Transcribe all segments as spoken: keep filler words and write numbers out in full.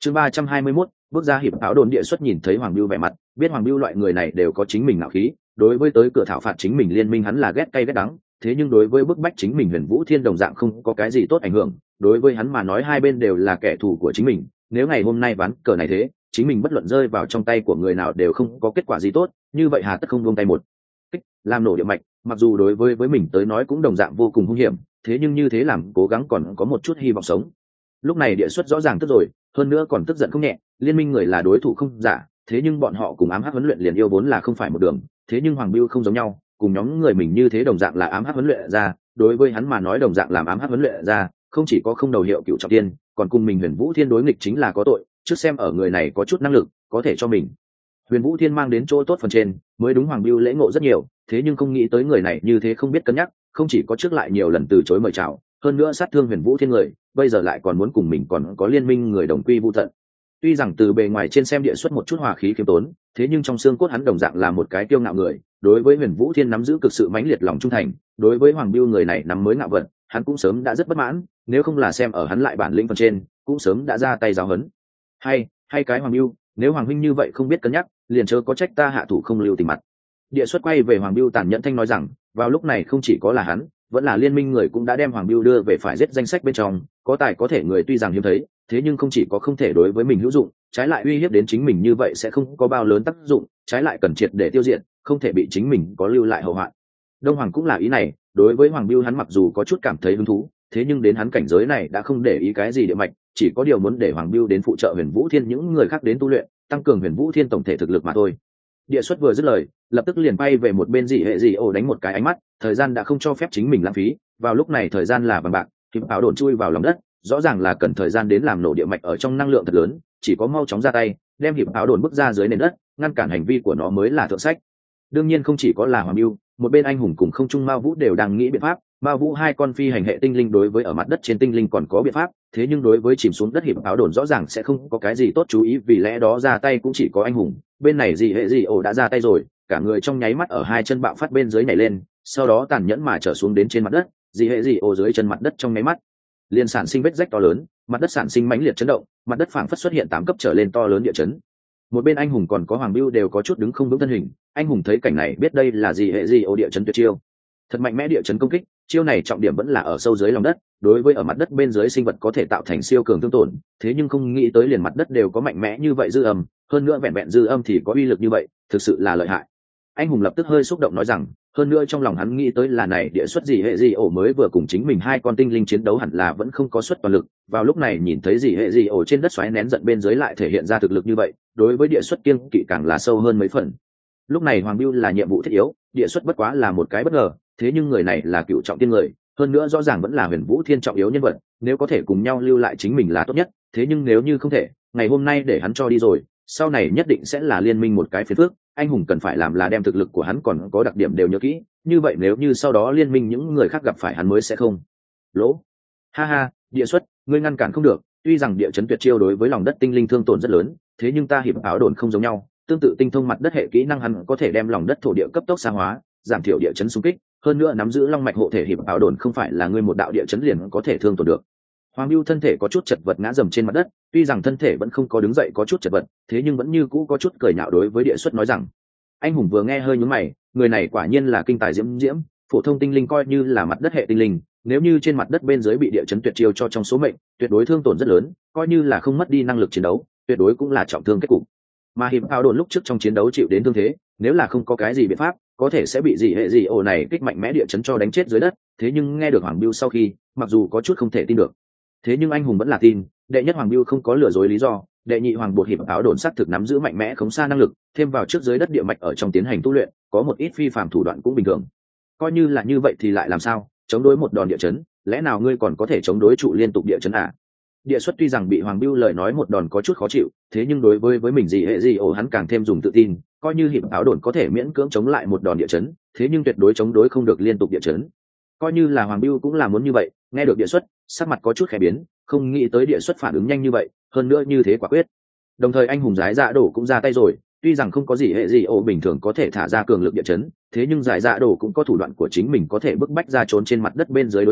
chương ba trăm hai mươi mốt, bước ra hiệp áo đồn. Địa xuất nhìn thấy Hoàng Bưu vẻ mặt, biết Hoàng Bưu loại người này đều có chính mình ngạo khí, đối với tới cửa thảo phạt chính mình liên minh hắn là ghét cay ghét đắng, thế nhưng đối với bức bách chính mình Huyền Vũ Thiên đồng dạng không có cái gì tốt ảnh hưởng, đối với hắn mà nói hai bên đều là kẻ thù của chính mình, nếu ngày hôm nay ván cờ này thế, chính mình bất luận rơi vào trong tay của người nào đều không có kết quả gì tốt, như vậy hà tất không buông tay một kích làm nổ địa mạch, mặc dù đối với với mình tới nói cũng đồng dạng vô cùng hung hiểm, thế nhưng như thế làm cố gắng còn có một chút hy vọng sống. Lúc này Địa xuất rõ ràng tức rồi, hơn nữa còn tức giận không nhẹ, liên minh người là đối thủ không giả, thế nhưng bọn họ cùng ám hắc huấn luyện liền yêu vốn là không phải một đường, thế nhưng Hoàng Bưu không giống nhau, cùng nhóm người mình như thế đồng dạng là ám hắc huấn luyện ra, đối với hắn mà nói đồng dạng làm ám hắc huấn luyện ra, không chỉ có không đầu hiệu cựu trọng tiên, còn cùng mình Huyền Vũ Thiên đối nghịch chính là có tội, trước xem ở người này có chút năng lực, có thể cho mình Huyền Vũ Thiên mang đến chỗ tốt phần trên, mới đúng Hoàng Bưu lễ ngộ rất nhiều, thế nhưng không nghĩ tới người này như thế không biết cân nhắc, không chỉ có trước lại nhiều lần từ chối mời chào, hơn nữa sát thương Huyền Vũ Thiên người, bây giờ lại còn muốn cùng mình còn có liên minh người đồng quy vu tận. Tuy rằng từ bề ngoài trên xem Địa xuất một chút hòa khí khiêm tốn, thế nhưng trong xương cốt hắn đồng dạng là một cái kiêu ngạo người, đối với Huyền Vũ Thiên nắm giữ cực sự mãnh liệt lòng trung thành, đối với Hoàng Bưu người này nắm mới ngạo vật, hắn cũng sớm đã rất bất mãn, nếu không là xem ở hắn lại bản lĩnh phần trên, cũng sớm đã ra tay giáo huấn. Hay, hay cái Hoàng Bưu, nếu Hoàng huynh như vậy không biết cân nhắc, liền chớ có trách ta hạ thủ không lưu tình mặt. Địa xuất quay về Hoàng Bưu tàn nhẫn thanh nói rằng, vào lúc này không chỉ có là hắn, vẫn là liên minh người cũng đã đem Hoàng Bưu đưa về phải giết danh sách bên trong, có tài có thể người tuy rằng hiếm thấy, thế nhưng không chỉ có không thể đối với mình hữu dụng, trái lại uy hiếp đến chính mình như vậy sẽ không có bao lớn tác dụng, trái lại cần triệt để tiêu diệt, không thể bị chính mình có lưu lại hậu hoạn. Đông Hoàng cũng là ý này, đối với Hoàng Bưu hắn mặc dù có chút cảm thấy hứng thú, thế nhưng đến hắn cảnh giới này đã không để ý cái gì địa mạch, chỉ có điều muốn để Hoàng Bưu đến phụ trợ Huyền Vũ Thiên những người khác đến tu luyện, tăng cường Huyền Vũ Thiên tổng thể thực lực mà thôi. Địa xuất vừa dứt lời, lập tức liền bay về một bên dị hệ dị ổ đánh một cái ánh mắt, thời gian đã không cho phép chính mình lãng phí, vào lúc này thời gian là vàng bạc, hiệp áo đồn chui vào lòng đất, rõ ràng là cần thời gian đến làm nổ địa mạch ở trong năng lượng thật lớn, chỉ có mau chóng ra tay, đem hiệp áo đồn bước ra dưới nền đất, ngăn cản hành vi của nó mới là thượng sách. Đương nhiên không chỉ có là Hoàng Bưu, một bên anh hùng cùng không trung Mao Vũ đều đang nghĩ biện pháp, Mao Vũ hai con phi hành hệ tinh linh đối với ở mặt đất trên tinh linh còn có biện pháp, thế nhưng đối với chìm xuống đất hiệp áo đồn rõ ràng sẽ không có cái gì tốt chú ý, vì lẽ đó ra tay cũng chỉ có anh hùng, bên này gì hệ gì ổ đã ra tay rồi, cả người trong nháy mắt ở hai chân bạo phát bên dưới nhảy lên, sau đó tàn nhẫn mà trở xuống đến trên mặt đất, gì hệ gì ổ dưới chân mặt đất trong nháy mắt liền sản sinh vết rách to lớn, mặt đất sản sinh mãnh liệt chấn động, mặt đất phảng phất xuất hiện tám cấp trở lên to lớn địa chấn. Một bên anh hùng còn có Hoàng Bưu đều có chút đứng không vững thân hình, anh hùng thấy cảnh này biết đây là gì hệ gì ổ địa chấn tuyệt chiêu, thật mạnh mẽ địa chấn công kích, chiêu này trọng điểm vẫn là ở sâu dưới lòng đất, đối với ở mặt đất bên dưới sinh vật có thể tạo thành siêu cường thương tổn, thế nhưng không nghĩ tới liền mặt đất đều có mạnh mẽ như vậy dư âm, hơn nữa vẹn vẹn dư âm thì có uy lực như vậy, thực sự là lợi hại. Anh hùng lập tức hơi xúc động nói rằng, hơn nữa trong lòng hắn nghĩ tới là này địa xuất gì hệ gì ổ mới vừa cùng chính mình hai con tinh linh chiến đấu hẳn là vẫn không có xuất toàn lực, vào lúc này nhìn thấy gì hệ gì ổ trên đất xoáy nén giận bên dưới lại thể hiện ra thực lực như vậy, đối với địa xuất kiêng kỵ càng là sâu hơn mấy phần. Lúc này Hoàng Bưu là nhiệm vụ thiết yếu, địa xuất bất quá là một cái bất ngờ, thế nhưng người này là cựu trọng tiên người, hơn nữa rõ ràng vẫn là Huyền Vũ Thiên trọng yếu nhân vật, nếu có thể cùng nhau lưu lại chính mình là tốt nhất, thế nhưng nếu như không thể, ngày hôm nay để hắn cho đi rồi, sau này nhất định sẽ là liên minh một cái phiền phức, anh hùng cần phải làm là đem thực lực của hắn còn có đặc điểm đều nhớ kỹ, như vậy nếu như sau đó liên minh những người khác gặp phải hắn mới sẽ không lỗ. Ha ha, địa xuất, ngươi ngăn cản không được, tuy rằng địa chấn tuyệt chiêu đối với lòng đất tinh linh thương tổn rất lớn, thế nhưng ta hiệp áo đồn không giống nhau, tương tự tinh thông mặt đất hệ kỹ năng hắn có thể đem lòng đất thổ địa cấp tốc xa hóa, giảm thiểu địa chấn xung kích, hơn nữa nắm giữ long mạch hộ thể hiệp áo đồn không phải là ngươi một đạo địa chấn liền có thể thương tổn được. Hoàng Bưu thân thể có chút chật vật ngã dầm trên mặt đất, tuy rằng thân thể vẫn không có đứng dậy có chút chật vật, thế nhưng vẫn như cũ có chút cười nhạo đối với địa xuất nói rằng. Anh hùng vừa nghe hơi nhướng mày, người này quả nhiên là kinh tài diễm diễm, phổ thông tinh linh coi như là mặt đất hệ tinh linh, nếu như trên mặt đất bên dưới bị địa chấn tuyệt chiêu cho trong số mệnh, tuyệt đối thương tổn rất lớn, coi như là không mất đi năng lực chiến đấu, tuyệt đối cũng là trọng thương kết cục. Mà hiệp áo đồn lúc trước trong chiến đấu chịu đến thương thế, nếu là không có cái gì biện pháp, có thể sẽ bị dị hệ dị ổ này kích mạnh mẽ địa chấn cho đánh chết dưới đất, thế nhưng nghe được Hoàng Bưu sau khi, mặc dù có chút không thể tin được, thế nhưng anh hùng vẫn là tin, đệ nhất Hoàng Bưu không có lừa dối lý do, đệ nhị Hoàng Bột hiệp áo đồn xác thực nắm giữ mạnh mẽ khống xa năng lực, thêm vào trước dưới đất địa mạch ở trong tiến hành tu luyện, có một ít phi phàm thủ đoạn cũng bình thường. Coi như là như vậy thì lại làm sao, chống đối một đòn địa chấn, lẽ nào ngươi còn có thể chống đối trụ liên tục địa chấn à? Địa xuất tuy rằng bị Hoàng Bưu lời nói một đòn có chút khó chịu, thế nhưng đối với với mình gì hệ gì ổ hắn càng thêm dùng tự tin, coi như hiệp áo đồn có thể miễn cưỡng chống lại một đòn địa chấn, thế nhưng tuyệt đối chống đối không được liên tục địa chấn. Coi như là Hoàng Bưu cũng là muốn như vậy, nghe được địa xuất, sắc mặt có chút khẽ biến, không nghĩ tới địa xuất phản ứng nhanh như vậy, hơn nữa như thế quả quyết. Đồng thời anh hùng giải dạ đổ cũng ra tay rồi, tuy rằng không có gì hệ gì ổ bình thường có thể thả ra cường lực địa chấn, thế nhưng giải dạ đổ cũng có thủ đoạn của chính mình có thể bức bách ra trốn trên mặt đất bên dưới đối thủ,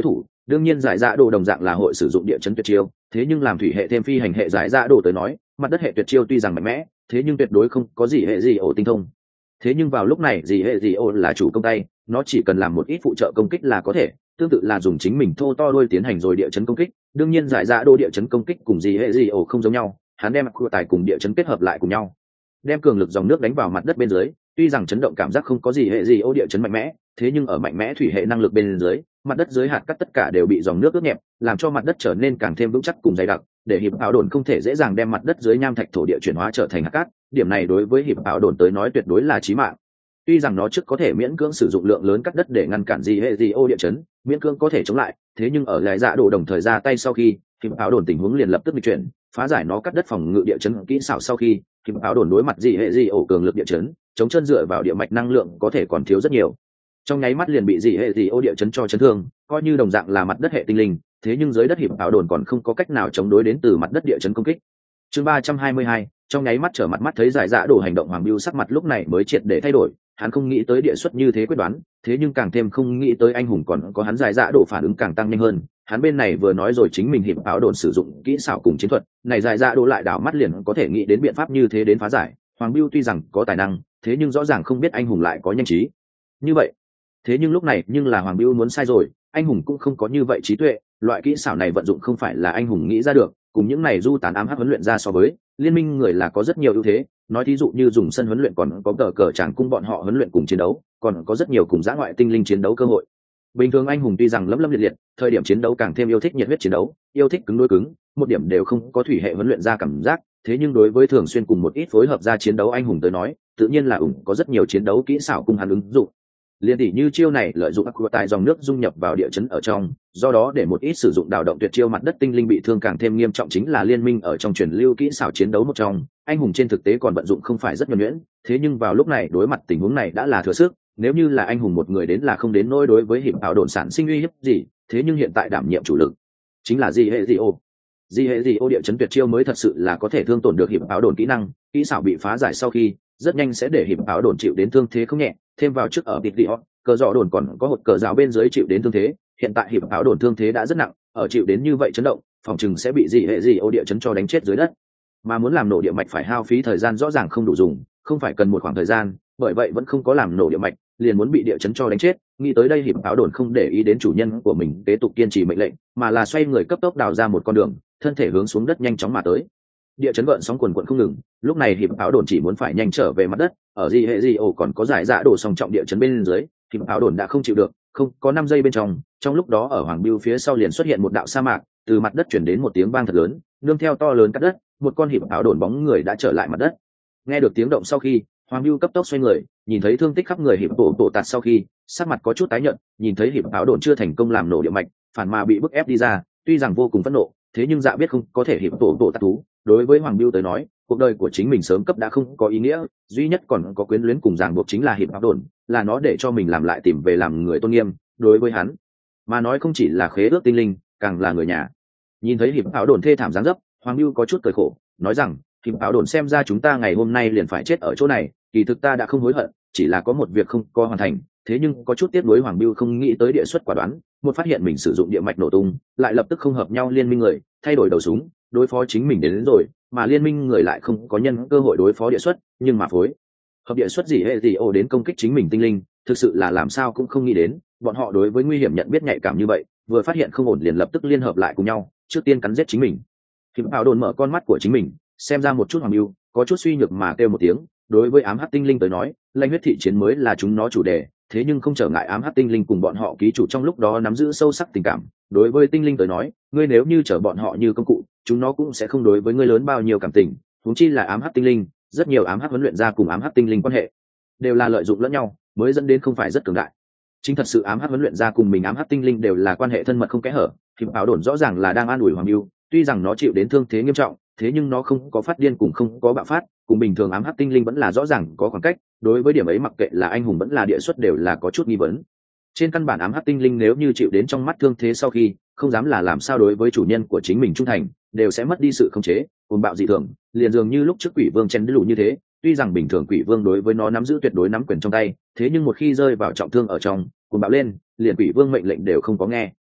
đương nhiên giải dạ đồ đồng dạng là hội sử dụng địa chấn tuyệt chiêu, thế nhưng làm thủy hệ thêm phi hành hệ giải dạ đồ tới nói, mặt đất hệ tuyệt chiêu tuy rằng mạnh mẽ, thế nhưng tuyệt đối không có gì hệ gì ổ tinh thông. Thế nhưng vào lúc này gì hệ gì ổ là chủ công tay, nó chỉ cần làm một ít phụ trợ công kích là có thể, tương tự là dùng chính mình thô to đôi tiến hành rồi địa chấn công kích. Đương nhiên giải dạ đồ địa chấn công kích cùng gì hệ gì ổ không giống nhau, hắn đem khu tài cùng địa chấn kết hợp lại cùng nhau, đem cường lực dòng nước đánh vào mặt đất bên dưới. Tuy rằng chấn động cảm giác không có gì hệ gì ổ địa chấn mạnh mẽ, thế nhưng ở mạnh mẽ thủy hệ năng lực bên dưới, mặt đất dưới hạt cát tất cả đều bị dòng nước ướt nhẹp, làm cho mặt đất trở nên càng thêm vững chắc cùng dày đặc, để hiệp áo đồn không thể dễ dàng đem mặt đất dưới nham thạch thổ địa chuyển hóa trở thành hạt cát. Điểm này đối với hiệp áo đồn tới nói tuyệt đối là chí mạng. Tuy rằng nó trước có thể miễn cưỡng sử dụng lượng lớn cắt đất để ngăn cản gì hệ gì ô địa chấn, miễn cưỡng có thể chống lại, thế nhưng ở lại dạ đồ đồng thời ra tay sau khi hiệp áo đồn tình huống liền lập tức bị chuyển, phá giải nó cắt đất phòng ngự địa chấn kỹ xảo sau khi hiệp áo đồn đối mặt gì hệ gì ổ cường lực địa chấn, chống chân dựa vào địa mạch năng lượng có thể còn thiếu rất nhiều, trong nháy mắt liền bị gì hệ gì ô địa chấn cho chấn thương, coi như đồng dạng là mặt đất hệ tinh linh, thế nhưng dưới đất hiệp áo đồn còn không có cách nào chống đối đến từ mặt đất địa chấn công kích. Chương ba trăm hai mươi hai, trong nháy mắt trở mặt mắt thấy giải dạ đồ hành động, Hoàng Bưu sắc mặt lúc này mới triệt để thay đổi, hắn không nghĩ tới địa xuất như thế quyết đoán, thế nhưng càng thêm không nghĩ tới anh hùng còn có hắn giải dạ đồ phản ứng càng tăng nhanh hơn. Hắn bên này vừa nói rồi chính mình hiệp áo đồn sử dụng kỹ xảo cùng chiến thuật, này giải dạ đồ lại đảo mắt liền có thể nghĩ đến biện pháp như thế đến phá giải. Hoàng Bưu tuy rằng có tài năng, thế nhưng rõ ràng không biết anh hùng lại có nhanh trí như vậy. Thế nhưng lúc này nhưng là Hoàng Bưu muốn sai rồi, anh hùng cũng không có như vậy trí tuệ, loại kỹ xảo này vận dụng không phải là anh hùng nghĩ ra được, cùng những này du tán ám hắc huấn luyện ra so với, liên minh người là có rất nhiều ưu thế. Nói thí dụ như dùng sân huấn luyện còn có cờ cờ tràng cung bọn họ huấn luyện cùng chiến đấu, còn có rất nhiều cùng dã ngoại tinh linh chiến đấu cơ hội. Bình thường anh hùng tuy rằng lấm lấm liệt liệt, thời điểm chiến đấu càng thêm yêu thích nhiệt huyết chiến đấu, yêu thích cứng đối cứng, một điểm đều không có thủy hệ huấn luyện ra cảm giác, thế nhưng đối với thường xuyên cùng một ít phối hợp ra chiến đấu anh hùng tới nói, tự nhiên là ủng có rất nhiều chiến đấu kỹ xảo cùng hắn ứng dụng. Liên tỷ như chiêu này lợi dụng aqua tại dòng nước dung nhập vào địa chấn ở trong, do đó để một ít sử dụng đào động tuyệt chiêu mặt đất tinh linh bị thương càng thêm nghiêm trọng, chính là liên minh ở trong truyền lưu kỹ xảo chiến đấu một trong. Anh hùng trên thực tế còn vận dụng không phải rất nhuần nhuyễn, thế nhưng vào lúc này đối mặt tình huống này đã là thừa sức. Nếu như là anh hùng một người đến là không đến nỗi đối với hiệp ảo đồn sản sinh uy hiếp gì, thế nhưng hiện tại đảm nhiệm chủ lực chính là gì hệ gì ô gì hệ gì ô địa chấn tuyệt chiêu mới thật sự là có thể thương tổn được hiệp ảo đồn kỹ năng. Kỹ xảo bị phá giải sau khi rất nhanh sẽ để hiệp ảo đồn chịu đến thương thế không nhẹ, thêm vào trước ở bịt đi hot cờ dọ đồn còn có hột cờ rào bên dưới chịu đến thương thế, hiện tại hiệp áo đồn thương thế đã rất nặng, ở chịu đến như vậy chấn động, phòng chừng sẽ bị dị hệ dị ô địa chấn cho đánh chết dưới đất. Mà muốn làm nổ địa mạch phải hao phí thời gian rõ ràng không đủ dùng, không phải cần một khoảng thời gian, bởi vậy vẫn không có làm nổ địa mạch, liền muốn bị địa chấn cho đánh chết. Nghĩ tới đây hiệp áo đồn không để ý đến chủ nhân của mình kế tục kiên trì mệnh lệnh, mà là xoay người cấp tốc đào ra một con đường, thân thể hướng xuống đất nhanh chóng mà tới. Địa chấn gợn sóng quần quần không ngừng, lúc này hiệp áo đồn chỉ muốn phải nhanh trở về mặt đất, ở dị hệ dị ổ còn có giải dạ đổ song trọng địa chấn bên dưới, hiệp áo đồn đã không chịu được, không có năm giây bên trong, trong lúc đó ở Hoàng Bưu phía sau liền xuất hiện một đạo sa mạc, từ mặt đất chuyển đến một tiếng vang thật lớn, nương theo to lớn cắt đất, một con hiệp áo đồn bóng người đã trở lại mặt đất. Nghe được tiếng động sau khi, Hoàng Bưu cấp tốc xoay người, nhìn thấy thương tích khắp người hiệp bộ bộ tạt sau khi, sắc mặt có chút tái nhợt, nhìn thấy hiệp áo đồn chưa thành công làm nổ địa mạch, phản mà bị bức ép đi ra, tuy rằng vô cùng phẫn nộ, thế nhưng dạ biết không có thể hiệp bộ bộ tạt thú. Đối với Hoàng Bưu tới nói, cuộc đời của chính mình sớm cấp đã không có ý nghĩa, duy nhất còn có quyến luyến cùng ràng buộc chính là hiệp áo đồn, là nó để cho mình làm lại tìm về làm người tôn nghiêm. Đối với hắn mà nói không chỉ là khế ước tinh linh, càng là người nhà. Nhìn thấy hiệp áo đồn thê thảm dáng dấp, Hoàng Bưu có chút cười khổ, nói rằng hiệp áo đồn xem ra chúng ta ngày hôm nay liền phải chết ở chỗ này, kỳ thực ta đã không hối hận, chỉ là có một việc không có hoàn thành, thế nhưng có chút tiếc nuối. Hoàng Bưu không nghĩ tới địa xuất quả đoán, một phát hiện mình sử dụng địa mạch nổ tung, lại lập tức không hợp nhau liên minh người, thay đổi đầu súng đối phó chính mình đến, đến rồi, mà liên minh người lại không có nhân cơ hội đối phó địa xuất, nhưng mà phối hợp địa xuất gì hệ gì ồ đến công kích chính mình tinh linh, thực sự là làm sao cũng không nghĩ đến, bọn họ đối với nguy hiểm nhận biết nhạy cảm như vậy, vừa phát hiện không ổn liền lập tức liên hợp lại cùng nhau, trước tiên cắn giết chính mình. Hiệp áo đồn mở con mắt của chính mình, xem ra một chút Hoàng Bưu, có chút suy nhược mà kêu một tiếng. Đối với ám hắc tinh linh tới nói, lãnh huyết thị chiến mới là chúng nó chủ đề, thế nhưng không trở ngại ám hắc tinh linh cùng bọn họ ký chủ trong lúc đó nắm giữ sâu sắc tình cảm. Đối với tinh linh tới nói, ngươi nếu như chở bọn họ như công cụ, chúng nó cũng sẽ không đối với ngươi lớn bao nhiêu cảm tình. Huống chi là ám hắc tinh linh, rất nhiều ám hắc huấn luyện ra cùng ám hắc tinh linh quan hệ đều là lợi dụng lẫn nhau, mới dẫn đến không phải rất cường đại. Chính thật sự ám hắc huấn luyện ra cùng mình ám hắc tinh linh đều là quan hệ thân mật không kẽ hở. Hiệp áo đồn rõ ràng là đang an ủi Hoàng Bưu, tuy rằng nó chịu đến thương thế nghiêm trọng, thế nhưng nó không có phát điên cùng không có bạo phát, cùng bình thường ám hắc tinh linh vẫn là rõ ràng có khoảng cách. Đối với điểm ấy mặc kệ là anh hùng vẫn là địa xuất đều là có chút nghi vấn. Trên căn bản ám hắc tinh linh nếu như chịu đến trong mắt thương thế sau khi không dám là làm sao đối với chủ nhân của chính mình trung thành, đều sẽ mất đi sự khống chế, cuồng bạo dị thường, liền dường như lúc trước quỷ vương chen lù như thế. Tuy rằng bình thường quỷ vương đối với nó nắm giữ tuyệt đối nắm quyền trong tay, thế nhưng một khi rơi vào trọng thương ở trong, cuồng bạo lên, liền quỷ vương mệnh lệnh đều không có nghe.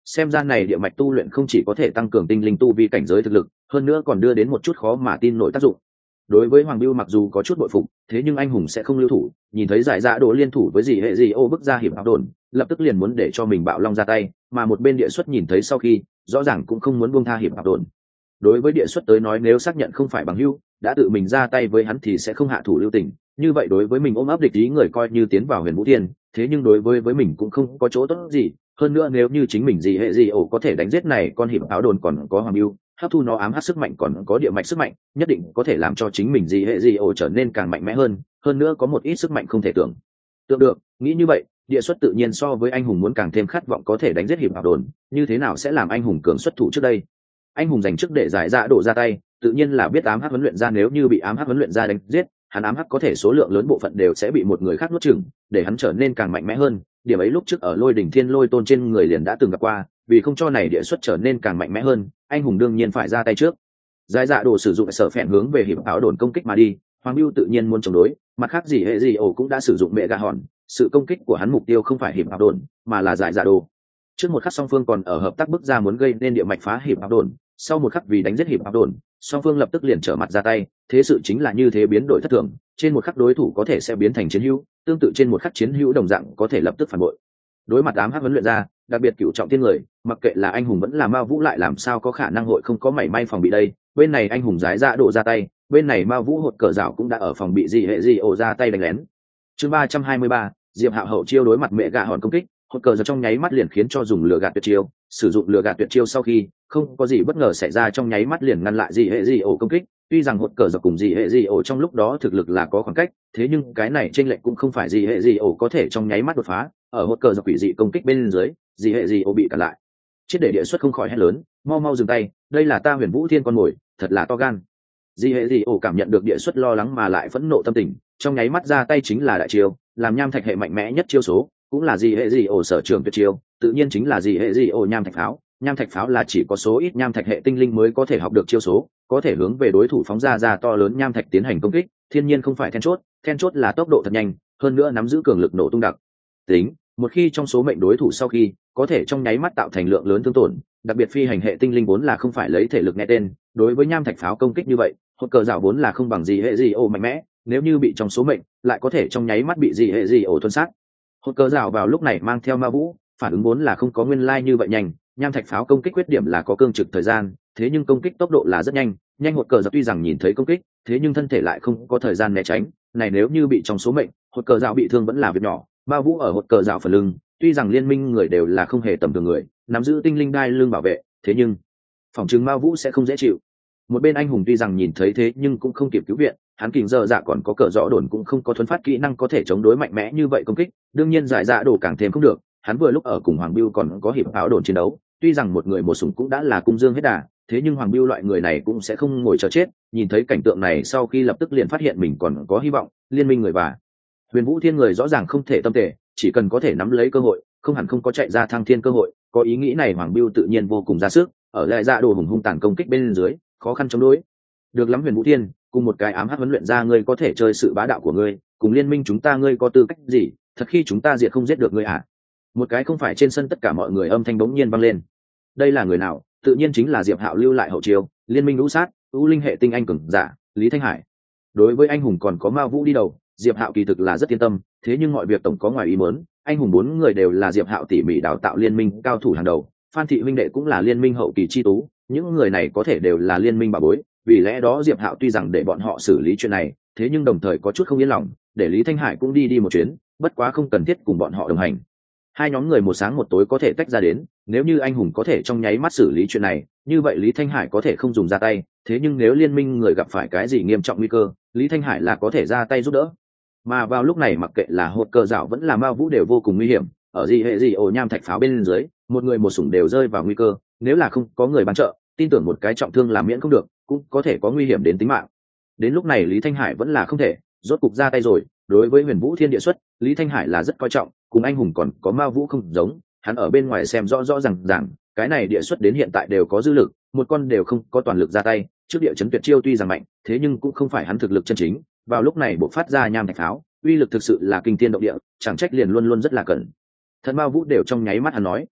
xem ra này địa mạch tu luyện không chỉ có thể tăng cường tinh linh tu vi cảnh giới thực lực, hơn nữa còn đưa đến một chút khó mà tin nổi tác dụng. Đối với Hoàng Bưu mặc dù có chút bội phục, thế nhưng anh hùng sẽ không lưu thủ, nhìn thấy giải dạ đồ liên thủ với gì hệ gì ô bức ra hiểm áo đồn, lập tức liền muốn để cho mình bạo long ra tay, mà một bên địa xuất nhìn thấy sau khi, rõ ràng cũng không muốn buông tha hiểm áo đồn. Đối với địa xuất tới nói nếu xác nhận không phải bằng hữu, đã tự mình ra tay với hắn thì sẽ không hạ thủ lưu tình, như vậy đối với mình ôm ấp địch ý người coi như tiến vào Huyền Vũ Thiên, thế nhưng đối với với mình cũng không có chỗ tốt gì, hơn nữa nếu như chính mình gì hệ gì ổ có thể đánh giết này con hiểm áo đồn còn có Hoàng Bưu, hấp thu nó ám hắc sức mạnh còn có địa mạch sức mạnh, nhất định có thể làm cho chính mình gì hệ gì ổ trở nên càng mạnh mẽ hơn, hơn nữa có một ít sức mạnh không thể tưởng tượng được. Nghĩ như vậy, địa xuất tự nhiên so với anh hùng muốn càng thêm khát vọng có thể đánh giết hiểm áo đồn, như thế nào sẽ làm anh hùng cường xuất thủ trước đây. Anh hùng dành trước để giải dạ đổ ra tay, tự nhiên là biết ám hắc huấn luyện ra nếu như bị ám hắc huấn luyện ra đánh giết, hắn ám hắc có thể số lượng lớn bộ phận đều sẽ bị một người khác nuốt chửng, để hắn trở nên càng mạnh mẽ hơn. Điểm ấy lúc trước ở Lôi Đỉnh Thiên Lôi Tôn trên người liền đã từng gặp qua, vì không cho này địa xuất trở nên càng mạnh mẽ hơn, anh hùng đương nhiên phải ra tay trước. Giải dạ đồ sử dụng sở phèn hướng về hiểm áo đồn công kích mà đi, Hoàng Bưu tự nhiên muốn chống đối, mặt khác gì hệ gì ổ cũng đã sử dụng mẹ gà hòn, sự công kích của hắn mục tiêu không phải hiểm áo đồn, mà là giải dạ đồ. Trước một khắc song phương còn ở hợp tác bước ra muốn gây nên địa mạch phá hiểm áo đồn, sau một khắc vì đánh giết hiểm áo đồn, song phương lập tức liền trở mặt ra tay, thế sự chính là như thế biến đổi thất thường, trên một khắc đối thủ có thể sẽ biến thành chiến hữu, tương tự trên một khắc chiến hữu đồng dạng có thể lập tức phản bội. Đối mặt ám hắc huấn luyện ra, đặc biệt cửu trọng thiên người, mặc kệ là anh hùng vẫn là ma vũ lại làm sao có khả năng hội không có mảy may phòng bị đây, bên này anh hùng giái dạ độ ra tay, bên này ma vũ hột cờ rào cũng đã ở phòng bị gì hệ gì ổ ra tay đánh lén. Chương ba trăm hai mươi ba, Diệp Hạo hậu chiêu đối mặt mẹ gà hòn công kích, hột cờ giật trong nháy mắt liền khiến cho dùng lửa gạt tuyệt chiêu, sử dụng lửa gạt tuyệt chiêu sau khi không có gì bất ngờ xảy ra trong nháy mắt liền ngăn lại gì hệ gì ổ công kích. Tuy rằng hột cờ giật cùng gì hệ gì ổ trong lúc đó thực lực là có khoảng cách, thế nhưng cái này chênh lệch cũng không phải gì hệ gì ổ có thể trong nháy mắt đột phá. Ở hột cờ giật quỷ dị công kích bên dưới, gì hệ gì ổ bị cản lại. Chết để địa xuất không khỏi hét lớn, mau mau dừng tay, đây là ta Huyền Vũ Thiên con mồi, thật là to gan. Gì hệ gì ổ cảm nhận được địa xuất lo lắng mà lại phẫn nộ tâm tình, trong nháy mắt ra tay chính là đại chiêu, làm nham thạch hệ mạnh mẽ nhất chiêu số, cũng là gì hệ gì ổ sở trường tuyệt chiêu, tự nhiên chính là gì hệ gì ổ nham thạch pháo. Nham thạch pháo là chỉ có số ít nham thạch hệ tinh linh mới có thể học được chiêu số, có thể hướng về đối thủ phóng ra ra to lớn nham thạch tiến hành công kích, thiên nhiên không phải then chốt, then chốt là tốc độ thật nhanh, hơn nữa nắm giữ cường lực nổ tung đặc tính, một khi trong số mệnh đối thủ sau khi có thể trong nháy mắt tạo thành lượng lớn thương tổn, đặc biệt phi hành hệ tinh linh vốn là không phải lấy thể lực nghe tên, đối với nham thạch pháo công kích như vậy, hột cờ rào vốn là không bằng gì hệ gì ổ mạnh mẽ, nếu như bị trong số mệnh lại có thể trong nháy mắt bị gì hệ gì ổ thuần sát. Hột cờ rào vào lúc này mang theo ma vũ, phản ứng vốn là không có nguyên lai như vậy nhanh, nham thạch pháo công kích khuyết điểm là có cương trực thời gian, thế nhưng công kích tốc độ là rất nhanh, nhanh hột cờ rào tuy rằng nhìn thấy công kích, thế nhưng thân thể lại không có thời gian né tránh, này nếu như bị trong số mệnh, hột cờ rào bị thương vẫn là việc nhỏ, ma vũ ở hột cờ rào phần lưng, tuy rằng liên minh người đều là không hề tầm thường người, nắm giữ tinh linh đai lưng bảo vệ, thế nhưng phòng trừng ma vũ sẽ không dễ chịu. Một bên anh hùng tuy rằng nhìn thấy thế nhưng cũng không kịp cứu viện, hắn kình dơ dạ còn có cờ rõ đồn cũng không có thuấn phát kỹ năng có thể chống đối mạnh mẽ như vậy công kích, đương nhiên giải dạ đổ càng thêm không được, hắn vừa lúc ở cùng Hoàng Bưu còn có hiệp áo đồn chiến đấu, tuy rằng một người một súng cũng đã là cung dương hết đà, thế nhưng Hoàng Bưu loại người này cũng sẽ không ngồi chờ chết, nhìn thấy cảnh tượng này sau khi lập tức liền phát hiện mình còn có hy vọng, liên minh người và Huyền Vũ Thiên người rõ ràng không thể tâm tệ, chỉ cần có thể nắm lấy cơ hội, không hẳn không có chạy ra thăng thiên cơ hội, có ý nghĩ này Hoàng Bưu tự nhiên vô cùng ra sức, ở lại dạ đồ hùng hung tàn công kích bên dưới, khó khăn chống đối. Được lắm Huyền Vũ Thiên, cùng một cái ám hắc huấn luyện ra ngươi có thể chơi sự bá đạo của ngươi, cùng liên minh chúng ta ngươi có tư cách gì, thật khi chúng ta diệt không giết được ngươi à? Một cái không phải trên sân tất cả mọi người âm thanh bỗng nhiên vang lên. Đây là người nào? Tự nhiên chính là Diệp Hạo lưu lại hậu chiêu, liên minh lũ sát, ưu linh hệ tinh anh cường giả, Lý Thanh Hải. Đối với anh hùng còn có Ma Vũ đi đầu, Diệp Hạo kỳ thực là rất yên tâm, thế nhưng mọi việc tổng có ngoài ý muốn, anh hùng bốn người đều là Diệp Hạo tỉ mỉ đào tạo liên minh cao thủ hàng đầu, Phan Thị huynh đệ cũng là liên minh hậu kỳ chi tú, những người này có thể đều là liên minh bà bối, vì lẽ đó Diệp Hạo tuy rằng để bọn họ xử lý chuyện này, thế nhưng đồng thời có chút không yên lòng, để Lý Thanh Hải cũng đi đi một chuyến, bất quá không cần thiết cùng bọn họ đồng hành. Hai nhóm người một sáng một tối có thể tách ra đến, nếu như anh hùng có thể trong nháy mắt xử lý chuyện này, như vậy Lý Thanh Hải có thể không dùng ra tay, thế nhưng nếu liên minh người gặp phải cái gì nghiêm trọng nguy cơ, Lý Thanh Hải là có thể ra tay giúp đỡ. Mà vào lúc này mặc kệ là hột cờ dạo vẫn là ma vũ đều vô cùng nguy hiểm, ở gì hệ gì ổ nham thạch pháo bên dưới, một người một sủng đều rơi vào nguy cơ, nếu là không có người ban trợ, tin tưởng một cái trọng thương làm miễn không được, cũng có thể có nguy hiểm đến tính mạng. Đến lúc này Lý Thanh Hải vẫn là không thể, rốt cục ra tay rồi, đối với Huyền Vũ Thiên địa xuất, Lý Thanh Hải là rất coi trọng, cùng anh hùng còn có Ma Vũ không giống, hắn ở bên ngoài xem rõ rõ ràng ràng, cái này địa xuất đến hiện tại đều có dư lực, một con đều không có toàn lực ra tay, trước địa chấn tuyệt chiêu tuy rằng mạnh, thế nhưng cũng không phải hắn thực lực chân chính, vào lúc này bộc phát ra nham thạch pháo, uy lực thực sự là kinh thiên động địa, chẳng trách liền luôn luôn rất là cẩn thận Ma Vũ đều trong nháy mắt hắn nói.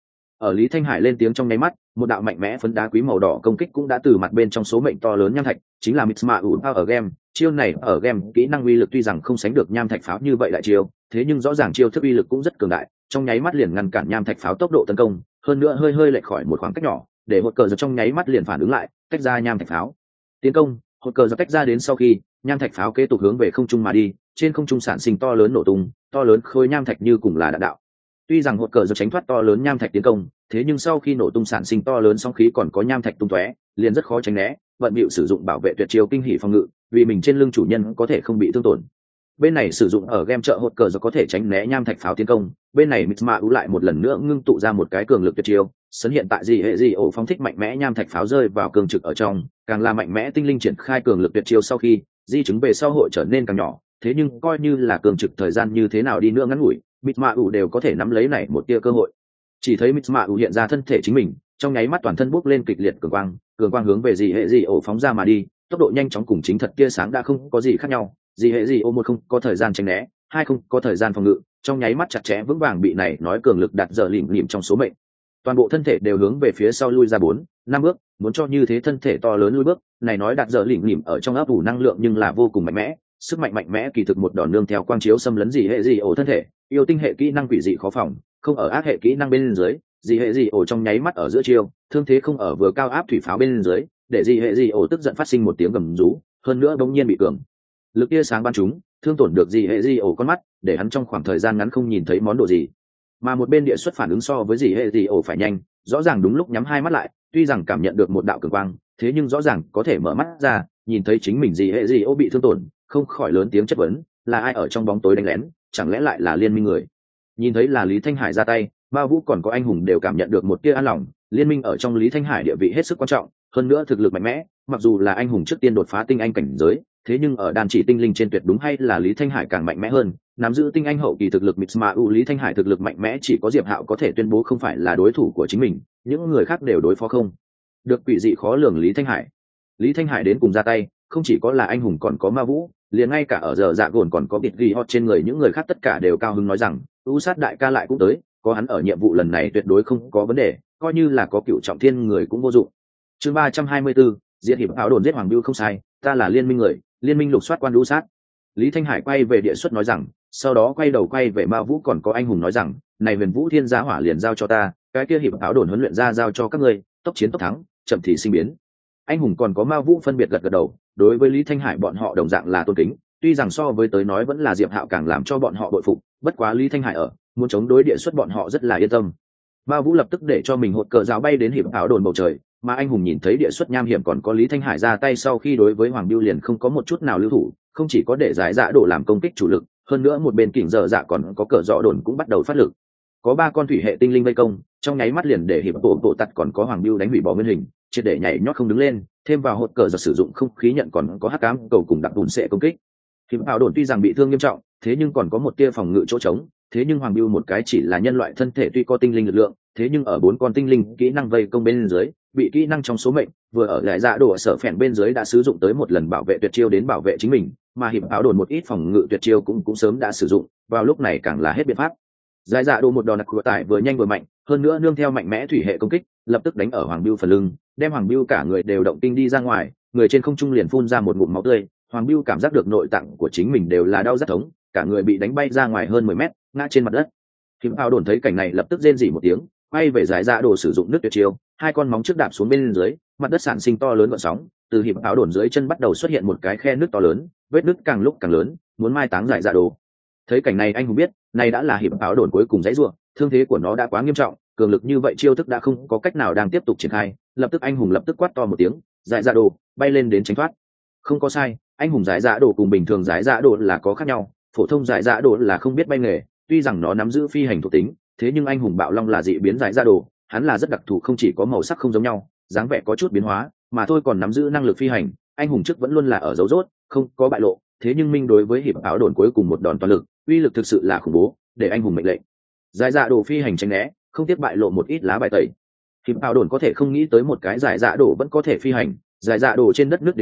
Ở Lý Thanh Hải lên tiếng trong nháy mắt, một đạo mạnh mẽ phấn đá quý màu đỏ công kích cũng đã từ mặt bên trong số mệnh to lớn nham thạch, chính là Mitsma ủ ở game. Chiêu này ở game kỹ năng uy lực tuy rằng không sánh được nham thạch pháo như vậy đại chiêu, thế nhưng rõ ràng chiêu thức uy lực cũng rất cường đại, trong nháy mắt liền ngăn cản nham thạch pháo tốc độ tấn công, hơn nữa hơi hơi lệch khỏi một khoảng cách nhỏ, để hột cờ giật trong nháy mắt liền phản ứng lại, tách ra nham thạch pháo. Tiến công, hột cờ giật tách ra đến sau khi, nham thạch pháo kế tục hướng về không trung mà đi, trên không trung sản sinh to lớn nổ tung, to lớn khối nham thạch như cùng là đạn đạo. Tuy rằng hột cờ giật tránh thoát to lớn nham thạch tiến công, thế nhưng sau khi nổ tung sản sinh to lớn sóng khí còn có nham thạch tung tóe, liền rất khó tránh né, vận bịu sử dụng bảo vệ tuyệt chiêu kinh hỉ phòng ngự, vì mình trên lưng chủ nhân có thể không bị thương tổn. Bên này sử dụng ở game trợ hột cờ giật có thể tránh né nham thạch pháo tiến công, bên này Mitsma ú lại một lần nữa ngưng tụ ra một cái cường lực tuyệt chiêu, sấn hiện tại gì hệ gì ổ phóng thích mạnh mẽ nham thạch pháo rơi vào cường trực ở trong, càng là mạnh mẽ tinh linh triển khai cường lực tuyệt chiêu sau khi, di chứng về sau hội trở nên càng nhỏ, thế nhưng coi như là cường trực thời gian như thế nào đi nữa ngắn ngủi, Mitsma ú đều có thể nắm lấy này một tia cơ hội. Chỉ thấy Mitsma ú hiện ra thân thể chính mình, trong nháy mắt toàn thân bốc lên kịch liệt cường quang, cường quang hướng về gì hệ gì ổ phóng ra mà đi, tốc độ nhanh chóng cùng chính thật tia sáng đã không có gì khác nhau, gì hệ gì ổ một không có thời gian tránh né, hai không có thời gian phòng ngự, trong nháy mắt chặt chẽ vững vàng bị này nói cường lực đặt giờ lìm lìm trong số mệnh, toàn bộ thân thể đều hướng về phía sau lui ra bốn năm bước, muốn cho như thế thân thể to lớn lui bước, này nói đặt giờ lìm lìm ở trong ấp ủ năng lượng nhưng là vô cùng mạnh mẽ, sức mạnh mạnh mẽ kỳ thực một đòn nương theo quang chiếu xâm lấn gì hệ gì ổ thân thể, yêu tinh hệ kỹ năng quỷ dị khó phòng, không ở ác hệ kỹ năng bên dưới, gì hệ gì ổ trong nháy mắt ở giữa chiêu, thương thế không ở vừa cao áp thủy pháo bên dưới, để gì hệ gì ổ tức giận phát sinh một tiếng gầm rú, hơn nữa bỗng nhiên bị cường lực tia sáng bắn trúng, thương tổn được gì hệ gì ổ con mắt, để hắn trong khoảng thời gian ngắn không nhìn thấy món đồ gì. Mà một bên địa xuất phản ứng so với gì hệ gì ổ phải nhanh, rõ ràng đúng lúc nhắm hai mắt lại, tuy rằng cảm nhận được một đạo cường quang, thế nhưng rõ ràng có thể mở mắt ra, nhìn thấy chính mình gì hệ gì ổ bị thương tổn, không khỏi lớn tiếng chất vấn, là ai ở trong bóng tối đánh lén, chẳng lẽ lại là liên minh người? Nhìn thấy là Lý Thanh Hải ra tay, Ba Vũ còn có anh hùng đều cảm nhận được một tia an lòng, liên minh ở trong Lý Thanh Hải địa vị hết sức quan trọng, hơn nữa thực lực mạnh mẽ, mặc dù là anh hùng trước tiên đột phá tinh anh cảnh giới, thế nhưng ở đàn chỉ tinh linh trên tuyệt đúng hay là Lý Thanh Hải càng mạnh mẽ hơn, nắm giữ tinh anh hậu kỳ thực lực Mitsma u Lý Thanh Hải thực lực mạnh mẽ chỉ có Diệp Hạo có thể tuyên bố không phải là đối thủ của chính mình, những người khác đều đối phó không được quỷ dị khó lường Lý Thanh Hải. Lý Thanh Hải đến cùng ra tay, không chỉ có là anh hùng còn có Ma Vũ, liền ngay cả ở giờ dạ gồn còn có bịt ghi hot trên người những người khác tất cả đều cao hứng nói rằng, U sát đại ca lại cũng tới, có hắn ở nhiệm vụ lần này tuyệt đối không có vấn đề, coi như là có cựu trọng thiên người cũng vô dụng. Chương ba trăm hai mươi bốn, Diệt hiệp áo đồn giết Hoàng Bưu không sai, ta là liên minh người, liên minh lục soát quan U sát. Lý Thanh Hải quay về địa xuất nói rằng, sau đó quay đầu quay về Ma Vũ còn có anh hùng nói rằng, này Huyền Vũ Thiên Giá Hỏa liền giao cho ta, cái kia hiệp áo đồn huấn luyện ra giao cho các ngươi, tốc chiến tốc thắng, chậm thì sinh biến. Anh hùng còn có Ma Vũ phân biệt gật gật đầu, đối với Lý Thanh Hải bọn họ đồng dạng là tôn kính, tuy rằng so với tới nói vẫn là Diệp Hạo càng làm cho bọn họ bội phục, bất quá Lý Thanh Hải ở, muốn chống đối địa xuất bọn họ rất là yên tâm. Ma Vũ lập tức để cho mình hột cờ giáo bay đến hiệp áo đồn bầu trời, mà anh hùng nhìn thấy địa xuất nham hiểm còn có Lý Thanh Hải ra tay sau khi đối với Hoàng Bưu liền không có một chút nào lưu thủ, không chỉ có để giải dạ đổ làm công kích chủ lực, hơn nữa một bên kỉnh dở dạ còn có cờ dọ đồn cũng bắt đầu phát lực. Có ba con thủy hệ tinh linh vây công, trong nháy mắt liền để hiệp bộ bộ tật còn có Hoàng Bưu đánh hủy bỏ nguyên hình, triệt để nhảy nhót không đứng lên, thêm vào hột cờ giật sử dụng không khí nhận còn có hắc ám cầu cùng đặc bùn sẽ công kích. Hiệp áo đồn tuy rằng bị thương nghiêm trọng, thế nhưng còn có một tia phòng ngự chỗ trống, thế nhưng Hoàng Bưu một cái chỉ là nhân loại thân thể tuy có tinh linh lực lượng, thế nhưng ở bốn con tinh linh kỹ năng vây công bên dưới, bị kỹ năng trong số mệnh, vừa ở lại dạ đổ sở phèn bên dưới đã sử dụng tới một lần bảo vệ tuyệt chiêu đến bảo vệ chính mình, mà hiệp áo đồn một ít phòng ngự tuyệt chiêu cũng cũng sớm đã sử dụng, vào lúc này càng là hết biện pháp. Giải dạ đổ một đòn của tải vừa nhanh vừa mạnh, hơn nữa nương theo mạnh mẽ thủy hệ công kích, lập tức đánh ở Hoàng Bưu phần lưng, đem Hoàng Bưu cả người đều động tinh đi ra ngoài, người trên không trung liền phun ra một ngụm máu tươi, Hoàng Bưu cảm giác được nội tạng của chính mình đều là đau rất thống, cả người bị đánh bay ra ngoài hơn mười mét, ngã trên mặt đất. Hiệp áo đồn thấy cảnh này lập tức rên rỉ một tiếng, quay về giải dạ đồ sử dụng nước tuyệt chiêu, hai con móng trước đạp xuống bên dưới, mặt đất sản sinh to lớn gợn sóng, từ hiệp áo đồn dưới chân bắt đầu xuất hiện một cái khe nước to lớn, vết nứt càng lúc càng lớn, muốn mai táng giải dạ đồ. Thấy cảnh này anh hùng biết, này đã là hiệp áo đồn cuối cùng dãy rủa, thương thế của nó đã quá nghiêm trọng, cường lực như vậy chiêu thức đã không có cách nào đang tiếp tục triển khai, lập tức anh hùng lập tức quát to một tiếng, giải dạ đồ, bay lên đến tránh thoát. Không có sai, anh hùng giải dạ đồ cùng bình thường giải dạ đồ là có khác nhau, phổ thông giải dạ đồ là không biết bay nghề, tuy rằng nó nắm giữ phi hành thuộc tính, thế nhưng anh hùng bạo long là dị biến giải dạ đồ, hắn là rất đặc thù, không chỉ có màu sắc không giống nhau, dáng vẻ có chút biến hóa, mà thôi còn nắm giữ năng lực phi hành, anh hùng trước vẫn luôn là ở dấu rốt, không có bại lộ, thế nhưng minh đối với hiệp áo đồn cuối cùng một đòn toàn lực, uy lực thực sự là khủng bố, để anh hùng mệnh lệnh. Giải dạ đồ phi hành tránh né, không tiếc bại lộ một ít lá bài tẩy. Hiệp áo đồn có thể không nghĩ tới một cái giải dạ đồ vẫn có thể phi hành, giải dạ đồ trên đất nước đến trước,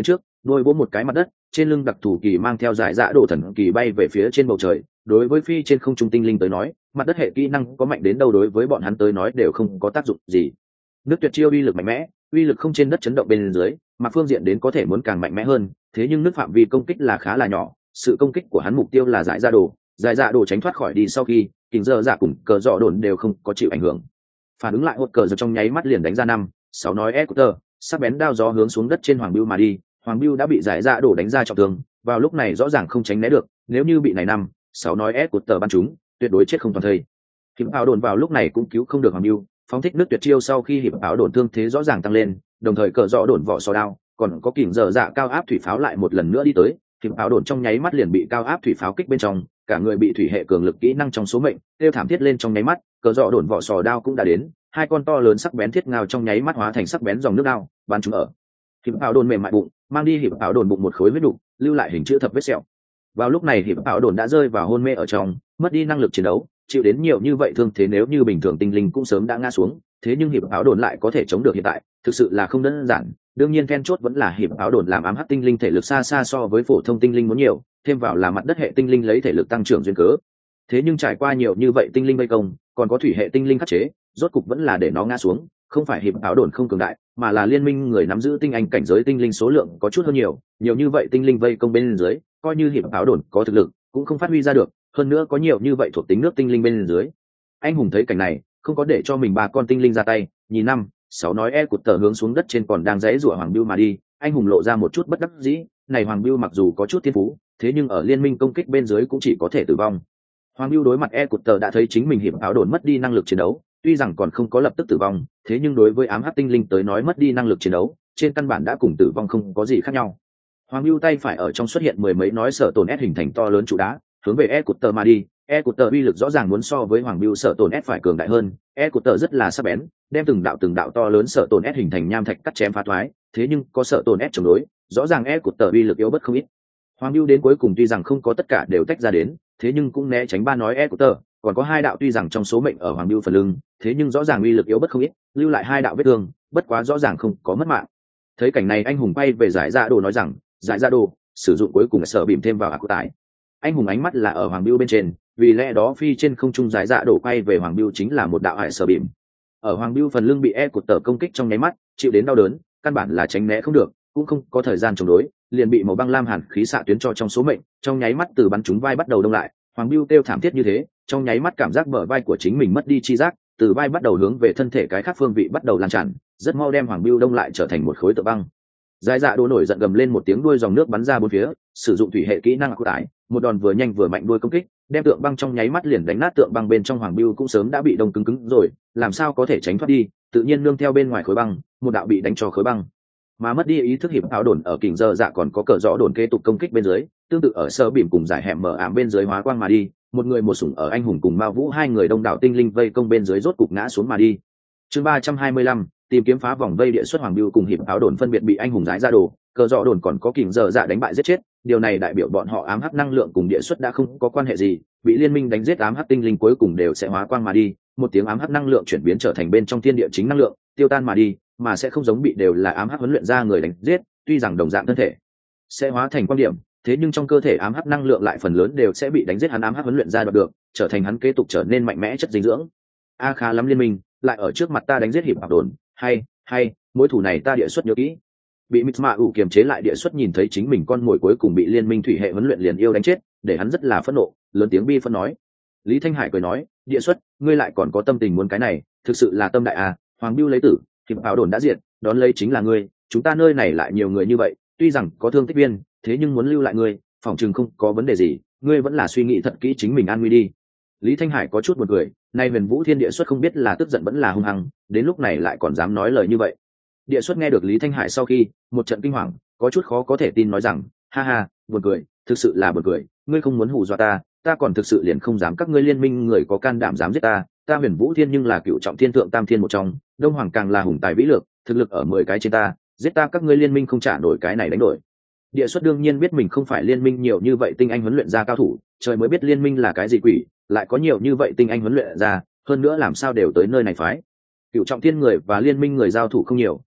đôi vỗ một cái mặt đất, trên lưng đặc thù kỳ mang theo giải dạ đồ thần kỳ bay về phía trên bầu trời. Đối với phi trên không trung tinh linh tới nói, mặt đất hệ kỹ năng có mạnh đến đâu đối với bọn hắn tới nói đều không có tác dụng gì. Nước tuyệt chiêu uy lực mạnh mẽ, uy lực không trên đất chấn động bên dưới, mà phương diện đến có thể muốn càng mạnh mẽ hơn, thế nhưng nước phạm vi công kích là khá là nhỏ, sự công kích của hắn mục tiêu là giải dạ đồ, giải dạ đồ tránh thoát khỏi đi sau khi, kình giờ dạ cùng cờ dọ đồn đều không có chịu ảnh hưởng. Phản ứng lại hốt cờ giờ trong nháy mắt liền đánh ra năm, sáu nói Escuter, sắc bén đao gió hướng xuống đất trên Hoàng Bưu mà đi, Hoàng Bưu đã bị giải dạ đổ đánh ra trọng thương, vào lúc này rõ ràng không tránh né được, nếu như bị này năm, sáu nói Escuter bắn trúng, tuyệt đối chết không toàn thây. Hiệp áo đồn vào lúc này cũng cứu không được Hoàng Bưu, phóng thích nước tuyệt chiêu sau khi hiệp áo đồn thương thế rõ ràng tăng lên, đồng thời cờ rõ đồn vỏ sò đao, còn có kình dở dạ cao áp thủy pháo lại một lần nữa đi tới, hiệp áo đồn trong nháy mắt liền bị cao áp thủy pháo kích bên trong, cả người bị thủy hệ cường lực kỹ năng trong số mệnh, tiêu thảm thiết lên trong nháy mắt, cờ rõ đồn vỏ sò đao cũng đã đến, hai con to lớn sắc bén thiết ngao trong nháy mắt hóa thành sắc bén dòng nước đao, bắn chúng ở hiệp áo đồn mềm mại bụng, mang đi hiệp áo đồn bụng một khối huyết đục, lưu lại hình chữ thập vết sẹo. Vào lúc này hiệp áo đồn đã rơi vào hôn mê ở trong, mất đi năng lực chiến đấu, chịu đến nhiều như vậy thương thế nếu như bình thường tinh linh cũng sớm đã ngã xuống, thế nhưng hiệp áo đồn lại có thể chống được hiện tại, thực sự là không đơn giản. Đương nhiên then chốt vẫn là hiệp áo đồn làm ám hắc tinh linh thể lực xa xa so với phổ thông tinh linh muốn nhiều, thêm vào là mặt đất hệ tinh linh lấy thể lực tăng trưởng duyên cớ. Thế nhưng trải qua nhiều như vậy tinh linh vây công, còn có thủy hệ tinh linh khắc chế, rốt cục vẫn là để nó ngã xuống, không phải hiệp áo đồn không cường đại, mà là liên minh người nắm giữ tinh anh cảnh giới tinh linh số lượng có chút hơn nhiều, nhiều như vậy tinh linh vây công bên dưới, coi như hiệp áo đồn có thực lực, cũng không phát huy ra được, hơn nữa có nhiều như vậy thuộc tính nước tinh linh bên dưới. Anh hùng thấy cảnh này, không có để cho mình ba con tinh linh ra tay, nhìn năm, sáu nói e cụt tờ hướng xuống đất trên còn đang rẽ rủa Hoàng Bưu mà đi, anh hùng lộ ra một chút bất đắc dĩ, này Hoàng Bưu mặc dù có chút thiên phú, thế nhưng ở liên minh công kích bên dưới cũng chỉ có thể tử vong. Hoàng Bưu đối mặt e cụt tờ đã thấy chính mình hiệp áo đồn mất đi năng lực chiến đấu, tuy rằng còn không có lập tức tử vong, thế nhưng đối với ám hắc tinh linh tới nói mất đi năng lực chiến đấu, trên căn bản đã cùng tử vong không có gì khác nhau. Hoàng Bưu tay phải ở trong xuất hiện mười mấy nói sở tổn S hình thành to lớn trụ đá, hướng về e cụt tờ mà đi. E cụt tờ uy lực rõ ràng muốn so với Hoàng Bưu sở tổn S phải cường đại hơn, e cụt tờ rất là sắc bén, đem từng đạo từng đạo to lớn sở tổn S hình thành nham thạch cắt chém phá thoái, thế nhưng có sở tổn S chống đối, rõ ràng e cụt tờ uy lực yếu bất không ít. Hoàng Bưu đến cuối cùng tuy rằng không có tất cả đều tách ra đến, thế nhưng cũng né tránh ba nói e cụt tờ, còn có hai đạo tuy rằng trong số mệnh ở Hoàng Bưu phần lưng, thế nhưng rõ ràng uy lực yếu bất không ít, lưu lại hai đạo vết thương, bất quá rõ ràng không có mất mạng. Thấy cảnh này anh hùng quay về giải dạ đồ nói rằng, giải dạ đồ, sử dụng cuối cùng là sở bìm thêm vào ác tải. Anh hùng ánh mắt là ở Hoàng Bưu bên trên, vì lẽ đó phi trên không trung giải dạ đổ quay về Hoàng Bưu chính là một đạo hải sở bìm. Ở Hoàng Bưu phần lưng bị e cụt tờ công kích trong nháy mắt, chịu đến đau đớn, căn bản là tránh né không được, cũng không có thời gian chống đối, liền bị màu băng lam hàn khí xạ tuyến cho trong số mệnh, trong nháy mắt từ bắn trúng vai bắt đầu đông lại. Hoàng Bưu kêu thảm thiết như thế, trong nháy mắt cảm giác bờ vai của chính mình mất đi chi giác, từ vai bắt đầu hướng về thân thể cái khác phương vị bắt đầu lan tràn, rất mau đem Hoàng Bưu đông lại trở thành một khối tượng băng. Giải dạ đổ nổi giận gầm lên một tiếng, đuôi dòng nước bắn ra bốn phía, sử dụng thủy hệ kỹ năng ác tải, một đòn vừa nhanh vừa mạnh đuôi công kích, đem tượng băng trong nháy mắt liền đánh nát tượng băng bên trong. Hoàng Bưu cũng sớm đã bị đông cứng cứng rồi, làm sao có thể tránh thoát đi, tự nhiên nương theo bên ngoài khối băng, một đạo bị đánh cho khối băng. Mà mất đi ý thức hiệp áo đồn ở kình dơ dạ còn có cờ rõ đồn kế tục công kích bên dưới, tương tự ở sơ bìm cùng giải hẻm mở ảm bên dưới hóa quang mà đi, một người một sủng ở anh hùng cùng Mao Vũ hai người đông đảo tinh linh vây công bên dưới rốt cục ngã xuống mà đi. Chương ba trăm hai mươi lăm, tìm kiếm phá vòng vây địa xuất. Hoàng Bưu cùng hiệp áo đồn phân biệt bị anh hùng giải ra đồ, cờ rõ đồn còn có kình dơ dạ đánh bại giết chết, điều này đại biểu bọn họ ám hắc năng lượng cùng địa xuất đã không có quan hệ gì, bị liên minh đánh giết ám hắc tinh linh cuối cùng đều sẽ hóa quang mà đi, một tiếng ám hắc năng lượng chuyển biến trở thành bên trong thiên địa chính năng lượng, tiêu tan mà đi, mà sẽ không giống bị đều là ám hắc huấn luyện ra người đánh giết, tuy rằng đồng dạng thân thể sẽ hóa thành quan điểm, thế nhưng trong cơ thể ám hắc năng lượng lại phần lớn đều sẽ bị đánh giết hắn ám hắc huấn luyện ra đoạt được, trở thành hắn kế tục trở nên mạnh mẽ chất dinh dưỡng. A khá lắm liên minh, lại ở trước mặt ta đánh giết hiệp áo đồn, hay hay mối thủ này ta địa xuất nhớ kỹ. Bị Mitsma ủ kiềm chế lại địa xuất nhìn thấy chính mình con mồi cuối cùng bị liên minh thủy hệ huấn luyện liền yêu đánh chết, để hắn rất là phẫn nộ, lớn tiếng bi phân nói. Lý Thanh Hải cười nói, địa xuất, ngươi lại còn có tâm tình muốn cái này, thực sự là tâm đại à. Hoàng Bưu lấy tử, hiệp áo đồn đã diệt, đón lấy chính là ngươi, chúng ta nơi này lại nhiều người như vậy, tuy rằng có thương tích viên, thế nhưng muốn lưu lại ngươi, phỏng chừng không có vấn đề gì, ngươi vẫn là suy nghĩ thật kỹ chính mình an nguy đi. Lý Thanh Hải có chút buồn cười, nay Huyền Vũ Thiên địa xuất không biết là tức giận vẫn là hung hăng, đến lúc này lại còn dám nói lời như vậy. Địa xuất nghe được Lý Thanh Hải sau khi một trận kinh hoàng, có chút khó có thể tin nói rằng, ha ha, buồn cười, thực sự là buồn cười, ngươi không muốn hù dọa ta, ta còn thực sự liền không dám các ngươi liên minh người có can đảm dám giết ta, ta Huyền Vũ Thiên nhưng là cựu trọng thiên thượng tam thiên một trong, Đông Hoàng càng là hùng tài vĩ lược, thực lực ở mười cái trên ta, giết ta các ngươi liên minh không trả nổi cái này đánh đổi. Địa xuất đương nhiên biết mình không phải liên minh nhiều như vậy tinh anh huấn luyện ra cao thủ, trời mới biết liên minh là cái gì quỷ, lại có nhiều như vậy tinh anh huấn luyện ra, hơn nữa làm sao đều tới nơi này phái. Cựu trọng thiên người và liên minh người giao thủ không nhiều,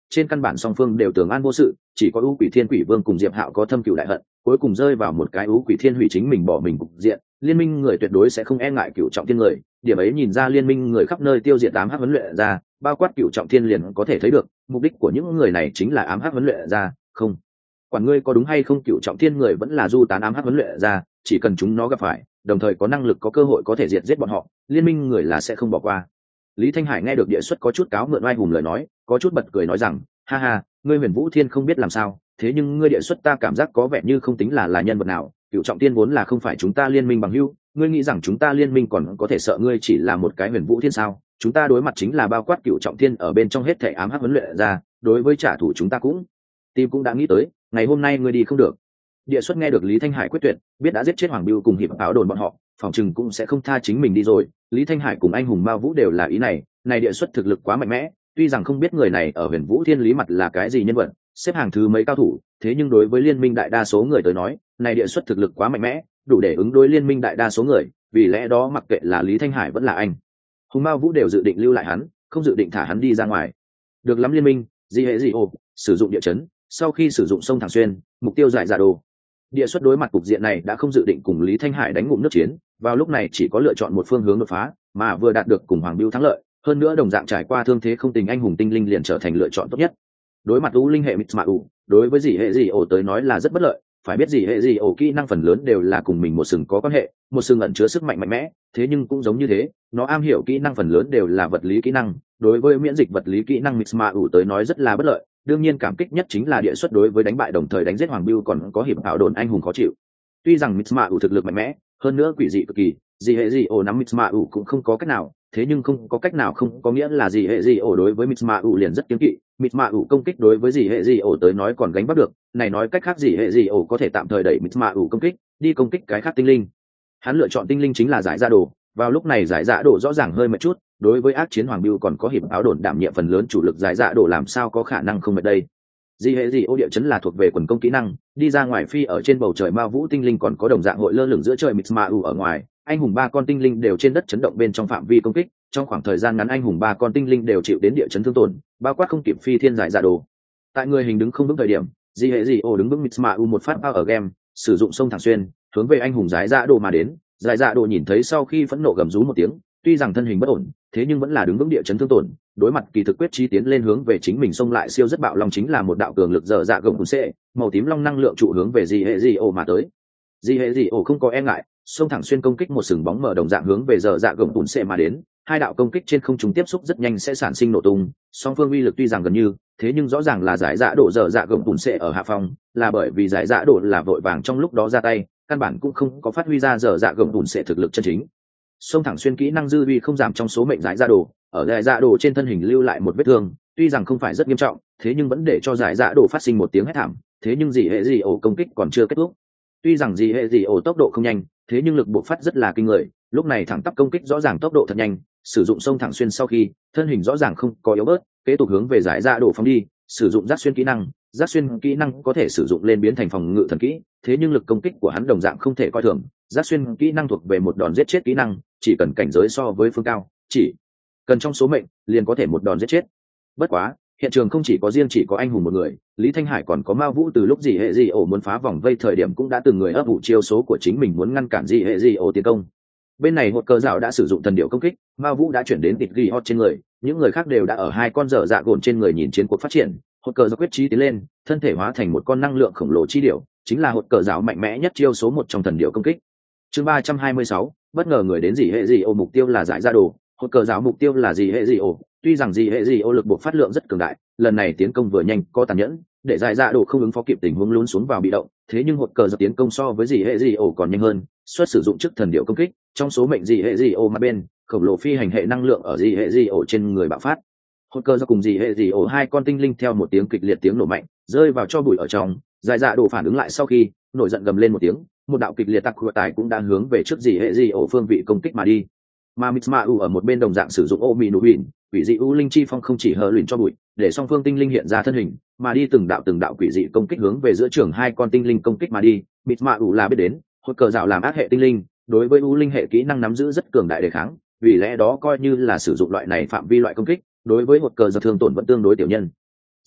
trên căn bản song phương đều tường an vô sự, chỉ có U Quỷ Thiên Quỷ Vương cùng Diệp Hạo có thâm cừu đại hận, cuối cùng rơi vào một cái U Quỷ Thiên hủy chính mình bỏ mình cục diện. Liên minh người tuyệt đối sẽ không e ngại cựu trọng thiên người, điểm ấy nhìn ra liên minh người khắp nơi tiêu diệt ám hắc huấn luyện ra, bao quát cựu trọng thiên liền có thể thấy được, mục đích của những người này chính là ám hắc huấn luyện ra, không quản ngươi có đúng hay không, cựu trọng thiên người vẫn là du tán ám hắc huấn luyện ra, chỉ cần chúng nó gặp phải, đồng thời có năng lực có cơ hội có thể diệt giết bọn họ, liên minh người là sẽ không bỏ qua. Lý Thanh Hải nghe được địa xuất có chút cáo mượn oai hùng lời nói, có chút bật cười nói rằng, ha ha, ngươi Huyền Vũ Thiên không biết làm sao, thế nhưng ngươi địa xuất ta cảm giác có vẻ như không tính là là nhân vật nào, cựu trọng thiên vốn là không phải chúng ta liên minh bằng hữu, ngươi nghĩ rằng chúng ta liên minh còn có thể sợ ngươi chỉ là một cái Huyền Vũ Thiên sao? Chúng ta đối mặt chính là bao quát cựu trọng thiên ở bên trong hết thảy ám hắc huấn luyện ra, đối với trả thù chúng ta cũng tim cũng đã nghĩ tới, ngày hôm nay ngươi đi không được. Địa xuất nghe được Lý Thanh Hải quyết tuyệt, biết đã giết chết Hoàng Bưu cùng hiệp áo đồn bọn họ, phòng chừng cũng sẽ không tha chính mình đi rồi. Lý Thanh Hải cùng anh hùng Mao Vũ đều là ý này, này địa xuất thực lực quá mạnh mẽ, tuy rằng không biết người này ở Huyền Vũ Thiên lý mặt là cái gì nhân vật, xếp hàng thứ mấy cao thủ, thế nhưng đối với liên minh đại đa số người tới nói, này địa xuất thực lực quá mạnh mẽ, đủ để ứng đối liên minh đại đa số người, vì lẽ đó mặc kệ là Lý Thanh Hải vẫn là anh hùng Mao Vũ đều dự định lưu lại hắn, không dự định thả hắn đi ra ngoài. Được lắm liên minh, gì hệ gì ồ, sử dụng địa chấn, sau khi sử dụng sông Thẳng Xuyên, mục tiêu giải giả đồ. Địa xuất đối mặt cục diện này đã không dự định cùng Lý Thanh Hải đánh ngụm nước chiến, vào lúc này chỉ có lựa chọn một phương hướng đột phá, mà vừa đạt được cùng Hoàng Bưu thắng lợi, hơn nữa đồng dạng trải qua thương thế không tình anh hùng tinh linh liền trở thành lựa chọn tốt nhất. Đối mặt U linh hệ Mitsmau, đối với gì hệ gì ổ tới nói là rất bất lợi, phải biết gì hệ gì ổ kỹ năng phần lớn đều là cùng mình một sừng có quan hệ, một sừng ẩn chứa sức mạnh mạnh mẽ, thế nhưng cũng giống như thế, nó am hiểu kỹ năng phần lớn đều là vật lý kỹ năng, đối với miễn dịch vật lý kỹ năng Mitsmau tới nói rất là bất lợi. Đương nhiên cảm kích nhất chính là địa xuất đối với đánh bại đồng thời đánh giết Hoàng Bưu còn có hiệp ảo đồn anh hùng khó chịu. Tuy rằng Mitsmau thực lực mạnh mẽ, hơn nữa quỷ dị cực kỳ, gì hệ gì ổ nắm Mitsmau cũng không có cách nào, thế nhưng không có cách nào không có nghĩa là gì hệ gì ổ đối với Mitsmau liền rất kiêng kỵ, Mitsmau công kích đối với gì hệ gì ổ tới nói còn gánh vác được, này nói cách khác gì hệ gì ổ có thể tạm thời đẩy Mitsmau công kích, đi công kích cái khác tinh linh. Hắn lựa chọn tinh linh chính là giải dạ đồ, vào lúc này giải dạ đồ rõ ràng hơi mệt chút, đối với ác chiến Hoàng Bưu còn có hiệp áo đồn đảm nhiệm phần lớn chủ lực giải dạ đồ làm sao có khả năng không mệt đây. Gì hệ gì ô địa chấn là thuộc về quần công kỹ năng, đi ra ngoài phi ở trên bầu trời Mao Vũ tinh linh còn có đồng dạng hội lơ lửng giữa trời Mitsmau ở ngoài, anh hùng ba con tinh linh đều trên đất chấn động bên trong phạm vi công kích, trong khoảng thời gian ngắn anh hùng ba con tinh linh đều chịu đến địa chấn thương tổn, bao quát không kịp phi thiên giải dạ đồ. Tại người hình đứng không vững thời điểm, gì hệ gì ô đứng vững Mitsmau một phát bao ở game, sử dụng sông Thẳng Xuyên, hướng về anh hùng giải dạ đồ mà đến. Giải dạ đồ nhìn thấy sau khi phẫn nộ gầm rú một tiếng, tuy rằng thân hình bất ổn, thế nhưng vẫn là đứng vững địa chấn thương tổn, đối mặt kỳ thực quyết chí tiến lên hướng về chính mình xông lại siêu rất bạo long chính là một đạo cường lực dở dạ gồng cùn xệ, màu tím long năng lượng trụ hướng về gì hệ gì ổ mà tới. Gì hệ gì ổ không có e ngại, xông thẳng xuyên công kích một sừng bóng mở đồng dạng hướng về dở dạ gồng cùn xệ mà đến, hai đạo công kích trên không trung tiếp xúc rất nhanh sẽ sản sinh nổ tung, song phương uy lực tuy rằng gần như, thế nhưng rõ ràng là giải dạ độ dở dạ gồng cùn xệ ở hạ phòng, là bởi vì giải dạ độ là vội vàng trong lúc đó ra tay, căn bản cũng không có phát huy ra dở dạ gồng cùn xệ thực lực chân chính. Xông thẳng xuyên kỹ năng dư uy không giảm trong số mệnh giải dạ đồ, ở giải dạ đồ trên thân hình lưu lại một vết thương, tuy rằng không phải rất nghiêm trọng, thế nhưng vẫn để cho giải dạ đồ phát sinh một tiếng hét thảm, thế nhưng gì hệ gì ổ công kích còn chưa kết thúc. Tuy rằng gì hệ gì ổ tốc độ không nhanh, thế nhưng lực buộc phát rất là kinh người, lúc này thẳng tắp công kích rõ ràng tốc độ thật nhanh, sử dụng xông thẳng xuyên sau khi, thân hình rõ ràng không có yếu bớt, kế tục hướng về giải dạ đồ phóng đi, sử dụng giác xuyên kỹ năng, giác xuyên kỹ năng có thể sử dụng lên biến thành phòng ngự thần kỹ, thế nhưng lực công kích của hắn đồng dạng không thể coi thường, giác xuyên kỹ năng thuộc về một đòn giết chết kỹ năng, chỉ cần cảnh giới so với phương cao, chỉ cần trong số mệnh liền có thể một đòn giết chết. Bất quá, hiện trường không chỉ có riêng chỉ có anh hùng một người, Lý Thanh Hải còn có Mao Vũ từ lúc gì hệ gì ổ muốn phá vòng vây thời điểm cũng đã từng người ấp ủ chiêu số của chính mình muốn ngăn cản gì hệ gì ổ tiến công. Bên này hột cờ dạo đã sử dụng thần điệu công kích, Mao Vũ đã chuyển đến tịt ghi hot trên người, những người khác đều đã ở hai con dở dạ gồn trên người nhìn chiến cuộc phát triển. Hột cờ dạo quyết chí tiến lên, thân thể hóa thành một con năng lượng khổng lồ chi điệu, chính là hột cờ dạo mạnh mẽ nhất chiêu số một trong thần điệu công kích. Chương ba trăm hai mươi sáu, bất ngờ người đến gì hệ gì ổ mục tiêu là giải ra đồ, hột cờ dạo mục tiêu là gì hệ gì ổ. Tuy rằng gì hệ gì ổ lực buộc phát lượng rất cường đại, lần này tiến công vừa nhanh có tàn nhẫn, để giải ra đồ không ứng phó kịp tình huống lún xuống vào bị động, thế nhưng hột cờ dạo tiến công so với gì hệ gì ổ còn nhanh hơn, xuất sử dụng chức thần điệu công kích, trong số mệnh gì hệ gì ổ mà bên khổng lồ phi hành hệ năng lượng ở gì hệ gì ổ trên người bạo phát. Hột cờ dạo cùng gì hệ gì ổ hai con tinh linh theo một tiếng kịch liệt tiếng nổ mạnh rơi vào cho bụi ở trong, giải dạ đồ phản ứng lại sau khi nổi giận gầm lên một tiếng, một đạo kịch liệt tạc hựa tài cũng đang hướng về trước gì hệ gì ổ phương vị công kích mà đi. Mà Mitsmau ở một bên đồng dạng sử dụng ô mì nụ huyền, quỷ dị u linh chi phong không chỉ hờ luyện cho bụi, để song phương tinh linh hiện ra thân hình, mà đi từng đạo từng đạo quỷ dị công kích hướng về giữa trường hai con tinh linh công kích mà đi. Mitsmau là biết đến, hột cờ dạo làm ác hệ tinh linh, đối với u linh hệ kỹ năng nắm giữ rất cường đại đề kháng, vì lẽ đó coi như là sử dụng loại này phạm vi loại công kích, đối với hột cờ dạo thương tổn vẫn tương đối tiểu nhân.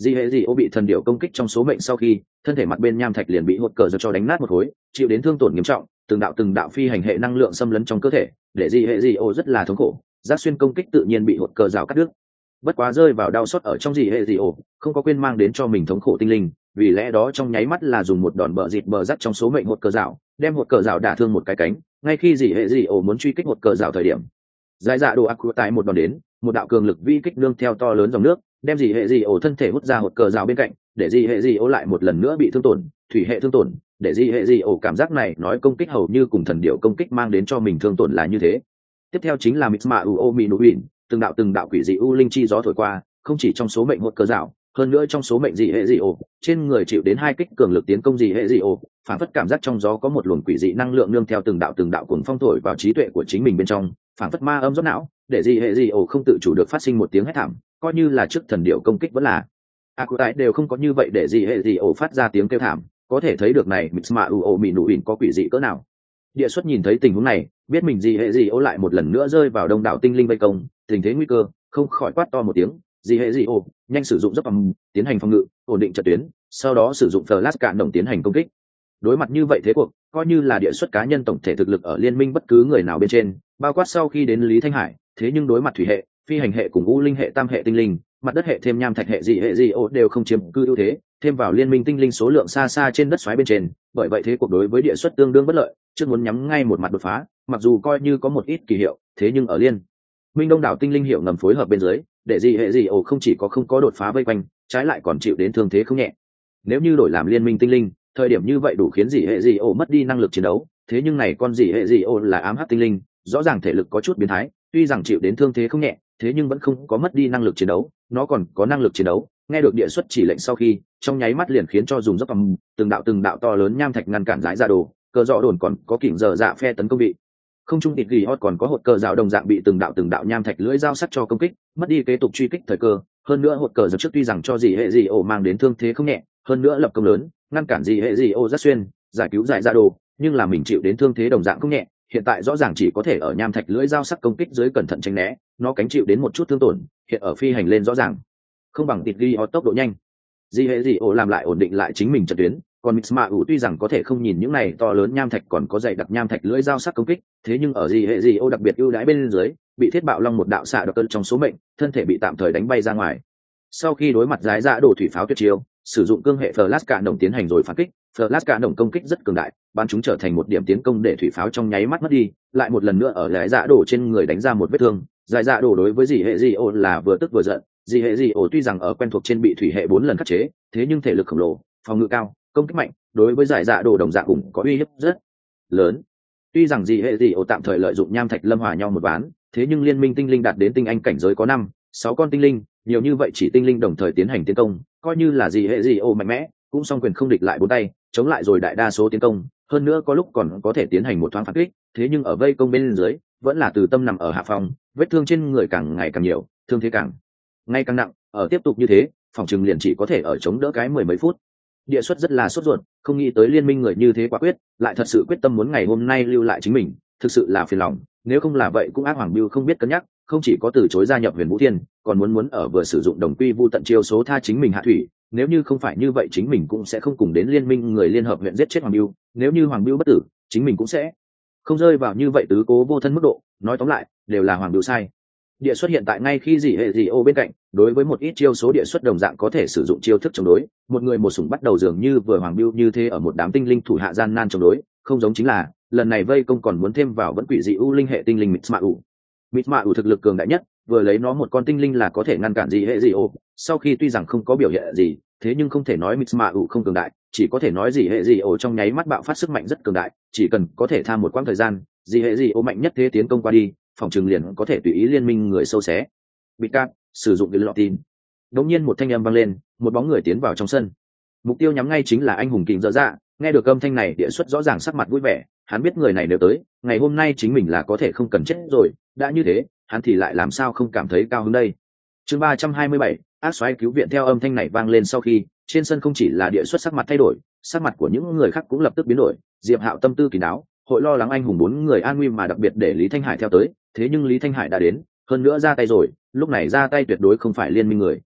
dị hệ dị ô bị thần điệu công kích trong số mệnh sau khi thân thể mặt bên nham thạch liền bị hột cờ giật cho đánh nát một khối, chịu đến thương tổn nghiêm trọng, từng đạo từng đạo phi hành hệ năng lượng xâm lấn trong cơ thể, để dị hệ dị ô rất là thống khổ, giác xuyên công kích tự nhiên bị hột cờ rào cắt đứt. Bất quá rơi vào đau xót ở trong dị hệ dị ô không có quên mang đến cho mình thống khổ tinh linh, vì lẽ đó trong nháy mắt là dùng một đòn bờ dịt bờ rắc trong số mệnh hột cờ rào, đem hột cờ rào đả thương một cái cánh. Ngay khi dị hệ dị ô muốn truy kích hột cờ rào thời điểm, giải dạ đồ ác tại một đòn đến, một đạo cường lực vi kích nương theo to lớn dòng nước, đem dị hệ dị ô thân thể hút ra hột cờ rào bên cạnh, để dị hệ dị ô lại một lần nữa bị thương tổn, thủy hệ thương tổn, để dị hệ dị ô cảm giác này nói công kích hầu như cùng thần điệu công kích mang đến cho mình thương tổn là như thế. Tiếp theo chính là Mitsma Uo Minuin, từng đạo từng đạo quỷ dị u linh chi gió thổi qua, không chỉ trong số mệnh hột cờ rào, hơn nữa trong số mệnh dị hệ dị ô trên người chịu đến hai kích cường lực tiến công dị hệ dị ô, phản phất cảm giác trong gió có một luồng quỷ dị năng lượng nương theo từng đạo từng đạo cuồng phong thổi vào trí tuệ của chính mình bên trong, phản phất ma âm rót não, để dị hệ dị ô không tự chủ được phát sinh một tiếng hét thảm, coi như là trước thần điệu công kích vẫn là a cụ tái đều không có như vậy để dị hệ dị ô phát ra tiếng kêu thảm, có thể thấy được này Mitsma Uo Minuin có quỷ dị cỡ nào. Địa xuất nhìn thấy tình huống này, biết mình dị hệ dị ô lại một lần nữa rơi vào đông đảo tinh linh vây công, tình thế nguy cơ, không khỏi quát to một tiếng, dị hệ dị ô nhanh sử dụng dốc âm tiến hành phòng ngự, ổn định trận tuyến, sau đó sử dụng flash cạn đồng tiến hành công kích. Đối mặt như vậy thế cuộc, coi như là địa xuất cá nhân tổng thể thực lực ở liên minh bất cứ người nào bên trên, bao quát sau khi đến Lý Thanh Hải, thế nhưng đối mặt thủy hệ, phi hành hệ cùng u linh hệ tam hệ tinh linh, mặt đất hệ thêm nham thạch hệ dị hệ dị ô đều không chiếm cư ưu thế, thêm vào liên minh tinh linh số lượng xa xa trên đất xoáy bên trên, bởi vậy thế cuộc đối với địa xuất tương đương bất lợi, trước muốn nhắm ngay một mặt đột phá, mặc dù coi như có một ít kỳ hiệu, thế nhưng ở liên minh đông đảo tinh linh hiệu ngầm phối hợp bên dưới, để dị hệ dị ô không chỉ có không có đột phá vây quanh, trái lại còn chịu đến thương thế không nhẹ. Nếu như đổi làm liên minh tinh linh, thời điểm như vậy đủ khiến dị hệ dị ô mất đi năng lực chiến đấu, thế nhưng này con dị hệ dị ô là ám hắc tinh linh, rõ ràng thể lực có chút biến thái, tuy rằng chịu đến thương thế không nhẹ, thế nhưng vẫn không có mất đi năng lực chiến đấu, nó còn có năng lực chiến đấu. Nghe được địa xuất chỉ lệnh sau khi, trong nháy mắt liền khiến cho dùng dốc tầm từng đạo từng đạo to lớn nham thạch ngăn cản giải ra đồ, cờ rõ đồn còn có kỉnh giờ dạ phe tấn công bị không trung tịt ghi hot còn có hột cờ rào đồng dạng bị từng đạo từng đạo nham thạch lưỡi dao sắt cho công kích, mất đi kế tục truy kích thời cơ. Hơn nữa hột cờ giật trước tuy rằng cho dị hệ dị ô mang đến thương thế không nhẹ, hơn nữa lập công lớn ngăn cản dị hệ dị ô rất xuyên giải cứu giải ra đồ, nhưng là mình chịu đến thương thế đồng dạng không nhẹ, hiện tại rõ ràng chỉ có thể ở nham thạch lưỡi dao sắc công kích dưới cẩn thận tránh né, nó cánh chịu đến một chút thương tổn, hiện ở phi hành lên rõ ràng không bằng tịt ghi hot tốc độ nhanh. Dị hệ dị ô làm lại ổn định lại chính mình trận tuyến, còn Mitsma Uo tuy rằng có thể không nhìn những này to lớn nham thạch còn có dày đặc nham thạch lưỡi dao sắc công kích, thế nhưng ở dị hệ dị ô đặc biệt ưu đãi bên dưới, bị thiết bạo long một đạo xạ độc cơn trong số mệnh, thân thể bị tạm thời đánh bay ra ngoài. Sau khi đối mặt giải dạ đổ thủy pháo tuyệt chiêu, sử dụng cương hệ flash cạn đồng tiến hành rồi phản kích, flash cạn đồng công kích rất cường đại, bắn chúng trở thành một điểm tiến công để thủy pháo trong nháy mắt mất đi, lại một lần nữa ở giải dạ đổ trên người đánh ra một vết thương. Giải dạ đổ đối với dị hệ dị ô là vừa tức vừa giận, dị hệ dị ô tuy rằng ở quen thuộc trên bị thủy hệ bốn lần khắc chế, thế nhưng thể lực khổng lồ, phòng ngự cao, công kích mạnh, đối với giải dạ đồ đồng dạng cũng có uy hiếp rất lớn. Tuy rằng dị hệ dị ô tạm thời lợi dụng nham thạch lâm hòa nhau một ván, thế nhưng liên minh tinh linh đạt đến tinh anh cảnh giới có năm sáu con tinh linh, nhiều như vậy chỉ tinh linh đồng thời tiến hành tiến công, coi như là dị hệ dị ô mạnh mẽ cũng song quyền không địch lại bốn tay, chống lại rồi đại đa số tiến công, hơn nữa có lúc còn có thể tiến hành một thoáng phản kích, thế nhưng ở vây công bên dưới vẫn là từ tâm nằm ở hạ phòng, vết thương trên người càng ngày càng nhiều, thương thế càng ngày càng nặng, ở tiếp tục như thế phòng trừng liền chỉ có thể ở chống đỡ cái mười mấy phút. Địa xuất rất là sốt ruột, không nghĩ tới liên minh người như thế quả quyết, lại thật sự quyết tâm muốn ngày hôm nay lưu lại chính mình, thực sự là phiền lòng. Nếu không là vậy cũng ác hoàng biêu không biết cân nhắc, không chỉ có từ chối gia nhập Huyền Vũ Thiên, còn muốn muốn ở vừa sử dụng đồng quy vu tận chiêu số tha chính mình hạ thủy. Nếu như không phải như vậy chính mình cũng sẽ không cùng đến liên minh người liên hợp huyện giết chết hoàng biêu. Nếu như hoàng biêu bất tử, chính mình cũng sẽ không rơi vào như vậy tứ cố vô thân mức độ. Nói tóm lại, đều là hoàng biêu sai. Địa xuất hiện tại ngay khi dị hệ dị ô bên cạnh, đối với một ít chiêu số địa xuất đồng dạng có thể sử dụng chiêu thức chống đối, một người một sủng bắt đầu dường như vừa hoàng biêu như thế ở một đám tinh linh thủ hạ gian nan chống đối, không giống chính là lần này vây công còn muốn thêm vào vẫn quỷ dị u linh hệ tinh linh Mitsma Uo. Mitsma Uo thực lực cường đại nhất, vừa lấy nó một con tinh linh là có thể ngăn cản dị hệ dị ô, sau khi tuy rằng không có biểu hiện gì, thế nhưng không thể nói Mitsma Uo không cường đại, chỉ có thể nói dị hệ dị ô trong nháy mắt bạo phát sức mạnh rất cường đại, chỉ cần có thể tham một quãng thời gian, dị hệ dị ô mạnh nhất thế tiến công qua đi, phòng trường liền có thể tùy ý liên minh người sâu xé. Bịt cát, sử dụng tin. Đột nhiên một thanh âm vang lên, một bóng người tiến vào trong sân. Mục tiêu nhắm ngay chính là anh hùng Kình Dở Dạ, nghe được âm thanh này, Địa xuất rõ ràng sắc mặt vui vẻ, hắn biết người này nếu tới, ngày hôm nay chính mình là có thể không cần chết rồi, đã như thế, hắn thì lại làm sao không cảm thấy cao hứng đây. Chương ba trăm hai mươi bảy, ác xoáy cứu viện. Theo âm thanh này vang lên sau khi, trên sân không chỉ là Địa xuất sắc mặt thay đổi, sắc mặt của những người khác cũng lập tức biến đổi. Diệp Hạo tâm tư kỳ đáo, hội lo lắng anh hùng bốn người an nguy mà đặc biệt để Lý Thanh Hải theo tới, thế nhưng Lý Thanh Hải đã đến, hơn nữa ra tay rồi, lúc này ra tay tuyệt đối không phải liên minh người.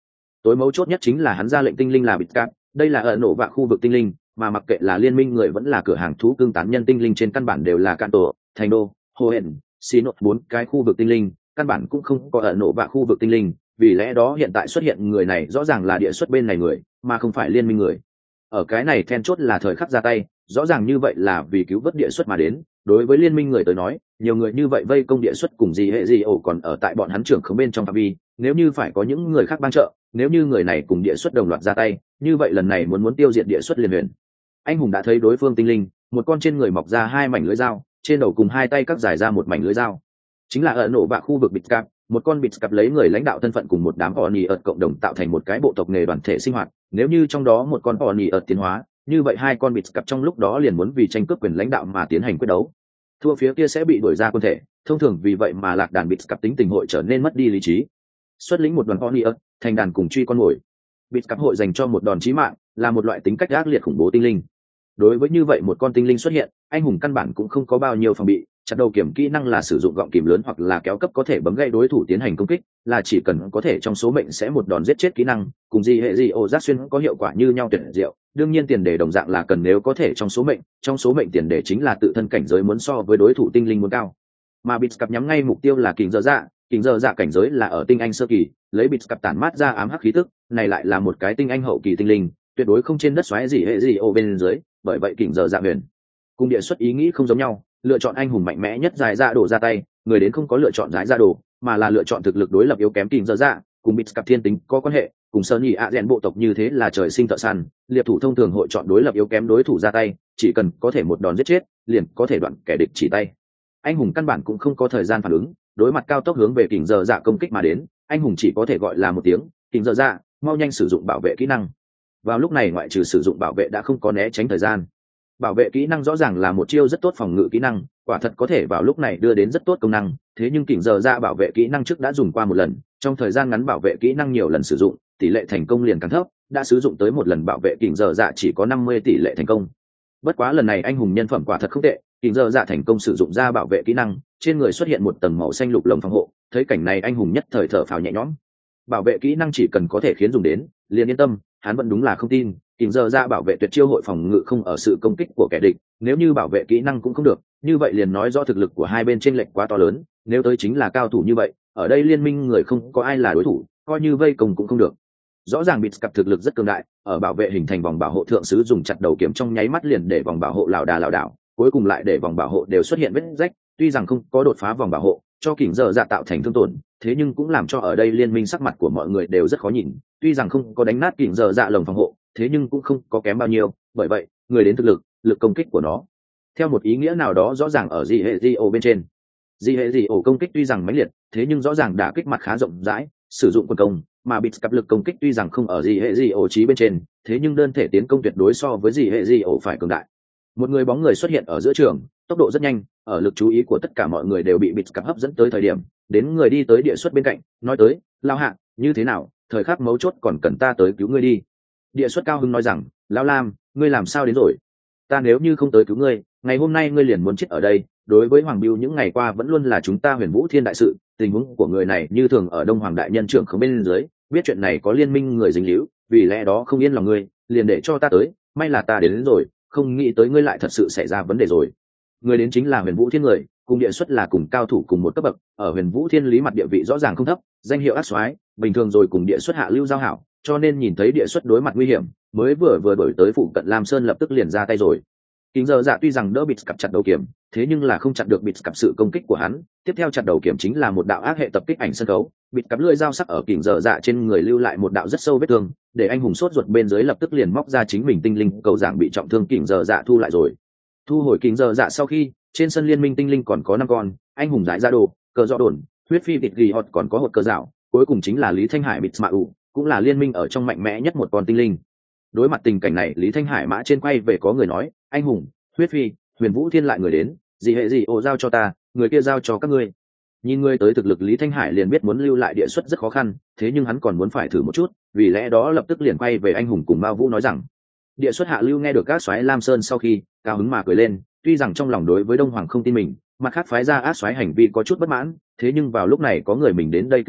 tối mấu chốt nhất chính là hắn ra lệnh tinh linh là bịt cạp, đây là ở nổ vạ khu vực tinh linh, mà mặc kệ là liên minh người vẫn là cửa hàng thú cưng tán nhân tinh linh trên căn bản đều là cạn tổ, thành đô, hồ hển, xí nốt bốn cái khu vực tinh linh, căn bản cũng không có ở nổ vạ khu vực tinh linh, vì lẽ đó hiện tại xuất hiện người này rõ ràng là địa xuất bên này người, mà không phải liên minh người. Ở cái này then chốt là thời khắc ra tay, rõ ràng như vậy là vì cứu vớt địa xuất mà đến. Đối với liên minh người tới nói, nhiều người như vậy vây công địa xuất cùng gì hệ gì ổ còn ở tại bọn hắn trưởng không bên trong phạm vi, nếu như phải có những người khác ban trợ, nếu như người này cùng địa xuất đồng loạt ra tay, như vậy lần này muốn muốn tiêu diệt địa xuất liền huyền. Anh hùng đã thấy đối phương tinh linh, một con trên người mọc ra hai mảnh lưỡi dao, trên đầu cùng hai tay cắt dài ra một mảnh lưỡi dao, chính là ở nổ bạ khu vực bịt cạp, một con bịt cạp lấy người lãnh đạo thân phận cùng một đám họ nỉ ợt cộng đồng tạo thành một cái bộ tộc nghề đoàn thể sinh hoạt. Nếu như trong đó một con họ nỉ ợt tiến hóa, như vậy hai con bịt cạp trong lúc đó liền muốn vì tranh cướp quyền lãnh đạo mà tiến hành quyết đấu, thua phía kia sẽ bị đuổi ra quân thể. Thông thường vì vậy mà lạc đàn bịt cạp tính tình hội trở nên mất đi lý trí, xuất lĩnh một đoàn họ nỉ ợt thành đàn cùng truy con mồi. Bịt cạp hội dành cho một đòn chí mạng, là một loại tính cách ác liệt khủng bố tinh linh. Đối với như vậy một con tinh linh xuất hiện, anh hùng căn bản cũng không có bao nhiêu phòng bị, chặt đầu kiểm kỹ năng là sử dụng gọng kìm lớn hoặc là kéo cấp có thể bấm gãy đối thủ tiến hành công kích, là chỉ cần có thể trong số mệnh sẽ một đòn giết chết kỹ năng, cùng gì hệ gì ô giác xuyên có hiệu quả như nhau tuyệt diệu. Đương nhiên tiền đề đồng dạng là cần nếu có thể trong số mệnh, trong số mệnh tiền đề chính là tự thân cảnh giới muốn so với đối thủ tinh linh muốn cao. Mà bịt cặp nhắm ngay mục tiêu là kình dơ dạ, kình dơ dạ cảnh giới là ở tinh anh sơ kỳ, lấy bịt cặp tản mát ra ám hắc khí tức, này lại là một cái tinh anh hậu kỳ tinh linh, tuyệt đối không trên đất xoáy gì hệ gì ô bên dưới, bởi vậy kình dơ dạ huyền cùng địa xuất ý nghĩ không giống nhau, lựa chọn anh hùng mạnh mẽ nhất giải ra đổ ra tay, người đến không có lựa chọn giải ra đổ, mà là lựa chọn thực lực đối lập yếu kém kình dơ dạ, cùng bịt cặp thiên tính có quan hệ, cùng sơn nhị ạ rèn bộ tộc như thế là trời sinh thợ săn, liệp thủ thông thường hội chọn đối lập yếu kém đối thủ ra tay, chỉ cần có thể một đòn giết chết, liền có thể đoạn kẻ địch chỉ tay. Anh hùng căn bản cũng không có thời gian phản ứng, đối mặt cao tốc hướng về kình dơ dạ công kích mà đến, anh hùng chỉ có thể gọi là một tiếng kình dơ dạ, mau nhanh sử dụng bảo vệ kỹ năng. Vào lúc này ngoại trừ sử dụng bảo vệ đã không có né tránh thời gian. Bảo vệ kỹ năng rõ ràng là một chiêu rất tốt phòng ngự kỹ năng, quả thật có thể vào lúc này đưa đến rất tốt công năng, thế nhưng kình dơ dạ bảo vệ kỹ năng trước đã dùng qua một lần, trong thời gian ngắn bảo vệ kỹ năng nhiều lần sử dụng, tỷ lệ thành công liền càng thấp, đã sử dụng tới một lần bảo vệ kình dơ dạ chỉ có năm mươi tỷ lệ thành công. Bất quá lần này anh hùng nhân phẩm quả thật không tệ, kình dơ dạ thành công sử dụng ra bảo vệ kỹ năng, trên người xuất hiện một tầng màu xanh lục lồng phòng hộ, thấy cảnh này anh hùng nhất thời thở phào nhẹ nhõm. Bảo vệ kỹ năng chỉ cần có thể khiến dùng đến, liền yên tâm, hắn vẫn đúng là không tin kình dơ dạ bảo vệ tuyệt chiêu hội phòng ngự không ở sự công kích của kẻ địch, nếu như bảo vệ kỹ năng cũng không được, như vậy liền nói do thực lực của hai bên chênh lệch quá to lớn, nếu tới chính là cao thủ như vậy, ở đây liên minh người không có ai là đối thủ, coi như vây công cũng không được. Rõ ràng bịt cặp thực lực rất cường đại, ở bảo vệ hình thành vòng bảo hộ thượng sứ dùng chặt đầu kiếm trong nháy mắt liền để vòng bảo hộ lảo đà lảo đảo, cuối cùng lại để vòng bảo hộ đều xuất hiện vết rách, tuy rằng không có đột phá vòng bảo hộ cho kình dơ dạ tạo thành thương tổn, thế nhưng cũng làm cho ở đây liên minh sắc mặt của mọi người đều rất khó nhìn, tuy rằng không có đánh nát kình dơ dạ lồng phòng hộ, thế nhưng cũng không có kém bao nhiêu, bởi vậy người đến thực lực lực công kích của nó theo một ý nghĩa nào đó rõ ràng ở dị hệ dị ổ bên trên. Dị hệ dị ổ công kích tuy rằng mãnh liệt, thế nhưng rõ ràng đã kích mặt khá rộng rãi, sử dụng quân công, mà bịt cặp lực công kích tuy rằng không ở dị hệ dị ổ trí bên trên, thế nhưng đơn thể tiến công tuyệt đối so với dị hệ dị ổ phải cường đại. Một người bóng người xuất hiện ở giữa trường, tốc độ rất nhanh, ở lực chú ý của tất cả mọi người đều bị bịt cặp hấp dẫn tới thời điểm, đến người đi tới địa xuất bên cạnh, nói tới, lao hạ, như thế nào, thời khắc mấu chốt còn cần ta tới cứu ngươi đi. Địa xuất cao hưng nói rằng, lão lam, ngươi làm sao đến rồi? Ta nếu như không tới cứu ngươi, ngày hôm nay ngươi liền muốn chết ở đây. Đối với Hoàng Biêu những ngày qua vẫn luôn là chúng ta Huyền Vũ Thiên đại sự, tình huống của người này như thường ở Đông Hoàng đại nhân trưởng không bên dưới, biết chuyện này có liên minh người dính líu, vì lẽ đó không yên lòng ngươi, liền để cho ta tới, may là ta đến, đến rồi, không nghĩ tới ngươi lại thật sự xảy ra vấn đề rồi. Người đến chính là Huyền Vũ Thiên người, cùng địa xuất là cùng cao thủ cùng một cấp bậc, ở Huyền Vũ Thiên lý mặt địa vị rõ ràng không thấp, danh hiệu ác soái, bình thường rồi cùng địa xuất hạ lưu giao hảo, cho nên nhìn thấy địa xuất đối mặt nguy hiểm, mới vừa vừa đổi tới phụ cận Lam Sơn lập tức liền ra tay rồi. Kình dơ dạ tuy rằng đỡ bịt cặp chặt đầu kiếm, thế nhưng là không chặn được bịt cặp sự công kích của hắn, tiếp theo chặt đầu kiếm chính là một đạo ác hệ tập kích ảnh sân khấu, bịt cặp lưỡi dao sắc ở kình dơ dạ trên người lưu lại một đạo rất sâu vết thương, để anh hùng sốt ruột bên dưới lập tức liền móc ra chính mình tinh linh cầu giảng bị trọng thương kình dơ dạ thu lại rồi. Thu hồi kình dơ dạ sau khi, trên sân liên minh tinh linh còn có năm con, anh hùng giải ra đồ, cờ dọ đồn, huyết phi vịt ghi hot còn có hột cờ dạo, cuối cùng chính là Lý Thanh Hải bịt mạ ủ, cũng là liên minh ở trong mạnh mẽ nhất một con tinh linh. Đối mặt tình cảnh này, Lý Thanh Hải mã trên quay về có người nói, anh hùng, huyết phi, Huyền Vũ Thiên lại người đến, gì hệ gì ồ giao cho ta, người kia giao cho các ngươi. Nhìn ngươi tới thực lực, Lý Thanh Hải liền biết muốn lưu lại địa xuất rất khó khăn, thế nhưng hắn còn muốn phải thử một chút, vì lẽ đó lập tức liền quay về anh hùng cùng Mao Vũ nói rằng, địa xuất hạ lưu nghe được các soái Lam Sơn sau khi cao hứng mà cười lên, tuy rằng trong lòng đối với Đông Hoàng không tin mình, mặt khác phái ra ác soái hành vi có chút bất mãn, thế nhưng vào lúc này có người mình đến đây cứu giúp,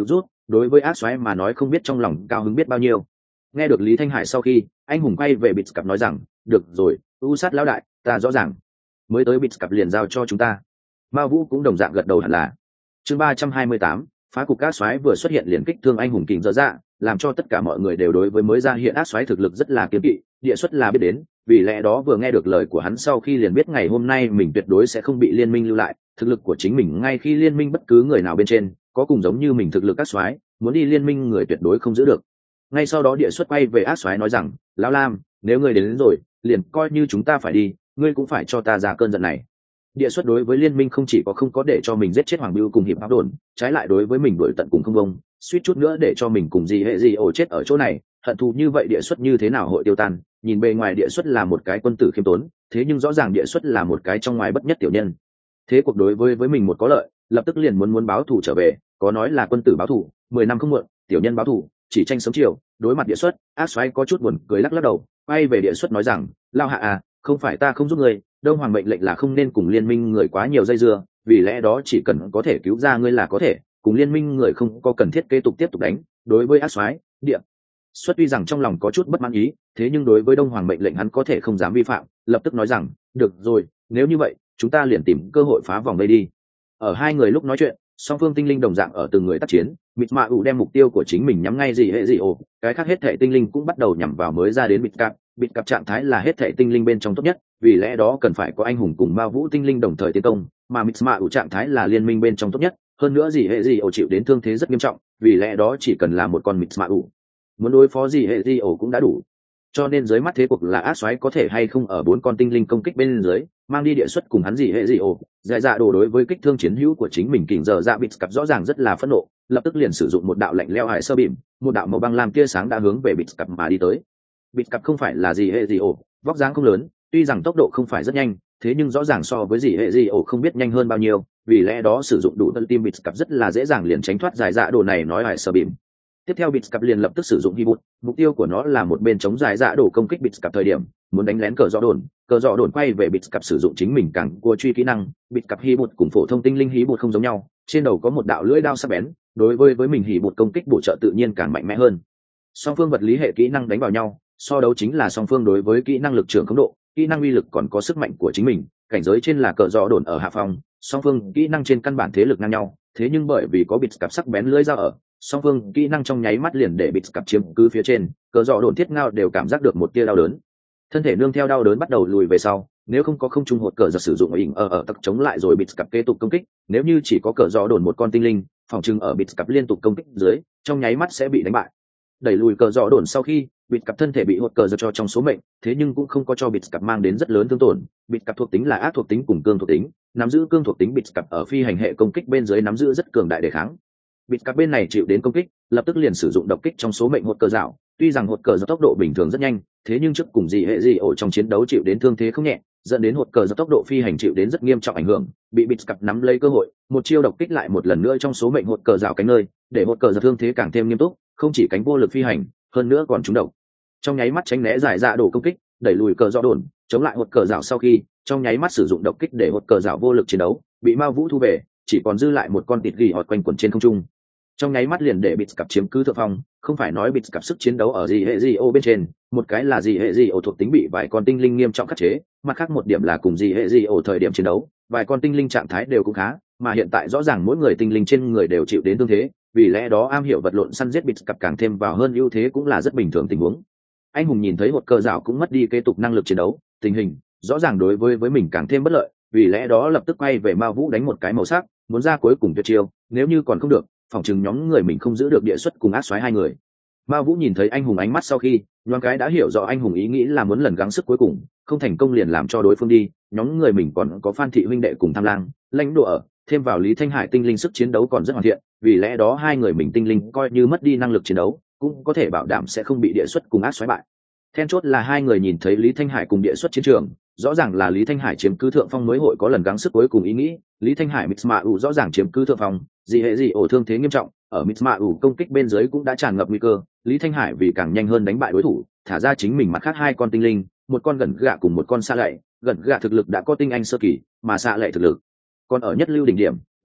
đối với ác xoáy mà nói không biết trong lòng cao hứng biết bao nhiêu. Nghe được Lý Thanh Hải sau khi, anh hùng quay về bịt cặp nói rằng, được rồi, u sát lão đại, ta rõ ràng, mới tới bịt cặp liền giao cho chúng ta. Mao Vũ cũng đồng dạng gật đầu hẳn là. Chương ba trăm hai mươi tám, phá cục ác xoáy vừa xuất hiện liền kích thương anh hùng kình dở dạ, làm cho tất cả mọi người đều đối với mới ra hiện ác xoáy thực lực rất là kiêng kỵ, địa xuất là biết đến, vì lẽ đó vừa nghe được lời của hắn sau khi liền biết ngày hôm nay mình tuyệt đối sẽ không bị liên minh lưu lại, thực lực của chính mình ngay khi liên minh bất cứ người nào bên trên, có cùng giống như mình thực lực ác xoáy, muốn đi liên minh người tuyệt đối không giữ được. Ngay sau đó địa xuất quay về ác xoáy nói rằng, lão Lam, nếu ngươi đến, đến rồi, liền coi như chúng ta phải đi, ngươi cũng phải cho ta ra cơn giận này. Địa xuất đối với liên minh không chỉ có không có để cho mình giết chết Hoàng Bưu cùng hiệp áp đồn, trái lại đối với mình đuổi tận cùng không bông, suýt chút nữa để cho mình cùng gì hệ gì ổ chết ở chỗ này, hận thù như vậy địa xuất như thế nào hội tiêu tan. Nhìn bề ngoài địa xuất là một cái quân tử khiêm tốn, thế nhưng rõ ràng địa xuất là một cái trong ngoài bất nhất tiểu nhân. Thế cuộc đối với với mình một có lợi, lập tức liền muốn muốn báo thù trở về, có nói là quân tử báo thù, mười năm không muộn, tiểu nhân báo thù, chỉ tranh sớm chiều. Đối mặt địa xuất, ác xoáy có chút buồn cười lắc lắc đầu, quay về địa xuất nói rằng, lao hạ à, không phải ta không giúp ngươi, đông hoàng mệnh lệnh là không nên cùng liên minh người quá nhiều dây dưa, vì lẽ đó chỉ cần có thể cứu ra ngươi là có thể, cùng liên minh người không có cần thiết kế tục tiếp tục đánh. Đối với ác xoáy, địa xuất tuy rằng trong lòng có chút bất mãn ý, thế nhưng đối với đông hoàng mệnh lệnh hắn có thể không dám vi phạm, lập tức nói rằng, được rồi, nếu như vậy chúng ta liền tìm cơ hội phá vòng đây đi. Ở hai người lúc nói chuyện, song phương tinh linh đồng dạng ở từng người tác chiến, mịt mạ ủ đem mục tiêu của chính mình nhắm ngay gì hệ gì ồ, cái khác hết thảy tinh linh cũng bắt đầu nhắm vào mới ra đến bịt cặp. Bịt cặp trạng thái là hết thảy tinh linh bên trong tốt nhất, vì lẽ đó cần phải có anh hùng cùng ma vũ tinh linh đồng thời tiến công, mà mịt mạ ủ trạng thái là liên minh bên trong tốt nhất, hơn nữa gì hệ gì ồ chịu đến thương thế rất nghiêm trọng, vì lẽ đó chỉ cần là một con mịt mạ ủ, muốn đối phó gì hệ gì ồ cũng đã đủ. Cho nên dưới mắt thế cuộc là ác xoáy có thể hay không ở bốn con tinh linh công kích bên dưới mang đi địa xuất cùng hắn gì hệ gì ồ, dạy dạ đồ đối với kích thương chiến hữu của chính mình kình giờ dạ bịt cặp rõ ràng rất là phẫn nộ, lập tức liền sử dụng một đạo lạnh lẽo hải sơ bìm, một đạo màu băng lam tia sáng đã hướng về bịt cặp mà đi tới. Bịt cặp không phải là gì hệ gì ồ, vóc dáng không lớn, tuy rằng tốc độ không phải rất nhanh, thế nhưng rõ ràng so với gì hệ gì ồ không biết nhanh hơn bao nhiêu, vì lẽ đó sử dụng đủ tân tim bịt cặp rất là dễ dàng liền tránh thoát giải dạ đồ này nói hải sơ bìm. Tiếp theo bịt cặp liền lập tức sử dụng hi bút, mục tiêu của nó là một bên chống giải dạ đổ công kích bịt cặp thời điểm muốn đánh lén cờ rõ đồn, cờ rõ đồn quay về bịt cặp sử dụng chính mình càng cua truy kỹ năng. Bịt cặp hi bút cùng phổ thông tinh linh hi bút không giống nhau, trên đầu có một đạo lưỡi đao sắc bén, đối với với mình hi bút công kích bổ trợ tự nhiên càng mạnh mẽ hơn. Song phương vật lý hệ kỹ năng đánh vào nhau, so đấu chính là song phương đối với kỹ năng lực trưởng khống độ, kỹ năng uy lực còn có sức mạnh của chính mình, cảnh giới trên là cờ rõ đồn ở hạ phòng, song phương kỹ năng trên căn bản thế lực ngang nhau, thế nhưng bởi vì có bịt cặp sắc bén lưỡi dao ở, song phương kỹ năng trong nháy mắt liền để bịt cặp chiếm cứ phía trên, cờ rõ đồn thiết ngao đều cảm giác được một tia đau đớn, thân thể nương theo đau đớn bắt đầu lùi về sau. Nếu không có không trung hột cờ giật sử dụng ỉnh ở ở tặc chống lại rồi bịt cặp kế tục công kích, nếu như chỉ có cờ rõ đồn một con tinh linh phòng trưng ở bịt cặp liên tục công kích dưới trong nháy mắt sẽ bị đánh bại. Đẩy lùi cờ rõ đồn sau khi bịt cặp thân thể bị hột cờ giật cho trong số mệnh, thế nhưng cũng không có cho bịt cặp mang đến rất lớn thương tổn. Bịt cặp thuộc tính là ác thuộc tính cùng cương thuộc tính, nắm giữ cương thuộc tính bịt cặp ở phi hành hệ công kích bên dưới nắm giữ rất cường đại đề kháng. Bịt cặp bên này chịu đến công kích lập tức liền sử dụng độc kích trong số mệnh hột cờ dạo, tuy rằng hột cờ giật tốc độ bình thường rất nhanh, thế nhưng trước cùng gì hệ gì ổ trong chiến đấu chịu đến thương thế không nhẹ, dẫn đến hột cờ giật tốc độ phi hành chịu đến rất nghiêm trọng ảnh hưởng, bị bịt cặp nắm lấy cơ hội một chiêu độc kích lại một lần nữa trong số mệnh hột cờ dạo cánh nơi, để hột cờ giật thương thế càng thêm nghiêm túc, không chỉ cánh vô lực phi hành, hơn nữa còn trúng độc. Trong nháy mắt tránh né giải dạ đổ công kích, đẩy lùi cờ rõ đồn, chống lại hột cờ dạo sau khi trong nháy mắt sử dụng độc kích để hột cờ dạo vô lực chiến đấu, bị Mao Vũ thu về, chỉ còn dư lại một con tịt gỉ hột quanh quẩn trên không trung. Trong nháy mắt liền để bịt cặp chiếm cứ thượng phong, không phải nói bịt cặp sức chiến đấu ở gì hệ gì ô bên trên, một cái là gì hệ gì ô thuộc tính bị vài con tinh linh nghiêm trọng khắc chế, mặt khác một điểm là cùng gì hệ gì ô thời điểm chiến đấu vài con tinh linh trạng thái đều cũng khá, mà hiện tại rõ ràng mỗi người tinh linh trên người đều chịu đến thương thế, vì lẽ đó am hiểu vật lộn săn giết bịt cặp càng thêm vào hơn ưu thế cũng là rất bình thường tình huống. Anh hùng nhìn thấy hột cờ dạo cũng mất đi kế tục năng lực chiến đấu, tình hình rõ ràng đối với với mình càng thêm bất lợi, vì lẽ đó lập tức quay về Mao Vũ đánh một cái màu sắc, muốn ra cuối cùng tuyệt chiêu, nếu như còn không được phòng chừng nhóm người mình không giữ được địa xuất cùng ác xoáy hai người. Mao Vũ nhìn thấy anh hùng ánh mắt sau khi nhoáng cái đã hiểu rõ anh hùng ý nghĩ là muốn lần gắng sức cuối cùng, không thành công liền làm cho đối phương đi, nhóm người mình còn có Phan Thị huynh đệ cùng Tham Lang, lãnh độ ở, thêm vào Lý Thanh Hải tinh linh sức chiến đấu còn rất hoàn thiện, vì lẽ đó hai người mình tinh linh coi như mất đi năng lực chiến đấu cũng có thể bảo đảm sẽ không bị địa xuất cùng ác xoáy bại. Then chốt là hai người nhìn thấy Lý Thanh Hải cùng địa xuất chiến trường, rõ ràng là Lý Thanh Hải chiếm cứ thượng phong mới hội có lần gắng sức cuối cùng ý nghĩ, Lý Thanh Hải Mitsmau rõ ràng chiếm cứ thượng phong, gì hệ gì ổ thương thế nghiêm trọng, ở Mitsmau công kích bên dưới cũng đã tràn ngập nguy cơ, Lý Thanh Hải vì càng nhanh hơn đánh bại đối thủ, thả ra chính mình mặt khác hai con tinh linh, một con gần gạ cùng một con xa lệ, gần gạ thực lực đã có tinh anh sơ kỳ, mà xa lệ thực lực còn ở nhất lưu đỉnh điểm,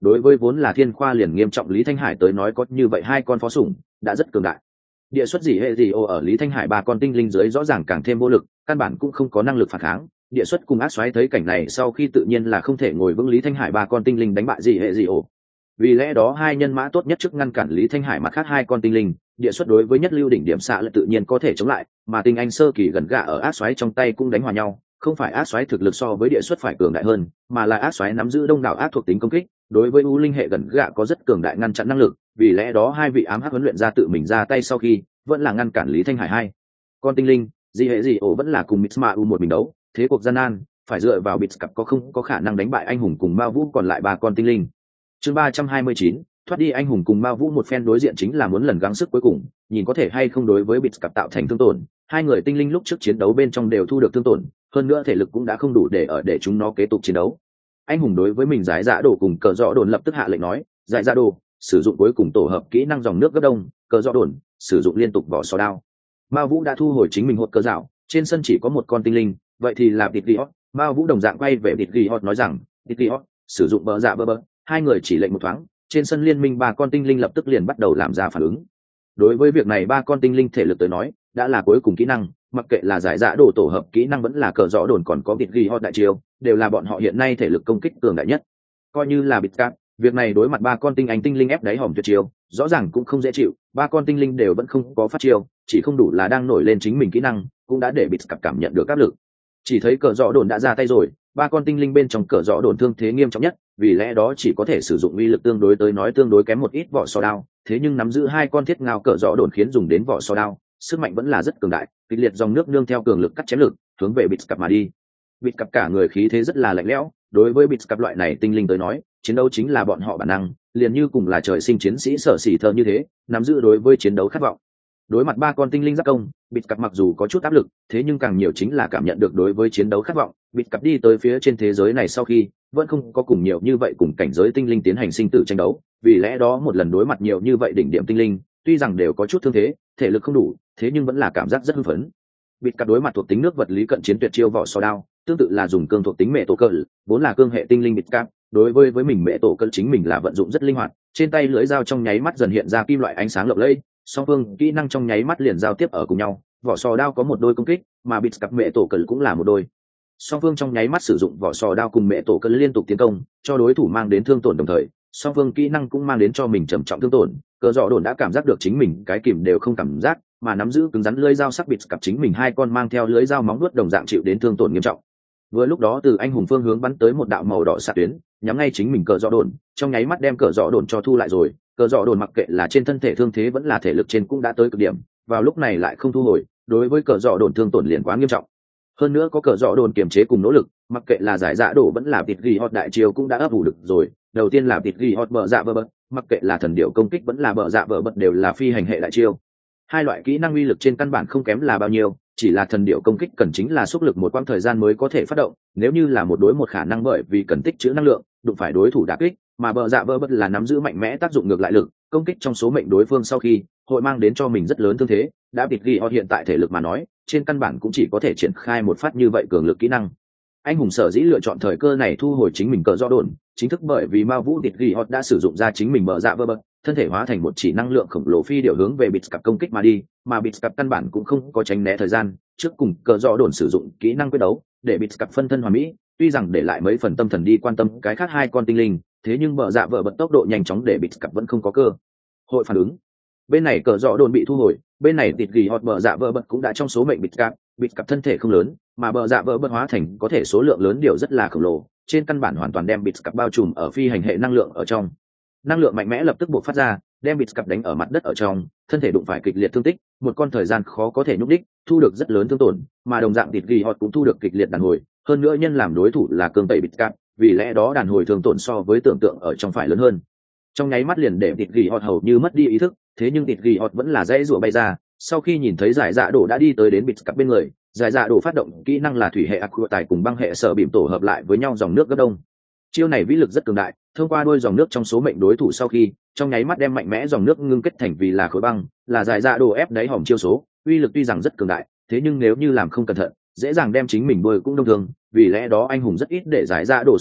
đối với vốn là thiên khoa liền nghiêm trọng Lý Thanh Hải tới nói có như vậy hai con phó sủng đã rất cường đại. Địa xuất gì hệ gì ô ở Lý Thanh Hải ba con tinh linh dưới rõ ràng càng thêm vô lực, căn bản cũng không có năng lực phản kháng. Địa xuất cùng ác xoáy thấy cảnh này sau khi tự nhiên là không thể ngồi vững Lý Thanh Hải ba con tinh linh đánh bại gì hệ gì ô. Vì lẽ đó hai nhân mã tốt nhất trước ngăn cản Lý Thanh Hải mặt khác hai con tinh linh, địa xuất đối với nhất lưu đỉnh điểm xạ lại tự nhiên có thể chống lại, mà tinh anh sơ kỳ gần gạ ở ác xoáy trong tay cũng đánh hòa nhau, không phải ác xoáy thực lực so với địa xuất phải cường đại hơn, mà là ác xoáy nắm giữ đông đảo ác thuộc tính công kích, đối với u linh hệ gần gạ có rất cường đại ngăn chặn năng lực, vì lẽ đó hai vị ám hắc huấn luyện ra tự mình ra tay sau khi vẫn là ngăn cản Lý Thanh Hải hai con tinh linh, gì hệ gì ổ vẫn là cùng Mitsma u một mình đấu, thế cuộc gian nan, phải dựa vào bịt cặp có không có khả năng đánh bại anh hùng cùng Mao Vũ còn lại ba con tinh linh. Chương ba trăm hai mươi chín, thoát đi anh hùng cùng Mao Vũ một phen đối diện chính là muốn lần gắng sức cuối cùng, nhìn có thể hay không đối với bịt cặp tạo thành thương tổn. Hai người tinh linh lúc trước chiến đấu bên trong đều thu được thương tổn, hơn nữa thể lực cũng đã không đủ để ở để chúng nó kế tục chiến đấu. Anh hùng đối với mình giải dạ đồ cùng cờ rõ đồn lập tức hạ lệnh nói, giải dạ đồ sử dụng cuối cùng tổ hợp kỹ năng dòng nước gấp đông, cờ rõ đồn sử dụng liên tục vỏ sò đao. Mao Vũ đã thu hồi chính mình hột cờ dạo, trên sân chỉ có một con tinh linh, vậy thì là Tịt Gihot. Mao Vũ đồng dạng quay về Tịt Gihot nói rằng, Tịt Gihot sử dụng bờ dạ bơ bơ. Hai người chỉ lệnh một thoáng, trên sân liên minh ba con tinh linh lập tức liền bắt đầu làm ra phản ứng. Đối với việc này ba con tinh linh thể lực tới nói đã là cuối cùng kỹ năng, mặc kệ là giải dạ đồ tổ hợp kỹ năng vẫn là cờ rõ đồn còn có Tịt Gihot đại chiêu, đều là bọn họ hiện nay thể lực công kích cường đại nhất. Coi như là bịt cát, việc này đối mặt ba con tinh anh tinh linh ép đáy hòm tuyệt chiêu, rõ ràng cũng không dễ chịu, ba con tinh linh đều vẫn không có phát chiêu, chỉ không đủ là đang nổi lên chính mình kỹ năng, cũng đã để bịt cát cảm nhận được áp lực. Chỉ thấy cờ rõ đồn đã ra tay rồi, ba con tinh linh bên trong cờ rõ đồn thương thế nghiêm trọng nhất, vì lẽ đó chỉ có thể sử dụng uy lực tương đối tới nói tương đối kém một ít vỏ sò đao, thế nhưng nắm giữ hai con thiết ngao cờ rõ đồn khiến dùng đến vỏ sò đao, sức mạnh vẫn là rất cường đại, kịch liệt dòng nước nương theo cường lực cắt chém lực, hướng về bịt cát mà đi. Bịt cát cả người khí thế rất là lạnh lẽo, đối với bịt cát loại này tinh linh tới nói, chiến đấu chính là bọn họ bản năng, liền như cùng là trời sinh chiến sĩ sở sỉ thơ như thế, nắm giữ đối với chiến đấu khát vọng. Đối mặt ba con tinh linh giáp công, bịt cát mặc dù có chút áp lực, thế nhưng càng nhiều chính là cảm nhận được đối với chiến đấu khát vọng. Bịt cát đi tới phía trên thế giới này sau khi, vẫn không có cùng nhiều như vậy cùng cảnh giới tinh linh tiến hành sinh tử tranh đấu, vì lẽ đó một lần đối mặt nhiều như vậy đỉnh điểm tinh linh, tuy rằng đều có chút thương thế, thể lực không đủ, thế nhưng vẫn là cảm giác rất hưng phấn. Bịt cát đối mặt thuộc tính nước vật lý cận chiến tuyệt chiêu vỏ sò đao, tương tự là dùng cương thuộc tính mẹ tổ cờ, vốn là cương hệ tinh linh bịt cát, đối với với mình mẹ tổ cờ chính mình là vận dụng rất linh hoạt, trên tay lưỡi dao trong nháy mắt dần hiện ra kim loại ánh sáng lộng lẫy, song phương kỹ năng trong nháy mắt liền giao tiếp ở cùng nhau. Vỏ sò đao có một đôi công kích, mà bịt cát mẹ tổ cờ cũng là một đôi. Song phương trong nháy mắt sử dụng vỏ sò đao cùng mẹ tổ cờ liên tục tiến công, cho đối thủ mang đến thương tổn đồng thời, song phương kỹ năng cũng mang đến cho mình trầm trọng thương tổn. Cờ rõ đồn đã cảm giác được chính mình cái kìm đều không cảm giác, mà nắm giữ cứng rắn lưỡi dao sắc bịt cát chính mình hai con mang theo lưỡi dao móng vuốt đồng dạng chịu đến thương tổn nghiêm trọng. Vừa lúc đó từ anh hùng phương hướng bắn tới một đạo màu đỏ xạ tuyến, nhắm ngay chính mình cờ rõ đồn, trong nháy mắt đem cờ rõ đồn cho thu lại rồi. Cờ rõ đồn mặc kệ là trên thân thể thương thế vẫn là thể lực trên cũng đã tới cực điểm, vào lúc này lại không thu hồi, đối với cờ rõ đồn thương tổn liền quá nghiêm trọng. Hơn nữa có cờ rõ đồn kiềm chế cùng nỗ lực, mặc kệ là giải dạ đổ vẫn là Tịt Gihot đại chiêu cũng đã ấp ủ được rồi. Đầu tiên là Tịt Gihot bờ dạ vơ bật, mặc kệ là thần điệu công kích vẫn là bờ dạ vơ bật đều là phi hành hệ đại chiêu. Hai loại kỹ năng uy lực trên căn bản không kém là bao nhiêu, chỉ là thần điệu công kích cần chính là xúc lực một quãng thời gian mới có thể phát động, nếu như là một đối một khả năng bởi vì cần tích trữ năng lượng, đụng phải đối thủ đả kích, mà bờ dạ vơ bật là nắm giữ mạnh mẽ tác dụng ngược lại lực, công kích trong số mệnh đối phương sau khi hội mang đến cho mình rất lớn thương thế. Đã Tịt Gihot hiện tại thể lực mà nói, trên căn bản cũng chỉ có thể triển khai một phát như vậy cường lực kỹ năng. Anh hùng sở dĩ lựa chọn thời cơ này thu hồi chính mình cờ rõ đồn, chính thức bởi vì Mao Vũ Tịt Gihot đã sử dụng ra chính mình bờ dạ vơ bật, thân thể hóa thành một chỉ năng lượng khổng lồ phi điệu hướng về bịt cát công kích mà đi, mà bịt cát căn bản cũng không có tránh né thời gian, trước cùng cờ rõ đồn sử dụng kỹ năng quyết đấu để bịt cát phân thân hoàn mỹ, tuy rằng để lại mấy phần tâm thần đi quan tâm cái khác hai con tinh linh, thế nhưng bờ dạ vơ bật tốc độ nhanh chóng để bịt cát vẫn không có cơ hội phản ứng. Bên này cờ rõ đồn bị thu hồi, bên này Tịt Gihot bờ dạ vơ bật cũng đã trong số mệnh bịt cát, bịt cát thân thể không lớn, mà bờ dạ vơ bật hóa thành có thể số lượng lớn điều rất là khổng lồ, trên căn bản hoàn toàn đem bịt cát bao trùm ở phi hành hệ năng lượng ở trong. Năng lượng mạnh mẽ lập tức bộc phát ra, đem bịt cát đánh ở mặt đất ở trong, thân thể đụng phải kịch liệt thương tích, một con thời gian khó có thể nhúc đích, thu được rất lớn thương tổn, mà đồng dạng Tịt Gihot cũng thu được kịch liệt đàn hồi, hơn nữa nhân làm đối thủ là cương tẩy bịt cát, vì lẽ đó đàn hồi thương tổn so với tưởng tượng ở trong phải lớn hơn. Trong nháy mắt liền để Tịt Gihot hầu như mất đi ý thức, thế nhưng Tịt Gihot vẫn là dãy rủa bay ra, sau khi nhìn thấy giải dạ đổ đã đi tới đến bịt cát bên người, giải dạ đổ phát động kỹ năng là thủy hệ aqua tài cùng băng hệ sở bìm tổ hợp lại với nhau dòng nước gấp đông. Chiêu này vĩ lực rất cường đại, thông qua đôi dòng nước trong số mệnh đối thủ sau khi, trong nháy mắt đem mạnh mẽ dòng nước ngưng kết thành vì là khối băng, là giải dạ đổ ép đáy hòm chiêu số, uy lực tuy rằng rất cường đại, thế nhưng nếu như làm không cẩn thận, dễ dàng đem chính mình bôi cũng đông thường, vì lẽ đó anh hùng rất ít để giải dạ đổ sử dụng,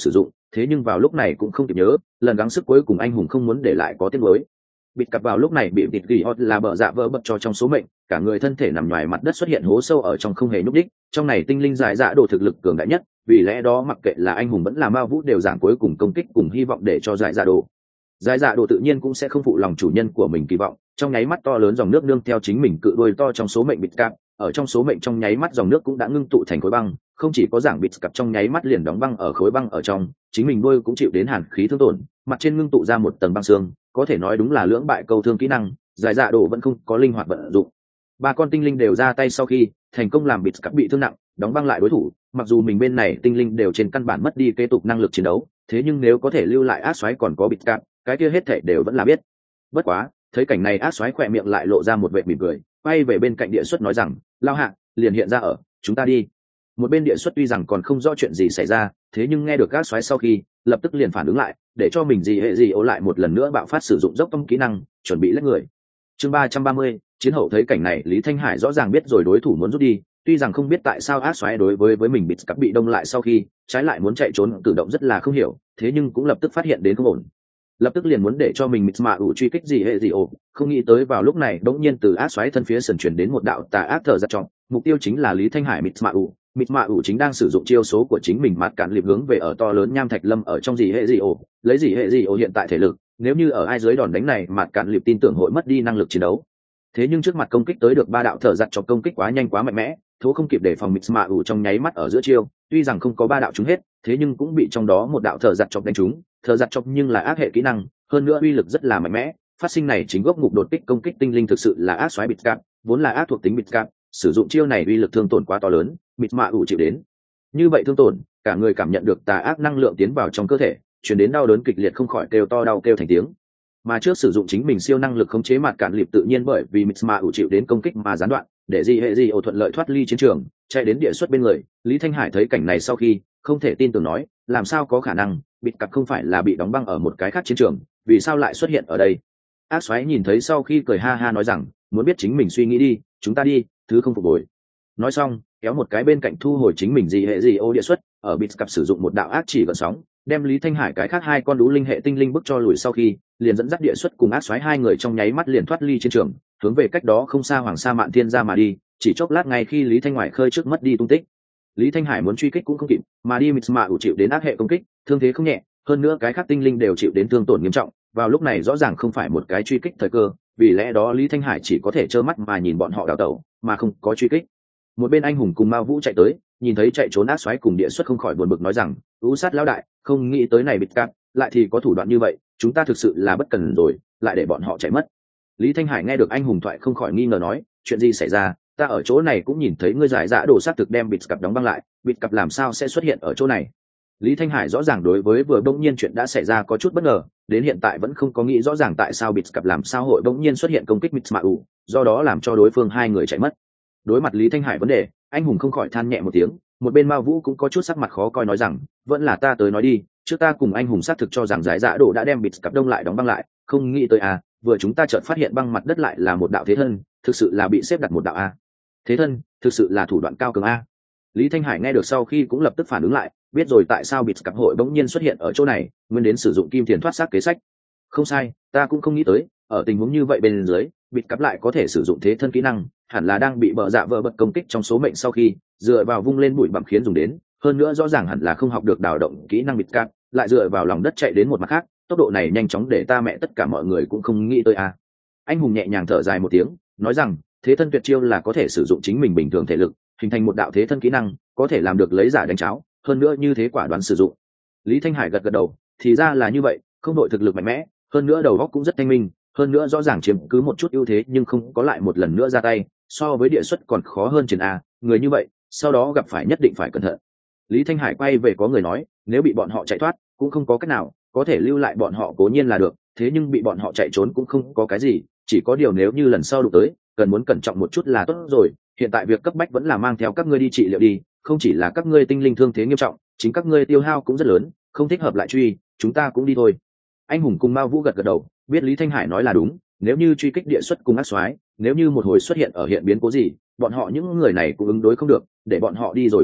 thế nhưng vào lúc này cũng không kịp nhớ, lần gắng sức cuối cùng anh hùng không muốn để lại có tiếng mới. Bịt cặp vào lúc này bị bịt gỉ hot là bờ dạ vỡ bật cho trong số mệnh, cả người thân thể nằm ngoài mặt đất xuất hiện hố sâu ở trong không hề nhúc đích, trong này tinh linh giải dạ đồ thực lực cường đại nhất, vì lẽ đó mặc kệ là anh hùng vẫn là ma vũ đều giảng cuối cùng công kích cùng hy vọng để cho giải dạ đồ. Giải dạ đồ tự nhiên cũng sẽ không phụ lòng chủ nhân của mình kỳ vọng, trong nháy mắt to lớn dòng nước nương theo chính mình cự đuôi to trong số mệnh bịt cặp, ở trong số mệnh trong nháy mắt dòng nước cũng đã ngưng tụ thành khối băng, không chỉ có giảng bịt cặp trong nháy mắt liền đóng băng ở khối băng ở trong, chính mình đuôi cũng chịu đến hàn khí thương tổn, mặt trên ngưng tụ ra một tầng băng xương, có thể nói đúng là lưỡng bại câu thương kỹ năng, giải dạ đồ vẫn không có linh hoạt vận dụng. Ba con tinh linh đều ra tay sau khi thành công làm bịt cặp bị thương nặng, đóng băng lại đối thủ, mặc dù mình bên này tinh linh đều trên căn bản mất đi kế tục năng lực chiến đấu, thế nhưng nếu có thể lưu lại ác xoáy còn có bịt cặp, cái kia hết thảy đều vẫn là biết. Bất quá, thấy cảnh này ác xoáy khỏe miệng lại lộ ra một vệt mỉm cười, quay về bên cạnh địa xuất nói rằng, lao hạ, liền hiện ra ở, chúng ta đi. Một bên địa xuất tuy rằng còn không rõ chuyện gì xảy ra, thế nhưng nghe được ác xoáy sau khi lập tức liền phản ứng lại, để cho mình gì hệ gì ô lại một lần nữa bạo phát sử dụng dốc tâm kỹ năng, chuẩn bị lấy người. Chương ba trăm ba mươi, chiến hậu thấy cảnh này Lý Thanh Hải rõ ràng biết rồi đối thủ muốn rút đi, tuy rằng không biết tại sao ác xoáy đối với với mình bị cặp bị đông lại sau khi trái lại muốn chạy trốn, cử động rất là không hiểu, thế nhưng cũng lập tức phát hiện đến không ổn, lập tức liền muốn để cho mình mịt mạ ủ truy kích gì hệ gì ồ, không nghĩ tới vào lúc này đống nhiên từ ác xoáy thân phía sần chuyển đến một đạo tà ác thở giật trọng, mục tiêu chính là Lý Thanh Hải mịt mạ ủ. Mịt mạ ủ chính đang sử dụng chiêu số của chính mình mạt cản liệp hướng về ở to lớn nham thạch lâm ở trong gì hệ gì ồ, lấy gì hệ gì ồ hiện tại thể lực, nếu như ở ai dưới đòn đánh này mạt cản liệp tin tưởng hội mất đi năng lực chiến đấu. Thế nhưng trước mặt công kích tới được ba đạo thở giật cho công kích quá nhanh quá mạnh mẽ, thố không kịp để phòng mịt mạ ủ trong nháy mắt ở giữa chiêu, tuy rằng không có ba đạo trúng hết, thế nhưng cũng bị trong đó một đạo thở giật chọc đánh trúng, thở giật chọc nhưng là ác hệ kỹ năng, hơn nữa uy lực rất là mạnh mẽ, phát sinh này chính gốc ngục đột kích công kích tinh linh thực sự là ác xoáy bịt cạp, vốn là ác thuộc tính bịt cạp, sử dụng chiêu này uy lực thương tổn quá to lớn, mịt mạ ủ chịu đến như vậy thương tổn, cả người cảm nhận được tà ác năng lượng tiến vào trong cơ thể, truyền đến đau đớn kịch liệt không khỏi kêu to đau kêu thành tiếng. Mà trước sử dụng chính mình siêu năng lực khống chế mặt cản liệp tự nhiên bởi vì mịt mạ ủ chịu đến công kích mà gián đoạn, để gì hệ gì ổ thuận lợi thoát ly chiến trường, chạy đến địa xuất bên người. Lý Thanh Hải thấy cảnh này sau khi không thể tin tưởng nói, làm sao có khả năng, bịt cặp không phải là bị đóng băng ở một cái khác chiến trường, vì sao lại xuất hiện ở đây? Ác xoáy nhìn thấy sau khi cười ha ha nói rằng, muốn biết chính mình suy nghĩ đi, chúng ta đi, thứ không phục hồi. Nói xong kéo một cái bên cạnh thu hồi chính mình gì hệ gì ô địa xuất, ở bịt cặp sử dụng một đạo ác chỉ gợn sóng, đem Lý Thanh Hải cái khác hai con đũ linh hệ tinh linh bức cho lùi sau khi liền dẫn dắt địa xuất cùng ác xoáy hai người trong nháy mắt liền thoát ly chiến trường, hướng về cách đó không xa Hoàng Sa Mạn Thiên ra mà đi. Chỉ chốc lát ngay khi Lý Thanh Hải khơi trước mất đi tung tích, Lý Thanh Hải muốn truy kích cũng không kịp, mà đi mịt mạ ủ chịu đến ác hệ công kích, thương thế không nhẹ, hơn nữa cái khác tinh linh đều chịu đến thương tổn nghiêm trọng, vào lúc này rõ ràng không phải một cái truy kích thời cơ, vì lẽ đó Lý Thanh Hải chỉ có thể trơ mắt mà nhìn bọn họ đào tẩu, mà không có truy kích. Một bên anh hùng cùng Mao Vũ chạy tới, nhìn thấy chạy trốn ác xoáy cùng địa xuất không khỏi buồn bực nói rằng, U sát lão đại, không nghĩ tới này bịt cạp lại thì có thủ đoạn như vậy, chúng ta thực sự là bất cần rồi, lại để bọn họ chạy mất. Lý Thanh Hải nghe được anh hùng thoại không khỏi nghi ngờ nói, chuyện gì xảy ra, ta ở chỗ này cũng nhìn thấy ngươi giải dạ đồ sát thực đem bịt cặp đóng băng lại, bịt cặp làm sao sẽ xuất hiện ở chỗ này? Lý Thanh Hải rõ ràng đối với vừa bỗng nhiên chuyện đã xảy ra có chút bất ngờ, đến hiện tại vẫn không có nghĩ rõ ràng tại sao bịt cặp làm sao hội bỗng nhiên xuất hiện công kích Mitsmau, do đó làm cho đối phương hai người chạy mất. Đối mặt Lý Thanh Hải vấn đề, anh hùng không khỏi than nhẹ một tiếng, một bên Mao Vũ cũng có chút sắc mặt khó coi nói rằng, vẫn là ta tới nói đi, trước ta cùng anh hùng xác thực cho rằng giải dạ đồ đã đem bịt cặp đông lại đóng băng lại, không nghĩ tới à, vừa chúng ta chợt phát hiện băng mặt đất lại là một đạo thế thân, thực sự là bị xếp đặt một đạo a. Thế thân, thực sự là thủ đoạn cao cường a. Lý Thanh Hải nghe được sau khi cũng lập tức phản ứng lại, biết rồi tại sao bịt cặp hội bỗng nhiên xuất hiện ở chỗ này, nguyên đến sử dụng kim tiền thoát xác kế sách. Không sai, ta cũng không nghĩ tới, ở tình huống như vậy bên dưới, bịt cặp lại có thể sử dụng thế thân kỹ năng, hẳn là đang bị bờ dạ vỡ bật công kích trong số mệnh sau khi dựa vào vung lên bụi bặm khiến dùng đến, hơn nữa rõ ràng hẳn là không học được đào động kỹ năng bịt cặp, lại dựa vào lòng đất chạy đến một mặt khác, tốc độ này nhanh chóng để ta mẹ tất cả mọi người cũng không nghĩ tới a. Anh hùng nhẹ nhàng thở dài một tiếng, nói rằng, thế thân tuyệt chiêu là có thể sử dụng chính mình bình thường thể lực, hình thành một đạo thế thân kỹ năng, có thể làm được lấy giả đánh cháo, hơn nữa như thế quả đoán sử dụng. Lý Thanh Hải gật gật đầu, thì ra là như vậy, không đội thực lực mạnh mẽ, hơn nữa đầu óc cũng rất thanh minh, hơn nữa rõ ràng chiếm cứ một chút ưu thế nhưng không có lại một lần nữa ra tay, so với địa xuất còn khó hơn chiến a, người như vậy, sau đó gặp phải nhất định phải cẩn thận. Lý Thanh Hải quay về có người nói, nếu bị bọn họ chạy thoát, cũng không có cách nào, có thể lưu lại bọn họ cố nhiên là được, thế nhưng bị bọn họ chạy trốn cũng không có cái gì, chỉ có điều nếu như lần sau đụng tới, cần muốn cẩn trọng một chút là tốt rồi, hiện tại việc cấp bách vẫn là mang theo các ngươi đi trị liệu đi, không chỉ là các ngươi tinh linh thương thế nghiêm trọng, chính các ngươi tiêu hao cũng rất lớn, không thích hợp lại truy, chúng ta cũng đi thôi. Anh hùng cùng Mao Vũ gật gật đầu, biết Lý Thanh Hải nói là đúng, nếu như truy kích địa xuất cùng ác soái, nếu như một hồi xuất hiện ở hiện biến cố gì, bọn họ những người này cũng ứng đối không được, để bọn họ đi rồi cũng được,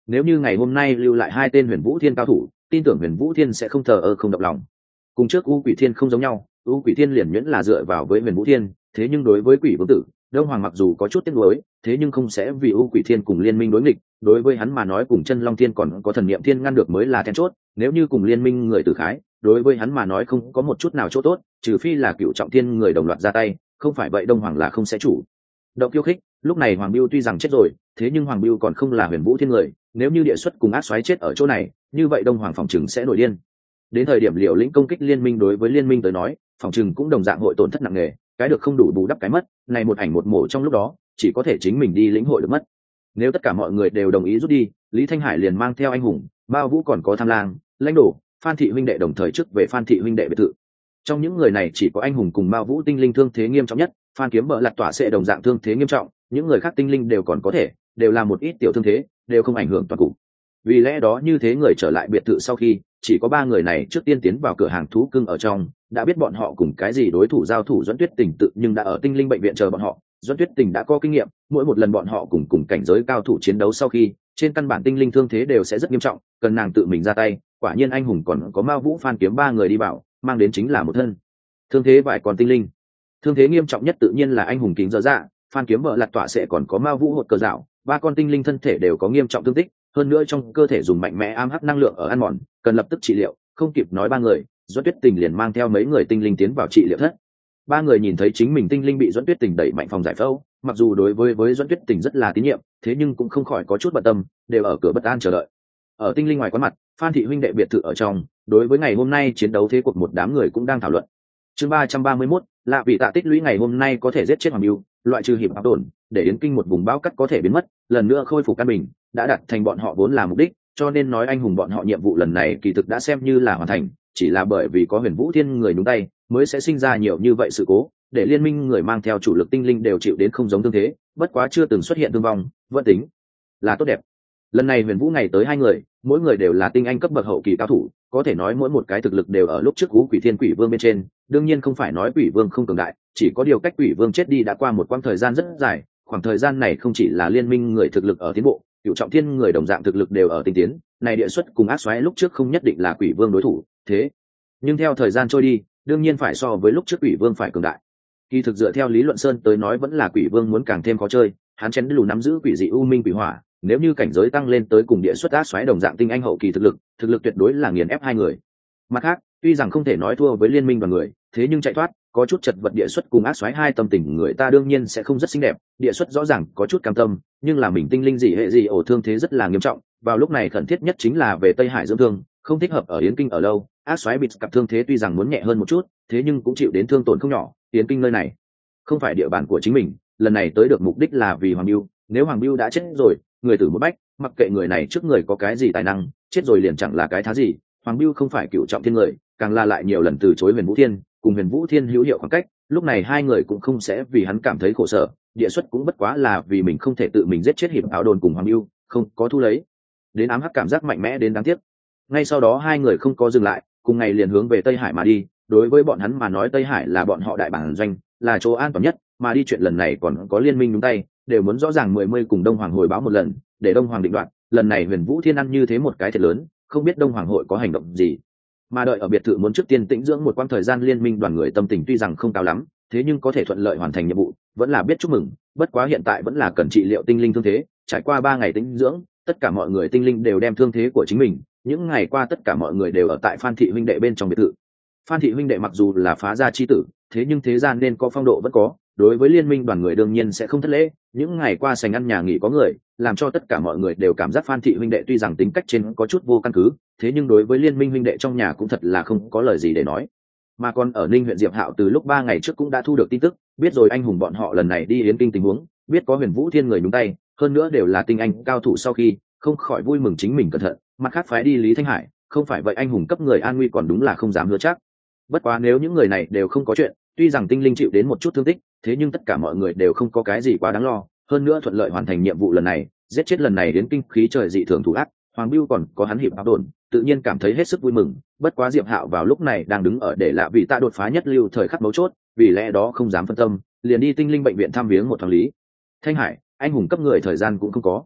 nếu như ngày hôm nay lưu lại hai tên huyền vũ thiên cao thủ, tin tưởng huyền vũ thiên sẽ không thờ ơ không động lòng. Cùng trước u quỷ thiên không giống nhau, u quỷ thiên liền nhuyễn là dựa vào với huyền vũ thiên, thế nhưng đối với quỷ vương tử, đông hoàng mặc dù có chút tiếc nuối, thế nhưng không sẽ vì u quỷ thiên cùng liên minh đối nghịch. Đối với hắn mà nói cùng chân long thiên còn có thần niệm thiên ngăn được mới là then chốt, nếu như cùng liên minh người tử khái, đối với hắn mà nói không có một chút nào chỗ tốt, trừ phi là cựu trọng thiên người đồng loạt ra tay, không phải vậy đông hoàng là không sẽ chủ động khiêu khích. Lúc này hoàng biêu tuy rằng chết rồi, thế nhưng hoàng biêu còn không là huyền vũ thiên người, nếu như địa xuất cùng ác xoáy chết ở chỗ này, như vậy đông hoàng phòng chừng sẽ nổi điên. Đến thời điểm liều lĩnh công kích liên minh, đối với liên minh tới nói phòng chừng cũng đồng dạng hội tổn thất nặng nề, cái được không đủ bù đắp cái mất, này một ảnh một mổ trong lúc đó chỉ có thể chính mình đi lĩnh hội được mất. Nếu tất cả mọi người đều đồng ý rút đi, Lý Thanh Hải liền mang theo anh hùng, Bao Vũ còn có Tham Lang, Lãnh Đổ, Phan Thị huynh đệ đồng thời trước về Phan Thị huynh đệ biệt thự. Trong những người này chỉ có anh hùng cùng Bao Vũ tinh linh thương thế nghiêm trọng nhất, Phan Kiếm Bợ Lạt tỏa sẽ đồng dạng thương thế nghiêm trọng, những người khác tinh linh đều còn có thể, đều là một ít tiểu thương thế, đều không ảnh hưởng toàn cục. Vì lẽ đó như thế người trở lại biệt thự sau khi, chỉ có ba người này trước tiên tiến vào cửa hàng thú cưng ở trong, đã biết bọn họ cùng cái gì đối thủ giao thủ. Doãn Tuyết Tình tự nhưng đã ở tinh linh bệnh viện chờ bọn họ. Doãn Tuyết Tình đã có kinh nghiệm, mỗi một lần bọn họ cùng cùng cảnh giới cao thủ chiến đấu sau khi, trên căn bản tinh linh thương thế đều sẽ rất nghiêm trọng, cần nàng tự mình ra tay. Quả nhiên anh hùng còn có Mao Vũ, Phan Kiếm ba người đi bảo, mang đến chính là một thân thương thế vài còn tinh linh. Thương thế nghiêm trọng nhất tự nhiên là anh hùng Kính Dở Dạ, Phan Kiếm Bợ Lạt tỏa sẽ còn có Mao Vũ hột cờ dạo, ba con tinh linh thân thể đều có nghiêm trọng thương tích, hơn nữa trong cơ thể dùng mạnh mẽ ám hắc năng lượng ở ăn mòn, cần lập tức trị liệu. Không kịp nói ba người, Doãn Tuyết Tình liền mang theo mấy người tinh linh tiến vào trị liệu thất. Ba người nhìn thấy chính mình tinh linh bị Doãn Tuyết Tình đẩy mạnh phòng giải phẫu, mặc dù đối với với Doãn Tuyết Tình rất là tín nhiệm, thế nhưng cũng không khỏi có chút bận tâm, đều ở cửa bất an chờ đợi. Ở tinh linh ngoài quán mặt, Phan Thị huynh đệ biệt thự ở trong, đối với ngày hôm nay chiến đấu thế cuộc một đám người cũng đang thảo luận. Chương ba trăm ba mươi mốt, là vì tạ tích lũy ngày hôm nay có thể giết chết Hoàng Bưu, loại trừ hiểm áp đồn, để yến kinh một vùng bão cắt có thể biến mất, lần nữa khôi phục căn bình, đã đặt thành bọn họ vốn là mục đích, cho nên nói anh hùng bọn họ nhiệm vụ lần này kỳ thực đã xem như là hoàn thành, chỉ là bởi vì có Huyền Vũ Thiên người nhúng tay, mới sẽ sinh ra nhiều như vậy sự cố, để liên minh người mang theo chủ lực tinh linh đều chịu đến không giống thương thế, bất quá chưa từng xuất hiện thương vong, vẫn tính là tốt đẹp. Lần này Huyền Vũ ngày tới hai người, mỗi người đều là tinh anh cấp bậc hậu kỳ cao thủ, có thể nói mỗi một cái thực lực đều ở lúc trước Ngũ Quỷ Thiên Quỷ Vương bên trên, đương nhiên không phải nói Quỷ Vương không cường đại, chỉ có điều cách Quỷ Vương chết đi đã qua một quãng thời gian rất dài, khoảng thời gian này không chỉ là liên minh người thực lực ở tiến bộ, Cửu Trọng Thiên người đồng dạng thực lực đều ở tinh tiến, này địa xuất cùng ác xoáy lúc trước không nhất định là Quỷ Vương đối thủ, thế nhưng theo thời gian trôi đi, đương nhiên phải so với lúc trước Quỷ Vương phải cường đại. Kỳ thực dựa theo lý luận sơn tới nói vẫn là Quỷ Vương muốn càng thêm khó chơi, hắn chén lù nắm giữ quỷ dị u minh quỷ hỏa, nếu như cảnh giới tăng lên tới cùng địa xuất ác xoáy đồng dạng tinh anh hậu kỳ thực lực, thực lực tuyệt đối là nghiền ép hai người. Mặt khác, tuy rằng không thể nói thua với liên minh đoàn người, thế nhưng chạy thoát, có chút chật vật địa xuất cùng ác xoáy hai tâm tình người ta đương nhiên sẽ không rất xinh đẹp, địa xuất rõ ràng có chút cam tâm, nhưng là mình tinh linh gì hệ gì ổ thương thế rất là nghiêm trọng, vào lúc này khẩn thiết nhất chính là về Tây Hải dưỡng thương, không thích hợp ở Yến Kinh ở lâu, ác xoáy bị cặp thương thế tuy rằng muốn nhẹ hơn một chút, thế nhưng cũng chịu đến thương tổn không nhỏ, Yến Kinh nơi này không phải địa bàn của chính mình, lần này tới được mục đích là vì Hoàng Bưu, nếu Hoàng Bưu đã chết rồi, người tử một bách, mặc kệ người này trước người có cái gì tài năng, chết rồi liền chẳng là cái thá gì. Hoàng Bưu không phải Cửu Trọng Thiên người, càng là lại nhiều lần từ chối Huyền Vũ Thiên, cùng Huyền Vũ Thiên hữu hiệu khoảng cách, lúc này hai người cũng không sẽ vì hắn cảm thấy khổ sở, địa xuất cũng bất quá là vì mình không thể tự mình giết chết hiệp áo đồn cùng Hoàng Bưu, không có thu lấy đến ám hắc cảm giác mạnh mẽ đến đáng tiếc. Ngay sau đó hai người không có dừng lại, cùng ngày liền hướng về Tây Hải mà đi, đối với bọn hắn mà nói Tây Hải là bọn họ đại bản doanh, là chỗ an toàn nhất, mà đi chuyện lần này còn có liên minh nhúng tay, đều muốn rõ ràng mười mươi cùng Đông Hoàng hồi báo một lần, để Đông Hoàng định đoạt, lần này Huyền Vũ Thiên ăn như thế một cái thiệt lớn, không biết Đông Hoàng hội có hành động gì. Mà đợi ở biệt thự muốn trước tiên tĩnh dưỡng một quãng thời gian, liên minh đoàn người tâm tình tuy rằng không cao lắm, thế nhưng có thể thuận lợi hoàn thành nhiệm vụ, vẫn là biết chúc mừng, bất quá hiện tại vẫn là cần trị liệu tinh linh thương thế, trải qua ba ngày tĩnh dưỡng, tất cả mọi người tinh linh đều đem thương thế của chính mình, những ngày qua tất cả mọi người đều ở tại Phan Thị huynh đệ bên trong biệt thự. Phan Thị huynh đệ mặc dù là phá gia chi tử, thế nhưng thế gian nên có phong độ vẫn có, đối với liên minh đoàn người đương nhiên sẽ không thất lễ, những ngày qua sành ăn nhà nghỉ có người, làm cho tất cả mọi người đều cảm giác Phan Thị huynh đệ tuy rằng tính cách trên có chút vô căn cứ, thế nhưng đối với liên minh huynh đệ trong nhà cũng thật là không có lời gì để nói. Mà còn ở Ninh huyện Diệp Hạo từ lúc ba ngày trước cũng đã thu được tin tức, biết rồi anh hùng bọn họ lần này đi Yến Kinh tình huống, biết có Huyền Vũ Thiên người nhúng tay, hơn nữa đều là tinh anh cao thủ, sau khi không khỏi vui mừng chính mình cẩn thận, mặt khác phái đi Lý Thanh Hải, không phải vậy anh hùng cấp người an nguy còn đúng là không dám hứa chắc. Bất quá nếu những người này đều không có chuyện, tuy rằng tinh linh chịu đến một chút thương tích, thế nhưng tất cả mọi người đều không có cái gì quá đáng lo, hơn nữa thuận lợi hoàn thành nhiệm vụ lần này, giết chết lần này đến kinh khí trời dị thường thủ ác, Hoàng Bưu còn có hắn hiệp áo đồn, tự nhiên cảm thấy hết sức vui mừng. Bất quá Diệp Hạo vào lúc này đang đứng ở để lạ vị tạ đột phá nhất lưu thời khắc mấu chốt, vì lẽ đó không dám phân tâm, liền đi tinh linh bệnh viện thăm viếng một thoáng Lý Thanh Hải, anh hùng cấp người thời gian cũng không có.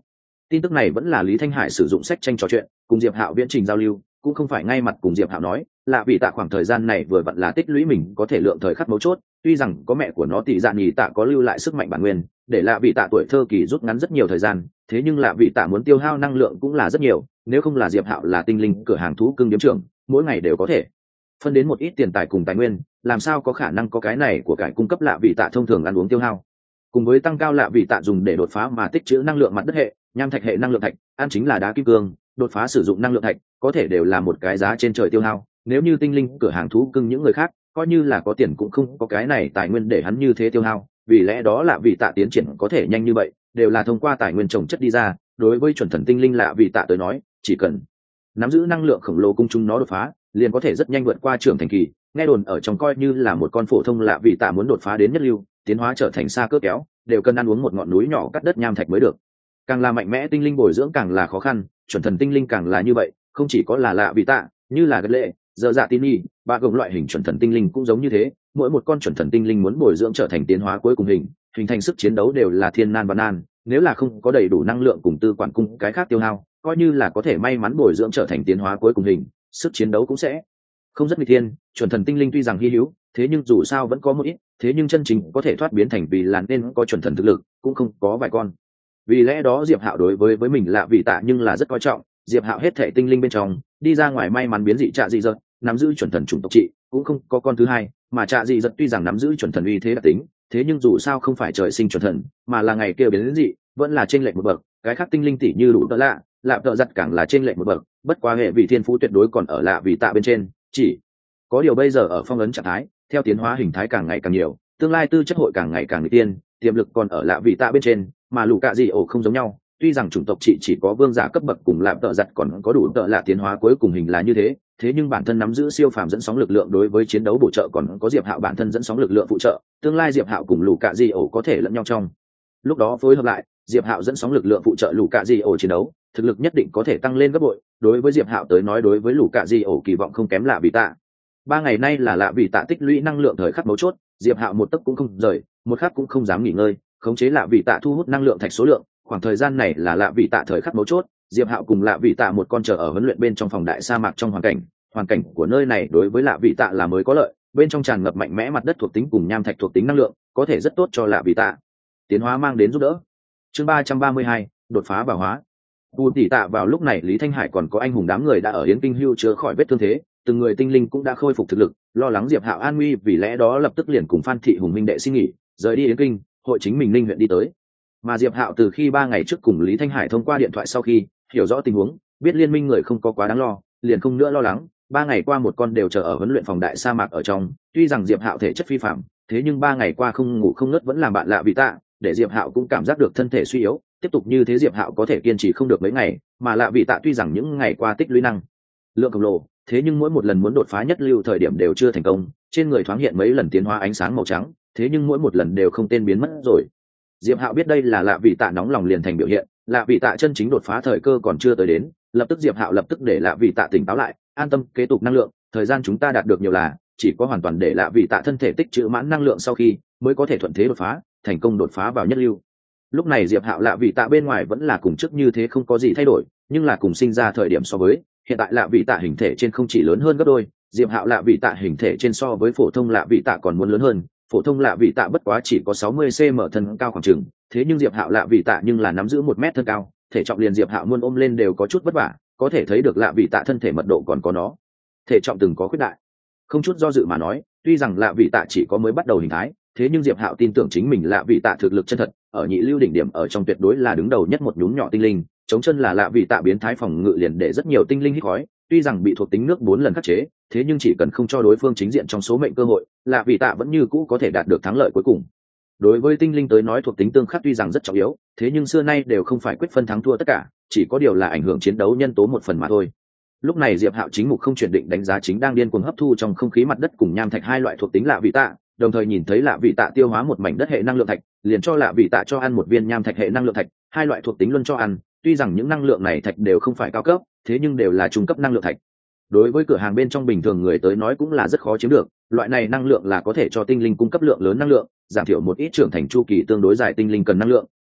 Tin tức này vẫn là Lý Thanh Hải sử dụng sách tranh trò chuyện cùng Diệp Hạo viễn trình giao lưu, cũng không phải ngay mặt cùng Diệp Hạo nói, là vì tạ khoảng thời gian này vừa vặn là tích lũy mình có thể lượng thời khắc mấu chốt, tuy rằng có mẹ của nó tỷ dạ nhì tạ có lưu lại sức mạnh bản nguyên để lạ vị tạ tuổi thơ kỳ rút ngắn rất nhiều thời gian, thế nhưng lạ vị tạ muốn tiêu hao năng lượng cũng là rất nhiều, nếu không là Diệp Hạo là tinh linh cửa hàng thú cưng điếm trưởng, mỗi ngày đều có thể phân đến một ít tiền tài cùng tài nguyên, làm sao có khả năng có cái này của cải cung cấp lạ vị tạ thông thường ăn uống tiêu hao. Cùng với tăng cao lạ vị tạ dùng để đột phá mà tích trữ năng lượng mặt đất hệ, nham thạch hệ năng lượng thạch, ăn chính là đá kim cương, đột phá sử dụng năng lượng thạch, có thể đều là một cái giá trên trời tiêu hao. Nếu như tinh linh cửa hàng thú cưng những người khác, coi như là có tiền cũng không có cái này tài nguyên để hắn như thế tiêu hao, vì lẽ đó lạ vị tạ tiến triển có thể nhanh như vậy, đều là thông qua tài nguyên trồng chất đi ra. Đối với chuẩn thần tinh linh lạ vị tạ tới nói, chỉ cần nắm giữ năng lượng khổng lồ cung chúng nó đột phá, liền có thể rất nhanh vượt qua trưởng thành kỳ. Nghe đồn ở trong coi như là một con phổ thông lạ vị tạ muốn đột phá đến nhất lưu, tiến hóa trở thành xa cước kéo, đều cần ăn uống một ngọn núi nhỏ cắt đất nham thạch mới được. Càng là mạnh mẽ tinh linh bồi dưỡng càng là khó khăn, chuẩn thần tinh linh càng là như vậy, không chỉ có là lạ vị tạ, như là gật lệ, giờ dạ tin y, ba gồm loại hình chuẩn thần tinh linh cũng giống như thế, mỗi một con chuẩn thần tinh linh muốn bồi dưỡng trở thành tiến hóa cuối cùng hình, hình thành sức chiến đấu đều là thiên nan và nan, nếu là không có đầy đủ năng lượng cùng tư quản cung cái khác tiêu hao, coi như là có thể may mắn bồi dưỡng trở thành tiến hóa cuối cùng hình, sức chiến đấu cũng sẽ không rất nguy thiên. Chuẩn thần tinh linh tuy rằng hy hữu, thế nhưng dù sao vẫn có một ít, thế nhưng chân chính có thể thoát biến thành vì là nên có chuẩn thần thực lực cũng không có vài con. Vì lẽ đó Diệp Hạo đối với với mình lạ vị tạ nhưng là rất coi trọng, Diệp Hạo hết thể tinh linh bên trong đi ra ngoài may mắn biến dị trạ dị giật, nắm giữ chuẩn thần chủng tộc trị cũng không có con thứ hai, mà trạ dị giật tuy rằng nắm giữ chuẩn thần uy thế đặc tính, thế nhưng dù sao không phải trời sinh chuẩn thần, mà là ngày kia biến dị, vẫn là trên lệch một bậc. Cái khác tinh linh tỷ như đủ tợ lạ, lạ tợ giật càng là trên lệch một bậc, bất quá hệ vị thiên phú tuyệt đối còn ở lạ vị tạ bên trên, chỉ có điều bây giờ ở phong ấn trạng thái, theo tiến hóa hình thái càng ngày càng nhiều, tương lai tư chất hội càng ngày càng nguy tiên, tiềm lực còn ở lạ vị tạ bên trên, mà lũ cạ dị ổ không giống nhau, tuy rằng chủng tộc chị chỉ có vương giả cấp bậc cùng lạm tợ giặt còn có đủ tợ lạ tiến hóa cuối cùng hình là như thế, thế nhưng bản thân nắm giữ siêu phàm dẫn sóng lực lượng đối với chiến đấu bổ trợ còn có Diệp Hạo bản thân dẫn sóng lực lượng phụ trợ, tương lai Diệp Hạo cùng lũ cạ dị ổ có thể lẫn nhau trong lúc đó phối hợp lại, Diệp Hạo dẫn sóng lực lượng phụ trợ lũ cạ dị ổ chiến đấu, thực lực nhất định có thể tăng lên gấp bội. Đối với Diệp Hạo tới nói, đối với lũ cạ dị ổ kỳ vọng không kém lạ vị tạ. Ba ngày nay là lạ vị tạ tích lũy năng lượng thời khắc mấu chốt, Diệp Hạo một tấc cũng không rời, một khắc cũng không dám nghỉ ngơi, khống chế lạ vị tạ thu hút năng lượng thạch số lượng. Khoảng thời gian này là lạ vị tạ thời khắc mấu chốt, Diệp Hạo cùng lạ vị tạ một con chờ ở huấn luyện bên trong phòng đại sa mạc trong hoàn cảnh, hoàn cảnh của nơi này đối với lạ vị tạ là mới có lợi, bên trong tràn ngập mạnh mẽ mặt đất thuộc tính cùng nham thạch thuộc tính năng lượng, có thể rất tốt cho lạ vị tạ tiến hóa mang đến giúp đỡ. Chương ba trăm ba mươi hai, đột phá bảo hóa. Tu tỷ tạ vào lúc này Lý Thanh Hải còn có anh hùng đám người đã ở Yến Kinh Hưu chữa khỏi vết thương thế, từng người tinh linh cũng đã khôi phục thực lực, lo lắng Diệp Hạo an nguy, vì lẽ đó lập tức liền cùng Phan Thị Hùng minh đệ xin nghỉ, rời đi Yến Kinh, hội chính mình Ninh huyện đi tới. Mà Diệp Hạo từ khi ba ngày trước cùng Lý Thanh Hải thông qua điện thoại sau khi hiểu rõ tình huống, biết liên minh người không có quá đáng lo, liền không nữa lo lắng. Ba ngày qua một con đều chờ ở huấn luyện phòng đại sa mạc ở trong, tuy rằng Diệp Hạo thể chất phi phạm, thế nhưng ba ngày qua không ngủ không ngớt vẫn làm bạn lạ vị tạ, để Diệp Hạo cũng cảm giác được thân thể suy yếu, tiếp tục như thế Diệp Hạo có thể kiên trì không được mấy ngày, mà lạ vị tạ tuy rằng những ngày qua tích lũy năng lượng khổng lồ, thế nhưng mỗi một lần muốn đột phá nhất lưu thời điểm đều chưa thành công, trên người thoáng hiện mấy lần tiến hóa ánh sáng màu trắng, thế nhưng mỗi một lần đều không tên biến mất rồi. Diệp Hạo biết đây là lạ vị tạ nóng lòng liền thành biểu hiện, lạ vị tạ chân chính đột phá thời cơ còn chưa tới đến, lập tức Diệp Hạo lập tức để lạ vị tạ tỉnh táo lại, an tâm kế tục năng lượng, thời gian chúng ta đạt được nhiều là chỉ có hoàn toàn để lạ vị tạ thân thể tích trữ mãn năng lượng sau khi mới có thể thuận thế đột phá, thành công đột phá vào nhất lưu. Lúc này Diệp Hạo lạ vị tạ bên ngoài vẫn là cùng trước như thế không có gì thay đổi, nhưng là cùng sinh ra thời điểm so với, hiện tại lạ vị tạ hình thể trên không chỉ lớn hơn gấp đôi, Diệp Hạo lạ vị tạ hình thể trên so với phổ thông lạ vị tạ còn muốn lớn hơn, phổ thông lạ vị tạ bất quá chỉ có sáu mươi xăng ti mét thân cao khoảng chừng, thế nhưng Diệp Hạo lạ vị tạ nhưng là nắm giữ một mét thân cao, thể trọng liền Diệp Hạo luôn ôm lên đều có chút vất vả, có thể thấy được lạ vị tạ thân thể mật độ còn có nó, thể trọng từng có khuyết đại. Không chút do dự mà nói, tuy rằng lạ vị tạ chỉ có mới bắt đầu hình thái, thế nhưng Diệp Hạo tin tưởng chính mình lạ vị tạ thực lực chân thật, ở nhị lưu đỉnh điểm ở trong tuyệt đối là đứng đầu nhất một nhúm nhỏ tinh linh, chống chân là lạ vị tạ biến thái phòng ngự liền để rất nhiều tinh linh hít khói, tuy rằng bị thuộc tính nước bốn lần khắc chế, thế nhưng chỉ cần không cho đối phương chính diện trong số mệnh cơ hội, lạ vị tạ vẫn như cũ có thể đạt được thắng lợi cuối cùng. Đối với tinh linh tới nói thuộc tính tương khắc tuy rằng rất trọng yếu, thế nhưng xưa nay đều không phải quyết phân thắng thua tất cả, chỉ có điều là ảnh hưởng chiến đấu nhân tố một phần mà thôi. Lúc này Diệp Hạo chính mục không chuyển định đánh giá chính đang điên cuồng hấp thu trong không khí mặt đất cùng nham thạch hai loại thuộc tính lạ vị tạ, đồng thời nhìn thấy lạ vị tạ tiêu hóa một mảnh đất hệ năng lượng thạch, liền cho lạ vị tạ cho ăn một viên nham thạch hệ năng lượng thạch, hai loại thuộc tính luôn cho ăn, tuy rằng những năng lượng này thạch đều không phải cao cấp, thế nhưng đều là trung cấp năng lượng thạch. Đối với cửa hàng bên trong bình thường người tới nói cũng là rất khó chiếm được, loại này năng lượng là có thể cho tinh linh cung cấp lượng lớn năng lượng, giảm thiểu một ít trưởng thành chu kỳ tương đối dài tinh linh cần năng lượng,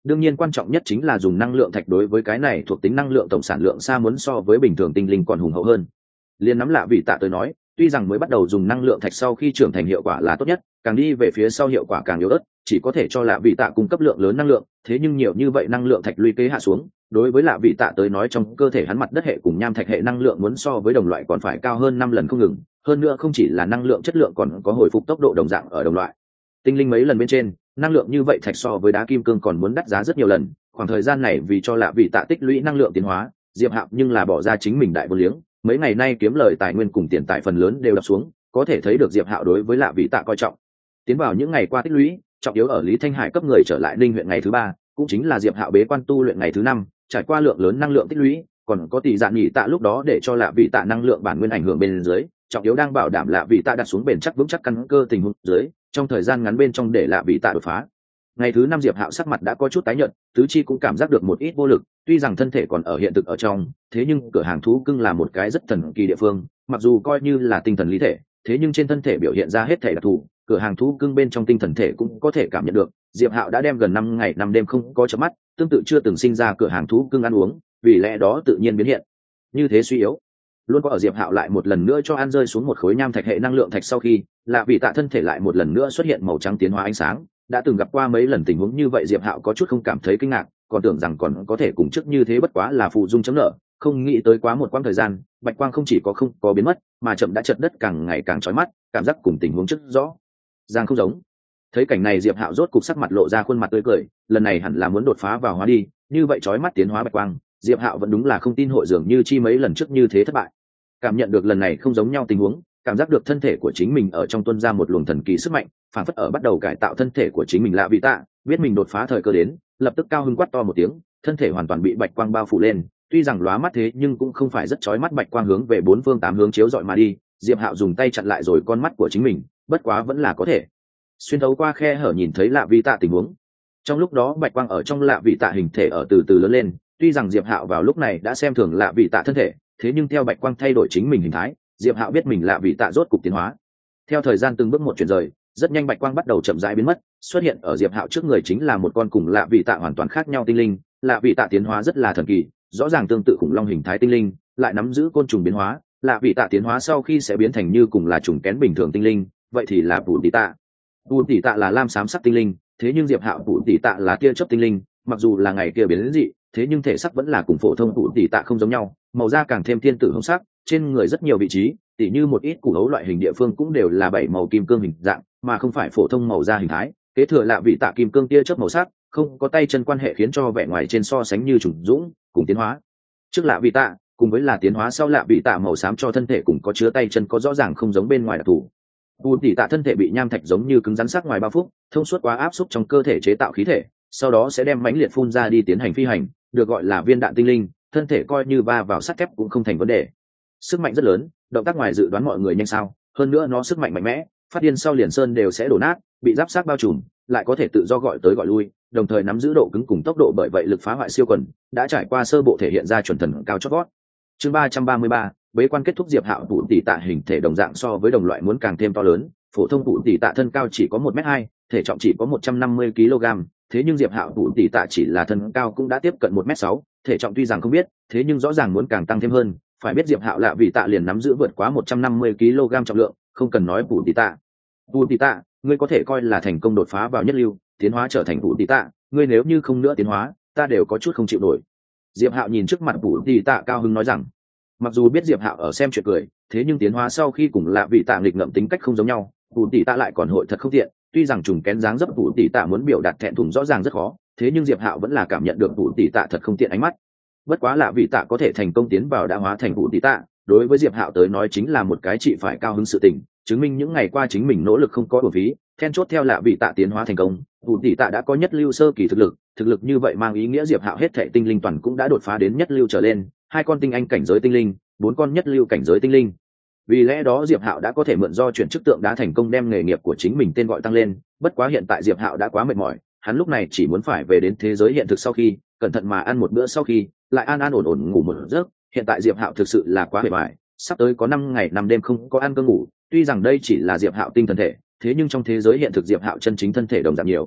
đương nhiên quan trọng nhất chính là dùng năng lượng thạch, đối với cái này thuộc tính năng lượng tổng sản lượng xa muốn so với bình thường tinh linh còn hùng hậu hơn. Liên nắm lạ vị tạ tới nói, tuy rằng mới bắt đầu dùng năng lượng thạch sau khi trưởng thành hiệu quả là tốt nhất, càng đi về phía sau hiệu quả càng yếu ớt, chỉ có thể cho lạ vị tạ cung cấp lượng lớn năng lượng, thế nhưng nhiều như vậy năng lượng thạch lũy kế hạ xuống, đối với lạ vị tạ tới nói trong cơ thể hắn mặt đất hệ cùng nham thạch hệ năng lượng muốn so với đồng loại còn phải cao hơn năm lần không ngừng, hơn nữa không chỉ là năng lượng chất lượng còn có hồi phục tốc độ đồng dạng ở đồng loại tinh linh mấy lần bên trên, năng lượng như vậy thạch so với đá kim cương còn muốn đắt giá rất nhiều lần. Khoảng thời gian này vì cho lạ vị tạ tích lũy năng lượng tiến hóa, Diệp Hạo nhưng là bỏ ra chính mình đại vô liếng, mấy ngày nay kiếm lời tài nguyên cùng tiền tài phần lớn đều đập xuống, có thể thấy được Diệp Hạo đối với lạ vị tạ coi trọng. Tiến vào những ngày qua tích lũy, trọng yếu ở Lý Thanh Hải cấp người trở lại Ninh huyện ngày thứ ba, cũng chính là Diệp Hạo bế quan tu luyện ngày thứ năm, trải qua lượng lớn năng lượng tích lũy, còn có tỷ dạn nhị tạ lúc đó để cho lạ vị tạ năng lượng bản nguyên ảnh hưởng bên dưới, trọng yếu đang bảo đảm lạ vị tạ đặt xuống bền chắc vững chắc căn cơ tình huống dưới, trong thời gian ngắn bên trong để lạ vị tạ đột phá. Ngày thứ năm Diệp Hạo sắc mặt đã có chút tái nhợt, tứ chi cũng cảm giác được một ít vô lực, tuy rằng thân thể còn ở hiện thực ở trong, thế nhưng cửa hàng thú cưng là một cái rất thần kỳ địa phương, mặc dù coi như là tinh thần lý thể, thế nhưng trên thân thể biểu hiện ra hết thể đặc thù, cửa hàng thú cưng bên trong tinh thần thể cũng có thể cảm nhận được. Diệp Hạo đã đem gần năm ngày năm đêm không có chớp mắt, tương tự chưa từng sinh ra cửa hàng thú cưng ăn uống, vì lẽ đó tự nhiên biến hiện như thế suy yếu. Luôn có ở Diệp Hạo lại một lần nữa cho ăn rơi xuống một khối nham thạch hệ năng lượng thạch sau khi, lạ vị tạ thân thể lại một lần nữa xuất hiện màu trắng tiến hóa ánh sáng, đã từng gặp qua mấy lần tình huống như vậy Diệp Hạo có chút không cảm thấy kinh ngạc, còn tưởng rằng còn có thể cùng trước như thế, bất quá là phụ dung chấm nợ, không nghĩ tới quá một quãng thời gian, bạch quang không chỉ có không có biến mất, mà chậm đã chật đất càng ngày càng chói mắt, cảm giác cùng tình huống trước rõ ràng không giống. Thấy cảnh này Diệp Hạo rốt cục sắc mặt lộ ra khuôn mặt tươi cười, lần này hẳn là muốn đột phá vào hóa đi, như vậy chói mắt tiến hóa bạch quang, Diệp Hạo vẫn đúng là không tin hội dường như chi mấy lần trước như thế thất bại. Cảm nhận được lần này không giống nhau tình huống, cảm giác được thân thể của chính mình ở trong tuôn ra một luồng thần kỳ sức mạnh, phản phất ở bắt đầu cải tạo thân thể của chính mình. Lạ vị tạ biết mình đột phá thời cơ đến, lập tức cao hứng quát to một tiếng, thân thể hoàn toàn bị bạch quang bao phủ lên, tuy rằng lóa mắt thế nhưng cũng không phải rất chói mắt, bạch quang hướng về bốn phương tám hướng chiếu rọi mà đi. Diệp Hạo dùng tay chặn lại rồi con mắt của chính mình, bất quá vẫn là có thể xuyên thấu qua khe hở nhìn thấy lạ vị tạ tình huống. Trong lúc đó bạch quang ở trong lạ vị tạ hình thể ở từ từ lớn lên, tuy rằng Diệp Hạo vào lúc này đã xem thường lạ vị tạ thân thể, thế nhưng theo bạch quang thay đổi chính mình hình thái, Diệp Hạo biết mình lạ vị tạ rốt cục tiến hóa. Theo thời gian từng bước một chuyển rời, rất nhanh bạch quang bắt đầu chậm rãi biến mất, xuất hiện ở Diệp Hạo trước người chính là một con cùng lạ vị tạ hoàn toàn khác nhau tinh linh. Lạ vị tạ tiến hóa rất là thần kỳ, rõ ràng tương tự khủng long hình thái tinh linh, lại nắm giữ côn trùng biến hóa. Lạ vị tạ tiến hóa sau khi sẽ biến thành như cùng là trùng kén bình thường tinh linh, vậy thì là bù tỷ tạ. Bù tỷ tạ là lam xám sắc tinh linh, thế nhưng Diệp Hạo bù tỷ tạ là tia chớp tinh linh, mặc dù là ngày kia biến đến dị, thế nhưng thể sắc vẫn là cùng phổ thông bù tỷ tạ không giống nhau, màu da càng thêm thiên tử hồng sắc, trên người rất nhiều vị trí, tỉ như một ít củ hấu loại hình địa phương cũng đều là bảy màu kim cương hình dạng, mà không phải phổ thông màu da hình thái. Kế thừa lạ vị tạ kim cương tia chớp màu sắc, không có tay chân quan hệ khiến cho vẻ ngoài trên so sánh như trùng dũng, cùng tiến hóa trước lạ vị tạ, cùng với là tiến hóa sau lạ vị tạ màu xám cho thân thể cùng có chứa tay chân có rõ ràng không giống bên ngoài đặc thù. Bù tỷ tạ thân thể bị nham thạch giống như cứng rắn sắc ngoài bao phúc, thông suốt quá áp xúc trong cơ thể chế tạo khí thể, sau đó sẽ đem mãnh liệt phun ra đi tiến hành phi hành, được gọi là viên đạn tinh linh, thân thể coi như va vào sắt thép cũng không thành vấn đề. Sức mạnh rất lớn, động tác ngoài dự đoán mọi người nhanh sao, hơn nữa nó sức mạnh mạnh mẽ, phát điên sau liền sơn đều sẽ đổ nát, bị giáp sát bao trùm, lại có thể tự do gọi tới gọi lui, đồng thời nắm giữ độ cứng cùng tốc độ, bởi vậy lực phá hoại siêu quần, đã trải qua sơ bộ thể hiện ra chuẩn thần cao chót vót. Chương ba trăm ba mươi ba, bế quan kết thúc. Diệp Hạo tụ tỷ tạ hình thể đồng dạng so với đồng loại muốn càng thêm to lớn, phổ thông tụ tỷ tạ thân cao chỉ có một mét hai, thể trọng chỉ có một trăm năm mươi ki lô gam, thế nhưng Diệp Hạo tụ tỷ tạ chỉ là thân cao cũng đã tiếp cận một mét sáu, thể trọng tuy rằng không biết, thế nhưng rõ ràng muốn càng tăng thêm hơn. Phải biết Diệp Hạo lạ vị tạ liền nắm giữ vượt quá một trăm năm mươi ki lô gam trọng lượng, không cần nói tụ tỷ tạ. Tụ tỷ tạ, ngươi có thể coi là thành công đột phá vào nhất lưu, tiến hóa trở thành tụ tỷ tạ, ngươi nếu như không nữa tiến hóa, ta đều có chút không chịu nổi. Diệp Hạo nhìn trước mặt tụ tỷ tạ cao hứng nói rằng, mặc dù biết Diệp Hạo ở xem chuyện cười, thế nhưng tiến hóa sau khi cùng lạ vị tạ nghịch ngợm tính cách không giống nhau, tụ tỷ tạ lại còn hội thật không tiện. Tuy rằng trùng kén dáng dấp tụ tỷ tạ muốn biểu đạt thẹn thùng rõ ràng rất khó, thế nhưng Diệp Hạo vẫn là cảm nhận được tụ tỷ tạ thật không tiện ánh mắt. Bất quá lạ vị tạ có thể thành công tiến vào đã hóa thành tụ tỷ tạ, đối với Diệp Hạo tới nói chính là một cái chị phải cao hứng sự tình, chứng minh những ngày qua chính mình nỗ lực không có uổng phí. Then chốt theo lạ vị tạ tiến hóa thành công, tụ tỷ tạ đã có nhất lưu sơ kỳ thực lực, thực lực như vậy mang ý nghĩa Diệp Hạo hết thảy tinh linh toàn cũng đã đột phá đến nhất lưu trở lên, hai con tinh anh cảnh giới tinh linh, bốn con nhất lưu cảnh giới tinh linh. Vì lẽ đó Diệp Hạo đã có thể mượn do chuyển chức tượng đá thành công đem nghề nghiệp của chính mình tên gọi tăng lên. Bất quá hiện tại Diệp Hạo đã quá mệt mỏi, hắn lúc này chỉ muốn phải về đến thế giới hiện thực, sau khi cẩn thận mà ăn một bữa, sau khi lại an an ổn ổn ngủ một giấc. Hiện tại Diệp Hạo thực sự là quá mệt mỏi, sắp tới có năm ngày năm đêm không có ăn cơm ngủ. Tuy rằng đây chỉ là Diệp Hạo tinh thần thể, thế nhưng trong thế giới hiện thực Diệp Hạo chân chính thân thể đồng dạng nhiều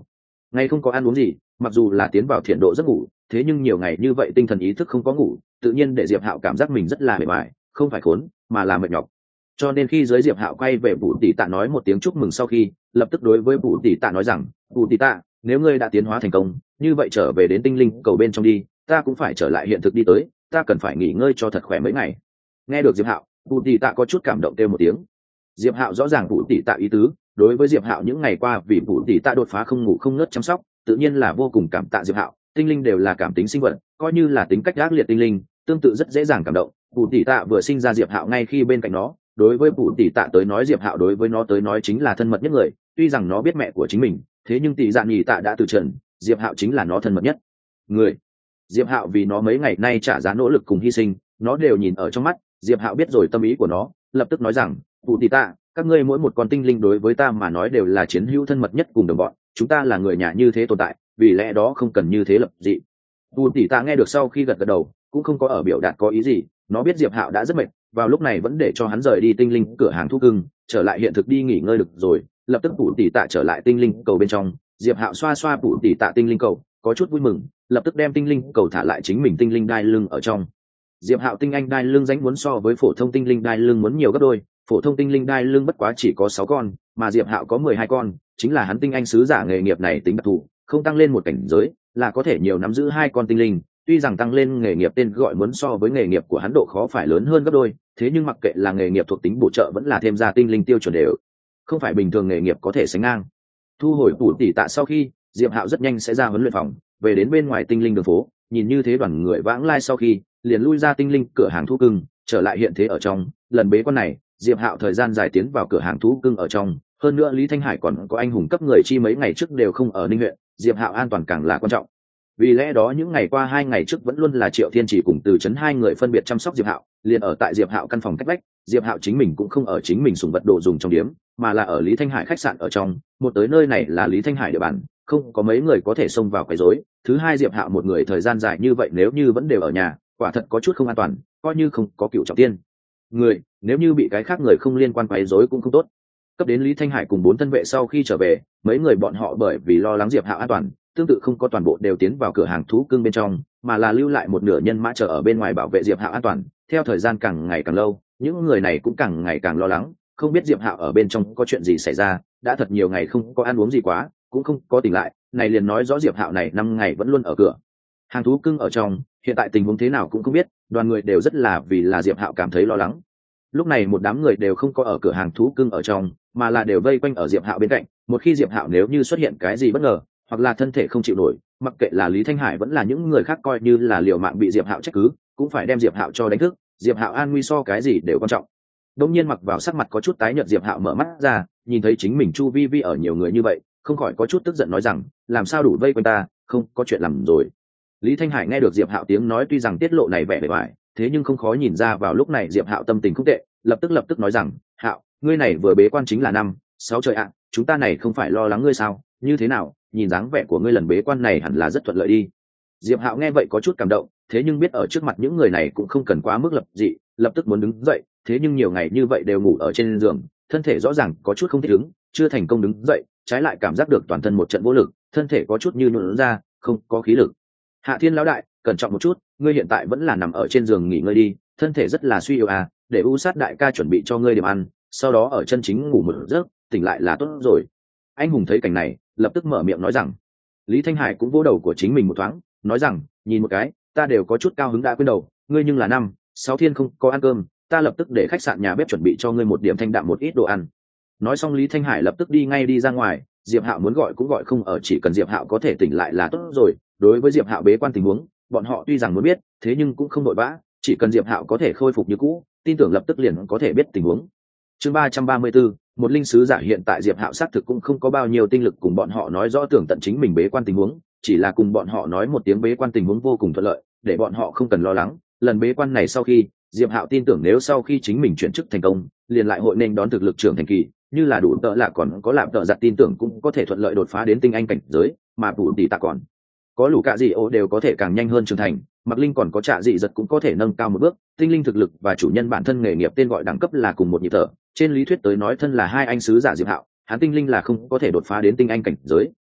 Ngày không có ăn uống gì, mặc dù là tiến vào thiện độ giấc ngủ, thế nhưng nhiều ngày như vậy tinh thần ý thức không có ngủ, tự nhiên để Diệp Hạo cảm giác mình rất là mệt mỏi, không phải khốn mà là mệt nhọc. Cho nên khi giới Diệp Hạo quay về Vũ Tỷ Tạ nói một tiếng chúc mừng sau khi, lập tức đối với Vũ Tỷ Tạ nói rằng, Vũ Tỷ Tạ, nếu ngươi đã tiến hóa thành công, như vậy trở về đến tinh linh cầu bên trong đi, ta cũng phải trở lại hiện thực đi tới, ta cần phải nghỉ ngơi cho thật khỏe mấy ngày. Nghe được Diệp Hạo, Vũ Tỷ Tạ có chút cảm động kêu một tiếng. Diệp Hạo rõ ràng Vũ Tỷ Tạ ý tứ, đối với Diệp Hạo những ngày qua vì Vũ Tỷ Tạ đột phá không ngủ không ngớt chăm sóc, tự nhiên là vô cùng cảm tạ Diệp Hạo. Tinh linh đều là cảm tính sinh vật, coi như là tính cách ác liệt tinh linh, tương tự rất dễ dàng cảm động. Vũ Tỷ Tạ vừa sinh ra Diệp Hạo ngay khi bên cạnh nó, đối với Vũ Tỷ Tạ tới nói Diệp Hạo đối với nó tới nói chính là thân mật nhất người, tuy rằng nó biết mẹ của chính mình, thế nhưng Tỷ Dạn Nhị Tạ đã từ trần, Diệp Hạo chính là nó thân mật nhất người. Diệp Hạo vì nó mấy ngày nay trả giá nỗ lực cùng hy sinh, nó đều nhìn ở trong mắt. Diệp Hạo biết rồi tâm ý của nó, lập tức nói rằng, Vũ Tỷ Tạ, các ngươi mỗi một con tinh linh đối với ta mà nói đều là chiến hữu thân mật nhất cùng đồng bọn, chúng ta là người nhà như thế tồn tại, vì lẽ đó không cần như thế lập dị. Vũ Tỷ Tạ nghe được sau khi gật gật đầu, cũng không có ở biểu đạt có ý gì, nó biết Diệp Hạo đã rất mệt, vào lúc này vẫn để cho hắn rời đi tinh linh cửa hàng thú cưng, trở lại hiện thực đi nghỉ ngơi được rồi. Lập tức Vũ Tỷ Tạ trở lại tinh linh cầu bên trong, Diệp Hạo xoa xoa Vũ Tỷ Tạ tinh linh cầu, có chút vui mừng, lập tức đem tinh linh cầu thả lại chính mình tinh linh đai lưng ở trong. Diệp Hạo tinh anh đai lưng danh muốn so với phổ thông tinh linh đai lưng muốn nhiều gấp đôi, phổ thông tinh linh đai lưng bất quá chỉ có sáu con, mà Diệp Hạo có mười hai con, chính là hắn tinh anh sứ giả nghề nghiệp này tính đặc thù, không tăng lên một cảnh giới, là có thể nhiều nắm giữ hai con tinh linh. Tuy rằng tăng lên nghề nghiệp tên gọi muốn so với nghề nghiệp của hắn độ khó phải lớn hơn gấp đôi, thế nhưng mặc kệ là nghề nghiệp thuộc tính bổ trợ vẫn là thêm ra tinh linh tiêu chuẩn đều không phải bình thường nghề nghiệp có thể sánh ngang. Thu hồi Vũ Tỷ Tạ sau khi, Diệp Hạo rất nhanh sẽ ra huấn luyện phòng, về đến bên ngoài tinh linh đường phố, nhìn như thế đoàn người vãng lai sau khi, liền lui ra tinh linh cửa hàng thú cưng, trở lại hiện thế ở trong. Lần bế quan này, Diệp Hạo thời gian dài tiến vào cửa hàng thú cưng ở trong, hơn nữa Lý Thanh Hải còn có anh hùng cấp người chi mấy ngày trước đều không ở Ninh huyện, Diệp Hạo an toàn càng là quan trọng. Vì lẽ đó những ngày qua hai ngày trước vẫn luôn là Triệu Thiên Chỉ cùng Từ Chấn hai người phân biệt chăm sóc Diệp Hạo, liền ở tại Diệp Hạo căn phòng cách vách. Diệp Hạo chính mình cũng không ở chính mình sùng vật đồ dùng trong điếm, mà là ở Lý Thanh Hải khách sạn ở trong. Một tới nơi này là Lý Thanh Hải địa bàn, không có mấy người có thể xông vào quấy rối. Thứ hai, Diệp Hạo một người thời gian dài như vậy nếu như vẫn đều ở nhà, quả thật có chút không an toàn, coi như không có cựu trọng tiên người, nếu như bị cái khác người không liên quan quấy rối cũng không tốt. Cấp đến Lý Thanh Hải cùng bốn thân vệ sau khi trở về, mấy người bọn họ bởi vì lo lắng Diệp Hạo an toàn, tương tự không có toàn bộ đều tiến vào cửa hàng thú cưng bên trong, mà là lưu lại một nửa nhân mã chờ ở bên ngoài bảo vệ Diệp Hạo an toàn. Theo thời gian càng ngày càng lâu, những người này cũng càng ngày càng lo lắng, không biết Diệp Hạo ở bên trong có chuyện gì xảy ra, đã thật nhiều ngày không có ăn uống gì quá, cũng không có tỉnh lại, này liền nói rõ Diệp Hạo này năm ngày vẫn luôn ở cửa hàng thú cưng ở trong, hiện tại tình huống thế nào cũng không biết, đoàn người đều rất là vì là Diệp Hạo cảm thấy lo lắng. Lúc này một đám người đều không có ở cửa hàng thú cưng ở trong, mà là đều vây quanh ở Diệp Hạo bên cạnh, một khi Diệp Hạo nếu như xuất hiện cái gì bất ngờ, hoặc là thân thể không chịu nổi, mặc kệ là Lý Thanh Hải vẫn là những người khác coi như là liều mạng bị Diệp Hạo trách cứ, cũng phải đem Diệp Hạo cho đánh thức. Diệp Hạo an nguy so cái gì đều quan trọng. Đột nhiên mặc vào sắc mặt có chút tái nhợt Diệp Hạo mở mắt ra, nhìn thấy chính mình chu vi vi ở nhiều người như vậy, không khỏi có chút tức giận nói rằng, làm sao đủ vây quanh ta, không có chuyện làm rồi. Lý Thanh Hải nghe được Diệp Hạo tiếng nói tuy rằng tiết lộ này vẻ bề ngoài, thế nhưng không khó nhìn ra vào lúc này Diệp Hạo tâm tình không tệ, lập tức lập tức nói rằng, Hạo, ngươi này vừa bế quan chính là năm, sáu trời ạ, chúng ta này không phải lo lắng ngươi sao? Như thế nào? Nhìn dáng vẻ của ngươi lần bế quan này hẳn là rất thuận lợi đi. Diệp Hạo nghe vậy có chút cảm động, thế nhưng biết ở trước mặt những người này cũng không cần quá mức lập dị, lập tức muốn đứng dậy, thế nhưng nhiều ngày như vậy đều ngủ ở trên giường, thân thể rõ ràng có chút không thích ứng, chưa thành công đứng dậy, trái lại cảm giác được toàn thân một trận vô lực, thân thể có chút như nhũn ra, không có khí lực. Hạ Thiên lão đại, cẩn trọng một chút, ngươi hiện tại vẫn là nằm ở trên giường nghỉ ngơi đi, thân thể rất là suy yếu à, để U Sát đại ca chuẩn bị cho ngươi điểm ăn, sau đó ở chân chính ngủ một giấc, tỉnh lại là tốt rồi. Anh hùng thấy cảnh này, lập tức mở miệng nói rằng. Lý Thanh Hải cũng vỗ đầu của chính mình một thoáng, nói rằng, nhìn một cái, ta đều có chút cao hứng đã quên đầu, ngươi nhưng là năm, sáu thiên không có ăn cơm, ta lập tức để khách sạn nhà bếp chuẩn bị cho ngươi một điểm thanh đạm một ít đồ ăn. Nói xong Lý Thanh Hải lập tức đi ngay đi ra ngoài, Diệp Hạo muốn gọi cũng gọi không ở, chỉ cần Diệp Hạo có thể tỉnh lại là tốt rồi. Đối với Diệp Hạo bế quan tình huống, bọn họ tuy rằng muốn biết, thế nhưng cũng không vội vã, chỉ cần Diệp Hạo có thể khôi phục như cũ, tin tưởng lập tức liền có thể biết tình huống. Chương ba trăm ba mươi tư, một linh sứ giả. Hiện tại Diệp Hạo xác thực cũng không có bao nhiêu tinh lực cùng bọn họ nói rõ tưởng tận chính mình bế quan tình huống, chỉ là cùng bọn họ nói một tiếng bế quan tình huống vô cùng thuận lợi, để bọn họ không cần lo lắng. Lần bế quan này sau khi, Diệp Hạo tin tưởng nếu sau khi chính mình chuyển chức thành công, liền lại hội nên đón thực lực trưởng thành kỳ, như là đủ tợ lạ còn có lạm tợ giặt tin tưởng cũng có thể thuận lợi đột phá đến tinh anh cảnh giới, mà đủ tỷ tạ còn có lũ cạ dị ô đều có thể càng nhanh hơn trưởng thành, Mặc Linh còn có trạ dị giật cũng có thể nâng cao một bước. Tinh linh thực lực và chủ nhân bản thân nghề nghiệp tên gọi đẳng cấp là cùng một nhịp thở, trên lý thuyết tới nói thân là hai anh sứ giả Diệp Hạo, hắn tinh linh là không có thể đột phá đến tinh anh cảnh giới,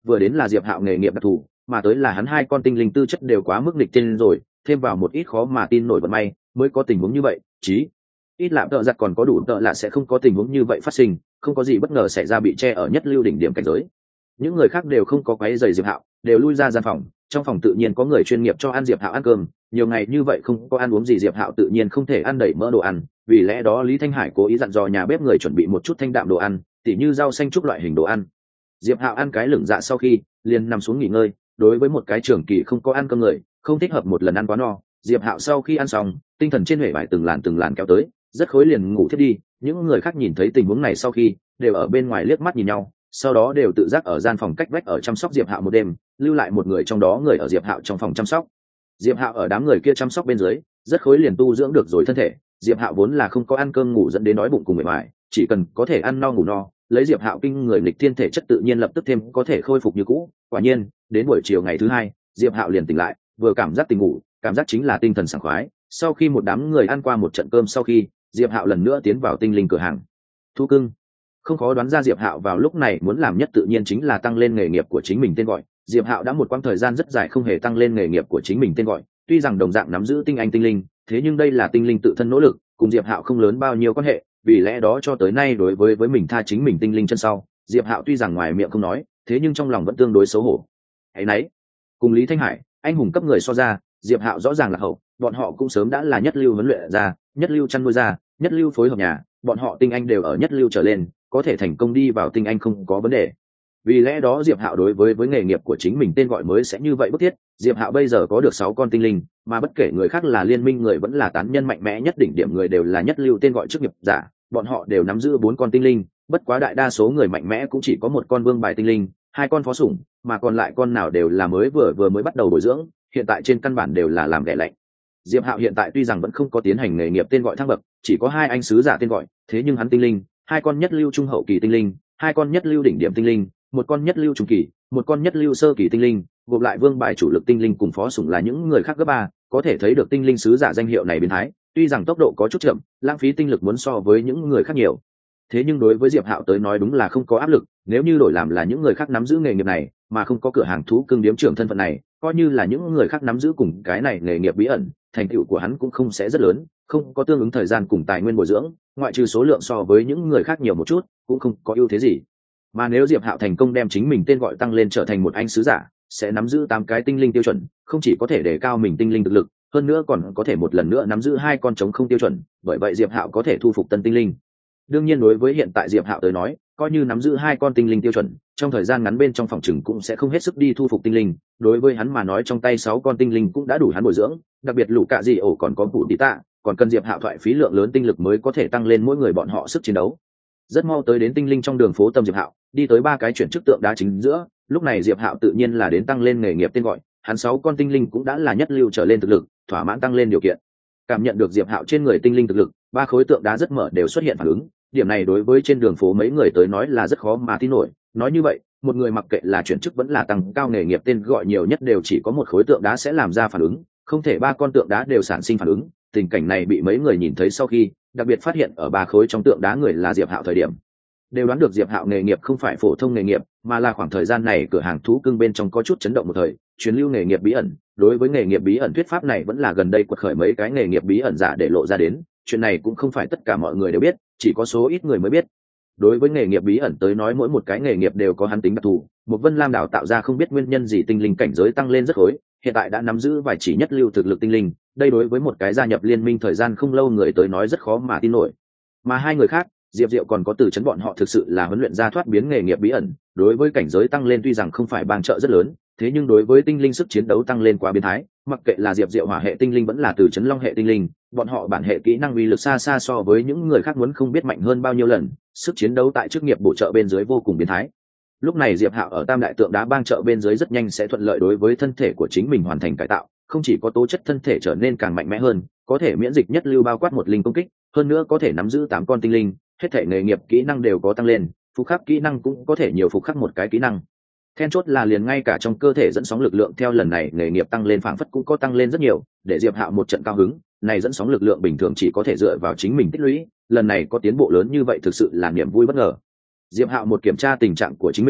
vừa đến là Diệp Hạo nghề nghiệp đặc thù, mà tới là hắn hai con tinh linh tư chất đều quá mức nghịch tiên rồi, thêm vào một ít khó mà tin nổi vận may, mới có tình huống như vậy. Chí ít lạm tợ giặt còn có đủ tợ là sẽ không có tình huống như vậy phát sinh, không có gì bất ngờ xảy ra bị che ở nhất lưu đỉnh điểm cảnh giới. Những người khác đều không có quấy rầy Diệp Hạo, đều lui ra gian phòng, trong phòng tự nhiên có người chuyên nghiệp cho ăn Diệp Hạo ăn cơm, nhiều ngày như vậy không có ăn uống gì Diệp Hạo tự nhiên không thể ăn đầy mỡ đồ ăn, vì lẽ đó Lý Thanh Hải cố ý dặn dò nhà bếp người chuẩn bị một chút thanh đạm đồ ăn, tỉ như rau xanh trúc loại hình đồ ăn. Diệp Hạo ăn cái lửng dạ sau khi, liền nằm xuống nghỉ ngơi, đối với một cái trường kỳ không có ăn cơm người, không thích hợp một lần ăn quá no. Diệp Hạo sau khi ăn xong, tinh thần trên huệ vải từng làn từng làn kéo tới, rất khối liền ngủ thiết đi. Những người khác nhìn thấy tình huống này sau khi, đều ở bên ngoài liếc mắt nhìn nhau, sau đó đều tự giác ở gian phòng cách vách ở chăm sóc Diệp Hạo một đêm, lưu lại một người trong đó người ở Diệp Hạo trong phòng chăm sóc. Diệp Hạo ở đám người kia chăm sóc bên dưới, rất khối liền tu dưỡng được rồi thân thể. Diệp Hạo vốn là không có ăn cơm ngủ dẫn đến đói bụng cùng mệt mỏi, chỉ cần có thể ăn no ngủ no, lấy Diệp Hạo kinh người nghịch thiên thể chất tự nhiên lập tức thêm có thể khôi phục như cũ. Quả nhiên, đến buổi chiều ngày thứ hai, Diệp Hạo liền tỉnh lại, vừa cảm giác tỉnh ngủ, cảm giác chính là tinh thần sảng khoái. Sau khi một đám người ăn qua một trận cơm sau khi, Diệp Hạo lần nữa tiến vào tinh linh cửa hàng. Thu cưng. Không khó đoán ra Diệp Hạo vào lúc này muốn làm nhất tự nhiên chính là tăng lên nghề nghiệp của chính mình tên gọi. Diệp Hạo đã một quãng thời gian rất dài không hề tăng lên nghề nghiệp của chính mình tên gọi, tuy rằng đồng dạng nắm giữ tinh anh tinh linh, thế nhưng đây là tinh linh tự thân nỗ lực, cùng Diệp Hạo không lớn bao nhiêu quan hệ, vì lẽ đó cho tới nay đối với với mình tha chính mình tinh linh chân sau, Diệp Hạo tuy rằng ngoài miệng không nói, thế nhưng trong lòng vẫn tương đối xấu hổ. Ấy nấy, cùng Lý Thanh Hải, anh hùng cấp người so ra, Diệp Hạo rõ ràng là hậu, bọn họ cũng sớm đã là nhất lưu huấn luyện ra, nhất lưu chăn nuôi ra, nhất lưu phối hợp nhà, bọn họ tinh anh đều ở nhất lưu trở lên, có thể thành công đi vào tinh anh không có vấn đề. Vì lẽ đó Diệp Hạo đối với với nghề nghiệp của chính mình tên gọi mới sẽ như vậy bức thiết. Diệp Hạo bây giờ có được sáu con tinh linh, mà bất kể người khác là liên minh người vẫn là tán nhân mạnh mẽ nhất đỉnh điểm người đều là nhất lưu tên gọi chức nghiệp giả, bọn họ đều nắm giữ bốn con tinh linh, bất quá đại đa số người mạnh mẽ cũng chỉ có một con vương bài tinh linh, hai con phó sủng, mà còn lại con nào đều là mới vừa vừa mới bắt đầu bồi dưỡng, hiện tại trên căn bản đều là làm ghẻ lạnh. Diệp Hạo hiện tại tuy rằng vẫn không có tiến hành nghề nghiệp tên gọi thăng bậc, chỉ có hai anh sứ giả tên gọi, thế nhưng hắn tinh linh, hai con nhất lưu trung hậu kỳ tinh linh, hai con nhất lưu đỉnh điểm tinh linh, một con nhất lưu trung kỳ, một con nhất lưu sơ kỳ tinh linh, gộp lại vương bài chủ lực tinh linh cùng phó sủng là những người khác gấp ba, có thể thấy được tinh linh sứ giả danh hiệu này biến thái, tuy rằng tốc độ có chút chậm, lãng phí tinh lực muốn so với những người khác nhiều. Thế nhưng đối với Diệp Hạo tới nói đúng là không có áp lực, nếu như đổi làm là những người khác nắm giữ nghề nghiệp này, mà không có cửa hàng thú cưng điếm trưởng thân phận này, coi như là những người khác nắm giữ cùng cái này nghề nghiệp bí ẩn, thành tựu của hắn cũng không sẽ rất lớn, không có tương ứng thời gian cùng tài nguyên bồi dưỡng, ngoại trừ số lượng so với những người khác nhiều một chút, cũng không có ưu thế gì. Mà nếu Diệp Hạo thành công đem chính mình tên gọi tăng lên trở thành một anh sứ giả, sẽ nắm giữ tám cái tinh linh tiêu chuẩn, không chỉ có thể đề cao mình tinh linh thực lực, hơn nữa còn có thể một lần nữa nắm giữ hai con trống không tiêu chuẩn, bởi vậy Diệp Hạo có thể thu phục tân tinh linh. Đương nhiên đối với hiện tại Diệp Hạo tới nói, coi như nắm giữ hai con tinh linh tiêu chuẩn, trong thời gian ngắn bên trong phòng trừng cũng sẽ không hết sức đi thu phục tinh linh, đối với hắn mà nói trong tay sáu con tinh linh cũng đã đủ hắn bồi dưỡng, đặc biệt lũ cạ gì ổ còn có vụ tí tạ, còn cần Diệp Hạo thoại phí lượng lớn tinh lực mới có thể tăng lên mỗi người bọn họ sức chiến đấu. Rất mau tới đến tinh linh trong đường phố tâm Diệp Hạo, đi tới ba cái chuyển chức tượng đá chính giữa, lúc này Diệp Hạo tự nhiên là đến tăng lên nghề nghiệp tên gọi, hắn sáu con tinh linh cũng đã là nhất lưu trở lên thực lực, thỏa mãn tăng lên điều kiện. Cảm nhận được Diệp Hạo trên người tinh linh thực lực, ba khối tượng đá rất mở đều xuất hiện phản ứng, điểm này đối với trên đường phố mấy người tới nói là rất khó mà tin nổi. Nói như vậy, một người mặc kệ là chuyển chức vẫn là tăng cao nghề nghiệp tên gọi nhiều nhất đều chỉ có một khối tượng đá sẽ làm ra phản ứng, không thể ba con tượng đá đều sản sinh phản ứng. Tình cảnh này bị mấy người nhìn thấy sau khi, đặc biệt phát hiện ở ba khối trong tượng đá người là Diệp Hạo thời điểm, đều đoán được Diệp Hạo nghề nghiệp không phải phổ thông nghề nghiệp, mà là khoảng thời gian này cửa hàng thú cưng bên trong có chút chấn động một thời, truyền lưu nghề nghiệp bí ẩn. Đối với nghề nghiệp bí ẩn thuyết pháp này vẫn là gần đây quật khởi mấy cái nghề nghiệp bí ẩn giả để lộ ra đến, chuyện này cũng không phải tất cả mọi người đều biết, chỉ có số ít người mới biết. Đối với nghề nghiệp bí ẩn tới nói mỗi một cái nghề nghiệp đều có hắn tính đặc thù, một Vân Lam đảo tạo ra không biết nguyên nhân gì tinh linh cảnh giới tăng lên rất khối, hiện tại đã nắm giữ vài chỉ nhất lưu thực lực tinh linh, đây đối với một cái gia nhập liên minh thời gian không lâu người tới nói rất khó mà tin nổi. Mà hai người khác, Diệp Diệu còn có Từ Chấn bọn họ thực sự là huấn luyện ra thoát biến nghề nghiệp bí ẩn, đối với cảnh giới tăng lên tuy rằng không phải bằng trợ rất lớn, thế nhưng đối với tinh linh sức chiến đấu tăng lên quá biến thái, mặc kệ là Diệp Diệu hỏa hệ tinh linh vẫn là Từ Chấn long hệ tinh linh, bọn họ bản hệ kỹ năng uy lực xa xa so với những người khác muốn không biết mạnh hơn bao nhiêu lần, sức chiến đấu tại chức nghiệp bổ trợ bên dưới vô cùng biến thái. Lúc này Diệp Hạo ở Tam đại tượng đá bang trợ bên dưới rất nhanh sẽ thuận lợi đối với thân thể của chính mình hoàn thành cải tạo, không chỉ có tố chất thân thể trở nên càng mạnh mẽ hơn, có thể miễn dịch nhất lưu bao quát một linh công kích, hơn nữa có thể nắm giữ tám con tinh linh, hết thể nghề nghiệp kỹ năng đều có tăng lên, phục khắc kỹ năng cũng có thể nhiều phục khắc một cái kỹ năng. Then chốt là liền ngay cả trong cơ thể dẫn sóng lực lượng theo lần này nghề nghiệp tăng lên phảng phất cũng có tăng lên rất nhiều, để Diệp Hạo một trận cao hứng, này dẫn sóng lực lượng bình thường chỉ có thể dựa vào chính mình tích lũy, lần này có tiến bộ lớn như vậy thực sự là niềm vui bất ngờ. Diệp Hạo một kiểm tra tình trạng của chính mình,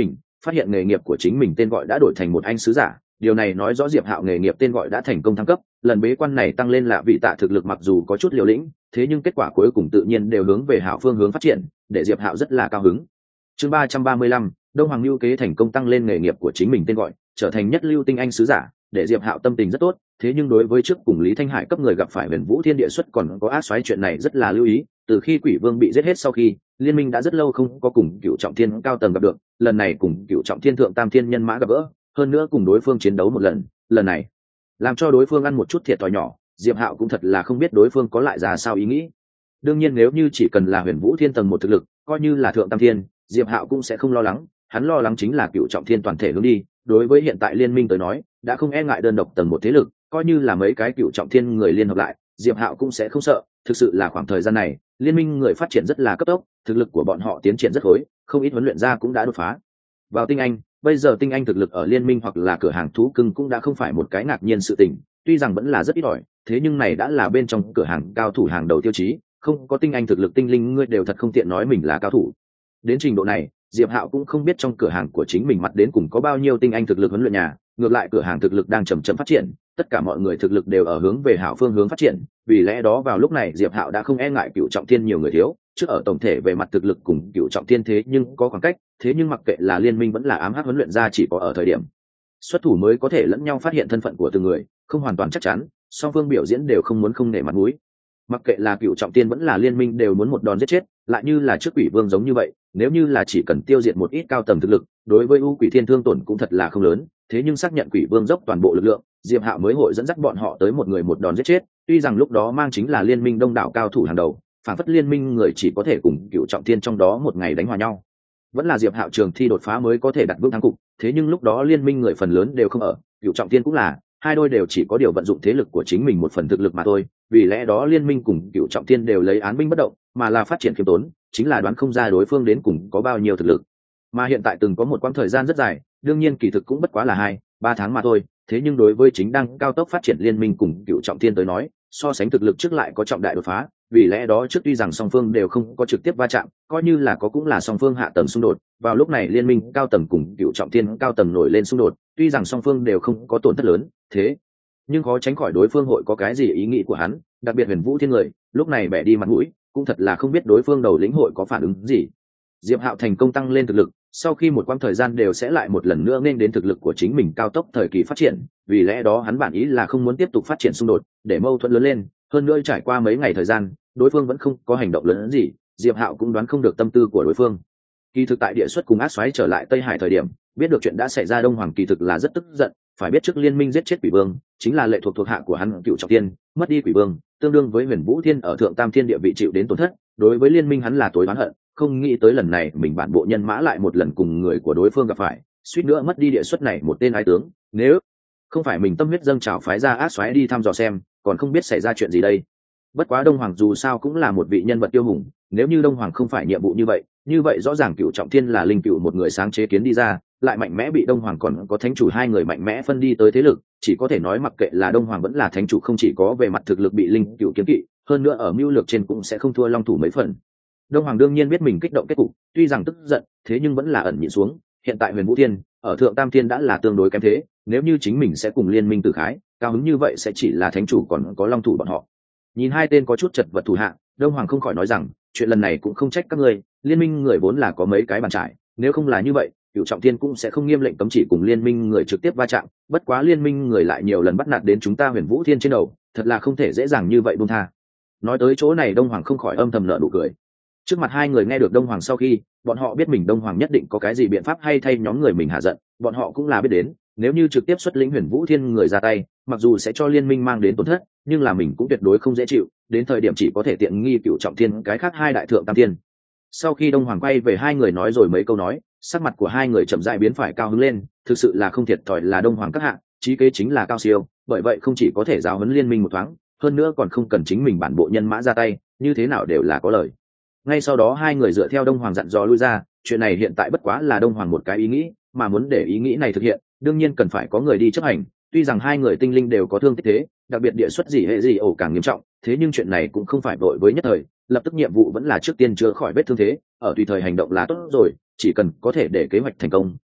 phát hiện nghề nghiệp của chính mình tên gọi đã đổi thành một anh sứ giả. Điều này nói rõ Diệp Hạo nghề nghiệp tên gọi đã thành công thăng cấp, lần bế quan này tăng lên là vị tạ thực lực mặc dù có chút liều lĩnh, thế nhưng kết quả cuối cùng tự nhiên đều hướng về hảo phương hướng phát triển, để Diệp Hạo rất là cao hứng. Chương ba trăm ba mươi lăm, Đông Hoàng Lưu kế thành công tăng lên nghề nghiệp của chính mình tên gọi, trở thành nhất lưu tinh anh sứ giả, để Diệp Hạo tâm tình rất tốt, thế nhưng đối với trước cùng Lý Thanh Hải cấp người gặp phải Huyền Vũ Thiên Địa xuất còn có ác xoáy chuyện này rất là lưu ý, từ khi Quỷ Vương bị giết hết sau khi, liên minh đã rất lâu không có cùng Cựu Trọng Thiên cao tầng gặp được, lần này cùng Cựu Trọng Thiên thượng tam thiên nhân mã gặp gỡ, hơn nữa cùng đối phương chiến đấu một lần, lần này làm cho đối phương ăn một chút thiệt thòi nhỏ, Diệp Hạo cũng thật là không biết đối phương có lại ra sao ý nghĩ. Đương nhiên nếu như chỉ cần là Huyền Vũ Thiên tầng một thực lực, coi như là thượng tam thiên, Diệp Hạo cũng sẽ không lo lắng, hắn lo lắng chính là Cựu Trọng Thiên toàn thể hướng đi. Đối với hiện tại liên minh tới nói, đã không e ngại đơn độc tầng một thế lực, coi như là mấy cái Cựu Trọng Thiên người liên hợp lại, Diệp Hạo cũng sẽ không sợ. Thực sự là khoảng thời gian này, liên minh người phát triển rất là cấp tốc, thực lực của bọn họ tiến triển rất khối, không ít huấn luyện gia cũng đã đột phá vào tinh anh. Bây giờ tinh anh thực lực ở liên minh hoặc là cửa hàng thú cưng cũng đã không phải một cái ngạc nhiên sự tình, tuy rằng vẫn là rất ít ỏi, thế nhưng này đã là bên trong cửa hàng cao thủ hàng đầu tiêu chí, không có tinh anh thực lực tinh linh ngươi đều thật không tiện nói mình là cao thủ. Đến trình độ này, Diệp Hạo cũng không biết trong cửa hàng của chính mình mặt đến cùng có bao nhiêu tinh anh thực lực huấn luyện nhà, ngược lại cửa hàng thực lực đang chậm chậm phát triển, tất cả mọi người thực lực đều ở hướng về hảo phương hướng phát triển, vì lẽ đó vào lúc này Diệp Hạo đã không e ngại Cựu Trọng Thiên nhiều người thiếu, trước ở tổng thể về mặt thực lực cùng Cựu Trọng Thiên thế nhưng có khoảng cách, thế nhưng mặc kệ là liên minh vẫn là ám hắc huấn luyện ra chỉ có ở thời điểm xuất thủ mới có thể lẫn nhau phát hiện thân phận của từng người, không hoàn toàn chắc chắn, song phương biểu diễn đều không muốn không nể mặt mũi. Mặc kệ là Cựu Trọng Thiên vẫn là liên minh đều muốn một đòn giết chết, lại như là trước Quỷ Vương giống như vậy, nếu như là chỉ cần tiêu diệt một ít cao tầng thực lực, đối với U Quỷ Thiên thương tổn cũng thật là không lớn, thế nhưng xác nhận Quỷ Vương dốc toàn bộ lực lượng, Diệp Hạo mới hội dẫn dắt bọn họ tới một người một đòn giết chết, tuy rằng lúc đó mang chính là liên minh đông đảo cao thủ hàng đầu, phản phất liên minh người chỉ có thể cùng Cựu Trọng Thiên trong đó một ngày đánh hòa nhau. Vẫn là Diệp Hạo trường thi đột phá mới có thể đặt vững thắng cục, thế nhưng lúc đó liên minh người phần lớn đều không ở, Cựu Trọng Thiên cũng là, hai đôi đều chỉ có điều vận dụng thế lực của chính mình một phần thực lực mà thôi, vì lẽ đó liên minh cùng Cựu Trọng Thiên đều lấy án binh bất động, mà là phát triển khiêm tốn, chính là đoán không ra đối phương đến cùng có bao nhiêu thực lực. Mà hiện tại từng có một quãng thời gian rất dài, đương nhiên kỳ thực cũng bất quá là hai, ba tháng mà thôi, thế nhưng đối với chính đang cao tốc phát triển liên minh cùng Cựu Trọng Thiên tới nói, so sánh thực lực trước lại có trọng đại đột phá, vì lẽ đó trước tuy rằng song phương đều không có trực tiếp va chạm, coi như là có cũng là song phương hạ tầng xung đột, vào lúc này liên minh cao tầng cùng Cựu Trọng Thiên cao tầng nổi lên xung đột, tuy rằng song phương đều không có tổn thất lớn, thế nhưng khó tránh khỏi đối phương hội có cái gì ý nghĩ của hắn, đặc biệt Huyền Vũ Thiên người, lúc này bẻ đi mặt mũi, cũng thật là không biết đối phương đầu lĩnh hội có phản ứng gì. Diệp Hạo thành công tăng lên thực lực, sau khi một quãng thời gian đều sẽ lại một lần nữa nên đến thực lực của chính mình cao tốc thời kỳ phát triển, vì lẽ đó hắn bản ý là không muốn tiếp tục phát triển xung đột, để mâu thuẫn lớn lên, hơn nữa trải qua mấy ngày thời gian, đối phương vẫn không có hành động lớn gì, Diệp Hạo cũng đoán không được tâm tư của đối phương. Kỳ thực tại địa xuất cùng ác xoáy trở lại Tây Hải thời điểm, biết được chuyện đã xảy ra, Đông Hoàng kỳ thực là rất tức giận, phải biết trước liên minh giết chết Quỷ Vương, chính là lệ thuộc thuộc hạ của hắn Cựu Trọng Thiên, mất đi Quỷ Vương, tương đương với Huyền Vũ Thiên ở thượng tam thiên địa vị chịu đến tổn thất, đối với liên minh hắn là tối oán hận, không nghĩ tới lần này mình bản bộ nhân mã lại một lần cùng người của đối phương gặp phải, suýt nữa mất đi địa xuất này một tên ái tướng, nếu không phải mình tâm huyết dâng trào phái ra ác xoáy đi thăm dò xem, còn không biết xảy ra chuyện gì đây. Bất quá Đông Hoàng dù sao cũng là một vị nhân vật tiêu hùng, nếu như Đông Hoàng không phải nhiệm vụ như vậy, như vậy rõ ràng Cựu Trọng Thiên là linh cựu một người sáng chế kiến đi ra, lại mạnh mẽ bị Đông Hoàng còn có thánh chủ hai người mạnh mẽ phân đi tới thế lực, chỉ có thể nói mặc kệ là Đông Hoàng vẫn là thánh chủ không chỉ có về mặt thực lực bị linh cựu kiếm kỵ, hơn nữa ở mưu lược trên cũng sẽ không thua long thủ mấy phần. Đông Hoàng đương nhiên biết mình kích động kết cục, tuy rằng tức giận, thế nhưng vẫn là ẩn nhịn xuống, hiện tại Huyền Vũ Thiên ở thượng tam thiên đã là tương đối kém thế, nếu như chính mình sẽ cùng liên minh tử khái, cao hứng như vậy sẽ chỉ là thánh chủ còn có long thủ bọn họ. Nhìn hai tên có chút chật vật thủ hạ, Đông Hoàng không khỏi nói rằng, chuyện lần này cũng không trách các ngươi, liên minh người vốn là có mấy cái bàn trải, nếu không là như vậy, Cựu Trọng Thiên cũng sẽ không nghiêm lệnh cấm chỉ cùng liên minh người trực tiếp va chạm, bất quá liên minh người lại nhiều lần bắt nạt đến chúng ta Huyền Vũ Thiên trên đầu, thật là không thể dễ dàng như vậy buông tha. Nói tới chỗ này Đông Hoàng không khỏi âm thầm nở nụ cười. Trước mặt hai người nghe được Đông Hoàng sau khi, bọn họ biết mình Đông Hoàng nhất định có cái gì biện pháp hay thay nhóm người mình hạ giận, bọn họ cũng là biết đến, nếu như trực tiếp xuất lĩnh Huyền Vũ Thiên người ra tay, mặc dù sẽ cho liên minh mang đến tổn thất, nhưng là mình cũng tuyệt đối không dễ chịu, đến thời điểm chỉ có thể tiện nghi Cựu Trọng Thiên cái khác hai đại thượng tam thiên. Sau khi Đông Hoàng quay về hai người nói rồi mấy câu nói, sắc mặt của hai người chậm rãi biến phải cao hứng lên, thực sự là không thiệt thòi là Đông Hoàng các hạ, trí kế chính là cao siêu, bởi vậy không chỉ có thể giáo huấn liên minh một thoáng, hơn nữa còn không cần chính mình bản bộ nhân mã ra tay, như thế nào đều là có lời. Ngay sau đó hai người dựa theo Đông Hoàng dặn dò lui ra, chuyện này hiện tại bất quá là Đông Hoàng một cái ý nghĩ, mà muốn để ý nghĩ này thực hiện, đương nhiên cần phải có người đi chấp hành. Tuy rằng hai người tinh linh đều có thương tích thế, đặc biệt địa xuất gì hệ gì ổ càng nghiêm trọng, thế nhưng chuyện này cũng không phải vội với nhất thời, lập tức nhiệm vụ vẫn là trước tiên chữa khỏi vết thương thế, ở tùy thời hành động là tốt rồi, chỉ cần có thể để kế hoạch thành công,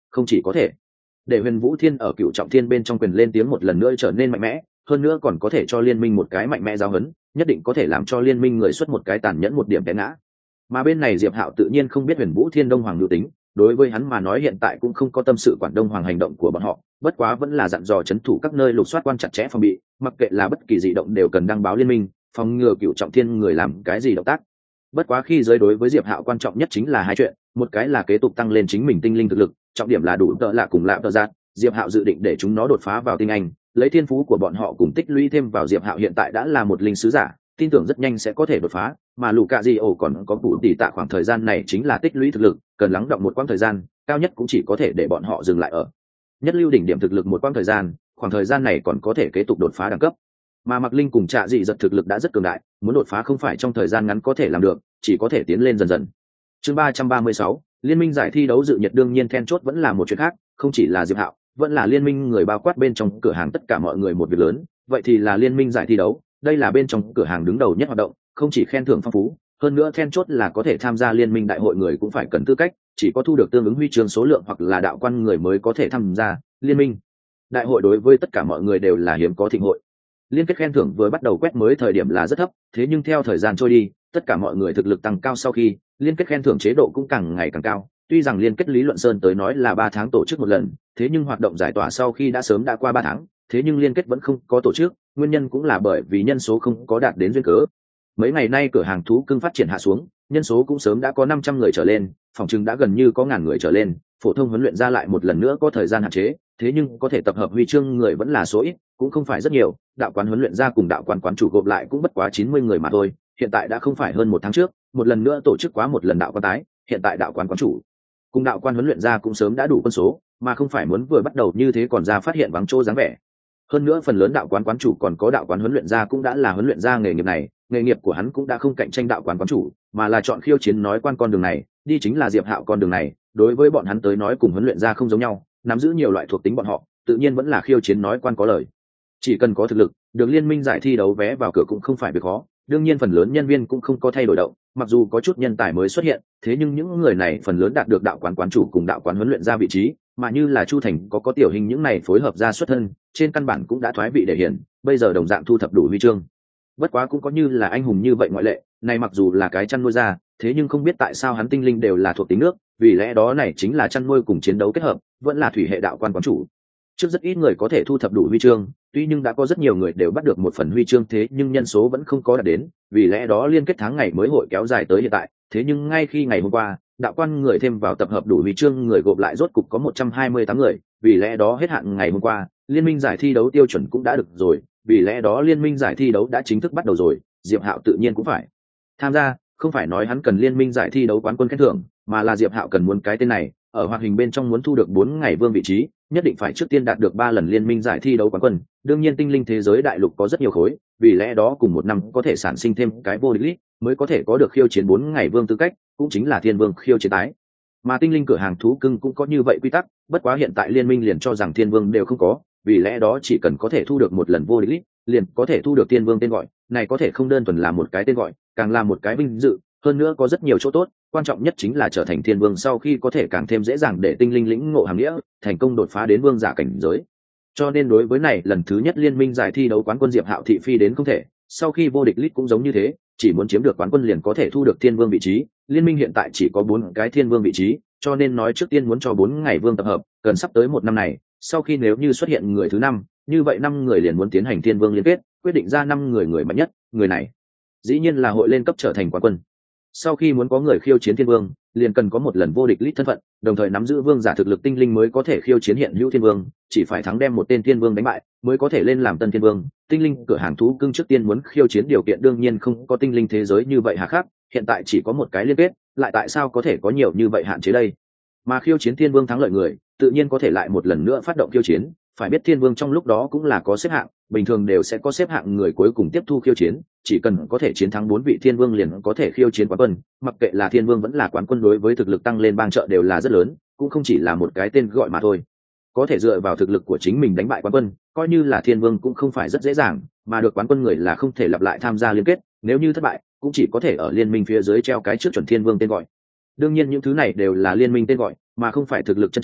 không chỉ có thể để Huyền Vũ Thiên ở Cựu Trọng Thiên bên trong quyền lên tiếng một lần nữa trở nên mạnh mẽ, hơn nữa còn có thể cho liên minh một cái mạnh mẽ giáo huấn, nhất định có thể làm cho liên minh người xuất một cái tàn nhẫn một điểm té ngã. Mà bên này Diệp Hạo tự nhiên không biết Huyền Vũ Thiên Đông Hoàng lưu tính, đối với hắn mà nói hiện tại cũng không có tâm sự quản Đông Hoàng hành động của bọn họ, bất quá vẫn là dặn dò trấn thủ các nơi lục soát quan chặt chẽ phòng bị, mặc kệ là bất kỳ dị động đều cần đăng báo liên minh, phòng ngừa Cựu Trọng Thiên người làm cái gì động tác. Bất quá khi giới đối với Diệp Hạo quan trọng nhất chính là hai chuyện, một cái là kế tục tăng lên chính mình tinh linh thực lực, trọng điểm là đủ tợ lạ cùng lạ tợ giác, Diệp Hạo dự định để chúng nó đột phá vào tinh anh, lấy thiên phú của bọn họ cùng tích lũy thêm vào Diệp Hạo hiện tại đã là một linh sứ giả, tin tưởng rất nhanh sẽ có thể đột phá, mà lũ cạ di ổ còn có đủ tỷ tạ khoảng thời gian này chính là tích lũy thực lực, cần lắng động một quãng thời gian, cao nhất cũng chỉ có thể để bọn họ dừng lại ở nhất lưu đỉnh điểm thực lực một quãng thời gian, khoảng thời gian này còn có thể kế tục đột phá đẳng cấp. Mà Mặc Linh cùng Trạ Dị giật thực lực đã rất cường đại, muốn đột phá không phải trong thời gian ngắn có thể làm được, chỉ có thể tiến lên dần dần. Chương ba trăm ba mươi sáu, liên minh giải thi đấu dự nhiệt đương nhiên then chốt vẫn là một chuyện khác, không chỉ là Diệp Hạo, vẫn là liên minh người bao quát bên trong cửa hàng tất cả mọi người một việc lớn, vậy thì là liên minh giải thi đấu, đây là bên trong cửa hàng đứng đầu nhất hoạt động, không chỉ khen thưởng phong phú, hơn nữa then chốt là có thể tham gia liên minh đại hội người cũng phải cần tư cách, chỉ có thu được tương ứng huy chương số lượng hoặc là đạo quan người mới có thể tham gia. Liên minh đại hội đối với tất cả mọi người đều là hiếm có thịnh hội. Liên kết khen thưởng vừa bắt đầu quét mới thời điểm là rất thấp, thế nhưng theo thời gian trôi đi, tất cả mọi người thực lực tăng cao sau khi, liên kết khen thưởng chế độ cũng càng ngày càng cao. Tuy rằng liên kết lý luận sơn tới nói là ba tháng tổ chức một lần, thế nhưng hoạt động giải tỏa sau khi đã sớm đã qua ba tháng, thế nhưng liên kết vẫn không có tổ chức, nguyên nhân cũng là bởi vì nhân số không có đạt đến duyên cớ. Mấy ngày nay cửa hàng thú cưng phát triển hạ xuống, nhân số cũng sớm đã có năm trăm người trở lên, phòng trưng đã gần như có ngàn người trở lên, phổ thông huấn luyện ra lại một lần nữa có thời gian hạn chế, thế nhưng có thể tập hợp huy chương người vẫn là số ít, cũng không phải rất nhiều, đạo quán huấn luyện ra cùng đạo quán quán chủ gộp lại cũng bất quá chín mươi người mà thôi, hiện tại đã không phải hơn một tháng trước, một lần nữa tổ chức quá một lần đạo quán tái, hiện tại đạo quán quán chủ cùng đạo quan huấn luyện ra cũng sớm đã đủ quân số, mà không phải muốn vừa bắt đầu như thế còn ra phát hiện vắng chỗ dáng vẻ. Hơn nữa phần lớn đạo quán quán chủ còn có đạo quán huấn luyện ra cũng đã là huấn luyện ra nghề nghiệp này, nghề nghiệp của hắn cũng đã không cạnh tranh đạo quán quán chủ, mà là chọn khiêu chiến nói quan con đường này, đi chính là Diệp Hạo con đường này, đối với bọn hắn tới nói cùng huấn luyện ra không giống nhau, nắm giữ nhiều loại thuộc tính bọn họ, tự nhiên vẫn là khiêu chiến nói quan có lời. Chỉ cần có thực lực, được liên minh giải thi đấu vé vào cửa cũng không phải việc khó, đương nhiên phần lớn nhân viên cũng không có thay đổi động, mặc dù có chút nhân tài mới xuất hiện, thế nhưng những người này phần lớn đạt được đạo quán quán chủ cùng đạo quán huấn luyện ra vị trí, mà như là Chu Thành có có tiểu hình những này phối hợp ra xuất thân, trên căn bản cũng đã thoái vị để hiển, bây giờ đồng dạng thu thập đủ huy chương. Bất quá cũng có như là anh hùng như vậy ngoại lệ, này mặc dù là cái chăn nuôi ra, thế nhưng không biết tại sao hắn tinh linh đều là thuộc tính nước, vì lẽ đó này chính là chăn nuôi cùng chiến đấu kết hợp, vẫn là thủy hệ đạo quan quán chủ. Trước rất ít người có thể thu thập đủ huy chương, tuy nhưng đã có rất nhiều người đều bắt được một phần huy chương, thế nhưng nhân số vẫn không có đạt đến, vì lẽ đó liên kết tháng ngày mới hội kéo dài tới hiện tại. Thế nhưng ngay khi ngày hôm qua, đạo quan người thêm vào tập hợp đủ huy chương người gộp lại rốt cục có một trăm hai mươi tám người, vì lẽ đó hết hạn ngày hôm qua, liên minh giải thi đấu tiêu chuẩn cũng đã được rồi, vì lẽ đó liên minh giải thi đấu đã chính thức bắt đầu rồi, Diệp Hạo tự nhiên cũng phải tham gia, không phải nói hắn cần liên minh giải thi đấu quán quân khen thưởng, mà là Diệp Hạo cần muốn cái tên này, ở hoạt hình bên trong muốn thu được bốn ngày vương vị trí, nhất định phải trước tiên đạt được ba lần liên minh giải thi đấu quán quân. Đương nhiên tinh linh thế giới đại lục có rất nhiều khối, vì lẽ đó cùng một năm có thể sản sinh thêm cái vô địch lít, mới có thể có được khiêu chiến bốn ngày vương tư cách, cũng chính là thiên vương khiêu chiến tái. Mà tinh linh cửa hàng thú cưng cũng có như vậy quy tắc, bất quá hiện tại liên minh liền cho rằng thiên vương đều không có, vì lẽ đó chỉ cần có thể thu được một lần vô địch lít, liền có thể thu được thiên vương tên gọi, này có thể không đơn thuần là một cái tên gọi, càng là một cái vinh dự, hơn nữa có rất nhiều chỗ tốt, quan trọng nhất chính là trở thành thiên vương sau khi có thể càng thêm dễ dàng để tinh linh lĩnh ngộ hàm nghĩa, thành công đột phá đến vương giả cảnh giới. Cho nên đối với này lần thứ nhất liên minh giải thi đấu quán quân Diệp Hạo thị phi đến không thể, sau khi vô địch lít cũng giống như thế, chỉ muốn chiếm được quán quân liền có thể thu được thiên vương vị trí, liên minh hiện tại chỉ có bốn cái thiên vương vị trí, cho nên nói trước tiên muốn cho bốn ngày vương tập hợp, cần sắp tới một năm này, sau khi nếu như xuất hiện người thứ năm, như vậy năm người liền muốn tiến hành thiên vương liên kết, quyết định ra năm người người mạnh nhất, người này dĩ nhiên là hội lên cấp trở thành quán quân. Sau khi muốn có người khiêu chiến thiên vương, liền cần có một lần vô địch lít thân phận, đồng thời nắm giữ vương giả thực lực tinh linh mới có thể khiêu chiến hiện hữu thiên vương, chỉ phải thắng đem một tên thiên vương đánh bại, mới có thể lên làm tân thiên vương. Tinh linh cửa hàng thú cưng trước tiên muốn khiêu chiến điều kiện đương nhiên không có tinh linh thế giới như vậy hà khắc, hiện tại chỉ có một cái liên kết, lại tại sao có thể có nhiều như vậy hạn chế đây? Mà khiêu chiến thiên vương thắng lợi người, tự nhiên có thể lại một lần nữa phát động khiêu chiến, phải biết thiên vương trong lúc đó cũng là có xếp hạng, bình thường đều sẽ có xếp hạng người cuối cùng tiếp thu khiêu chiến, chỉ cần có thể chiến thắng bốn vị thiên vương liền có thể khiêu chiến quán quân, mặc kệ là thiên vương vẫn là quán quân đối với thực lực tăng lên bang trợ đều là rất lớn, cũng không chỉ là một cái tên gọi mà thôi. Có thể dựa vào thực lực của chính mình đánh bại quán quân, coi như là thiên vương cũng không phải rất dễ dàng, mà được quán quân người là không thể lặp lại tham gia liên kết, nếu như thất bại, cũng chỉ có thể ở liên minh phía dưới treo cái trước chuẩn thiên vương tên gọi. Đương nhiên những thứ này đều là liên minh tên gọi, mà không phải thực lực chân chính,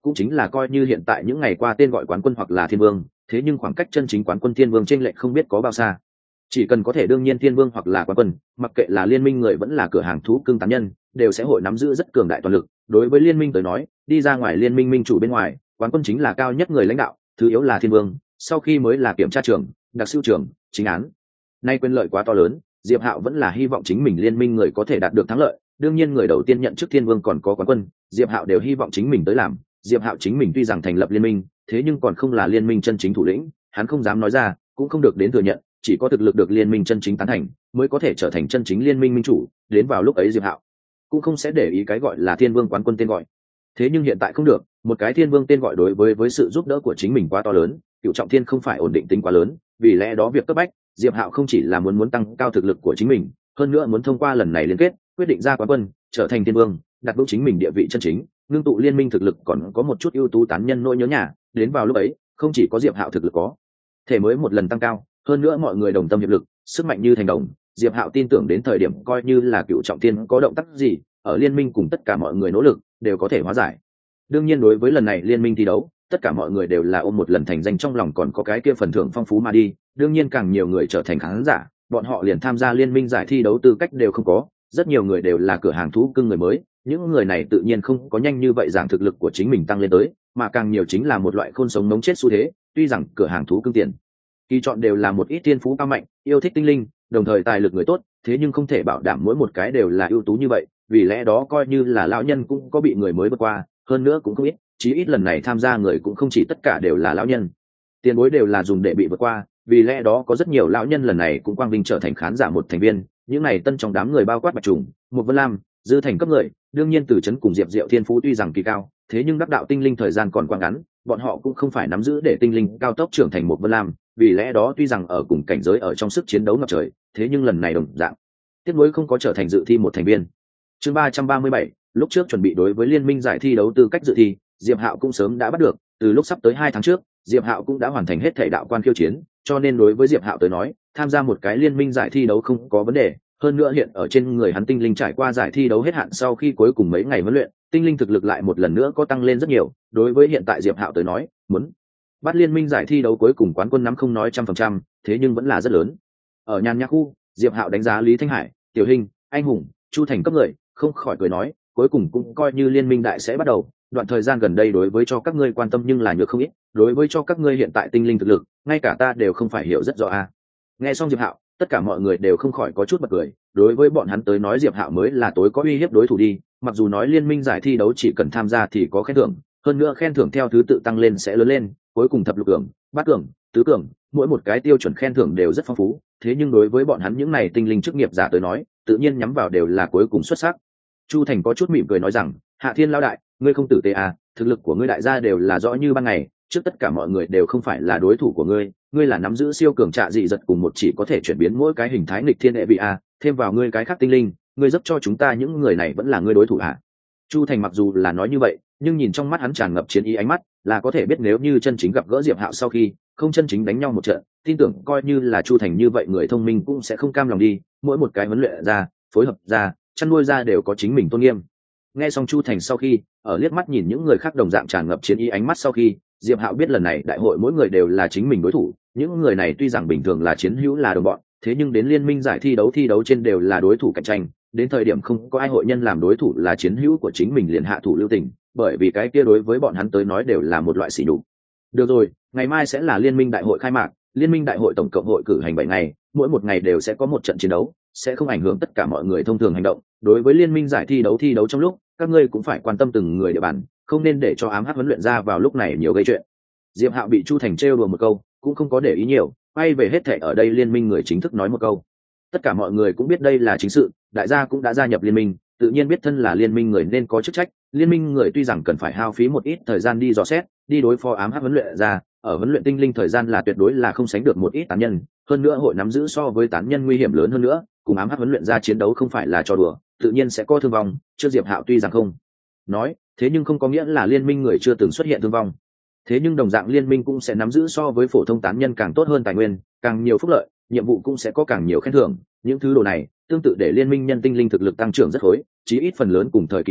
cũng chính là coi như hiện tại những ngày qua tên gọi quán quân hoặc là thiên vương, thế nhưng khoảng cách chân chính quán quân thiên vương trên lệch không biết có bao xa. Chỉ cần có thể đương nhiên thiên vương hoặc là quán quân, mặc kệ là liên minh người vẫn là cửa hàng thú cưng tán nhân, đều sẽ hội nắm giữ rất cường đại toàn lực. Đối với liên minh tới nói, đi ra ngoài liên minh minh chủ bên ngoài, quán quân chính là cao nhất người lãnh đạo, thứ yếu là thiên vương, sau khi mới là kiểm tra trưởng, đặc sưu trưởng, chính án. Nay quyền lợi quá to lớn, Diệp Hạo vẫn là hy vọng chính mình liên minh người có thể đạt được thắng lợi. Đương nhiên người đầu tiên nhận chức thiên vương còn có quán quân, Diệp Hạo đều hy vọng chính mình tới làm. Diệp Hạo chính mình tuy rằng thành lập liên minh, thế nhưng còn không là liên minh chân chính thủ lĩnh, hắn không dám nói ra, cũng không được đến thừa nhận, chỉ có thực lực được liên minh chân chính tán thành, mới có thể trở thành chân chính liên minh minh chủ. Đến vào lúc ấy Diệp Hạo cũng không sẽ để ý cái gọi là thiên vương quán quân tên gọi. Thế nhưng hiện tại không được, một cái thiên vương tên gọi đối với với sự giúp đỡ của chính mình quá to lớn, cựu trọng thiên không phải ổn định tính quá lớn, vì lẽ đó việc cấp bách, Diệp Hạo không chỉ là muốn muốn tăng cao thực lực của chính mình, hơn nữa muốn thông qua lần này liên kết, quyết định ra quán quân, trở thành thiên vương, đặt vững chính mình địa vị chân chính, ngưng tụ liên minh thực lực còn có một chút ưu tú tán nhân nỗi nhớ nhà. Đến vào lúc ấy, không chỉ có Diệp Hạo thực lực có thể mới một lần tăng cao, hơn nữa mọi người đồng tâm hiệp lực, sức mạnh như thành đồng. Diệp Hạo tin tưởng đến thời điểm coi như là cựu trọng thiên có động tác gì, ở liên minh cùng tất cả mọi người nỗ lực đều có thể hóa giải. Đương nhiên đối với lần này liên minh thi đấu, tất cả mọi người đều là ôm một lần thành danh trong lòng, còn có cái kia phần thưởng phong phú mà đi. Đương nhiên càng nhiều người trở thành khán giả, bọn họ liền tham gia liên minh giải thi đấu tư cách đều không có, rất nhiều người đều là cửa hàng thú cưng người mới, những người này tự nhiên không có nhanh như vậy giảng thực lực của chính mình tăng lên tới, mà càng nhiều chính là một loại khôn sống nóng chết xu thế. Tuy rằng cửa hàng thú cưng tiền kỳ chọn đều là một ít thiên phú cao mạnh, yêu thích tinh linh, đồng thời tài lực người tốt, thế nhưng không thể bảo đảm mỗi một cái đều là ưu tú như vậy, vì lẽ đó coi như là lão nhân cũng có bị người mới vượt qua, hơn nữa cũng không ít, chí ít lần này tham gia người cũng không chỉ tất cả đều là lão nhân, tiền bối đều là dùng để bị vượt qua, vì lẽ đó có rất nhiều lão nhân lần này cũng quang vinh trở thành khán giả một thành viên. Những này tân trong đám người bao quát Bạch Trùng, một Vân Lam, Dư Thành cấp người, đương nhiên Từ Chấn cùng Diệp Diệu thiên phú tuy rằng kỳ cao, thế nhưng đắc đạo tinh linh thời gian còn quá ngắn, bọn họ cũng không phải nắm giữ để tinh linh cao tốc trưởng thành một Vân Lam, vì lẽ đó tuy rằng ở cùng cảnh giới ở trong sức chiến đấu ngập trời, thế nhưng lần này đồng dạng tiếc nuối không có trở thành dự thi một thành viên. Chương ba trăm ba mươi bảy, lúc trước chuẩn bị đối với liên minh giải thi đấu tư cách dự thi, Diệp Hạo cũng sớm đã bắt được, từ lúc sắp tới hai tháng trước, Diệp Hạo cũng đã hoàn thành hết thể đạo quan khiêu chiến, cho nên đối với Diệp Hạo tới nói, tham gia một cái liên minh giải thi đấu không có vấn đề. Hơn nữa hiện ở trên người hắn tinh linh trải qua giải thi đấu hết hạn sau khi cuối cùng mấy ngày huấn luyện, tinh linh thực lực lại một lần nữa có tăng lên rất nhiều. Đối với hiện tại Diệp Hạo tới nói, muốn bắt liên minh giải thi đấu cuối cùng quán quân nắm không nói trăm phần trăm, thế nhưng vẫn là rất lớn. Ở nhàn nhã khu, Diệp Hạo đánh giá Lý Thanh Hải, Tiểu Hình, Anh Hùng, Chu Thành cấp người, không khỏi cười nói, cuối cùng cũng coi như liên minh đại sẽ bắt đầu. Đoạn thời gian gần đây đối với cho các ngươi quan tâm nhưng là nhược không ít, đối với cho các ngươi hiện tại tinh linh thực lực, ngay cả ta đều không phải hiểu rất rõ a. À. Nghe xong Diệp Hạo, tất cả mọi người đều không khỏi có chút bật cười, đối với bọn hắn tới nói Diệp Hạo mới là tối có uy hiếp đối thủ đi, mặc dù nói liên minh giải thi đấu chỉ cần tham gia thì có khen thưởng, hơn nữa khen thưởng theo thứ tự tăng lên sẽ lớn lên, cuối cùng thập lục cường, bát cường, tứ cường, mỗi một cái tiêu chuẩn khen thưởng đều rất phong phú, thế nhưng đối với bọn hắn những này tinh linh chức nghiệp giả tới nói, tự nhiên nhắm vào đều là cuối cùng xuất sắc. Chu Thành có chút mỉm cười nói rằng, Hạ Thiên lão đại, ngươi không tử tế à, thực lực của ngươi đại gia đều là rõ như ban ngày, trước tất cả mọi người đều không phải là đối thủ của ngươi, ngươi là nắm giữ siêu cường trạ dị giật cùng một chỉ có thể chuyển biến mỗi cái hình thái nghịch thiên hệ vị à, thêm vào ngươi cái khác tinh linh, ngươi giúp cho chúng ta những người này vẫn là ngươi đối thủ à. Chu Thành mặc dù là nói như vậy, nhưng nhìn trong mắt hắn tràn ngập chiến ý ánh mắt, là có thể biết nếu như chân chính gặp gỡ Diệp Hạo sau khi không chân chính đánh nhau một trận, tin tưởng coi như là Chu Thành như vậy người thông minh cũng sẽ không cam lòng đi, mỗi một cái huấn luyện ra, phối hợp ra, chăn nuôi ra đều có chính mình tôn nghiêm. Nghe xong Chu Thành sau khi, ở liếc mắt nhìn những người khác đồng dạng tràn ngập chiến ý ánh mắt sau khi, Diệp Hạo biết lần này đại hội mỗi người đều là chính mình đối thủ, những người này tuy rằng bình thường là chiến hữu là đồng bọn, thế nhưng đến liên minh giải thi đấu thi đấu trên đều là đối thủ cạnh tranh, đến thời điểm không có ai hội nhân làm đối thủ là chiến hữu của chính mình liền hạ thủ lưu tình, bởi vì cái kia đối với bọn hắn tới nói đều là một loại sỉ nhục. Được rồi, ngày mai sẽ là liên minh đại hội khai mạc, liên minh đại hội tổng cộng hội cử hành bảy ngày, mỗi một ngày đều sẽ có một trận chiến đấu, sẽ không ảnh hưởng tất cả mọi người thông thường hành động. Đối với liên minh giải thi đấu thi đấu trong lúc, các ngươi cũng phải quan tâm từng người địa bàn, không nên để cho ám hắc huấn luyện ra vào lúc này nhiều gây chuyện. Diệp Hạo bị Chu Thành trêu đùa một câu, cũng không có để ý nhiều, quay về hết thảy ở đây liên minh người chính thức nói một câu. Tất cả mọi người cũng biết đây là chính sự, đại gia cũng đã gia nhập liên minh, tự nhiên biết thân là liên minh người nên có chức trách. Liên minh người tuy rằng cần phải hao phí một ít thời gian đi dò xét, đi đối phó ám hắc huấn luyện ra, ở huấn luyện tinh linh thời gian là tuyệt đối là không sánh được một ít tán nhân, hơn nữa hội nắm giữ so với tán nhân nguy hiểm lớn hơn nữa, cùng ám hắc huấn luyện ra chiến đấu không phải là trò đùa, tự nhiên sẽ có thương vong. Trước Diệp Hạo tuy rằng không nói, thế nhưng không có nghĩa là liên minh người chưa từng xuất hiện thương vong. Thế nhưng đồng dạng liên minh cũng sẽ nắm giữ so với phổ thông tán nhân càng tốt hơn tài nguyên, càng nhiều phúc lợi, nhiệm vụ cũng sẽ có càng nhiều khen thưởng. Những thứ đồ này tương tự để liên minh nhân tinh linh thực lực tăng trưởng rất khối, chí ít phần lớn cùng thời kỳ người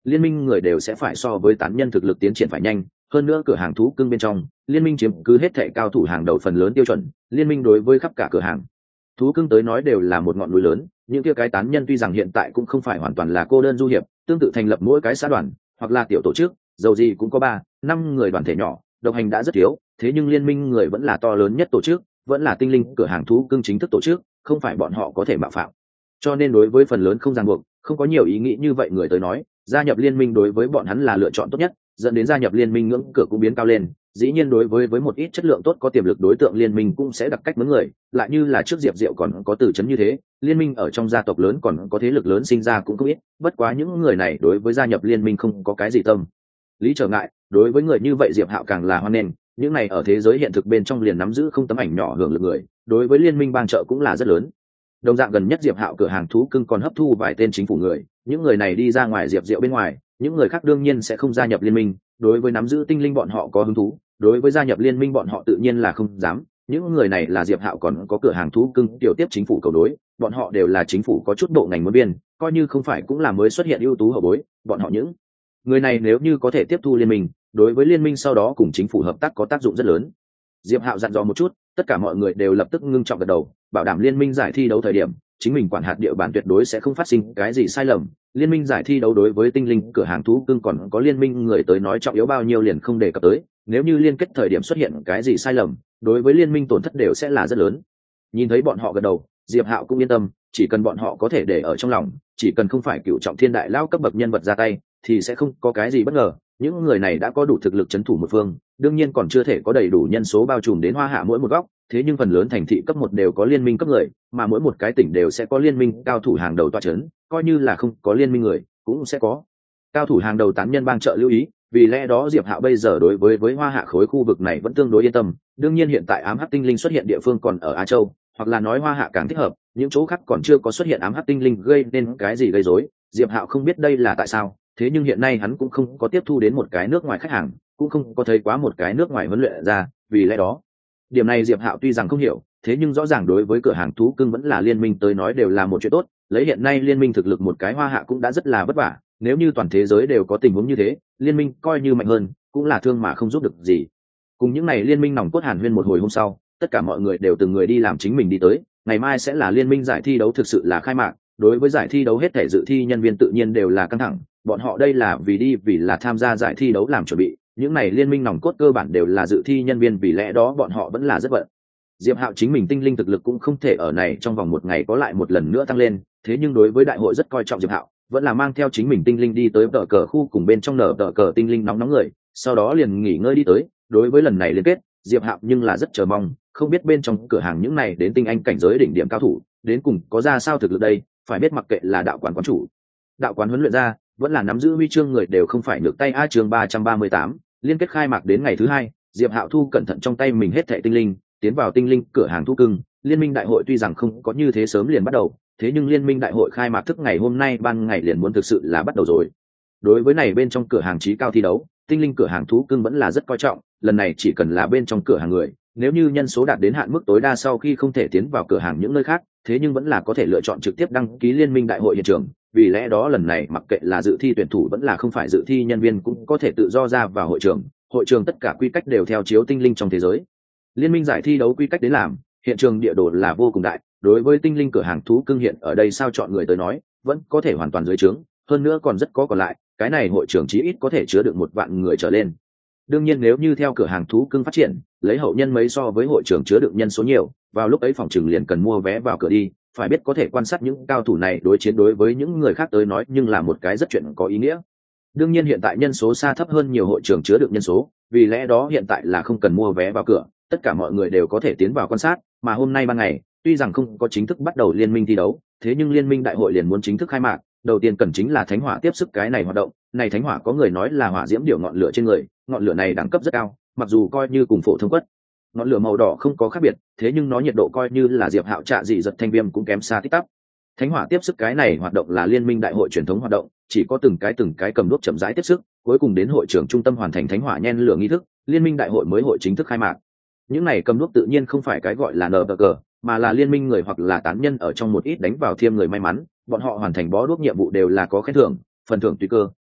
liên minh người đều sẽ phải so với tán nhân thực lực tiến triển phải nhanh. Hơn nữa cửa hàng thú cưng bên trong, liên minh chiếm cứ hết thệ cao thủ hàng đầu phần lớn tiêu chuẩn, liên minh đối với khắp cả cửa hàng thú cưng tới nói đều là một ngọn núi lớn. Những kia cái tán nhân tuy rằng hiện tại cũng không phải hoàn toàn là cô đơn du hiệp, tương tự thành lập mỗi cái xã đoàn hoặc là tiểu tổ chức, dầu gì cũng có ba năm người đoàn thể nhỏ, độc hành đã rất thiếu, thế nhưng liên minh người vẫn là to lớn nhất tổ chức, vẫn là tinh linh cửa hàng thú cưng chính thức tổ chức, không phải bọn họ có thể mạo phạm. Cho nên đối với phần lớn không ràng buộc, không có nhiều ý nghĩ như vậy người tới nói, gia nhập liên minh đối với bọn hắn là lựa chọn tốt nhất, dẫn đến gia nhập liên minh ngưỡng cửa cũng biến cao lên. Dĩ nhiên đối với với một ít chất lượng tốt có tiềm lực đối tượng liên minh cũng sẽ đặc cách mướn người, lại như là trước Diệp Diệu còn có từ chấn như thế, liên minh ở trong gia tộc lớn còn có thế lực lớn sinh ra cũng không ít, bất quá những người này đối với gia nhập liên minh không có cái gì tâm lý trở ngại, đối với người như vậy Diệp Hạo càng là hoan nghênh. Những này ở thế giới hiện thực bên trong liền nắm giữ không tấm ảnh nhỏ hưởng lực người, đối với liên minh bang trợ cũng là rất lớn. Đồng dạng gần nhất Diệp Hạo cửa hàng thú cưng còn hấp thu vài tên chính phủ người, những người này đi ra ngoài Diệp Diệu bên ngoài, những người khác đương nhiên sẽ không gia nhập liên minh. Đối với nắm giữ tinh linh bọn họ có hứng thú, đối với gia nhập liên minh bọn họ tự nhiên là không dám. Những người này là Diệp Hạo còn có cửa hàng thú cưng tiểu tiếp chính phủ cầu đối, bọn họ đều là chính phủ có chút bộ ngành muốn biên, coi như không phải cũng là mới xuất hiện ưu tú hậu bối. Bọn họ những người này nếu như có thể tiếp thu liên minh, đối với liên minh sau đó cùng chính phủ hợp tác có tác dụng rất lớn. Diệp Hạo dặn dò một chút, tất cả mọi người đều lập tức ngưng trọng gật đầu, bảo đảm liên minh giải thi đấu thời điểm chính mình quản hạt địa bàn tuyệt đối sẽ không phát sinh cái gì sai lầm. Liên minh giải thi đấu đối với tinh linh cửa hàng thú cưng còn có liên minh người tới nói trọng yếu bao nhiêu liền không đề cập tới, nếu như liên kết thời điểm xuất hiện cái gì sai lầm, đối với liên minh tổn thất đều sẽ là rất lớn. Nhìn thấy bọn họ gật đầu, Diệp Hạo cũng yên tâm, chỉ cần bọn họ có thể để ở trong lòng, chỉ cần không phải cựu trọng thiên đại lao cấp bậc nhân vật ra tay thì sẽ không có cái gì bất ngờ. Những người này đã có đủ thực lực trấn thủ một phương, đương nhiên còn chưa thể có đầy đủ nhân số bao trùm đến Hoa Hạ mỗi một góc, thế nhưng phần lớn thành thị cấp một đều có liên minh cấp người, mà mỗi một cái tỉnh đều sẽ có liên minh cao thủ hàng đầu tọa trấn, coi như là không có liên minh người cũng sẽ có cao thủ hàng đầu tán nhân bang trợ lưu ý. Vì lẽ đó Diệp Hạo bây giờ đối với với Hoa Hạ khối khu vực này vẫn tương đối yên tâm. Đương nhiên hiện tại ám hắc tinh linh xuất hiện địa phương còn ở Á Châu, hoặc là nói Hoa Hạ càng thích hợp, những chỗ khác còn chưa có xuất hiện ám hắc tinh linh gây nên cái gì gây rối, Diệp Hạo không biết đây là tại sao. Thế nhưng hiện nay hắn cũng không có tiếp thu đến một cái nước ngoài khách hàng, cũng không có thấy quá một cái nước ngoài huấn luyện ra, vì lẽ đó điểm này Diệp Hạo tuy rằng không hiểu, thế nhưng rõ ràng đối với cửa hàng thú cưng vẫn là liên minh tới nói đều là một chuyện tốt. Lấy hiện nay liên minh thực lực một cái Hoa Hạ cũng đã rất là vất vả, nếu như toàn thế giới đều có tình huống như thế, liên minh coi như mạnh hơn cũng là thương mà không giúp được gì. Cùng những này liên minh nòng cốt hàn huyên một hồi hôm sau, tất cả mọi người đều từng người đi làm chính mình đi tới. Ngày mai sẽ là liên minh giải thi đấu thực sự là khai mạc, đối với giải thi đấu hết thể dự thi nhân viên tự nhiên đều là căng thẳng, bọn họ đây là vì đi vì là tham gia giải thi đấu làm chuẩn bị. Những này liên minh nòng cốt cơ bản đều là dự thi nhân viên, vì lẽ đó bọn họ vẫn là rất bận. Diệp Hạo chính mình tinh linh thực lực cũng không thể ở này trong vòng một ngày có lại một lần nữa tăng lên, thế nhưng đối với đại hội rất coi trọng Diệp Hạo, vẫn là mang theo chính mình tinh linh đi tới tờ cờ khu cùng bên trong nở tờ cờ tinh linh nóng nóng người, sau đó liền nghỉ ngơi đi tới. Đối với lần này liên kết, Diệp Hạo nhưng là rất chờ mong, không biết bên trong cửa hàng những này đến tinh anh cảnh giới đỉnh điểm cao thủ, đến cùng có ra sao thực lực đây. Phải biết mặc kệ là đạo quán quán chủ, đạo quán huấn luyện ra, vẫn là nắm giữ huy chương người đều không phải được tay. A chương ba trăm ba mươi tám, liên kết khai mạc đến ngày thứ hai, Diệp Hạo thu cẩn thận trong tay mình hết thảy tinh linh, tiến vào tinh linh cửa hàng thú cưng. Liên minh đại hội tuy rằng không có như thế sớm liền bắt đầu, thế nhưng liên minh đại hội khai mạc thức ngày hôm nay ban ngày liền muốn thực sự là bắt đầu rồi. Đối với này bên trong cửa hàng trí cao thi đấu, tinh linh cửa hàng thú cưng vẫn là rất coi trọng. Lần này chỉ cần là bên trong cửa hàng người, nếu như nhân số đạt đến hạn mức tối đa sau khi không thể tiến vào cửa hàng những nơi khác, thế nhưng vẫn là có thể lựa chọn trực tiếp đăng ký liên minh đại hội hiện trường. Vì lẽ đó lần này mặc kệ là dự thi tuyển thủ vẫn là không phải dự thi nhân viên cũng có thể tự do ra vào hội trường. Hội trường tất cả quy cách đều theo chiếu tinh linh trong thế giới liên minh giải thi đấu quy cách đến làm. Hiện trường địa đồ là vô cùng đại, đối với tinh linh cửa hàng thú cưng hiện ở đây sao chọn người tới nói vẫn có thể hoàn toàn dưới trướng, hơn nữa còn rất có còn lại. Cái này hội trường chí ít có thể chứa được một vạn người trở lên. Đương nhiên nếu như theo cửa hàng thú cưng phát triển, lấy hậu nhân mấy so với hội trường chứa đựng nhân số nhiều, vào lúc ấy phòng trường liền cần mua vé vào cửa đi. Phải biết có thể quan sát những cao thủ này đối chiến đối với những người khác tới nói nhưng là một cái rất chuyện có ý nghĩa. Đương nhiên hiện tại nhân số xa thấp hơn nhiều hội trường chứa đựng nhân số, vì lẽ đó hiện tại là không cần mua vé vào cửa, tất cả mọi người đều có thể tiến vào quan sát. Mà hôm nay ban ngày, tuy rằng không có chính thức bắt đầu liên minh thi đấu, thế nhưng liên minh đại hội liền muốn chính thức khai mạc, đầu tiên cần chính là thánh hỏa tiếp sức cái này hoạt động. Này thánh hỏa có người nói là hỏa diễm điệu ngọn lửa trên người, ngọn lửa này đẳng cấp rất cao, mặc dù coi như cùng phổ thông quất ngọn lửa màu đỏ không có khác biệt, thế nhưng nó nhiệt độ coi như là Diệp Hạo trạ dị giật thanh viêm cũng kém xa tích tắp. Thánh hỏa tiếp sức cái này hoạt động là liên minh đại hội truyền thống hoạt động, chỉ có từng cái từng cái cầm đuốc chậm rãi tiếp sức, cuối cùng đến hội trường trung tâm hoàn thành thánh hỏa nhen lửa nghi thức, liên minh đại hội mới hội chính thức khai mạc. Những này cầm đuốc tự nhiên không phải cái gọi là nờ bờ cờ, mà là liên minh người hoặc là tán nhân ở trong một ít đánh vào thiêm người may mắn, bọn họ hoàn thành bó đuốc nhiệm vụ đều là có khen thưởng, phần thưởng tùy cơ,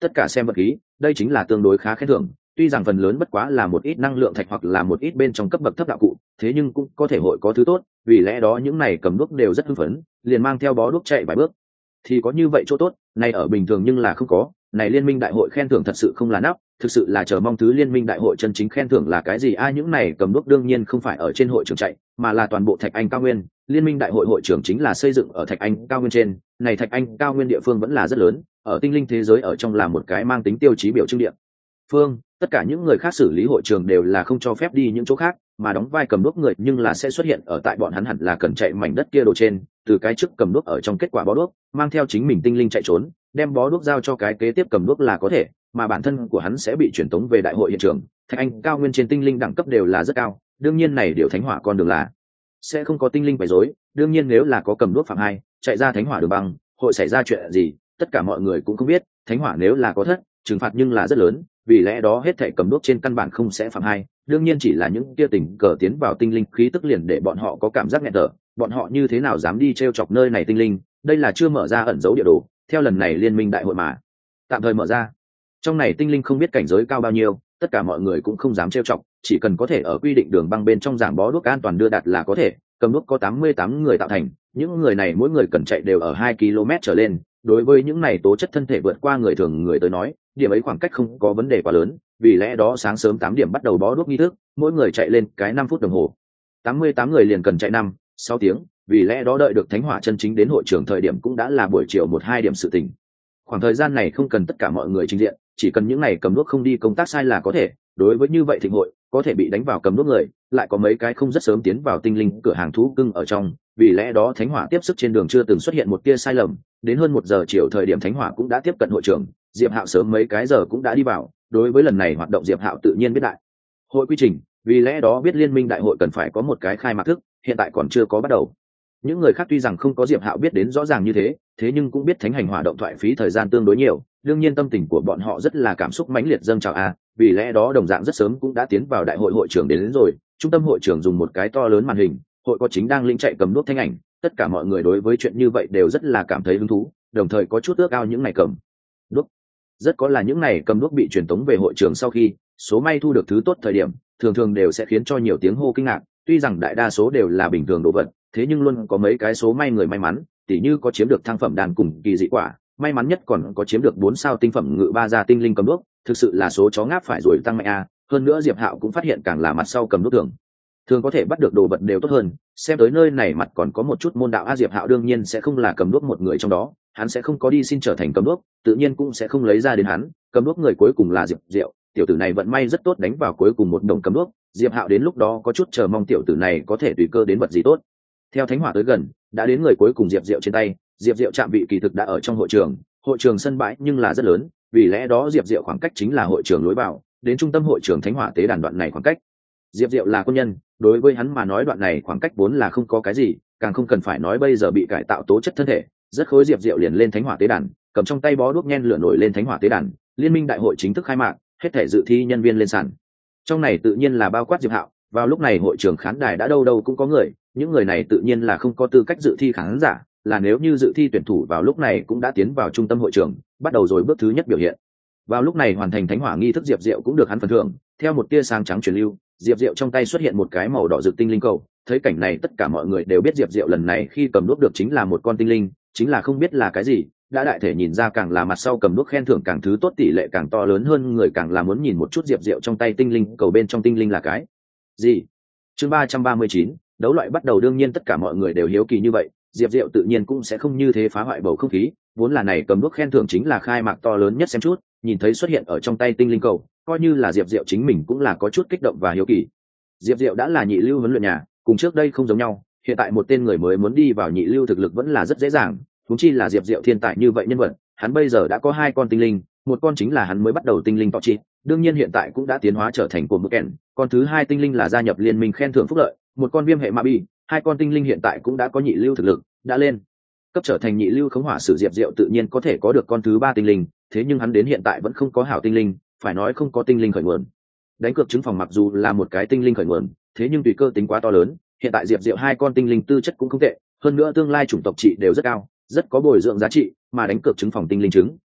tất cả xem vật khí, đây chính là tương đối khá khen thưởng. Tuy rằng phần lớn bất quá là một ít năng lượng thạch hoặc là một ít bên trong cấp bậc thấp đạo cụ, thế nhưng cũng có thể hội có thứ tốt, vì lẽ đó những này cầm đuốc đều rất hưng phấn, liền mang theo bó đuốc chạy vài bước. Thì có như vậy chỗ tốt, này ở bình thường nhưng là không có, này liên minh đại hội khen thưởng thật sự không là nắp, thực sự là chờ mong thứ liên minh đại hội chân chính khen thưởng là cái gì a? À, những này cầm đuốc đương nhiên không phải ở trên hội trường chạy, mà là toàn bộ Thạch Anh cao nguyên, liên minh đại hội hội trưởng chính là xây dựng ở Thạch Anh cao nguyên trên, này Thạch Anh cao nguyên địa phương vẫn là rất lớn, ở tinh linh thế giới ở trong là một cái mang tính tiêu chí biểu trưng địa phương, tất cả những người khác xử lý hội trường đều là không cho phép đi những chỗ khác, mà đóng vai cầm đuốc người nhưng là sẽ xuất hiện ở tại bọn hắn hẳn là cần chạy mảnh đất kia đồ trên, từ cái trước cầm đuốc ở trong kết quả bó đuốc, mang theo chính mình tinh linh chạy trốn, đem bó đuốc giao cho cái kế tiếp cầm đuốc là có thể, mà bản thân của hắn sẽ bị chuyển tống về đại hội hiện trường. Thạch Anh cao nguyên trên tinh linh đẳng cấp đều là rất cao, đương nhiên này điều thánh hỏa con đường là sẽ không có tinh linh quấy rối, đương nhiên nếu là có cầm đuốc phạm hai chạy ra thánh hỏa đường băng, hội xảy ra chuyện gì, tất cả mọi người cũng không biết, thánh hỏa nếu là có thất, trừng phạt nhưng là rất lớn, vì lẽ đó hết thảy cầm đuốc trên căn bản không sẽ phạm hai, đương nhiên chỉ là những kia tình cờ tiến vào tinh linh khí tức liền để bọn họ có cảm giác nghẹt thở, bọn họ như thế nào dám đi trêu chọc nơi này tinh linh, đây là chưa mở ra ẩn dấu địa đồ, theo lần này liên minh đại hội mà tạm thời mở ra. Trong này tinh linh không biết cảnh giới cao bao nhiêu, tất cả mọi người cũng không dám trêu chọc, chỉ cần có thể ở quy định đường băng bên trong giảng bó đuốc an toàn đưa đạt là có thể, cầm đuốc có tám mươi tám người tạo thành, những người này mỗi người cần chạy đều ở hai ki lô mét trở lên, đối với những này tố chất thân thể vượt qua người thường người tới nói, điểm ấy khoảng cách không có vấn đề quá lớn, vì lẽ đó sáng sớm tám điểm bắt đầu bó đuốc nghi thức, mỗi người chạy lên cái năm phút đồng hồ. tám mươi tám người liền cần chạy năm, sáu tiếng, vì lẽ đó đợi được thánh hỏa chân chính đến hội trường thời điểm cũng đã là buổi chiều một hai điểm sự tình. Khoảng thời gian này không cần tất cả mọi người trình diện, chỉ cần những này cầm đuốc không đi công tác sai là có thể, đối với như vậy thịnh hội, có thể bị đánh vào cầm đuốc người, lại có mấy cái không rất sớm tiến vào tinh linh cửa hàng thú cưng ở trong, vì lẽ đó thánh hỏa tiếp sức trên đường chưa từng xuất hiện một tia sai lầm, đến hơn một giờ chiều thời điểm thánh hỏa cũng đã tiếp cận hội trường, Diệp Hạo sớm mấy cái giờ cũng đã đi vào, đối với lần này hoạt động Diệp Hạo tự nhiên biết đại hội quy trình, vì lẽ đó biết liên minh đại hội cần phải có một cái khai mạc thức, hiện tại còn chưa có bắt đầu. Những người khác tuy rằng không có Diệp Hạo biết đến rõ ràng như thế, thế nhưng cũng biết thánh hành hỏa động thoại phí thời gian tương đối nhiều, đương nhiên tâm tình của bọn họ rất là cảm xúc mãnh liệt dâng trào a, vì lẽ đó đồng dạng rất sớm cũng đã tiến vào đại hội hội trưởng đến, đến rồi, trung tâm hội trưởng dùng một cái to lớn màn hình, hội có chính đang lĩnh chạy cầm đuốc thanh ảnh, tất cả mọi người đối với chuyện như vậy đều rất là cảm thấy hứng thú, đồng thời có chút ước ao những ngày cầm đuốc. Rất có là những ngày cầm đuốc bị truyền tống về hội trường sau khi số may thu được thứ tốt thời điểm, thường thường đều sẽ khiến cho nhiều tiếng hô kinh ngạc, tuy rằng đại đa số đều là bình thường đồ vật, thế nhưng luôn có mấy cái số may người may mắn, tỉ như có chiếm được thăng phẩm đàn cùng kỳ dị quả, may mắn nhất còn có chiếm được bốn sao tinh phẩm ngự ba gia tinh linh cầm đuốc, thực sự là số chó ngáp phải rồi tăng mạnh a. Hơn nữa Diệp Hạo cũng phát hiện càng là mặt sau cầm đuốc thường thường có thể bắt được đồ vật đều tốt hơn, xem tới nơi này mặt còn có một chút môn đạo a. Diệp Hạo đương nhiên sẽ không là cầm đuốc một người trong đó, hắn sẽ không có đi xin trở thành cầm đuốc, tự nhiên cũng sẽ không lấy ra đến hắn, cầm đuốc người cuối cùng là Diệp Diệu, tiểu tử này vận may rất tốt đánh vào cuối cùng một đồng cầm đuốc, Diệp Hạo đến lúc đó có chút chờ mong tiểu tử này có thể tùy cơ đến vật gì tốt. Theo thánh hỏa tới gần, đã đến người cuối cùng Diệp Diệu trên tay, Diệp Diệu chạm vị kỳ thực đã ở trong hội trường, hội trường sân bãi nhưng là rất lớn, vì lẽ đó Diệp Diệu khoảng cách chính là hội trường lối vào, đến trung tâm hội trường thánh hỏa tế đàn đoạn này khoảng cách. Diệp Diệu là quân nhân, đối với hắn mà nói đoạn này khoảng cách vốn là không có cái gì, càng không cần phải nói bây giờ bị cải tạo tố chất thân thể, rất khối Diệp Diệu liền lên thánh hỏa tế đàn, cầm trong tay bó đuốc nhen lửa nổi lên thánh hỏa tế đàn, liên minh đại hội chính thức khai mạc, hết thể dự thi nhân viên lên sàn. Trong này tự nhiên là bao quát Diệp Hạo, vào lúc này hội trường khán đài đã đâu đâu cũng có người, những người này tự nhiên là không có tư cách dự thi khán giả, là nếu như dự thi tuyển thủ vào lúc này cũng đã tiến vào trung tâm hội trường, bắt đầu rồi bước thứ nhất biểu hiện. Vào lúc này hoàn thành thánh hỏa nghi thức Diệp Diệu cũng được hắn phần thưởng, theo một tia sáng trắng truyền lưu, Diệp Diệu trong tay xuất hiện một cái màu đỏ rực tinh linh cầu, thấy cảnh này tất cả mọi người đều biết Diệp Diệu lần này khi cầm đuốc được chính là một con tinh linh, chính là không biết là cái gì, đã đại thể nhìn ra càng là mặt sau cầm đuốc khen thưởng càng thứ tốt tỷ lệ càng to lớn hơn, người càng là muốn nhìn một chút Diệp Diệu trong tay tinh linh cầu bên trong tinh linh là cái gì. Chương ba trăm ba mươi chín, đấu loại bắt đầu, đương nhiên tất cả mọi người đều hiếu kỳ như vậy, Diệp Diệu tự nhiên cũng sẽ không như thế phá hoại bầu không khí, vốn là này cầm đuốc khen thưởng chính là khai mạc to lớn nhất xem chút, nhìn thấy xuất hiện ở trong tay tinh linh cầu, coi như là Diệp Diệu chính mình cũng là có chút kích động và hiếu kỳ. Diệp Diệu đã là nhị lưu huấn luyện nhà, cùng trước đây không giống nhau, hiện tại một tên người mới muốn đi vào nhị lưu thực lực vẫn là rất dễ dàng, huống chi là Diệp Diệu thiên tài như vậy nhân vật, hắn bây giờ đã có hai con tinh linh, một con chính là hắn mới bắt đầu tinh linh Tochi, đương nhiên hiện tại cũng đã tiến hóa trở thành của Mực Kèn, con thứ hai tinh linh là gia nhập liên minh khen thưởng phúc lợi, một con viêm hệ Mabi, hai con tinh linh hiện tại cũng đã có nhị lưu thực lực, đã lên cấp trở thành nhị lưu khống hỏa sử. Diệp Diệu tự nhiên có thể có được con thứ ba tinh linh, thế nhưng hắn đến hiện tại vẫn không có hảo tinh linh, phải nói không có tinh linh khởi nguồn. Đánh cược chứng phòng mặc dù là một cái tinh linh khởi nguồn, thế nhưng tùy cơ tính quá to lớn, hiện tại Diệp Diệu hai con tinh linh tư chất cũng không tệ, hơn nữa tương lai chủng tộc trị đều rất cao, rất có bồi dưỡng giá trị, mà đánh cược chứng phòng tinh linh trứng,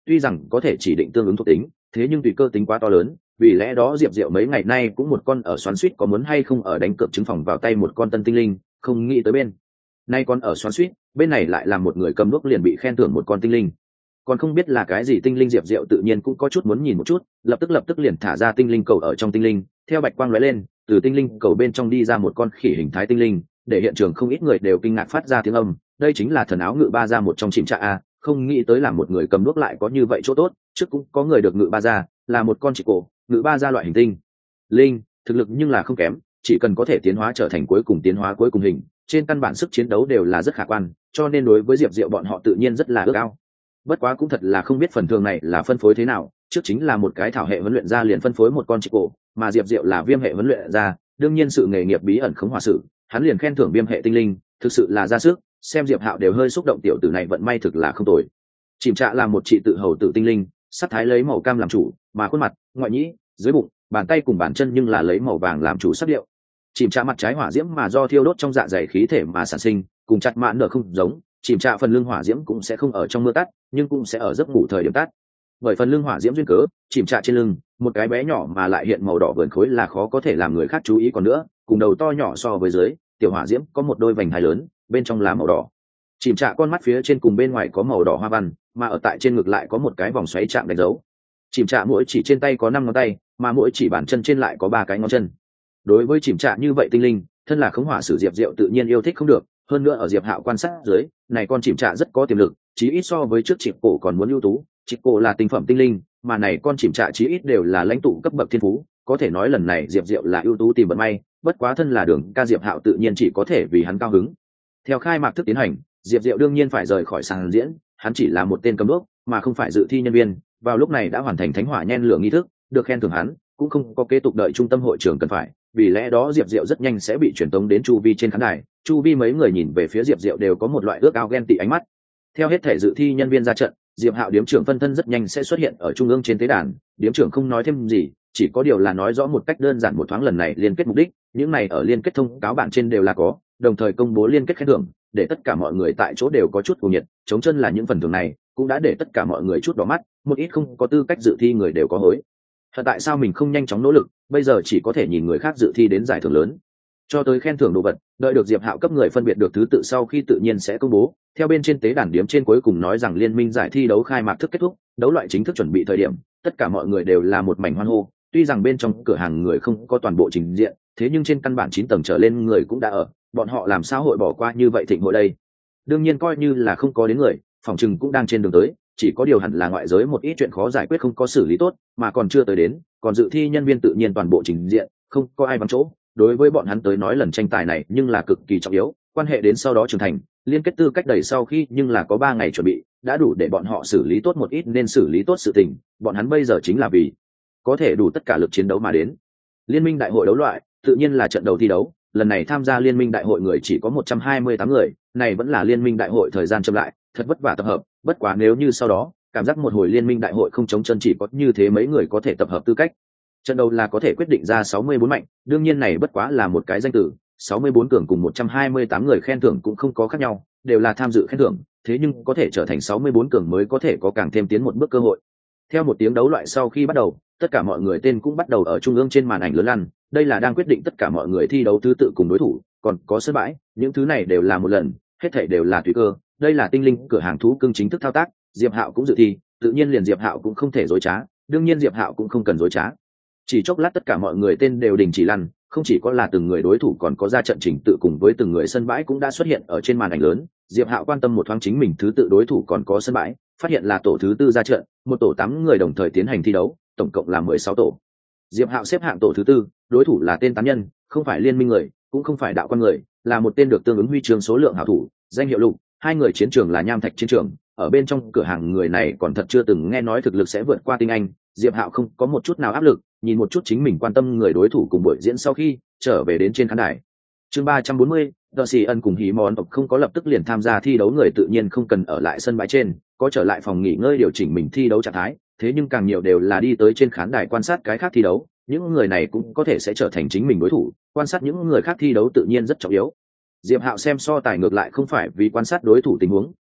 tuy rằng có thể chỉ định tương ứng thuộc tính, thế nhưng tùy cơ tính quá to lớn, vì lẽ đó Diệp Diệu mấy ngày nay cũng một con ở xoắn suýt có muốn hay không ở đánh cược trứng phòng vào tay một con tân tinh linh, không nghĩ tới bên nay con ở xoắn suýt, bên này lại là một người cầm đuốc liền bị khen thưởng một con tinh linh. Còn không biết là cái gì tinh linh, Diệp Diệu tự nhiên cũng có chút muốn nhìn một chút, lập tức lập tức liền thả ra tinh linh cầu ở trong tinh linh, theo bạch quang lóe lên, từ tinh linh cầu bên trong đi ra một con khỉ hình thái tinh linh, để hiện trường không ít người đều kinh ngạc phát ra tiếng âm, đây chính là thần áo ngự ba ra một trong chìm trạ a, không nghĩ tới là một người cầm đuốc lại có như vậy chỗ tốt, trước cũng có người được ngự ba ra, là một con chỉ cổ, ngự ba ra loại hình tinh linh, thực lực nhưng là không kém, chỉ cần có thể tiến hóa trở thành cuối cùng tiến hóa cuối cùng hình, trên căn bản sức chiến đấu đều là rất khả quan, cho nên đối với Diệp Diệu bọn họ tự nhiên rất là ước ao. Bất quá cũng thật là không biết phần thường này là phân phối thế nào, trước chính là một cái thảo hệ huấn luyện ra liền phân phối một con chỉ cổ, mà Diệp Diệu là viêm hệ huấn luyện ra, đương nhiên sự nghề nghiệp bí ẩn khống hỏa sự, hắn liền khen thưởng viêm hệ tinh linh, thực sự là ra sức, xem Diệp Hạo đều hơi xúc động, tiểu tử này vận may thực là không tồi. Chìm Trạ là một chị tự hầu tử tinh linh, sắc thái lấy màu cam làm chủ, mà khuôn mặt, ngoại nhĩ, dưới bụng, bàn tay cùng bàn chân nhưng là lấy màu vàng làm chủ sắc điệu. Chìm Trạ mặt trái hỏa diễm mà do thiêu đốt trong dạ dày khí thể mà sản sinh, cùng chặt mãn nở không giống, Chìm Trạ phần lưng hỏa diễm cũng sẽ không ở trong mưa tắt, nhưng cũng sẽ ở giấc ngủ thời điểm tắt. Bởi phần lưng hỏa diễm duyên cớ, Chìm Trạ trên lưng, một cái bé nhỏ mà lại hiện màu đỏ vườn khối là khó có thể làm người khác chú ý, còn nữa, cùng đầu to nhỏ so với dưới, tiểu hỏa diễm có một đôi vành hai lớn, bên trong là màu đỏ. Chìm Trạ con mắt phía trên cùng bên ngoài có màu đỏ hoa văn, mà ở tại trên ngực lại có một cái vòng xoáy chạm đánh dấu. Chìm Trạ mỗi chỉ trên tay có năm ngón tay, mà mỗi chỉ bàn chân trên lại có ba cái ngón chân. Đối với Chìm Trạ như vậy tinh linh, thân là khống hỏa sử Diệp Diệu tự nhiên yêu thích không được, hơn nữa ở Diệp Hạo quan sát dưới, này con Chìm Trạ rất có tiềm lực, chí ít so với trước Chịp Cổ còn muốn ưu tú, Chịp Cổ là tinh phẩm tinh linh, mà này con Chìm Trạ chí ít đều là lãnh tụ cấp bậc thiên phú, có thể nói lần này Diệp Diệu là ưu tú tìm vận may, bất quá thân là Đường ca Diệp Hạo tự nhiên chỉ có thể vì hắn cao hứng. Theo khai mạc thức tiến hành, Diệp Diệu đương nhiên phải rời khỏi sàn diễn, hắn chỉ là một tên cầm đuốc, mà không phải dự thi nhân viên, vào lúc này đã hoàn thành thánh hỏa nhen lửa nghi thức, được khen thưởng hắn, cũng không có kế tục đợi trung tâm hội trưởng cần phải, vì lẽ đó Diệp Diệu rất nhanh sẽ bị truyền tống đến chu vi trên khán đài, chu vi mấy người nhìn về phía Diệp Diệu đều có một loại ước ao ghen tị ánh mắt. Theo hết thể dự thi nhân viên ra trận, Diệp Hạo điếm trưởng phân thân rất nhanh sẽ xuất hiện ở trung ương trên tế đàn, điếm trưởng không nói thêm gì, chỉ có điều là nói rõ một cách đơn giản một thoáng lần này liên kết mục đích, những này ở liên kết thông cáo bản trên đều là có, đồng thời công bố liên kết khen thưởng, để tất cả mọi người tại chỗ đều có chút cuồng nhiệt, chống chân là những phần thưởng này, cũng đã để tất cả mọi người chút đỏ mắt, một ít không có tư cách dự thi người đều có hối. Thật tại sao mình không nhanh chóng nỗ lực, bây giờ chỉ có thể nhìn người khác dự thi đến giải thưởng lớn. Cho tới khen thưởng đồ vật, đợi được Diệp Hạo cấp người phân biệt được thứ tự sau khi tự nhiên sẽ công bố. Theo bên trên tế đàn điếm trên cuối cùng nói rằng liên minh giải thi đấu khai mạc thức kết thúc, đấu loại chính thức chuẩn bị thời điểm, tất cả mọi người đều là một mảnh hoan hô, tuy rằng bên trong cửa hàng người không có toàn bộ trình diện, thế nhưng trên căn bản chín tầng trở lên người cũng đã ở, bọn họ làm sao hội bỏ qua như vậy thịnh hội đây. Đương nhiên coi như là không có đến người, phòng trừng cũng đang trên đường tới, chỉ có điều hẳn là ngoại giới một ít chuyện khó giải quyết không có xử lý tốt, mà còn chưa tới đến, còn dự thi nhân viên tự nhiên toàn bộ trình diện, không có ai vắng chỗ. Đối với bọn hắn tới nói lần tranh tài này nhưng là cực kỳ trọng yếu, quan hệ đến sau đó trưởng thành, liên kết tư cách đẩy sau khi nhưng là có ba ngày chuẩn bị, đã đủ để bọn họ xử lý tốt một ít nên xử lý tốt sự tình, bọn hắn bây giờ chính là vì có thể đủ tất cả lực chiến đấu mà đến. Liên minh đại hội đấu loại, tự nhiên là trận đầu thi đấu, lần này tham gia liên minh đại hội người chỉ có một trăm hai mươi tám người, này vẫn là liên minh đại hội thời gian chậm lại, thật vất vả tập hợp, bất quá nếu như sau đó, cảm giác một hồi liên minh đại hội không chống chân chỉ có như thế mấy người có thể tập hợp tư cách. Trận đầu là có thể quyết định ra sáu mươi bốn mạnh, đương nhiên này bất quá là một cái danh từ, sáu mươi bốn cường cùng một trăm hai mươi tám người khen thưởng cũng không có khác nhau, đều là tham dự khen thưởng, thế nhưng có thể trở thành sáu mươi bốn cường mới có thể có càng thêm tiến một bước cơ hội. Theo một tiếng đấu loại sau khi bắt đầu, tất cả mọi người tên cũng bắt đầu ở trung ương trên màn ảnh lớn lăn, đây là đang quyết định tất cả mọi người thi đấu thứ tự cùng đối thủ, còn có sân bãi, những thứ này đều là một lần, hết thảy đều là tùy cơ, đây là tinh linh cửa hàng thú cưng chính thức thao tác, Diệp Hạo cũng dự thi, tự nhiên liền Diệp Hạo cũng không thể dối trá, đương nhiên Diệp Hạo cũng không cần dối trá. Chỉ chốc lát tất cả mọi người tên đều đình chỉ lăn, không chỉ có là từng người đối thủ còn có ra trận trình tự cùng với từng người sân bãi cũng đã xuất hiện ở trên màn ảnh lớn. Diệp Hạo quan tâm một thoáng chính mình thứ tự đối thủ còn có sân bãi, phát hiện là tổ thứ tư ra trận, một tổ tám người đồng thời tiến hành thi đấu, tổng cộng là mười sáu tổ. Diệp Hạo xếp hạng tổ thứ tư, đối thủ là tên tán nhân, không phải liên minh người, cũng không phải đạo quan người, là một tên được tương ứng huy chương số lượng hảo thủ, danh hiệu lục, hai người chiến trường là nham thạch chiến trường, ở bên trong cửa hàng người này còn thật chưa từng nghe nói thực lực sẽ vượt qua tinh anh. Diệp Hạo không có một chút nào áp lực, nhìn một chút chính mình quan tâm người đối thủ cùng buổi diễn sau khi trở về đến trên khán đài. Chương ba trăm bốn mươi, Đờ Sĩ Ân cùng Hí Món tộc không có lập tức liền tham gia thi đấu người tự nhiên không cần ở lại sân bãi trên, có trở lại phòng nghỉ ngơi điều chỉnh mình thi đấu trạng thái, thế nhưng càng nhiều đều là đi tới trên khán đài quan sát cái khác thi đấu, những người này cũng có thể sẽ trở thành chính mình đối thủ, quan sát những người khác thi đấu tự nhiên rất trọng yếu. Diệp Hạo xem so tài ngược lại không phải vì quan sát đối thủ tình huống,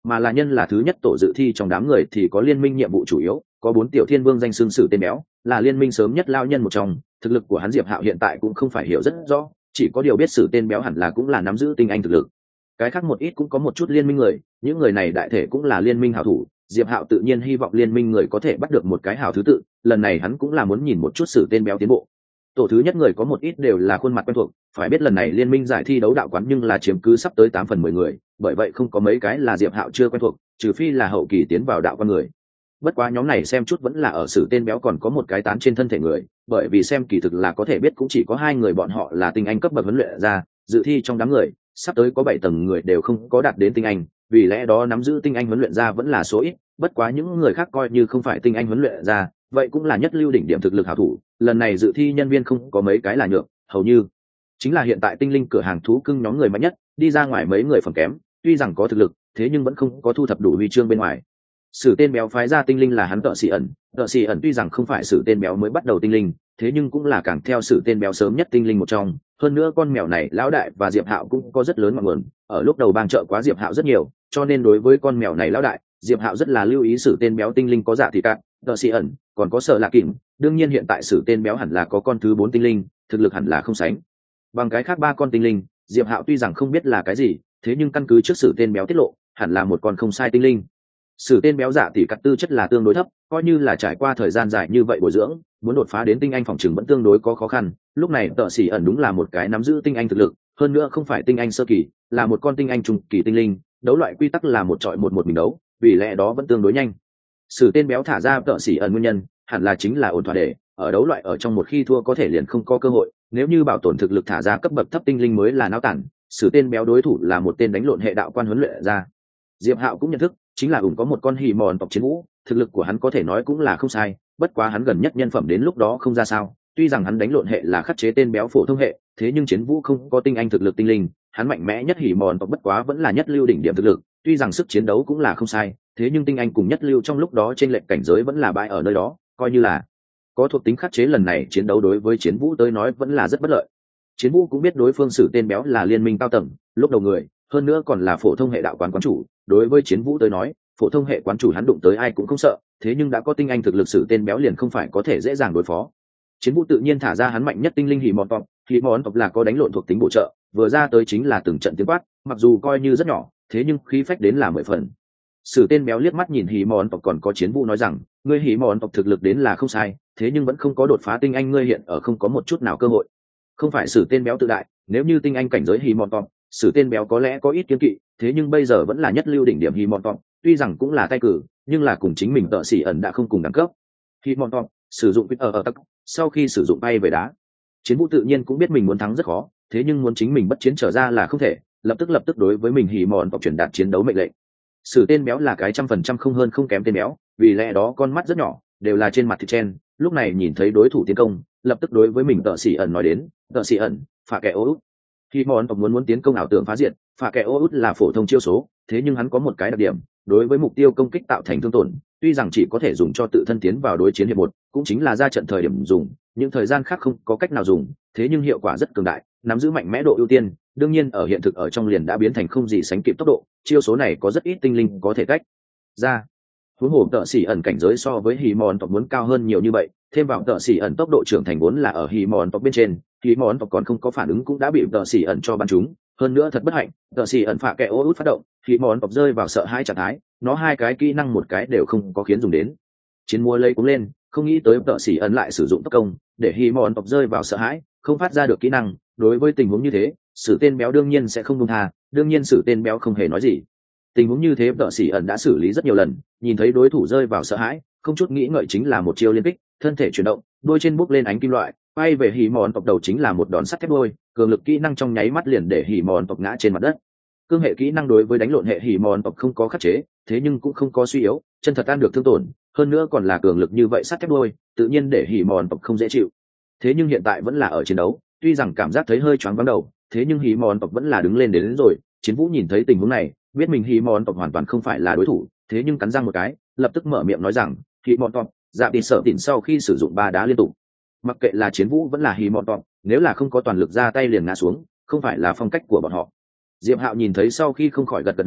mà là nhân là thứ nhất tổ dự thi trong đám người thì có liên minh nhiệm vụ chủ yếu, có bốn tiểu thiên vương danh xưng Sử Tên Béo, là liên minh sớm nhất lao nhân một trong. Thực lực của hắn Diệp Hạo hiện tại cũng không phải hiểu rất rõ, chỉ có điều biết Sử Tên Béo hẳn là cũng là nắm giữ tinh anh thực lực. Cái khác một ít cũng có một chút liên minh người, những người này đại thể cũng là liên minh hảo thủ. Diệp Hạo tự nhiên hy vọng liên minh người có thể bắt được một cái hảo thứ tự, lần này hắn cũng là muốn nhìn một chút Sử Tên Béo tiến bộ. Tổ thứ nhất người có một ít đều là khuôn mặt quen thuộc, phải biết lần này liên minh giải thi đấu đạo quán nhưng là chiếm cứ sắp tới tám phần mười người, bởi vậy không có mấy cái là Diệp Hạo chưa quen thuộc, trừ phi là hậu kỳ tiến vào đạo quan người. Bất quá nhóm này xem chút vẫn là ở Sử Tên Béo còn có một cái tán trên thân thể người, bởi vì xem kỳ thực là có thể biết cũng chỉ có hai người bọn họ là tinh anh cấp bậc huấn luyện ra, dự thi trong đám người, sắp tới có bảy tầng người đều không có đạt đến tinh anh, vì lẽ đó nắm giữ tinh anh huấn luyện ra vẫn là số ít, bất quá những người khác coi như không phải tinh anh huấn luyện ra, vậy cũng là nhất lưu đỉnh điểm thực lực hảo thủ, lần này dự thi nhân viên không có mấy cái là nhược, hầu như chính là hiện tại tinh linh cửa hàng thú cưng nhóm người mạnh nhất, đi ra ngoài mấy người phẩm kém, tuy rằng có thực lực, thế nhưng vẫn không có thu thập đủ huy chương bên ngoài. Sử Tên Béo phái ra tinh linh là hắn Tợ Xỉ ẩn, Tợ Xỉ ẩn tuy rằng không phải Sử Tên Béo mới bắt đầu tinh linh, thế nhưng cũng là càng theo Sử Tên Béo sớm nhất tinh linh một trong, hơn nữa con mèo này lão đại và Diệp Hạo cũng có rất lớn ngọn nguồn, ở lúc đầu bang trợ quá Diệp Hạo rất nhiều, cho nên đối với con mèo này lão đại, Diệp Hạo rất là lưu ý Sử Tên Béo tinh linh có dạ thì cạn, Tợ Xỉ ẩn, còn có Sở Lạ Kỉnh, đương nhiên hiện tại Sử Tên Béo hẳn là có con thứ bốn tinh linh, thực lực hẳn là không sánh bằng cái khác ba con tinh linh. Diệp Hạo tuy rằng không biết là cái gì, thế nhưng căn cứ trước Sử Tên Béo tiết lộ, hẳn là một con không sai tinh linh. Sử Tên Béo dạ tỷ cắt tư chất là tương đối thấp, coi như là trải qua thời gian dài như vậy bồi dưỡng, muốn đột phá đến tinh anh phòng trường vẫn tương đối có khó khăn. Lúc này Tợ Xỉ ẩn đúng là một cái nắm giữ tinh anh thực lực, hơn nữa không phải tinh anh sơ kỳ, là một con tinh anh trung kỳ tinh linh, đấu loại quy tắc là một chọi một một mình đấu, vì lẽ đó vẫn tương đối nhanh. Sử Tên Béo thả ra Tợ Xỉ ẩn nguyên nhân, hẳn là chính là ổn thỏa để ở đấu loại ở trong một khi thua có thể liền không có cơ hội, nếu như bảo tồn thực lực thả ra cấp bậc thấp tinh linh mới là náo tản. Sử Tên Béo đối thủ là một tên đánh lộn hệ đạo quan huấn luyện ra. Diệp Hạo cũng nhận thức, chính là ủng có một con hỉ mòn tộc chiến vũ, thực lực của hắn có thể nói cũng là không sai, bất quá hắn gần nhất nhân phẩm đến lúc đó không ra sao, tuy rằng hắn đánh lộn hệ là khắc chế tên béo phổ thông hệ, thế nhưng chiến vũ không có tinh anh thực lực tinh linh, hắn mạnh mẽ nhất hỉ mòn tộc bất quá vẫn là nhất lưu đỉnh điểm thực lực, tuy rằng sức chiến đấu cũng là không sai, thế nhưng tinh anh cùng nhất lưu trong lúc đó trên lệnh cảnh giới vẫn là bại ở nơi đó, coi như là có thuộc tính khắc chế, lần này chiến đấu đối với chiến vũ tới nói vẫn là rất bất lợi. Chiến vũ cũng biết đối phương Sử Tên Béo là liên minh cao tầng, lúc đầu người, hơn nữa còn là phổ thông hệ đạo quán quán chủ, đối với chiến vũ tới nói, phổ thông hệ quán chủ hắn đụng tới ai cũng không sợ, thế nhưng đã có tinh anh thực lực Sử Tên Béo liền không phải có thể dễ dàng đối phó. Chiến vũ tự nhiên thả ra hắn mạnh nhất tinh linh hỉ mòn tộc, hỉ mòn tộc là có đánh lộn thuộc tính bổ trợ, vừa ra tới chính là từng trận tiếng quát, mặc dù coi như rất nhỏ, thế nhưng khí phách đến là mười phần. Sử Tên Béo liếc mắt nhìn hỉ mòn tộc còn có chiến vũ nói rằng, ngươi hỉ mòn tộc thực lực đến là không sai, thế nhưng vẫn không có đột phá tinh anh, ngươi hiện ở không có một chút nào cơ hội. Không phải Sử Tên Béo tự đại, nếu như tinh anh cảnh giới hỉ mòn tộc, Sử Tên Béo có lẽ có ít kiêng kỵ, thế nhưng bây giờ vẫn là nhất lưu đỉnh điểm hỉ mòn tộc, tuy rằng cũng là tay cử, nhưng là cùng chính mình Tợ Xỉ ẩn đã không cùng đẳng cấp. Hỉ mòn tộc sử dụng ở ở tắc, sau khi sử dụng bay về đá, chiến vũ tự nhiên cũng biết mình muốn thắng rất khó, thế nhưng muốn chính mình bất chiến trở ra là không thể, lập tức lập tức đối với mình hỉ mòn tộc truyền đạt chiến đấu mệnh lệnh. Sử Tên Béo là cái trăm phần trăm không hơn không kém tên béo, vì lẽ đó con mắt rất nhỏ, đều là trên mặt thịt chen, lúc này nhìn thấy đối thủ tiến công, lập tức đối với mình Tợ Xỉ ẩn nói đến, Tợ Xỉ ẩn, phá kẻ ô út. Hỉ mòn tộc muốn muốn tiến công ảo tưởng phá diệt, phá kẻ ô út là phổ thông chiêu số, thế nhưng hắn có một cái đặc điểm, đối với mục tiêu công kích tạo thành thương tổn, tuy rằng chỉ có thể dùng cho tự thân tiến vào đối chiến hiệp một, cũng chính là ra trận thời điểm dùng, những thời gian khác không có cách nào dùng, thế nhưng hiệu quả rất cường đại, nắm giữ mạnh mẽ độ ưu tiên, đương nhiên ở hiện thực ở trong liền đã biến thành không gì sánh kịp tốc độ, chiêu số này có rất ít tinh linh có thể cách ra. Huống hồ Tợ Xỉ ẩn cảnh giới so với hỉ mòn tộc muốn cao hơn nhiều như vậy, thêm vào Tợ Xỉ ẩn tốc độ trưởng thành vốn là ở hỉ mòn tộc bên trên, hỉ mòn tộc còn không có phản ứng cũng đã bị Tợ Xỉ ẩn cho bắn trúng, hơn nữa thật bất hạnh, Tợ Xỉ ẩn phá kẻ ô út phát động, hỉ mòn tộc rơi vào sợ hai trạng thái, nó hai cái kỹ năng một cái đều không có khiến dùng đến. Chiến mua lấy cũng lên, không nghĩ tới Tợ Xỉ ẩn lại sử dụng tốc công, để hỉ mòn tộc rơi vào sợ hãi, không phát ra được kỹ năng, đối với tình huống như thế, Sử Tên Béo đương nhiên sẽ không buông tha, đương nhiên Sử Tên Béo không hề nói gì. Tình huống như thế Tợ Xỉ ẩn đã xử lý rất nhiều lần, nhìn thấy đối thủ rơi vào sợ hãi, không chút nghĩ ngợi chính là một chiêu liên kích, thân thể chuyển động, đuôi trên bốc lên ánh kim loại, bay về hỉ mòn tộc đầu chính là một đòn sắt thép đuôi, cường lực kỹ năng trong nháy mắt liền để hỉ mòn tộc ngã trên mặt đất. Cương hệ kỹ năng đối với đánh lộn hệ hỉ mòn tộc không có khắc chế, thế nhưng cũng không có suy yếu, chân thật tan được thương tổn, hơn nữa còn là cường lực như vậy sắt thép đuôi, tự nhiên để hỉ mòn tộc không dễ chịu. Thế nhưng hiện tại vẫn là ở chiến đấu, tuy rằng cảm giác thấy hơi choáng váng đầu, thế nhưng hỉ mòn tộc vẫn là đứng lên đến, đến rồi. Chiến vũ nhìn thấy tình huống này, biết mình hỉ mòn tộc hoàn toàn không phải là đối thủ, thế nhưng cắn răng một cái, lập tức mở miệng nói rằng, hỉ mòn tộc, dạ tỷ sợ tỉn sau khi sử dụng ba đá liên tục. Mặc kệ là chiến vũ vẫn là hỉ mòn tộc, nếu là không có toàn lực ra tay liền ngã xuống, không phải là phong cách của bọn họ. Diệp Hạo nhìn thấy sau khi không khỏi gật gật đầu,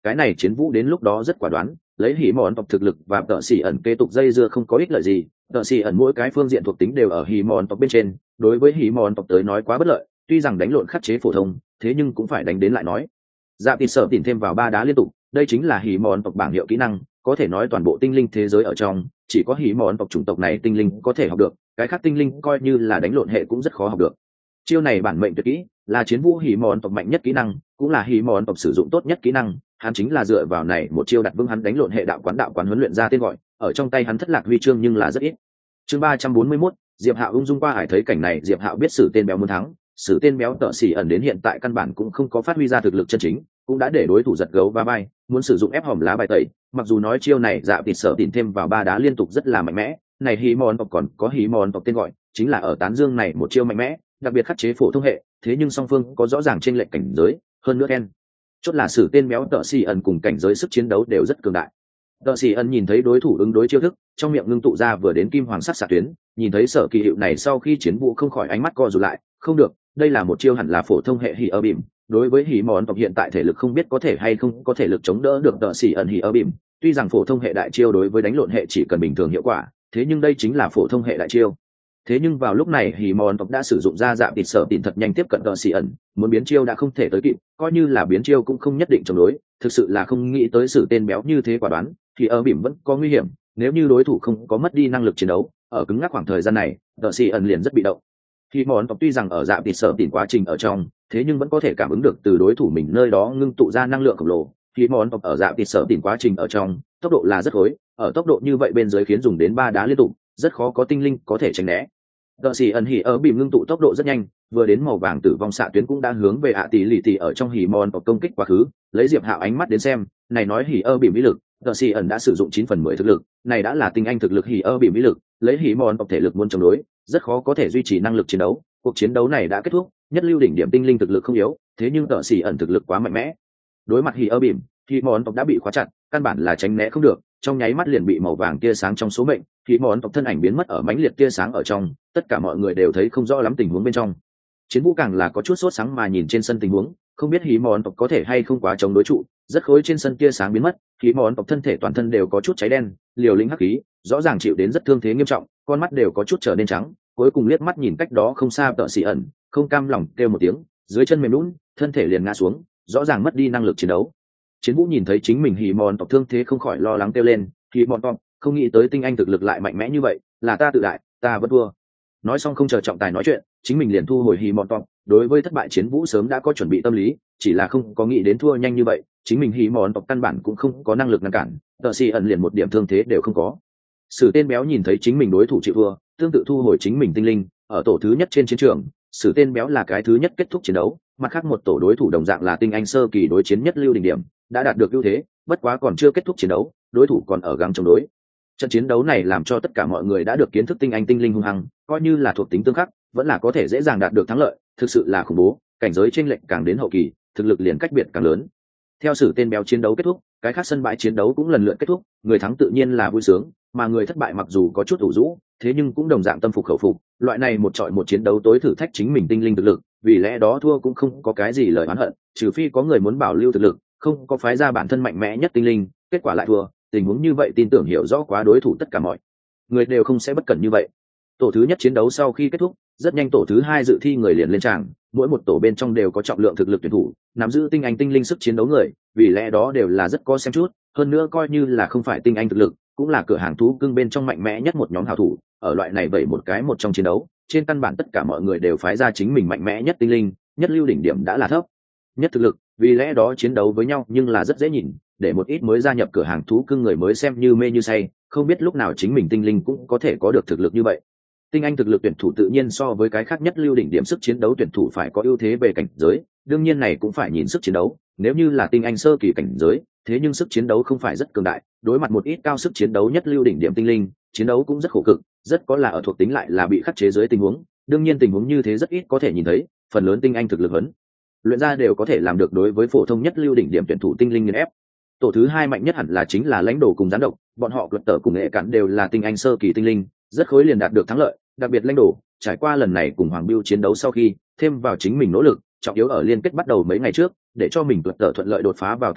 cái này chiến vũ đến lúc đó rất quả đoán, lấy hỉ mòn tộc thực lực và tợ xỉ ẩn kế tục dây dưa không có ích lợi gì. Tợ xỉ ẩn mỗi cái phương diện thuộc tính đều ở hỉ mòn tộc bên trên, đối với hỉ mòn tộc tới nói quá bất lợi, tuy rằng đánh lộn khắc chế phổ thông, thế nhưng cũng phải đánh đến lại nói. Dạ tịt sợ tìm thêm vào ba đá liên tục, đây chính là hỉ mòn tộc bảng hiệu kỹ năng, có thể nói toàn bộ tinh linh thế giới ở trong chỉ có hỉ mòn tộc chủng tộc này tinh linh có thể học được, cái khác tinh linh coi như là đánh lộn hệ cũng rất khó học được. Chiêu này bản mệnh tuyệt kỹ, là chiến vũ hỉ mòn tộc mạnh nhất kỹ năng, cũng là hỉ mòn tộc sử dụng tốt nhất kỹ năng, hắn chính là dựa vào này một chiêu đặt vững hắn đánh lộn hệ đạo quán đạo quán huấn luyện ra tên gọi, ở trong tay hắn thất lạc huy chương nhưng là rất ít. Chương ba trăm bốn mươi mốt, Diệp Hạo ung dung qua hải, thấy cảnh này Diệp Hạo biết Sử tên béo muốn thắng, Sử tên béo tợ xỉ ẩn đến hiện tại căn bản cũng không có phát huy ra thực lực chân chính, cũng đã để đối thủ giật gấu va bay, muốn sử dụng ép hòm lá bài tẩy, mặc dù nói chiêu này Dạ Tịt sợ tìm thêm vào ba đá liên tục rất là mạnh mẽ, này hỉ mòn tộc còn có hỉ mòn tộc tên gọi, chính là ở tán dương này một chiêu mạnh mẽ, đặc biệt khắc chế phổ thông hệ, thế nhưng song phương có rõ ràng chênh lệch cảnh giới, hơn nữa Ken chốt là Sử tên béo tợ xỉ ẩn cùng cảnh giới sức chiến đấu đều rất cường đại. Tợ xỉ ẩn nhìn thấy đối thủ ứng đối chiêu thức, trong miệng ngưng tụ ra vừa đến kim hoàng sắc xạ tuyến, nhìn thấy Sở Kỳ hiệu này sau khi chiến vũ không khỏi ánh mắt co rụt lại, không được, đây là một chiêu hẳn là phổ thông hệ hỉ ơ bìm, đối với hỉ mòn tộc hiện tại thể lực không biết có thể hay không có thể lực chống đỡ được tợ xỉ ẩn hỉ ơ bìm, tuy rằng phổ thông hệ đại chiêu đối với đánh lộn hệ chỉ cần bình thường hiệu quả, thế nhưng đây chính là phổ thông hệ đại chiêu. Thế nhưng vào lúc này hỉ mòn tộc đã sử dụng ra Dạ Tịt sợ tìm thật nhanh tiếp cận tợ xỉ ẩn, muốn biến chiêu đã không thể tới kịp, coi như là biến chiêu cũng không nhất định chống đối, thực sự là không nghĩ tới Sử tên béo như thế quả đoán, thì ở bìm vẫn có nguy hiểm, nếu như đối thủ không có mất đi năng lực chiến đấu, ở cứng ngắc khoảng thời gian này, tợ xỉ ẩn liền rất bị động. Hỉ mòn tộc tuy rằng ở Dạ Tịt sợ tìm quá trình ở trong, thế nhưng vẫn có thể cảm ứng được từ đối thủ mình nơi đó ngưng tụ ra năng lượng khổng lồ. Hỉ mòn tộc ở Dạ Tịt sợ tìm quá trình ở trong, tốc độ là rất khối, ở tốc độ như vậy bên dưới khiến dùng đến ba đá liên tục, rất khó có tinh linh có thể tránh né. Tợ xỉ ẩn hỉ ở bìm ngưng tụ tốc độ rất nhanh, vừa đến màu vàng tử vong xạ tuyến cũng đã hướng về ạ tỷ lì tỷ ở trong hỉ mòn tộc công kích quá khứ, lấy Diệp Hạo ánh mắt đến xem, này nói hỉ ở bìm ý lực, tợ xỉ ẩn đã sử dụng chín phần mười thực lực, này đã là tinh anh thực lực hỉ ở bìm ý lực, lấy hỉ mòn tộc thể lực muốn chống đối, rất khó có thể duy trì năng lực chiến đấu. Cuộc chiến đấu này đã kết thúc, nhất lưu đỉnh điểm tinh linh thực lực không yếu, thế nhưng tợ xỉ ẩn thực lực quá mạnh mẽ. Đối mặt hỉ ở bìm, hỉ mòn tộc đã bị khóa chặt, căn bản là tránh né không được, trong nháy mắt liền bị màu vàng tia sáng trong số mệnh, hỉ mòn tộc thân ảnh biến mất ở mãnh liệt tia sáng ở trong, tất cả mọi người đều thấy không rõ lắm tình huống bên trong. Chiến vũ càng là có chút sốt sáng mà nhìn trên sân tình huống, không biết hỉ mòn tộc có thể hay không quá chống đối trụ, rất khối trên sân tia sáng biến mất, hỉ mòn tộc thân thể toàn thân đều có chút cháy đen, liều lĩnh hắc khí, rõ ràng chịu đến rất thương thế nghiêm trọng, con mắt đều có chút trở nên trắng, cuối cùng liếc mắt nhìn cách đó không xa tợ xỉ ẩn, không cam lòng kêu một tiếng, dưới chân mềm nhũn, thân thể liền ngã xuống, rõ ràng mất đi năng lực chiến đấu. Chiến vũ nhìn thấy chính mình hỉ mòn tộc thương thế không khỏi lo lắng kêu lên, hỉ mòn tộc, không nghĩ tới tinh anh thực lực lại mạnh mẽ như vậy, là ta tự đại, ta vẫn thua. Nói xong không chờ trọng tài nói chuyện, chính mình liền thu hồi hỉ mòn tộc, đối với thất bại Chiến vũ sớm đã có chuẩn bị tâm lý, chỉ là không có nghĩ đến thua nhanh như vậy, chính mình hỉ mòn tộc căn bản cũng không có năng lực ngăn cản, tợ xỉ ẩn liền một điểm thương thế đều không có. Sử tên béo nhìn thấy chính mình đối thủ chịu thua, tương tự thu hồi chính mình tinh linh, ở tổ thứ nhất trên chiến trường, Sử tên béo là cái thứ nhất kết thúc chiến đấu, mặt khác một tổ đối thủ đồng dạng là tinh anh sơ kỳ đối chiến nhất lưu đỉnh điểm, đã đạt được ưu thế, bất quá còn chưa kết thúc chiến đấu, đối thủ còn ở gắng chống đối. Trận chiến đấu này làm cho tất cả mọi người đã được kiến thức tinh anh tinh linh hung hăng, coi như là thuộc tính tương khắc, vẫn là có thể dễ dàng đạt được thắng lợi, thực sự là khủng bố, cảnh giới chênh lệch càng đến hậu kỳ, thực lực liền cách biệt càng lớn. Theo Sử tên béo chiến đấu kết thúc, cái khác sân bãi chiến đấu cũng lần lượt kết thúc, người thắng tự nhiên là vui sướng, mà người thất bại mặc dù có chút ủ rũ, thế nhưng cũng đồng dạng tâm phục khẩu phục, loại này một trọi một chiến đấu tối thử thách chính mình tinh linh thực lực, vì lẽ đó thua cũng không có cái gì lời oán hận, trừ phi có người muốn bảo lưu thực lực, không có phái ra bản thân mạnh mẽ nhất tinh linh, kết quả lại thua, tình huống như vậy tin tưởng hiểu rõ quá đối thủ tất cả mọi người đều không sẽ bất cẩn như vậy. Tổ thứ nhất chiến đấu sau khi kết thúc, rất nhanh tổ thứ hai dự thi người liền lên tràng, mỗi một tổ bên trong đều có trọng lượng thực lực tuyển thủ, nắm giữ tinh anh tinh linh sức chiến đấu người, vì lẽ đó đều là rất có xem chút, hơn nữa coi như là không phải tinh anh thực lực, cũng là cửa hàng thú cưng bên trong mạnh mẽ nhất một nhóm hảo thủ, ở loại này vậy một cái một trong chiến đấu, trên căn bản tất cả mọi người đều phái ra chính mình mạnh mẽ nhất tinh linh, nhất lưu đỉnh điểm đã là thấp nhất thực lực, vì lẽ đó chiến đấu với nhau nhưng là rất dễ nhìn, để một ít mới gia nhập cửa hàng thú cưng người mới xem như mê như say, không biết lúc nào chính mình tinh linh cũng có thể có được thực lực như vậy. Tinh anh thực lực tuyển thủ tự nhiên so với cái khác nhất lưu đỉnh điểm sức chiến đấu tuyển thủ phải có ưu thế về cảnh giới, đương nhiên này cũng phải nhìn sức chiến đấu, nếu như là tinh anh sơ kỳ cảnh giới, thế nhưng sức chiến đấu không phải rất cường đại, đối mặt một ít cao sức chiến đấu nhất lưu đỉnh điểm tinh linh, chiến đấu cũng rất khổ cực, rất có là ở thuộc tính lại là bị khắc chế dưới tình huống, đương nhiên tình huống như thế rất ít có thể nhìn thấy, phần lớn tinh anh thực lực lớn luyện ra đều có thể làm được đối với phổ thông nhất lưu đỉnh điểm tuyển thủ tinh linh nghiền ép. Tổ thứ hai mạnh nhất hẳn là chính là lãnh đồ cùng gián độc, bọn họ luật tờ cùng nghệ cản đều là tinh anh sơ kỳ tinh linh, rất khối liền đạt được thắng lợi, đặc biệt lãnh đồ trải qua lần này cùng Hoàng Bưu chiến đấu sau khi thêm vào chính mình nỗ lực, trọng yếu ở liên kết bắt đầu mấy ngày trước, để cho mình luật tờ thuận lợi đột phá vào tinh anh,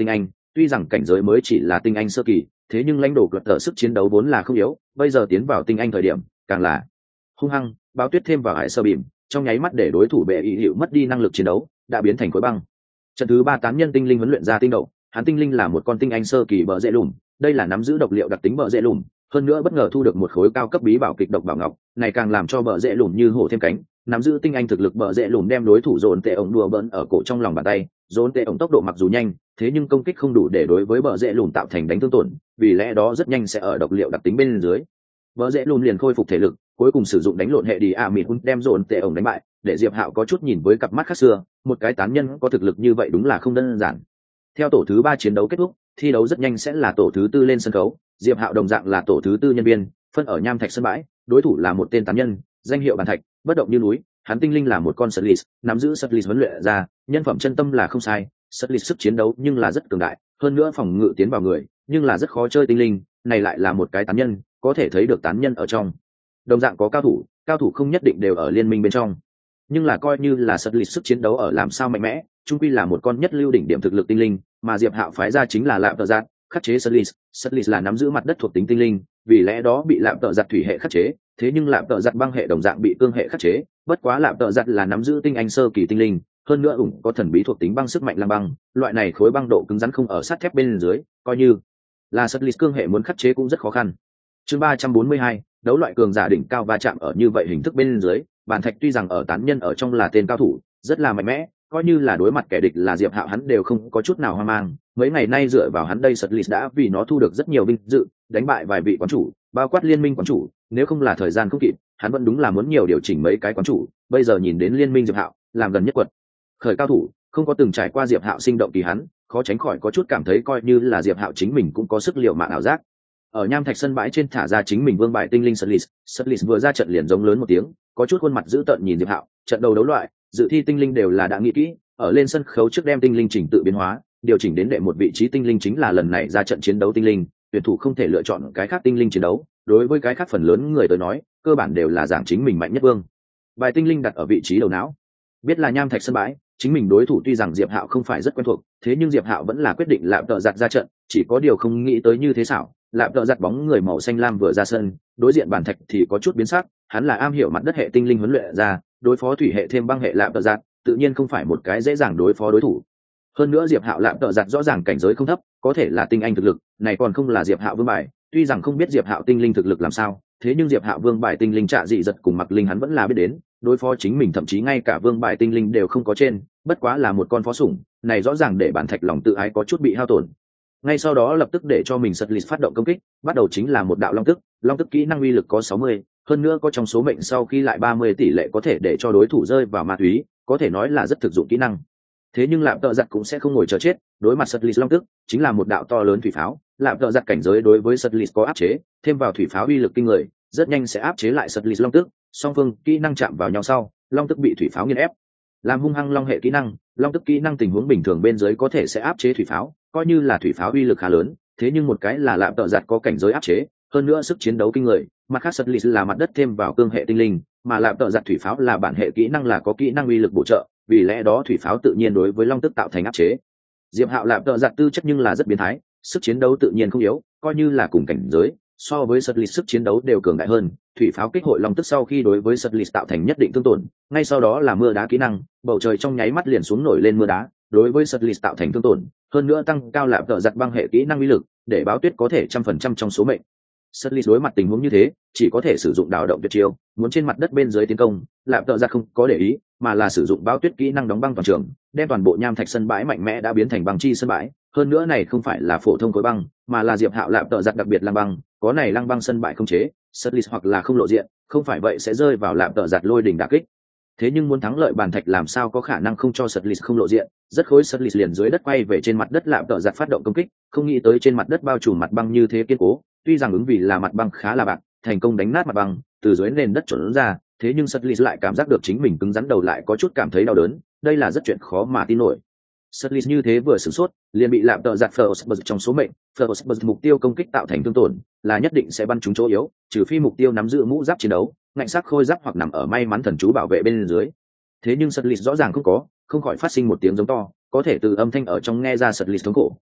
tuy rằng cảnh giới mới chỉ là tinh anh sơ kỳ, thế nhưng lãnh đồ luật tờ sức chiến đấu vốn là không yếu, bây giờ tiến vào tinh anh thời điểm càng là hung hăng. Báo tuyết thêm vào hải sơ bìm, trong nháy mắt để đối thủ bệ ý hiệu mất đi năng lực chiến đấu, đã biến thành khối băng. Trận thứ ba tán nhân tinh linh huấn luyện ra tinh đậu, hắn tinh linh là một con tinh anh sơ kỳ bờ dễ lùm, đây là nắm giữ độc liệu đặc tính bờ dễ lùm, hơn nữa bất ngờ thu được một khối cao cấp bí bảo kịch độc bảo ngọc, này càng làm cho bờ dễ lùm như hổ thêm cánh. Nắm giữ tinh anh thực lực bờ dễ lùm đem đối thủ dồn tệ ổng đùa bỡn ở cổ trong lòng bàn tay, dồn tệ ổng tốc độ mặc dù nhanh, thế nhưng công kích không đủ để đối với bờ dễ lùm tạo thành đánh thương tổn, vì lẽ đó rất nhanh sẽ ở độc liệu đặc tính bên dưới. Bờ dễ lùm liền khôi phục thể lực, cuối cùng sử dụng đánh lộn hệ đi a mịt hun đem dồn tệ ổng đánh bại, để Diệp Hạo có chút nhìn với cặp mắt khác xưa, một cái tán nhân có thực lực như vậy đúng là không đơn giản. Theo tổ thứ ba chiến đấu kết thúc, thi đấu rất nhanh sẽ là tổ thứ tư lên sân khấu, Diệp Hạo đồng dạng là tổ thứ tư nhân viên, phân ở nham thạch sân bãi, đối thủ là một tên tán nhân, danh hiệu bàn thạch, bất động như núi, hắn tinh linh là một con Sutlis, nắm giữ Sutlis huấn luyện ra, nhân phẩm chân tâm là không sai, Sutlis sức chiến đấu nhưng là rất cường đại, hơn nữa phòng ngự tiến vào người, nhưng là rất khó chơi tinh linh, này lại là một cái tán nhân, có thể thấy được tán nhân ở trong. Đồng dạng có cao thủ, cao thủ không nhất định đều ở liên minh bên trong, nhưng là coi như là Sutlis sức chiến đấu ở làm sao mạnh mẽ, chung quy là một con nhất lưu đỉnh điểm thực lực tinh linh, mà Diệp Hạo phái ra chính là Lạm Tợ Giạt, khắc chế Sutlis, Sutlis là nắm giữ mặt đất thuộc tính tinh linh, vì lẽ đó bị Lạm Tợ Giạt thủy hệ khắc chế, thế nhưng Lạm Tợ Giạt băng hệ đồng dạng bị cương hệ khắc chế, bất quá Lạm Tợ Giạt là nắm giữ tinh anh sơ kỳ tinh linh, hơn nữa ủng có thần bí thuộc tính băng sức mạnh lang băng, loại này khối băng độ cứng rắn không ở sắt thép bên dưới, coi như là Sutlis cương hệ muốn khắc chế cũng rất khó khăn. Chương ba trăm bốn mươi hai, đấu loại cường giả đỉnh cao va chạm ở như vậy hình thức bên dưới, bản thạch tuy rằng ở tán nhân ở trong là tên cao thủ, rất là mạnh mẽ, coi như là đối mặt kẻ địch là Diệp Hạo hắn đều không có chút nào hoang mang, mấy ngày nay dựa vào hắn đây Sutlis đã vì nó thu được rất nhiều vinh dự, đánh bại vài vị quán chủ, bao quát liên minh quán chủ, nếu không là thời gian không kịp, hắn vẫn đúng là muốn nhiều điều chỉnh mấy cái quán chủ, bây giờ nhìn đến liên minh Diệp Hạo, làm gần nhất quật khởi cao thủ, không có từng trải qua Diệp Hạo sinh động kỳ hắn, khó tránh khỏi có chút cảm thấy coi như là Diệp Hạo chính mình cũng có sức liệu mạng ảo giác. Ở nham thạch sân bãi trên thả ra chính mình vương bài tinh linh Sutlis, Sutlis vừa ra trận liền giống lớn một tiếng, có chút khuôn mặt dữ tợn nhìn Diệp Hạo, trận đầu đấu loại, dự thi tinh linh đều là đã nghĩ kỹ, ở lên sân khấu trước đem tinh linh chỉnh tự biến hóa, điều chỉnh đến đệ một vị trí tinh linh chính là lần này ra trận chiến đấu tinh linh, tuyển thủ không thể lựa chọn cái khác tinh linh chiến đấu, đối với cái khác phần lớn người tới nói, cơ bản đều là giảng chính mình mạnh nhất vương. Bài tinh linh đặt ở vị trí đầu não. Biết là nham thạch sân bãi, chính mình đối thủ tuy rằng Diệp Hạo không phải rất quen thuộc, thế nhưng Diệp Hạo vẫn là quyết định Lạm Tợ Giạt ra trận, chỉ có điều không nghĩ tới như thế xảo, Lạm Tợ Giạt bóng người màu xanh lam vừa ra sân, đối diện bản thạch thì có chút biến sắc, hắn là am hiểu mặt đất hệ tinh linh huấn luyện ra, đối phó thủy hệ thêm băng hệ Lạm Tợ Giạt, tự nhiên không phải một cái dễ dàng đối phó đối thủ. Hơn nữa Diệp Hạo Lạm Tợ Giạt rõ ràng cảnh giới không thấp, có thể là tinh anh thực lực, này còn không là Diệp Hạo vương bài, tuy rằng không biết Diệp Hạo tinh linh thực lực làm sao, thế nhưng Diệp Hạo vương bài tinh linh Trạ Dị Giật cùng Mặc Linh hắn vẫn là biết đến, đối phó chính mình thậm chí ngay cả vương bài tinh linh đều không có trên, bất quá là một con phó sủng, này rõ ràng để bản thạch lòng tự ái có chút bị hao tổn. Ngay sau đó lập tức để cho mình Sutlis phát động công kích, bắt đầu chính là một đạo long tức, long tức kỹ năng uy lực có sáu mươi, hơn nữa có trong số mệnh sau khi lại ba mươi tỷ lệ có thể để cho đối thủ rơi vào ma túy, có thể nói là rất thực dụng kỹ năng. Thế nhưng Lạm Tợ Giạt cũng sẽ không ngồi chờ chết, đối mặt Sutlis long tức, chính là một đạo to lớn thủy pháo, Lạm Tợ Giạt cảnh giới đối với Sutlis có áp chế, thêm vào thủy pháo uy lực kinh người, rất nhanh sẽ áp chế lại Sutlis long tức, song phương kỹ năng chạm vào nhau sau, long tức bị thủy pháo nghiền ép. Làm hung hăng long hệ kỹ năng, long tức kỹ năng tình huống bình thường bên dưới có thể sẽ áp chế thủy pháo, coi như là thủy pháo uy lực khá lớn, thế nhưng một cái là Lạm Tợ Giạt có cảnh giới áp chế, hơn nữa sức chiến đấu kinh người, mặt khác Sutlis là mặt đất thêm vào cương hệ tinh linh, mà Lạm Tợ Giạt thủy pháo là bản hệ kỹ năng là có kỹ năng uy lực bổ trợ, vì lẽ đó thủy pháo tự nhiên đối với long tức tạo thành áp chế. Diệp Hạo Lạm Tợ Giạt tư chất nhưng là rất biến thái, sức chiến đấu tự nhiên không yếu, coi như là cùng cảnh giới, so với Sutlis sức chiến đấu đều cường đại hơn, thủy pháo kích hội long tức sau khi đối với Sutlis tạo thành nhất định thương tổn, ngay sau đó là mưa đá kỹ năng, bầu trời trong nháy mắt liền xuống nổi lên mưa đá, đối với Sutlis tạo thành thương tổn, hơn nữa tăng cao Lạm Tợ Giạt băng hệ kỹ năng uy lực, để báo tuyết có thể trăm phần trăm trong số mệnh. Sutlis đối mặt tình huống như thế, chỉ có thể sử dụng đào động tuyệt chiêu, muốn trên mặt đất bên dưới tiến công, Lạm Tợ Giạt không có để ý, mà là sử dụng báo tuyết kỹ năng đóng băng toàn trường, đem toàn bộ nham thạch sân bãi mạnh mẽ đã biến thành băng chi sân bãi, hơn nữa này không phải là phổ thông khối băng, mà là Diệp Hạo Lạm Tợ Giạt đặc biệt lăng băng, có này lăng băng sân bãi không chế, Sutlis hoặc là không lộ diện, không phải vậy sẽ rơi vào Lạm Tợ Giạt lôi đỉnh đả kích. Thế nhưng muốn thắng lợi bàn thạch làm sao có khả năng không cho Sutlis không lộ diện, rất khối Sutlis liền dưới đất quay về trên mặt đất Lạm Tợ Giạt phát động công kích, không nghĩ tới trên mặt đất bao trùm mặt băng như thế kiên cố, tuy rằng ứng vì là mặt băng khá là bạc, thành công đánh nát mặt băng, từ dưới nền đất trốn ra, thế nhưng Sutlis lại cảm giác được chính mình cứng rắn đầu lại có chút cảm thấy đau đớn, đây là rất chuyện khó mà tin nổi. Sutlis như thế vừa sử sốt, liền bị Lạm Tợ Giạt Frostburst trong số mệnh, Frostburst mục tiêu công kích tạo thành thương tổn, là nhất định sẽ bắn trúng chỗ yếu, trừ phi mục tiêu nắm giữ mũ giáp chiến đấu, ngạnh sắc khôi giáp hoặc nằm ở may mắn thần chú bảo vệ bên dưới. Thế nhưng Sutlis rõ ràng không có, không khỏi phát sinh một tiếng giống to, có thể từ âm thanh ở trong nghe ra Sutlis thống khổ,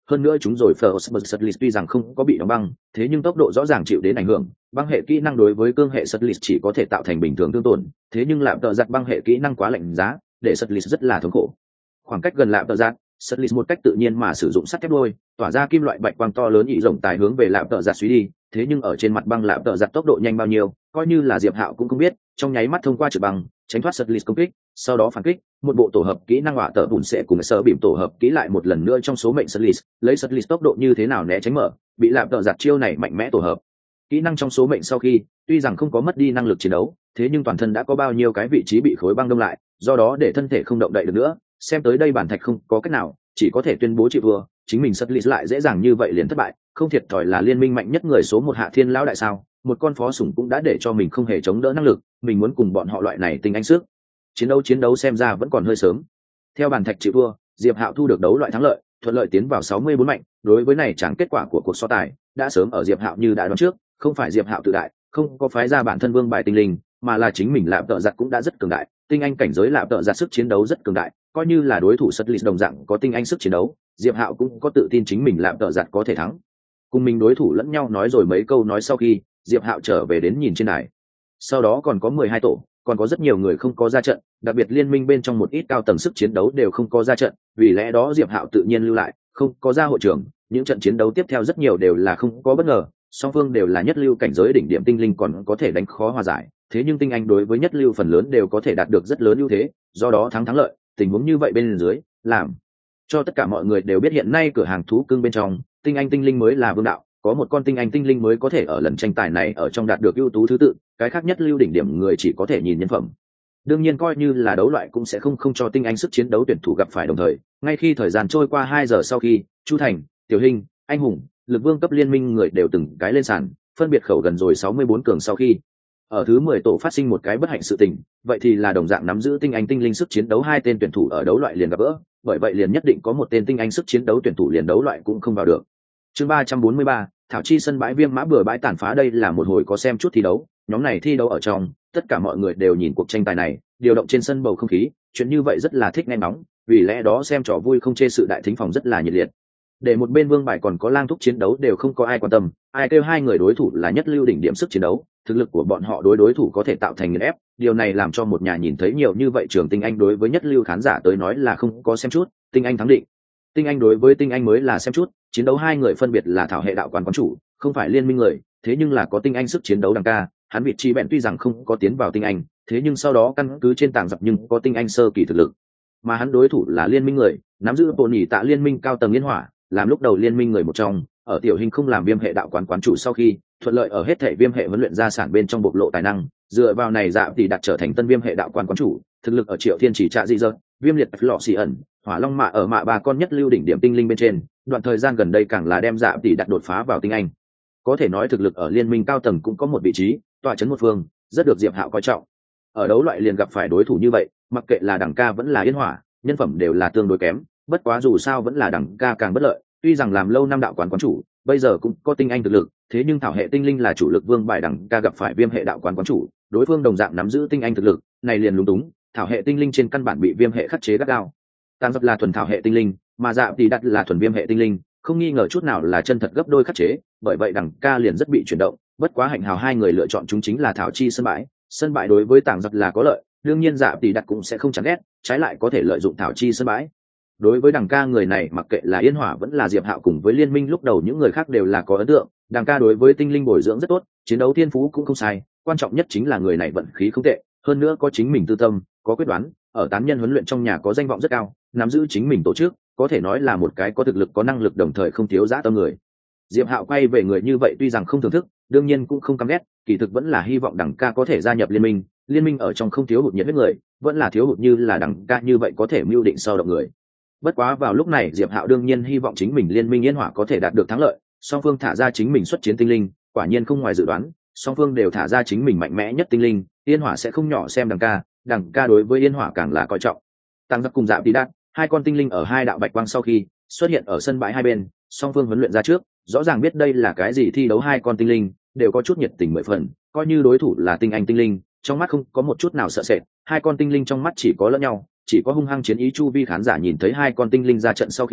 hơn nữa chúng rồi First tuy rằng không có bị đóng băng, thế nhưng tốc độ rõ ràng chịu đến ảnh hưởng. Băng hệ kỹ năng đối với cương hệ Sutlis chỉ có thể tạo thành bình thường thương tổn, thế nhưng lạm tợ giặt băng hệ kỹ năng quá lạnh giá, để Sutlis rất là thống khổ. Khoảng cách gần lạm tợ giặt, Sutlis một cách tự nhiên mà sử dụng sắt thép đôi, tỏa ra kim loại bạch quang to lớn nhị rồng tài hướng về lạm tợ giặt suy đi, thế nhưng ở trên mặt băng lạm tợ giặt tốc độ nhanh bao nhiêu, coi như là Diệp Hạo cũng không biết, trong nháy mắt thông qua trượt băng, tránh thoát Sutlis công kích, sau đó phản kích, một bộ tổ hợp kỹ năng hỏa tợ bùn sẽ cùng sơ bìm tổ hợp kỹ lại một lần nữa trong số mệnh Sutlis, lấy Sutlis tốc độ như thế nào né tránh mở, bị lạm tợ giặt chiêu này mạnh mẽ tổ hợp kỹ năng trong số mệnh sau khi, tuy rằng không có mất đi năng lực chiến đấu, thế nhưng toàn thân đã có bao nhiêu cái vị trí bị khối băng đông lại, do đó để thân thể không động đậy được nữa. Xem tới đây bản thạch không có cách nào, chỉ có thể tuyên bố chịu thua. Chính mình Sutlis lại dễ dàng như vậy liền thất bại, không thiệt thòi là liên minh mạnh nhất người số một Hạ Thiên lão đại sao? Một con phó sủng cũng đã để cho mình không hề chống đỡ năng lực, mình muốn cùng bọn họ loại này tinh anh sức chiến đấu chiến đấu xem ra vẫn còn hơi sớm. Theo bản thạch chịu thua, Diệp Hạo thu được đấu loại thắng lợi, thuận lợi tiến vào sáu mươi bốn mạnh. Đối với này chẳng kết quả của cuộc so tài đã sớm ở Diệp Hạo như đã đoán trước, không phải Diệp Hạo tự đại, không có phái ra bản thân vương bài tinh linh, mà là chính mình lạm tợ giặt cũng đã rất cường đại, tinh anh cảnh giới lạm tợ giặt sức chiến đấu rất cường đại, coi như là đối thủ Sutlis đồng dạng có tinh anh sức chiến đấu, Diệp Hạo cũng có tự tin chính mình lạm tợ giặt có thể thắng. Cùng mình đối thủ lẫn nhau nói rồi mấy câu nói sau khi, Diệp Hạo trở về đến nhìn trên đài. Sau đó còn có mười hai tổ, còn có rất nhiều người không có ra trận, đặc biệt liên minh bên trong một ít cao tầng sức chiến đấu đều không có ra trận, vì lẽ đó Diệp Hạo tự nhiên lưu lại, không có ra hội trường, những trận chiến đấu tiếp theo rất nhiều đều là không có bất ngờ, song phương đều là nhất lưu cảnh giới đỉnh điểm tinh linh còn có thể đánh khó hòa giải, thế nhưng tinh anh đối với nhất lưu phần lớn đều có thể đạt được rất lớn ưu thế, do đó thắng thắng lợi, tình huống như vậy bên dưới, làm cho tất cả mọi người đều biết hiện nay cửa hàng thú cưng bên trong, tinh anh tinh linh mới là vương đạo, có một con tinh anh tinh linh mới có thể ở lần tranh tài này ở trong đạt được ưu tú thứ tự, cái khác nhất lưu đỉnh điểm người chỉ có thể nhìn nhân phẩm. Đương nhiên coi như là đấu loại cũng sẽ không không cho tinh anh sức chiến đấu tuyển thủ gặp phải đồng thời, ngay khi thời gian trôi qua hai giờ sau khi, Chu Thành, Tiểu Hinh, Anh Hùng, Lực Vương cấp liên minh người đều từng cái lên sàn, phân biệt khẩu gần rồi sáu mươi bốn cường sau khi, ở thứ mười tổ phát sinh một cái bất hạnh sự tình, vậy thì là đồng dạng nắm giữ tinh anh tinh linh sức chiến đấu hai tên tuyển thủ ở đấu loại liền gặp gỡ, bởi vậy liền nhất định có một tên tinh anh sức chiến đấu tuyển thủ liền đấu loại cũng không vào được. Chương ba trăm bốn mươi ba, Thảo Chi sân bãi viêm mã bừa bãi tàn phá, đây là một hồi có xem chút thi đấu, nhóm này thi đấu ở trong, tất cả mọi người đều nhìn cuộc tranh tài này, điều động trên sân bầu không khí, chuyện như vậy rất là thích nghe nóng, vì lẽ đó xem trò vui không chê sự đại thính phòng rất là nhiệt liệt. Để một bên vương bài còn có lang thúc chiến đấu đều không có ai quan tâm, ai kêu hai người đối thủ là nhất lưu đỉnh điểm sức chiến đấu, thực lực của bọn họ đối đối thủ có thể tạo thành nghiền ép, điều này làm cho một nhà nhìn thấy nhiều như vậy trường tinh anh đối với nhất lưu khán giả tới nói là không có xem chút, tinh anh thắng định. Tinh anh đối với tinh anh mới là xem chút, chiến đấu hai người phân biệt là Thảo hệ đạo quán quán chủ, không phải liên minh người, thế nhưng là có tinh anh sức chiến đấu đẳng ca, hắn vị trí bèn tuy rằng không có tiến vào tinh anh, thế nhưng sau đó căn cứ trên tảng dập nhưng có tinh anh sơ kỳ thực lực. Mà hắn đối thủ là liên minh người, nắm giữ bộ nhị tạ liên minh cao tầng liên hỏa, làm lúc đầu liên minh người một trong, ở Tiểu Hình không làm viêm hệ đạo quán quán chủ sau khi thuận lợi ở hết thể viêm hệ huấn luyện gia sản bên trong bộc lộ tài năng, dựa vào này Dạ tỷ đặt trở thành tân viêm hệ đạo quán quán chủ, thực lực ở Triệu Thiên chỉ trạ dị dơ, viêm liệt lọ xì ẩn, hỏa long mạ ở mạ ba con nhất lưu đỉnh điểm tinh linh bên trên, đoạn thời gian gần đây càng là đem Dạ tỷ đặt đột phá vào tinh anh. Có thể nói thực lực ở liên minh cao tầng cũng có một vị trí, tọa chấn một phương, rất được Diệp Hạo coi trọng. Ở đấu loại liền gặp phải đối thủ như vậy, mặc kệ là đẳng ca vẫn là yên hỏa, nhân phẩm đều là tương đối kém, bất quá dù sao vẫn là đẳng ca càng bất lợi, tuy rằng làm lâu năm đạo quán quán chủ, bây giờ cũng có tinh anh thực lực, thế nhưng Thảo hệ tinh linh là chủ lực vương bài đẳng ca gặp phải viêm hệ đạo quán quán chủ, đối phương đồng dạng nắm giữ tinh anh thực lực, này liền lúng túng, Thảo hệ tinh linh trên căn bản bị viêm hệ khắc chế gắt gao. Tang Dập là thuần Thảo hệ tinh linh, mà Dạ tỷ đặt là thuần viêm hệ tinh linh, không nghi ngờ chút nào là chân thật gấp đôi khắc chế, bởi vậy đẳng ca liền rất bị chuyển động, bất quá hạnh hào hai người lựa chọn chúng chính là Thảo Chi sân bãi, sân bãi đối với Tang Dập là có lợi, đương nhiên Dạ tỷ đặt cũng sẽ không chán ghét, trái lại có thể lợi dụng Thảo Chi sân bãi. Đối với đằng ca người này mặc kệ là yên hỏa vẫn là Diệp Hạo cùng với liên minh lúc đầu những người khác đều là có ấn tượng, đằng ca đối với tinh linh bồi dưỡng rất tốt, chiến đấu thiên phú cũng không sai, quan trọng nhất chính là người này vận khí không tệ, hơn nữa có chính mình tư tâm, có quyết đoán, ở tán nhân huấn luyện trong nhà có danh vọng rất cao, nắm giữ chính mình tổ chức, có thể nói là một cái có thực lực có năng lực đồng thời không thiếu dã tâm người. Diệp Hạo quay về người như vậy tuy rằng không thưởng thức, đương nhiên cũng không căm ghét, kỳ thực vẫn là hy vọng đằng ca có thể gia nhập liên minh, liên minh ở trong không thiếu hụt nhiệt huyết người, vẫn là thiếu hụt như là đằng ca như vậy có thể mưu định sau động người. Bất quá vào lúc này Diệp Hạo đương nhiên hy vọng chính mình liên minh yên hỏa có thể đạt được thắng lợi, song phương thả ra chính mình xuất chiến tinh linh, quả nhiên không ngoài dự đoán, song phương đều thả ra chính mình mạnh mẽ nhất tinh linh, yên hỏa sẽ không nhỏ xem đằng ca, đằng ca đối với yên hỏa càng là coi trọng. Tăng Dập cùng Dạ tỷ đát, hai con tinh linh ở hai đạo bạch quang sau khi xuất hiện ở sân bãi hai bên, song phương huấn luyện ra trước, rõ ràng biết đây là cái gì thi đấu, hai con tinh linh đều có chút nhiệt tình mười phần, coi như đối thủ là tinh anh tinh linh, trong mắt không có một chút nào sợ sệt, hai con tinh linh trong mắt chỉ có lẫn nhau, chỉ có hung hăng chiến ý. Chu vi khán giả nhìn thấy hai con tinh linh ra trận sau khi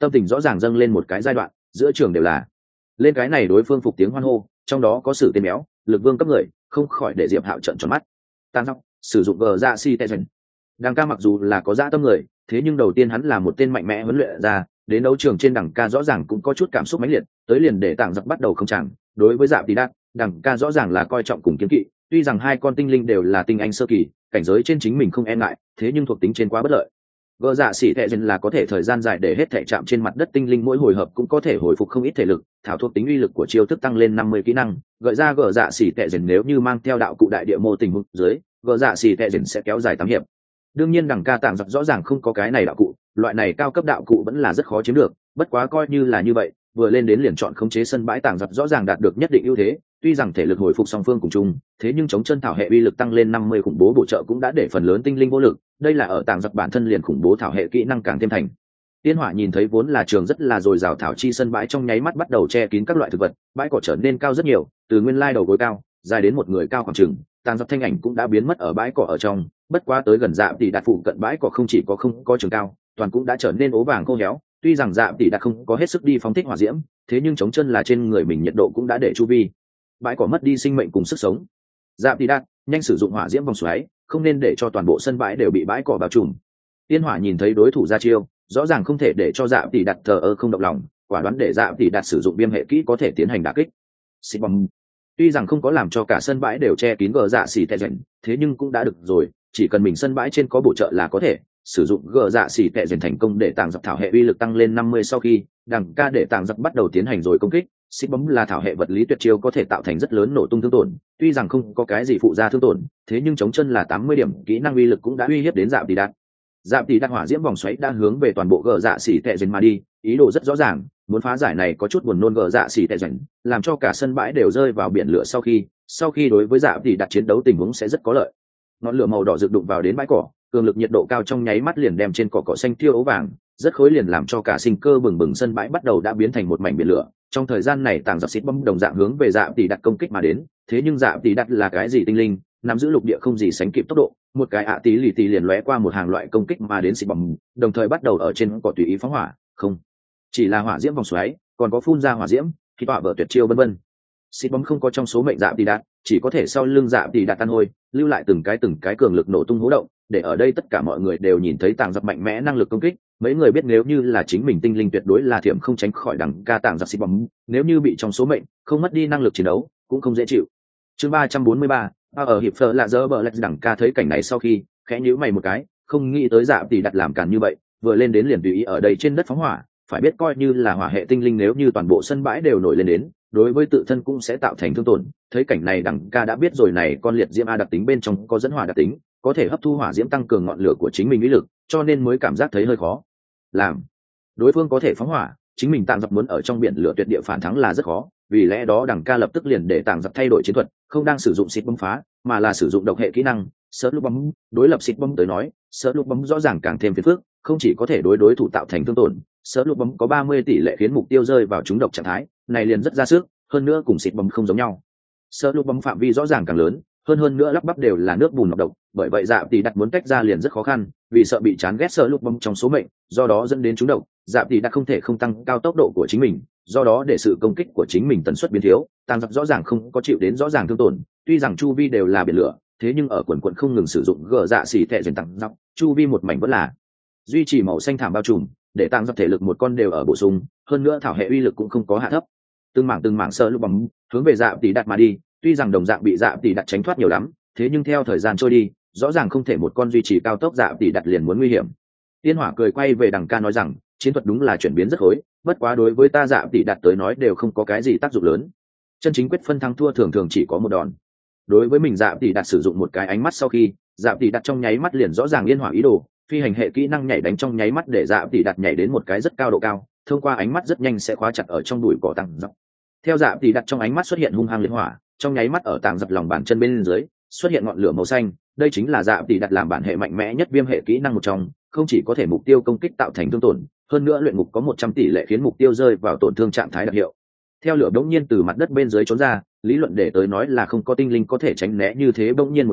tâm tình rõ ràng dâng lên một cái giai đoạn, giữa trường đều là lên cái này đối phương phục tiếng hoan hô, trong đó có sự tên méo lực vương cấp người, không khỏi để Diệp Hạo trợn tròn mắt. Tăng dọc sử dụng gờ dạ si tệ dần. Đằng ca mặc dù là có dã tâm người, thế nhưng đầu tiên hắn là một tên mạnh mẽ huấn luyện ra, đến đấu trường trên đằng ca rõ ràng cũng có chút cảm xúc mãnh liệt, tới liền để tảng dọc bắt đầu không chẳng. Đối với Dạ Tỷ Đạt, đằng ca rõ ràng là coi trọng cùng kiến kỵ, tuy rằng hai con tinh linh đều là tinh anh sơ kỳ, cảnh giới trên chính mình không e ngại, thế nhưng thuộc tính trên quá bất lợi. Gờ dạ xỉ tệ dần là có thể thời gian dài để hết thể chạm trên mặt đất tinh linh mỗi hồi hợp cũng có thể hồi phục không ít thể lực, thảo thuộc tính uy lực của chiêu thức tăng lên năm mươi kỹ năng, gợi ra gờ dạ xỉ tệ dần nếu như mang theo đạo cụ đại địa mô tình huống dưới, gờ dạ xỉ tệ dần sẽ kéo dài tám hiệp. Đương nhiên đằng ca tạng giặc rõ ràng không có cái này đạo cụ, loại này cao cấp đạo cụ vẫn là rất khó chiếm được, bất quá coi như là như vậy, vừa lên đến liền chọn khống chế sân bãi tạng giặc rõ ràng đạt được nhất định ưu thế, tuy rằng thể lực hồi phục song phương cùng chung, thế nhưng chống chân thảo hệ uy lực tăng lên năm mươi khủng bố bổ trợ cũng đã để phần lớn tinh linh vô lực, đây là ở tạng giặc bản thân liền khủng bố thảo hệ kỹ năng càng thêm thành. Tiên Hỏa nhìn thấy vốn là trường rất là dồi dào thảo chi sân bãi trong nháy mắt bắt đầu che kín các loại thực vật, bãi cỏ trở nên cao rất nhiều, từ nguyên lai đầu gối cao, dài đến một người cao khoảng chừng, tạng giặc thanh ảnh cũng đã biến mất ở bãi cỏ ở trong, bất quá tới gần Dạ Tỷ Đạt phụ cận bãi cỏ không chỉ có không có trường cao, toàn cũng đã trở nên ố vàng khô héo, tuy rằng Dạ Tỷ Đạt không có hết sức đi phóng thích hỏa diễm, thế nhưng chống chân là trên người mình nhiệt độ cũng đã để chu vi bãi cỏ mất đi sinh mệnh cùng sức sống. Dạ Tỷ Đạt, nhanh sử dụng hỏa diễm vòng xoáy, không nên để cho toàn bộ sân bãi đều bị bãi cỏ bao trùm. Tiên Hỏa nhìn thấy đối thủ ra chiêu, rõ ràng không thể để cho Dạ Tỷ Đạt thờ ơ không động lòng, quả đoán để Dạ Tỷ Đạt sử dụng viêm hệ kỹ có thể tiến hành đả kích. Xịt bom. Tuy rằng không có làm cho cả sân bãi đều che kín gờ dạ xỉ tệ dần, thế nhưng cũng đã được rồi, chỉ cần mình sân bãi trên có bổ trợ là có thể sử dụng gờ dạ xỉ tệ dần thành công để tàng giặc thảo hệ uy lực tăng lên năm mươi. Sau khi đằng ca để tàng giặc bắt đầu tiến hành rồi công kích, xích bấm là thảo hệ vật lý tuyệt chiêu có thể tạo thành rất lớn nổ tung thương tổn, tuy rằng không có cái gì phụ gia thương tổn, thế nhưng chống chân là tám mươi điểm kỹ năng uy lực cũng đã uy hiếp đến Dạ Tỷ Đạt. Dạ Tỷ Đạt hỏa diễm vòng xoáy đang hướng về toàn bộ gờ dạ xỉ tệ dần mà đi, ý đồ rất rõ ràng, muốn phá giải này có chút buồn nôn gờ dạ xỉ tệ dần, làm cho cả sân bãi đều rơi vào biển lửa. Sau khi sau khi đối với Dạ Tỷ Đạt chiến đấu tình huống sẽ rất có lợi. Ngọn lửa màu đỏ rực đụng vào đến bãi cỏ, cường lực nhiệt độ cao trong nháy mắt liền đem trên cỏ cỏ xanh thiêu ấu vàng, rất khối liền làm cho cả sinh cơ bừng bừng sân bãi bắt đầu đã biến thành một mảnh biển lửa. Trong thời gian này tàng giặc xịt bấm đồng dạng hướng về Dạ Tỷ Đạt công kích mà đến, thế nhưng Dạ Tỷ Đạt là cái gì tinh linh, nắm giữ lục địa không gì sánh kịp tốc độ, một cái ạ tí lì tì liền lóe qua một hàng loại công kích mà đến xịt bấm, đồng thời bắt đầu ở trên cỏ tùy ý phóng hỏa, không chỉ là hỏa diễm vòng xoáy, còn có phun ra hỏa diễm, khi tọa vợ tuyệt chiêu vân vân. Xịt bấm không có trong số mệnh Dạ Tỷ Đạt, chỉ có thể sau lưng Dạ Tỷ Đạt tan hôi, lưu lại từng cái từng cái cường lực nổ tung hố động, để ở đây tất cả mọi người đều nhìn thấy tàng giặc mạnh mẽ năng lực công kích. Mấy người biết nếu như là chính mình tinh linh tuyệt đối là thiểm không tránh khỏi đằng ca tàng giặc xịt bấm, nếu như bị trong số mệnh không mất đi năng lực chiến đấu cũng không dễ chịu. Chương ba trăm bốn mươi ba, ở hiệp phở lạ dơ bờ lạch đằng ca thấy cảnh này sau khi khẽ nhíu mày một cái, không nghĩ tới Dạ Tỷ Đạt làm càn như vậy, vừa lên đến liền tùy ý ở đây trên đất phóng hỏa, phải biết coi như là hỏa hệ tinh linh nếu như toàn bộ sân bãi đều nổi lên đến, đối với tự thân cũng sẽ tạo thành thương tổn. Thấy cảnh này đằng ca đã biết rồi này con liệt diễm a đặc tính bên trong có dẫn hỏa đặc tính, có thể hấp thu hỏa diễm tăng cường ngọn lửa của chính mình uy lực, cho nên mới cảm giác thấy hơi khó làm. Đối phương có thể phóng hỏa, chính mình tàng giặc muốn ở trong biển lửa tuyệt địa phản thắng là rất khó, vì lẽ đó đằng ca lập tức liền để tàng giặc thay đổi chiến thuật, không đang sử dụng xịt bấm phá, mà là sử dụng độc hệ kỹ năng sỡ lúc bấm. Đối lập xịt bấm tới nói, sỡ lúc bấm rõ ràng càng thêm phiền phức, không chỉ có thể đối đối thủ tạo thành thương tổn, sỡ lúc bấm có ba mươi tỷ lệ khiến mục tiêu rơi vào trúng độc trạng thái, này liền rất ra sức, hơn nữa cùng xịt bấm không giống nhau. Sỡ lúc bấm phạm vi rõ ràng càng lớn, hơn hơn nữa lắp bắp đều là nước bùn nọc độc, bởi vậy Dạ Tỷ Đạt muốn tách ra liền rất khó khăn, vì sợ bị chán ghét sỡ lúc bấm trong số mệnh, do đó dẫn đến trúng độc. Dạ Tỷ Đạt không thể không tăng cao tốc độ của chính mình, do đó để sự công kích của chính mình tần suất biến thiếu, tàng giặc rõ ràng không có chịu đến rõ ràng thương tổn, tuy rằng chu vi đều là biển lửa, thế nhưng ở quần quần không ngừng sử dụng gờ dạ xỉ tệ dần tàng giặc, chu vi một mảnh vẫn là duy trì màu xanh thảm bao trùm, để tàng giặc thể lực một con đều ở bổ sung, hơn nữa thảo hệ uy lực cũng không có hạ thấp. Từng mảng từng mảng sỡ lúc bấm hướng về Dạ Tỷ Đạt mà đi, tuy rằng đồng dạng bị Dạ Tỷ Đạt tránh thoát nhiều lắm, thế nhưng theo thời gian trôi đi, rõ ràng không thể một con duy trì cao tốc Dạ Tỷ Đạt liền muốn nguy hiểm. Tiên Hỏa cười quay về đằng ca nói rằng, chiến thuật đúng là chuyển biến rất khối, bất quá đối với ta Dạ Tỷ Đạt tới nói đều không có cái gì tác dụng lớn. Chân chính quyết phân thắng thua thường thường chỉ có một đòn. Đối với mình Dạ Tỷ Đạt sử dụng một cái ánh mắt sau khi, Dạ Tỷ Đạt trong nháy mắt liền rõ ràng liên hỏa ý đồ, phi hành hệ kỹ năng nhảy đánh trong nháy mắt để Dạ Tỷ Đạt nhảy đến một cái rất cao độ cao, thông qua ánh mắt rất nhanh sẽ khóa chặt ở trong đùi cỏ tăng dọc. Theo Dạ Tỷ Đạt trong ánh mắt xuất hiện hung hăng liên hỏa, trong nháy mắt ở tàng dập lòng bàn chân bên dưới xuất hiện ngọn lửa màu xanh, đây chính là Dạ Tỷ Đạt làm bản hệ mạnh mẽ nhất viêm hệ kỹ năng một trong, không chỉ có thể mục tiêu công kích tạo thành thương tổn, hơn nữa luyện ngục có một trăm tỷ lệ khiến mục tiêu rơi vào tổn thương trạng thái đặc hiệu. Theo lửa bỗng nhiên từ mặt đất bên dưới trốn ra, lý luận để tới nói là không có tinh linh có thể tránh né như thế bỗng nhiên một đòn,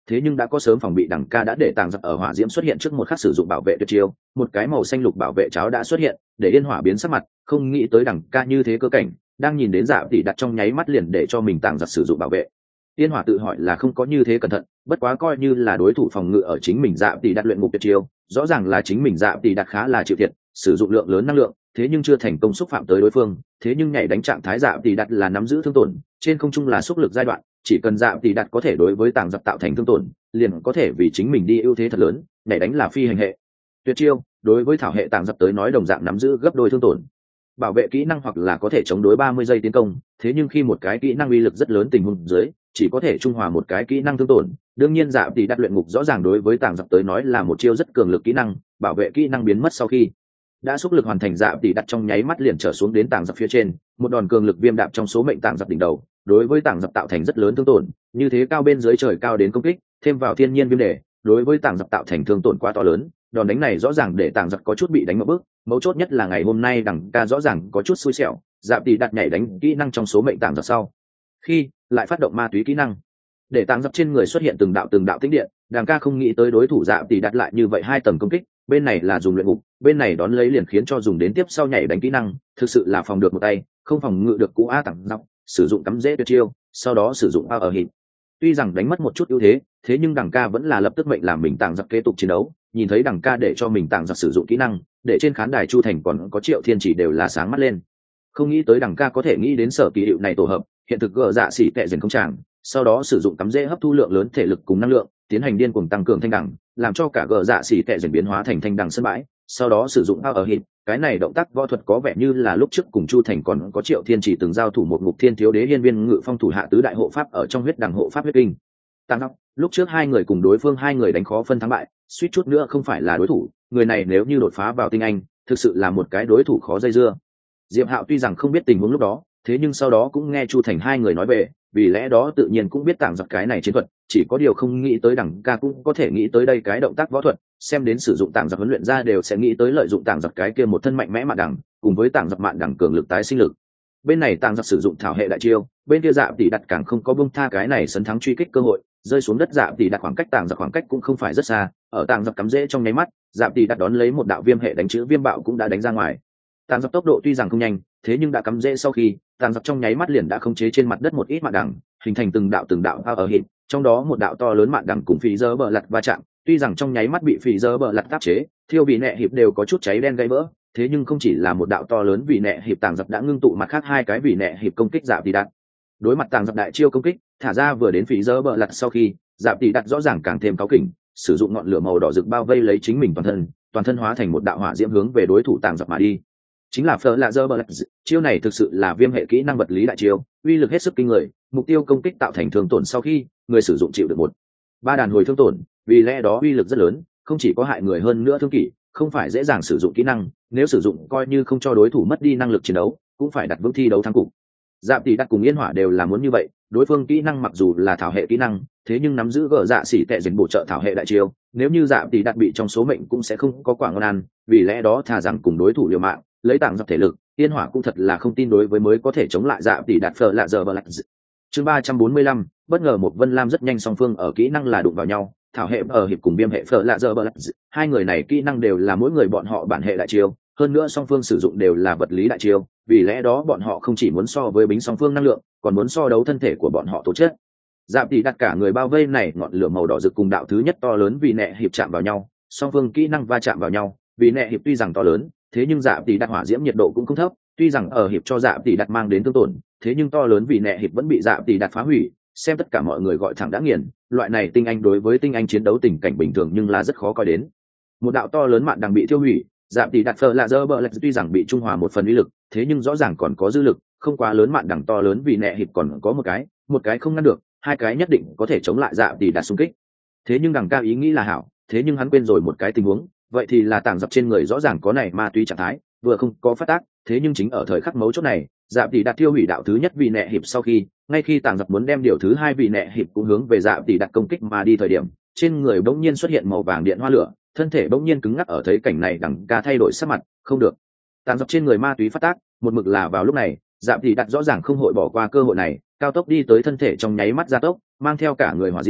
thế nhưng đã có sớm phòng bị, đằng ca đã để tàng giặc ở hỏa diễm xuất hiện trước một khắc sử dụng bảo vệ tuyệt chiêu, một cái màu xanh lục bảo vệ cháo đã xuất hiện để yên hỏa biến sắc mặt, không nghĩ tới đằng ca như thế cơ cảnh, đang nhìn đến Dạ Tỷ Đặt trong nháy mắt liền để cho mình tàng giặc sử dụng bảo vệ. Yên hỏa tự hỏi là không có như thế cẩn thận, bất quá coi như là đối thủ phòng ngự ở chính mình Dạ Tỷ Đặt luyện ngục tuyệt chiêu, rõ ràng là chính mình Dạ Tỷ Đặt khá là chịu thiệt, sử dụng lượng lớn năng lượng, thế nhưng chưa thành công xúc phạm tới đối phương, thế nhưng nhảy đánh trạng thái Dạ Tỷ Đặt là nắm giữ thương tổn, trên không trung là xúc lực giai đoạn, chỉ cần Dạ Tỷ Đặt có thể đối với tàng giặc tạo thành thương tổn, liền có thể vì chính mình đi ưu thế thật lớn, nhảy đánh là phi hành hệ tuyệt chiêu, đối với thảo hệ tàng giặc tới nói đồng dạng nắm giữ gấp đôi thương tổn. Bảo vệ kỹ năng hoặc là có thể chống đối ba mươi giây tiến công, thế nhưng khi một cái kỹ năng uy lực rất lớn tình huống dưới, chỉ có thể trung hòa một cái kỹ năng thương tổn. Đương nhiên Dạ Tỷ Đặt luyện ngục rõ ràng đối với tàng giặc tới nói là một chiêu rất cường lực kỹ năng, bảo vệ kỹ năng biến mất sau khi đã xúc lực hoàn thành, Dạ Tỷ Đặt trong nháy mắt liền trở xuống đến tàng giặc phía trên, một đòn cường lực viêm đạp trong số mệnh tàng giặc đỉnh đầu, đối với tàng giặc tạo thành rất lớn thương tổn, như thế cao bên dưới trời cao đến công kích, thêm vào thiên nhiên viêm đề, đối với tàng giặc tạo thành thương tổn quá to lớn. Đòn đánh này rõ ràng để tàng giặc có chút bị đánh một bước, mấu chốt nhất là ngày hôm nay đằng ca rõ ràng có chút xui xẻo, Dạ Tỷ Đặt nhảy đánh kỹ năng trong số mệnh tàng giặc sau khi lại phát động ma túy kỹ năng, để tàng giặc trên người xuất hiện từng đạo từng đạo tĩnh điện, đằng ca không nghĩ tới đối thủ Dạ Tỷ Đặt lại như vậy hai tầng công kích, bên này là dùng luyện ngục, bên này đón lấy liền khiến cho dùng đến tiếp sau nhảy đánh kỹ năng, thực sự là phòng được một tay, không phòng ngự được cú a tàng giặc, sử dụng cắm dễ tuyệt chiêu, sau đó sử dụng a ở hình. Tuy rằng đánh mất một chút ưu thế, thế nhưng đằng ca vẫn là lập tức mệnh làm mình tàng giặc kế tục chiến đấu, nhìn thấy đằng ca để cho mình tàng giặc sử dụng kỹ năng, để trên khán đài Chu Thành còn có Triệu Thiên Chỉ đều là sáng mắt lên. Không nghĩ tới đằng ca có thể nghĩ đến sở kỳ hiệu này tổ hợp, hiện thực gỡ dạ xỉ tệ dần không tràng, sau đó sử dụng cắm dễ hấp thu lượng lớn thể lực cùng năng lượng, tiến hành điên cuồng tăng cường thanh đẳng, làm cho cả gỡ dạ xỉ tệ dần biến hóa thành thanh đẳng sân bãi, sau đó sử dụng ao ở hit, cái này động tác võ thuật có vẻ như là lúc trước cùng Chu Thành còn có Triệu Thiên Chỉ từng giao thủ một ngục thiên thiếu đế hiên viên ngự phong thủ hạ tứ đại hộ pháp ở trong huyết đằng hộ pháp huyết kinh. Tăng Ngọc, lúc trước hai người cùng đối phương hai người đánh khó phân thắng bại, suýt chút nữa không phải là đối thủ, người này nếu như đột phá vào tinh anh, thực sự là một cái đối thủ khó dây dưa. Diệp Hạo tuy rằng không biết tình huống lúc đó, thế nhưng sau đó cũng nghe Chu Thành hai người nói về, vì lẽ đó tự nhiên cũng biết tàng giặc cái này chiến thuật, chỉ có điều không nghĩ tới đẳng ca cũng có thể nghĩ tới đây cái động tác võ thuật, xem đến sử dụng tàng giặc huấn luyện ra đều sẽ nghĩ tới lợi dụng tàng giặc cái kia một thân mạnh mẽ mạn đẳng, cùng với tàng giặc mạn đẳng cường lực tái sinh lực. Bên này tàng giặc sử dụng thảo hệ đại chiêu, bên kia Dạ Tỷ Đặt càng không có buông tha cái này sấn thắng truy kích cơ hội, rơi xuống đất Dạ Tỷ Đặt khoảng cách tàng giặc khoảng cách cũng không phải rất xa, ở tàng giặc cắm rễ trong nháy mắt, Dạ Tỷ Đặt đón lấy một đạo viêm hệ đánh chữ viêm bạo cũng đã đánh ra ngoài. Tàng giặc tốc độ tuy rằng không nhanh, thế nhưng đã cắm rễ sau khi, tàng giặc trong nháy mắt liền đã khống chế trên mặt đất một ít mạn đẳng, hình thành từng đạo từng đạo ao ở hiện, trong đó một đạo to lớn mạn đẳng cùng phì dơ bờ lật va chạm, tuy rằng trong nháy mắt bị phì dơ bờ lật áp chế, thiêu bị nẹ hiệp đều có chút cháy đen gây vỡ, thế nhưng không chỉ là một đạo to lớn vì nẹ hiệp, tàng giặc đã ngưng tụ mặt khác hai cái vì nẹ hiệp công kích Dạ Tỷ Đặt. Đối mặt tàng giặc đại chiêu công kích, thả ra vừa đến phì dơ bờ lật sau khi, Dạ Tỷ Đặt rõ ràng càng thêm cáu kỉnh, sử dụng ngọn lửa màu đỏ rực bao vây lấy chính mình toàn thân, toàn thân hóa thành một đạo hỏa diễm hướng về đối thủ tàng giặc mà đi. Chính là phở lạ dơ bờ lật, chiêu này thực sự là viêm hệ kỹ năng vật lý đại chiêu, uy lực hết sức kinh người, mục tiêu công kích tạo thành thương tổn sau khi người sử dụng chịu được một ba đàn hồi thương tổn, vì lẽ đó uy lực rất lớn, không chỉ có hại người hơn nữa thương kỷ, không phải dễ dàng sử dụng kỹ năng, nếu sử dụng coi như không cho đối thủ mất đi năng lực chiến đấu, cũng phải đặt vững thi đấu thắng cục. Dạ Tỷ Đặt cùng Yên Hỏa đều là muốn như vậy, đối phương kỹ năng mặc dù là thảo hệ kỹ năng, thế nhưng nắm giữ gỡ dạ xỉ tệ dần bổ trợ thảo hệ đại chiêu, nếu như Dạ Tỷ Đặt bị trong số mệnh cũng sẽ không có quả ngon ăn, vì lẽ đó thà rằng cùng đối thủ liều mạng, lấy tảng dọc thể lực, Yên Hỏa cũng thật là không tin đối với mới có thể chống lại Dạ Tỷ Đặt phở lạ giờ bờ lạch. Chương ba trăm bốn mươi lăm, bất ngờ một Vân Lam rất nhanh song phương ở kỹ năng là đụng vào nhau, thảo hệ ở hiệp cùng viêm hệ phở lạ giờ bờ lạch, hai người này kỹ năng đều là mỗi người bọn họ bản hệ đại chiêu, hơn nữa song phương sử dụng đều là vật lý đại chiêu, vì lẽ đó bọn họ không chỉ muốn so với bính song phương năng lượng, còn muốn so đấu thân thể của bọn họ tố chất. Dạ Tỷ Đặt cả người bao vây này ngọn lửa màu đỏ rực cùng đạo thứ nhất to lớn vì nẹ hiệp chạm vào nhau, song phương kỹ năng va chạm vào nhau, vì nẹ hiệp tuy rằng to lớn, thế nhưng Dạ Tỷ Đặt hỏa diễm nhiệt độ cũng không thấp, tuy rằng ở hiệp cho Dạ Tỷ Đặt mang đến thương tổn, thế nhưng to lớn vì nẹ hiệp vẫn bị Dạ Tỷ Đặt phá hủy, xem tất cả mọi người gọi thẳng đã nghiền, loại này tinh anh đối với tinh anh chiến đấu tình cảnh bình thường nhưng là rất khó coi đến. Một đạo to lớn mạn đang bị tiêu hủy, Dạ Tỷ Đặt phở lạ dơ bờ lạch tuy rằng bị trung hòa một phần uy lực, thế nhưng rõ ràng còn có dư lực, không quá lớn mạn đằng to lớn vì nẹ hiệp còn có một cái, một cái không ngăn được, hai cái nhất định có thể chống lại Dạ Tỷ Đặt xung kích. Thế nhưng đằng ca ý nghĩ là hảo, thế nhưng hắn quên rồi một cái tình huống, vậy thì là tàng dập trên người rõ ràng có này ma túy trạng thái, vừa không có phát tác, thế nhưng chính ở thời khắc mấu chốt này, Dạ Tỷ Đặt tiêu hủy đạo thứ nhất vì nẹ hiệp sau khi, ngay khi tàng dập muốn đem điều thứ hai vì nẹ hiệp cũng hướng về Dạ Tỷ Đặt công kích mà đi thời điểm, trên người bỗng nhiên xuất hiện màu vàng điện hoa lửa, thân thể bỗng nhiên cứng ngắc. Ở thấy cảnh này đằng ca thay đổi sắc mặt, không được, tàng dập trên người ma túy phát tác, một mực là vào lúc này, Dạ Tỷ Đặt rõ ràng không hội bỏ qua cơ hội này, cao tốc đi tới thân thể trong nháy mắt gia tốc, mang theo cả người hỏa diễm,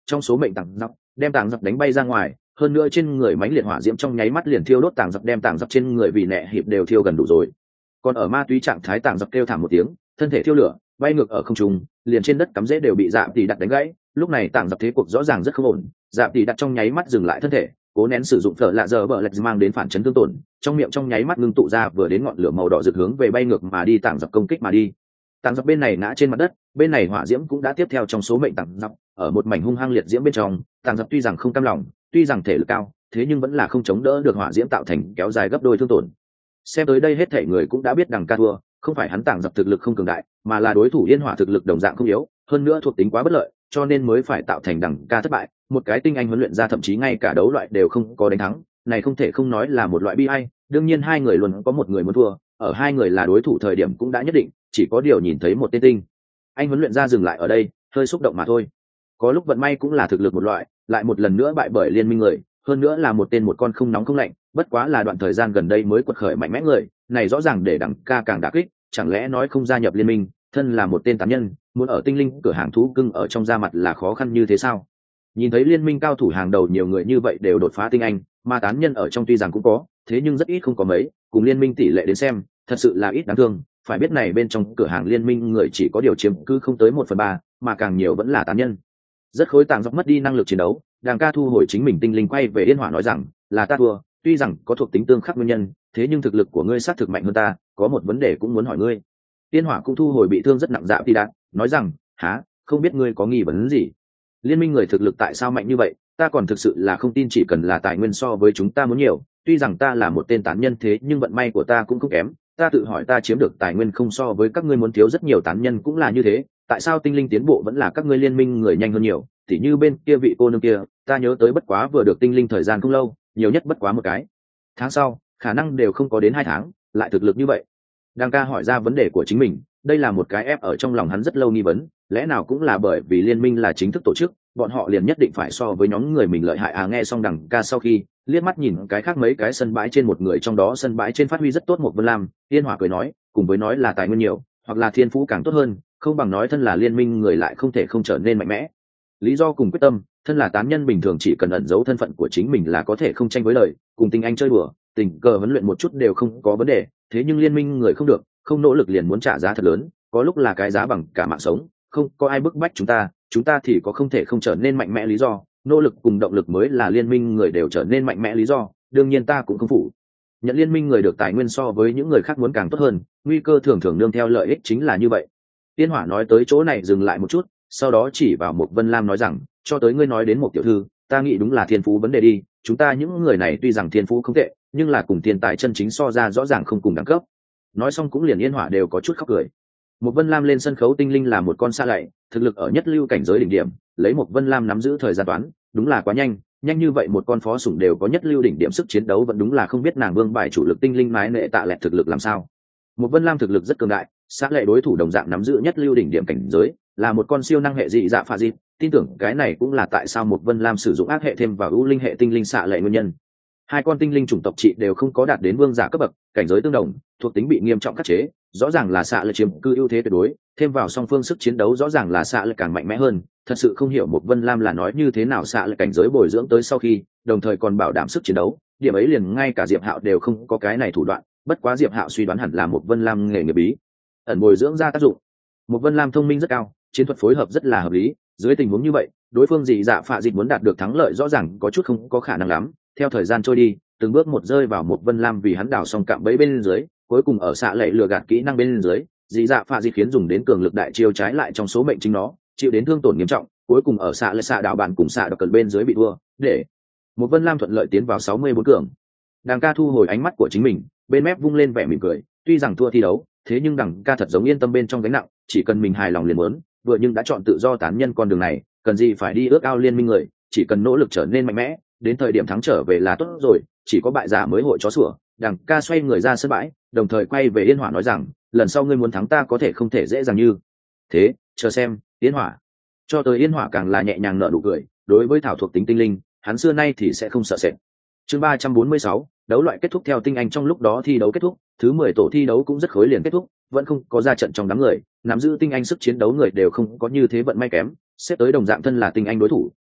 trong số mệnh tàng dọc đem tàng dọc đánh bay ra ngoài, hơn nữa trên người mãnh liệt hỏa diễm trong nháy mắt liền thiêu đốt tàng dọc, đem tàng dọc trên người vì nẹ hiệp đều thiêu gần đủ rồi. Còn ở ma túy trạng thái tàng dọc kêu thảm một tiếng, thân thể thiêu lửa bay ngược ở không trung, liền trên đất cắm rễ đều bị dạ tỷ đặt đánh gãy. Lúc này tàng dọc thế cuộc rõ ràng rất không ổn, dạ tỷ đặt trong nháy mắt dừng lại thân thể, cố nén sử dụng phở lạ giờ bờ lạch mang đến phản chấn tương tổn, trong miệng trong nháy mắt ngưng tụ ra vừa đến ngọn lửa màu đỏ rực hướng về bay ngược mà đi tàng dọc công kích mà đi. Tàng dọc bên này ngã trên mặt đất, bên này hỏa diễm cũng đã tiếp theo trong số mệnh tàng dọc, ở một mảnh hung hăng liệt diễm bên trong, tàng dọc tuy rằng không cam lòng, tuy rằng thể lực cao, thế nhưng vẫn là không chống đỡ được hỏa diễm tạo thành kéo dài gấp đôi thương tổn. Xem tới đây hết thảy người cũng đã biết đằng ca thua, không phải hắn tàng dọc thực lực không cường đại, mà là đối thủ Yên Hỏa thực lực đồng dạng không yếu, hơn nữa thuộc tính quá bất lợi, cho nên mới phải tạo thành đằng ca thất bại. Một cái tinh anh huấn luyện ra thậm chí ngay cả đấu loại đều không có đánh thắng, này không thể không nói là một loại bi ai. Đương nhiên hai người luôn có một người muốn thua, ở hai người là đối thủ thời điểm cũng đã nhất định, chỉ có điều nhìn thấy một tên tinh anh huấn luyện ra dừng lại ở đây, hơi xúc động mà thôi. Có lúc vận may cũng là thực lực một loại, lại một lần nữa bại bởi liên minh người, hơn nữa là một tên một con không nóng không lạnh, bất quá là đoạn thời gian gần đây mới quật khởi mạnh mẽ người, này rõ ràng để đẳng ca càng đả kích, chẳng lẽ nói không gia nhập liên minh, thân là một tên tán nhân, muốn ở tinh linh cửa hàng thú cưng ở trong ra mặt là khó khăn như thế sao? Nhìn thấy liên minh cao thủ hàng đầu nhiều người như vậy đều đột phá tinh anh, mà tán nhân ở trong tuy rằng cũng có, thế nhưng rất ít không có mấy, cùng liên minh tỷ lệ đến xem, thật sự là ít đáng thương. Phải biết này bên trong cửa hàng liên minh người chỉ có điều chiếm cứ không tới một phần ba, mà càng nhiều vẫn là tán nhân. Rất khối tàng dọc mất đi năng lực chiến đấu, đàng ca thu hồi chính mình tinh linh quay về Yên Hỏa nói rằng, là ta thua, tuy rằng có thuộc tính tương khắc nguyên nhân, thế nhưng thực lực của ngươi xác thực mạnh hơn ta, có một vấn đề cũng muốn hỏi ngươi. Yên Hỏa cũng thu hồi bị thương rất nặng dạ thì đạt, nói rằng, há, không biết ngươi có nghi vấn gì? Liên minh người thực lực tại sao mạnh như vậy, ta còn thực sự là không tin, chỉ cần là tài nguyên so với chúng ta muốn nhiều, tuy rằng ta là một tên tán nhân thế nhưng vận may của ta cũng không kém, ta tự hỏi ta chiếm được tài nguyên không so với các ngươi muốn thiếu rất nhiều, tán nhân cũng là như thế, tại sao tinh linh tiến bộ vẫn là các ngươi liên minh người nhanh hơn nhiều? Tỉ như bên kia vị cô nương kia, ta nhớ tới bất quá vừa được tinh linh thời gian không lâu, nhiều nhất bất quá một cái tháng sau, khả năng đều không có đến hai tháng, lại thực lực như vậy. Đăng ca hỏi ra vấn đề của chính mình, đây là một cái ép ở trong lòng hắn rất lâu nghi vấn, lẽ nào cũng là bởi vì liên minh là chính thức tổ chức, bọn họ liền nhất định phải so với nhóm người mình lợi hại à? Nghe xong đằng ca sau khi liếc mắt nhìn cái khác mấy cái sân bãi trên một người trong đó sân bãi trên phát huy rất tốt một Vân Lam, Yên Hỏa cười nói, cùng với nói là tài nguyên nhiều hoặc là thiên phú càng tốt hơn, không bằng nói thân là liên minh người lại không thể không trở nên mạnh mẽ. Lý do cùng quyết tâm, thân là tán nhân bình thường chỉ cần ẩn giấu thân phận của chính mình là có thể không tranh với lời, cùng tinh anh chơi đùa, tình cờ huấn luyện một chút đều không có vấn đề, thế nhưng liên minh người không được, không nỗ lực liền muốn trả giá thật lớn, có lúc là cái giá bằng cả mạng sống, không có ai bức bách chúng ta, chúng ta thì có không thể không trở nên mạnh mẽ lý do, nỗ lực cùng động lực mới là liên minh người đều trở nên mạnh mẽ lý do. Đương nhiên ta cũng không phủ nhận liên minh người được tài nguyên so với những người khác muốn càng tốt hơn, nguy cơ thường thường nương theo lợi ích chính là như vậy. Tiên Hỏa nói tới chỗ này dừng lại một chút, sau đó chỉ vào một Vân Lam nói rằng, cho tới ngươi nói đến một tiểu thư, ta nghĩ đúng là thiên phú vấn đề đi, chúng ta những người này tuy rằng thiên phú không tệ, nhưng là cùng thiên tài chân chính so ra rõ ràng không cùng đẳng cấp. Nói xong cũng liền Yên Hỏa đều có chút khóc cười. Một Vân Lam lên sân khấu tinh linh là một con xa lạy, thực lực ở nhất lưu cảnh giới đỉnh điểm, lấy một Vân Lam nắm giữ thời gian toán, đúng là quá nhanh, nhanh như vậy một con phó sủng đều có nhất lưu đỉnh điểm sức chiến đấu, vẫn đúng là không biết nàng vương bài chủ lực tinh linh mái nệ tạ lẹt thực lực làm sao. Một Vân Lam thực lực rất cường đại, xa lệ đối thủ đồng dạng nắm giữ nhất lưu đỉnh điểm cảnh giới, là một con siêu năng hệ dị dạ phà dịp, tin tưởng cái này cũng là tại sao một Vân Lam sử dụng ác hệ thêm vào ưu linh hệ tinh linh xạ lệ nguyên nhân. Hai con tinh linh chủng tộc trị đều không có đạt đến vương giả cấp bậc, cảnh giới tương đồng, thuộc tính bị nghiêm trọng khắc chế, rõ ràng là xạ lệ chiếm cư ưu thế tuyệt đối, thêm vào song phương sức chiến đấu rõ ràng là xạ lệ càng mạnh mẽ hơn. Thật sự không hiểu một Vân Lam là nói như thế nào xạ lệ cảnh giới bồi dưỡng tới sau khi, đồng thời còn bảo đảm sức chiến đấu, điểm ấy liền ngay cả Diệp Hạo đều không có cái này thủ đoạn, bất quá Diệp Hạo suy đoán hẳn là một Vân Lam nghề nghiệp bí ẩn bồi dưỡng ra tác dụng. Một Vân Lam thông minh rất cao, chiến thuật phối hợp rất là hợp lý, dưới tình huống như vậy, đối phương dị dạ phạ dịch muốn đạt được thắng lợi rõ ràng có chút không có khả năng lắm. Theo thời gian trôi đi, từng bước một rơi vào một Vân Lam vì hắn đào xong cạm bẫy bên dưới, cuối cùng ở xạ lệ lừa gạt kỹ năng bên dưới, dị dạ phạ dịch khiến dùng đến cường lực đại chiêu trái lại trong số mệnh chính nó, chịu đến thương tổn nghiêm trọng, cuối cùng ở xạ lệ xạ đảo bản cùng xạ độc cận bên dưới bị thua, để một Vân Lam thuận lợi tiến vào sáu mươi bốn cường. Đằng ca thu hồi ánh mắt của chính mình, bên mép vung lên vẻ mỉm cười, tuy rằng thua thi đấu, thế nhưng đằng ca thật giống yên tâm bên trong gánh nặng, chỉ cần mình hài lòng liền muốn, vừa nhưng đã chọn tự do tán nhân con đường này, cần gì phải đi ước ao liên minh người, chỉ cần nỗ lực trở nên mạnh mẽ, đến thời điểm thắng trở về là tốt rồi, chỉ có bại giả mới hội chó sủa. Đằng ca xoay người ra sân bãi, đồng thời quay về Yên Hỏa nói rằng, lần sau ngươi muốn thắng ta có thể không thể dễ dàng như thế, chờ xem. Yên Hỏa cho tới Yên Hỏa càng là nhẹ nhàng nở nụ cười, đối với thảo thuộc tính tinh linh, hắn xưa nay thì sẽ không sợ sệt. Chương ba trăm bốn mươi sáu, đấu loại kết thúc. Theo tinh anh trong lúc đó thi đấu kết thúc, thứ mười tổ thi đấu cũng rất khối liền kết thúc, vẫn không có ra trận trong đám người, nắm giữ tinh anh sức chiến đấu người đều không có như thế vận may kém, xếp tới đồng dạng thân là tinh anh đối thủ,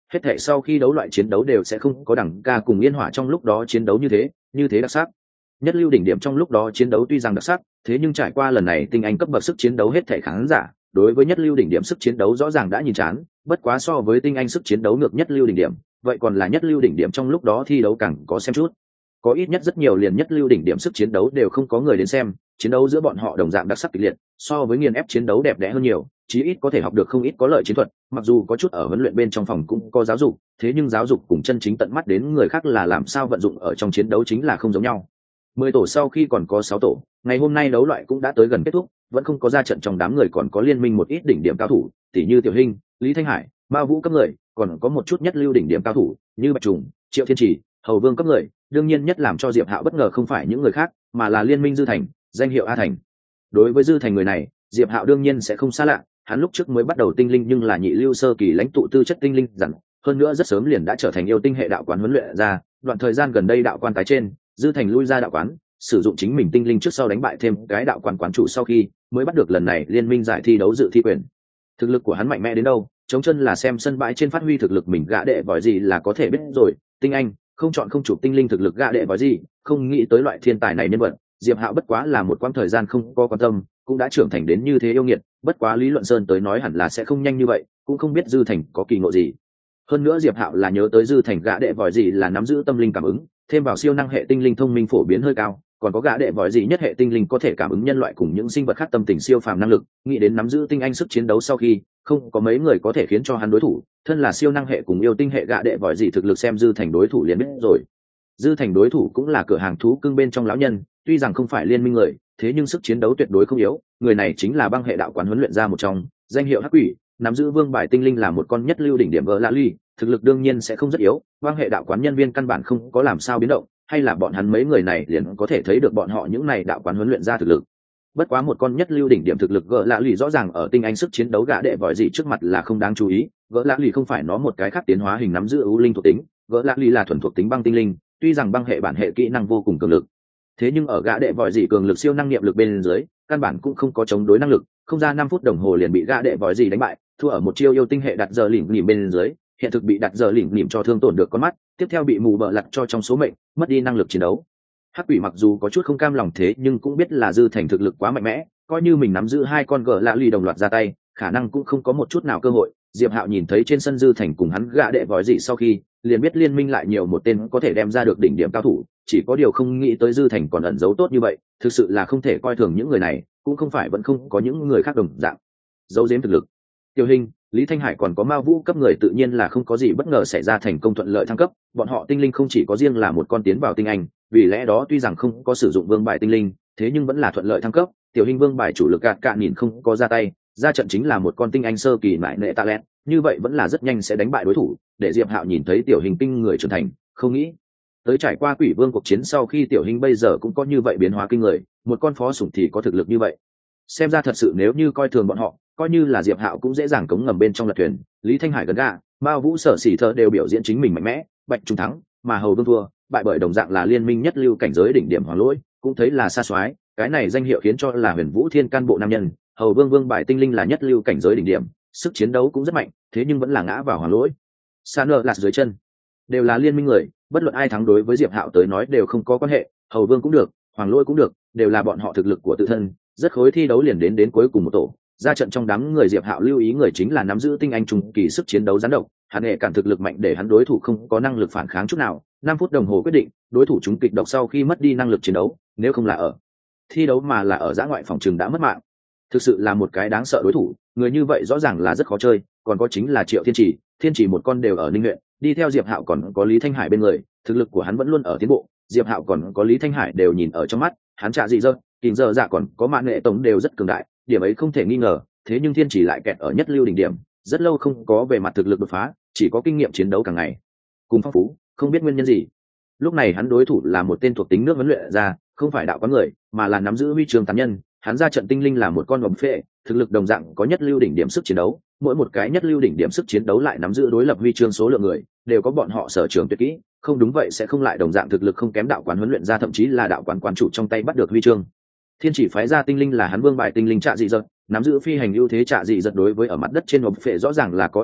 hết thể sau khi đấu loại chiến đấu đều sẽ không có đẳng ca cùng yên hỏa trong lúc đó chiến đấu như thế như thế đặc sắc. Nhất lưu đỉnh điểm trong lúc đó chiến đấu tuy rằng đặc sắc, thế nhưng trải qua lần này tinh anh cấp bậc sức chiến đấu hết thể khán giả đối với nhất lưu đỉnh điểm sức chiến đấu rõ ràng đã nhìn chán, bất quá so với tinh anh sức chiến đấu ngược nhất lưu đỉnh điểm, vậy còn là nhất lưu đỉnh điểm trong lúc đó thi đấu càng có xem chút. Có ít nhất rất nhiều liền nhất lưu đỉnh điểm sức chiến đấu đều không có người đến xem, chiến đấu giữa bọn họ đồng dạng đặc sắc kịch liệt, so với nghiền ép chiến đấu đẹp đẽ hơn nhiều, chí ít có thể học được không ít có lợi chiến thuật, mặc dù có chút ở huấn luyện bên trong phòng cũng có giáo dục, thế nhưng giáo dục cùng chân chính tận mắt đến người khác là làm sao vận dụng ở trong chiến đấu chính là không giống nhau. Mười tổ sau khi còn có sáu tổ, ngày hôm nay đấu loại cũng đã tới gần kết thúc, vẫn không có ra trận trong đám người còn có liên minh một ít đỉnh điểm cao thủ, tỷ như Tiểu Hinh, Lý Thanh Hải, Mao Vũ cấp người, còn có một chút nhất lưu đỉnh điểm cao thủ, như Bạch Trùng, Triệu Thiên Chỉ, Hầu Vương cấp người, đương nhiên nhất làm cho Diệp Hạo bất ngờ không phải những người khác, mà là liên minh Dư Thành, danh hiệu A Thành. Đối với Dư Thành người này, Diệp Hạo đương nhiên sẽ không xa lạ, hắn lúc trước mới bắt đầu tinh linh nhưng là nhị lưu sơ kỳ lãnh tụ tư chất tinh linh dặn, hơn nữa rất sớm liền đã trở thành yêu tinh hệ đạo quán huấn luyện ra, đoạn thời gian gần đây đạo quan tái trên, Dư Thành lui ra đạo quán, sử dụng chính mình tinh linh trước sau đánh bại thêm cái đạo quán quán chủ sau khi mới bắt được lần này liên minh giải thi đấu dự thi quyền. Thực lực của hắn mạnh mẽ đến đâu, chống chân là xem sân bãi trên phát huy thực lực mình gã đệ vòi gì là có thể biết rồi, tinh anh không chọn không chụp tinh linh thực lực gã đệ vòi gì, không nghĩ tới loại thiên tài này nhân vật, Diệp Hạo bất quá là một quãng thời gian không có quan tâm, cũng đã trưởng thành đến như thế yêu nghiệt, bất quá Lý Luận Sơn tới nói hẳn là sẽ không nhanh như vậy, cũng không biết Dư Thành có kỳ ngộ gì. Hơn nữa Diệp Hạo là nhớ tới Dư Thành gã đệ vòi gì là nắm giữ tâm linh cảm ứng, thêm vào siêu năng hệ tinh linh thông minh phổ biến hơi cao, còn có gã đệ vòi gì nhất hệ tinh linh có thể cảm ứng nhân loại cùng những sinh vật khác tâm tình siêu phàm năng lực, nghĩ đến nắm giữ tinh anh sức chiến đấu sau khi không có mấy người có thể khiến cho hắn đối thủ, thân là siêu năng hệ cùng yêu tinh hệ gã đệ vòi gì thực lực xem Dư Thành đối thủ liền biết rồi. Dư Thành đối thủ cũng là cửa hàng thú cưng bên trong lão nhân, tuy rằng không phải liên minh người, thế nhưng sức chiến đấu tuyệt đối không yếu, người này chính là băng hệ đạo quán huấn luyện ra một trong, danh hiệu Hắc Quỷ, nắm giữ vương bài tinh linh là một con nhất lưu đỉnh điểm vợ lạ ly, thực lực đương nhiên sẽ không rất yếu, băng hệ đạo quán nhân viên căn bản không có làm sao biến động, hay là bọn hắn mấy người này liền có thể thấy được bọn họ những này đạo quán huấn luyện ra thực lực. Bất quá một con nhất lưu đỉnh điểm thực lực gỡ lạ lì rõ ràng ở tinh anh sức chiến đấu gã đệ vòi gì trước mặt là không đáng chú ý, gỡ lạ lì không phải nó một cái khác tiến hóa hình nắm giữ ưu linh thuộc tính, gỡ lạ lì là thuần thuộc tính băng tinh linh, tuy rằng băng hệ bản hệ kỹ năng vô cùng cường lực, thế nhưng ở gã đệ vòi gì cường lực siêu năng nghiệm lực bên dưới, căn bản cũng không có chống đối năng lực, không ra năm phút đồng hồ liền bị gã đệ vòi gì đánh bại, thua ở một chiêu yêu tinh hệ đặt giờ lỉnh lỉnh bên dưới, hiện thực bị đặt giờ lỉnh lỉnh cho thương tổn được con mắt, tiếp theo bị mù bợ lặt cho trong số mệnh, mất đi năng lực chiến đấu. Hắc Quỷ mặc dù có chút không cam lòng thế nhưng cũng biết là Dư Thành thực lực quá mạnh mẽ, coi như mình nắm giữ hai con gờ lạ lì đồng loạt ra tay, khả năng cũng không có một chút nào cơ hội. Diệp Hạo nhìn thấy trên sân Dư Thành cùng hắn gã đệ vòi gì sau khi, liền biết liên minh lại nhiều một tên có thể đem ra được đỉnh điểm cao thủ, chỉ có điều không nghĩ tới Dư Thành còn ẩn giấu tốt như vậy, thực sự là không thể coi thường những người này, cũng không phải vẫn không có những người khác đồng dạng giấu giếm thực lực. Tiêu Hình, Lý Thanh Hải còn có Mao Vũ cấp người tự nhiên là không có gì bất ngờ xảy ra thành công thuận lợi thăng cấp, bọn họ tinh linh không chỉ có riêng là một con tiến vào tinh anh, vì lẽ đó tuy rằng không có sử dụng vương bài tinh linh, thế nhưng vẫn là thuận lợi thăng cấp. Tiểu Hình vương bài chủ lực gạt cạn nhìn không có ra tay, ra trận chính là một con tinh anh sơ kỳ mại nệ talent, như vậy vẫn là rất nhanh sẽ đánh bại đối thủ, để Diệp Hạo nhìn thấy Tiểu Hình tinh người trưởng thành, không nghĩ tới trải qua Quỷ Vương cuộc chiến sau khi Tiểu Hình bây giờ cũng có như vậy biến hóa kinh người, một con phó sủng thì có thực lực như vậy. Xem ra thật sự nếu như coi thường bọn họ, coi như là Diệp Hạo cũng dễ dàng cống ngầm bên trong lật thuyền. Lý Thanh Hải gần gà, Mao Vũ Sở Sỉ Thơ đều biểu diễn chính mình mạnh mẽ, Bạch Trung thắng, mà Hầu Vương thua, bại bởi đồng dạng là liên minh nhất lưu cảnh giới đỉnh điểm Hoàng Lỗi, cũng thấy là xa soái, cái này danh hiệu khiến cho là Huyền Vũ Thiên can bộ nam nhân, Hầu Vương vương bài tinh linh là nhất lưu cảnh giới đỉnh điểm, sức chiến đấu cũng rất mạnh, thế nhưng vẫn là ngã vào Hoàng Lỗi. Sa nợ lạt dưới chân, đều là liên minh người, bất luận ai thắng đối với Diệp Hạo tới nói đều không có quan hệ, Hầu Vương cũng được, Hoàng Lỗi cũng được, đều là bọn họ thực lực của tự thân, rất khối thi đấu liền đến đến cuối cùng một tổ. Ra trận trong đám người Diệp Hạo lưu ý người chính là nắm giữ tinh anh trung kỳ sức chiến đấu gián độc, hắn hệ cản thực lực mạnh để hắn đối thủ không có năng lực phản kháng chút nào. Năm phút đồng hồ quyết định, đối thủ chúng kịch độc sau khi mất đi năng lực chiến đấu, nếu không là ở thi đấu mà là ở giã ngoại phòng trường đã mất mạng. Thực sự là một cái đáng sợ đối thủ, người như vậy rõ ràng là rất khó chơi, còn có chính là Triệu Thiên Chỉ, Thiên Chỉ một con đều ở Ninh huyện, đi theo Diệp Hạo còn có Lý Thanh Hải bên người, thực lực của hắn vẫn luôn ở tiến bộ, Diệp Hạo còn có Lý Thanh Hải đều nhìn ở trong mắt, hắn trả gì dơ, kình giờ dạ còn có mạng nghệ tống đều rất cường đại, điểm ấy không thể nghi ngờ, thế nhưng Thiên Chỉ lại kẹt ở nhất lưu đỉnh điểm, rất lâu không có về mặt thực lực đột phá, chỉ có kinh nghiệm chiến đấu càng ngày cùng phong phú, không biết nguyên nhân gì. Lúc này hắn đối thủ là một tên thuộc tính nước huấn luyện ra, không phải đạo quán người, mà là nắm giữ huy chương tán nhân, hắn ra trận tinh linh là một con ngọc phệ, thực lực đồng dạng có nhất lưu đỉnh điểm sức chiến đấu, mỗi một cái nhất lưu đỉnh điểm sức chiến đấu lại nắm giữ đối lập huy chương số lượng người, đều có bọn họ sở trường tuyệt kỹ, không đúng vậy sẽ không lại đồng dạng thực lực không kém đạo quán huấn luyện ra, thậm chí là đạo quán quán chủ trong tay bắt được huy chương. Thiên Chỉ phái ra tinh linh là hắn vương bài tinh linh Trạ Dị Giật, nắm giữ phi hành ưu thế. Trạ Dị Giật đối với ở mặt đất trên ngọc phệ rõ ràng là có ưu thế,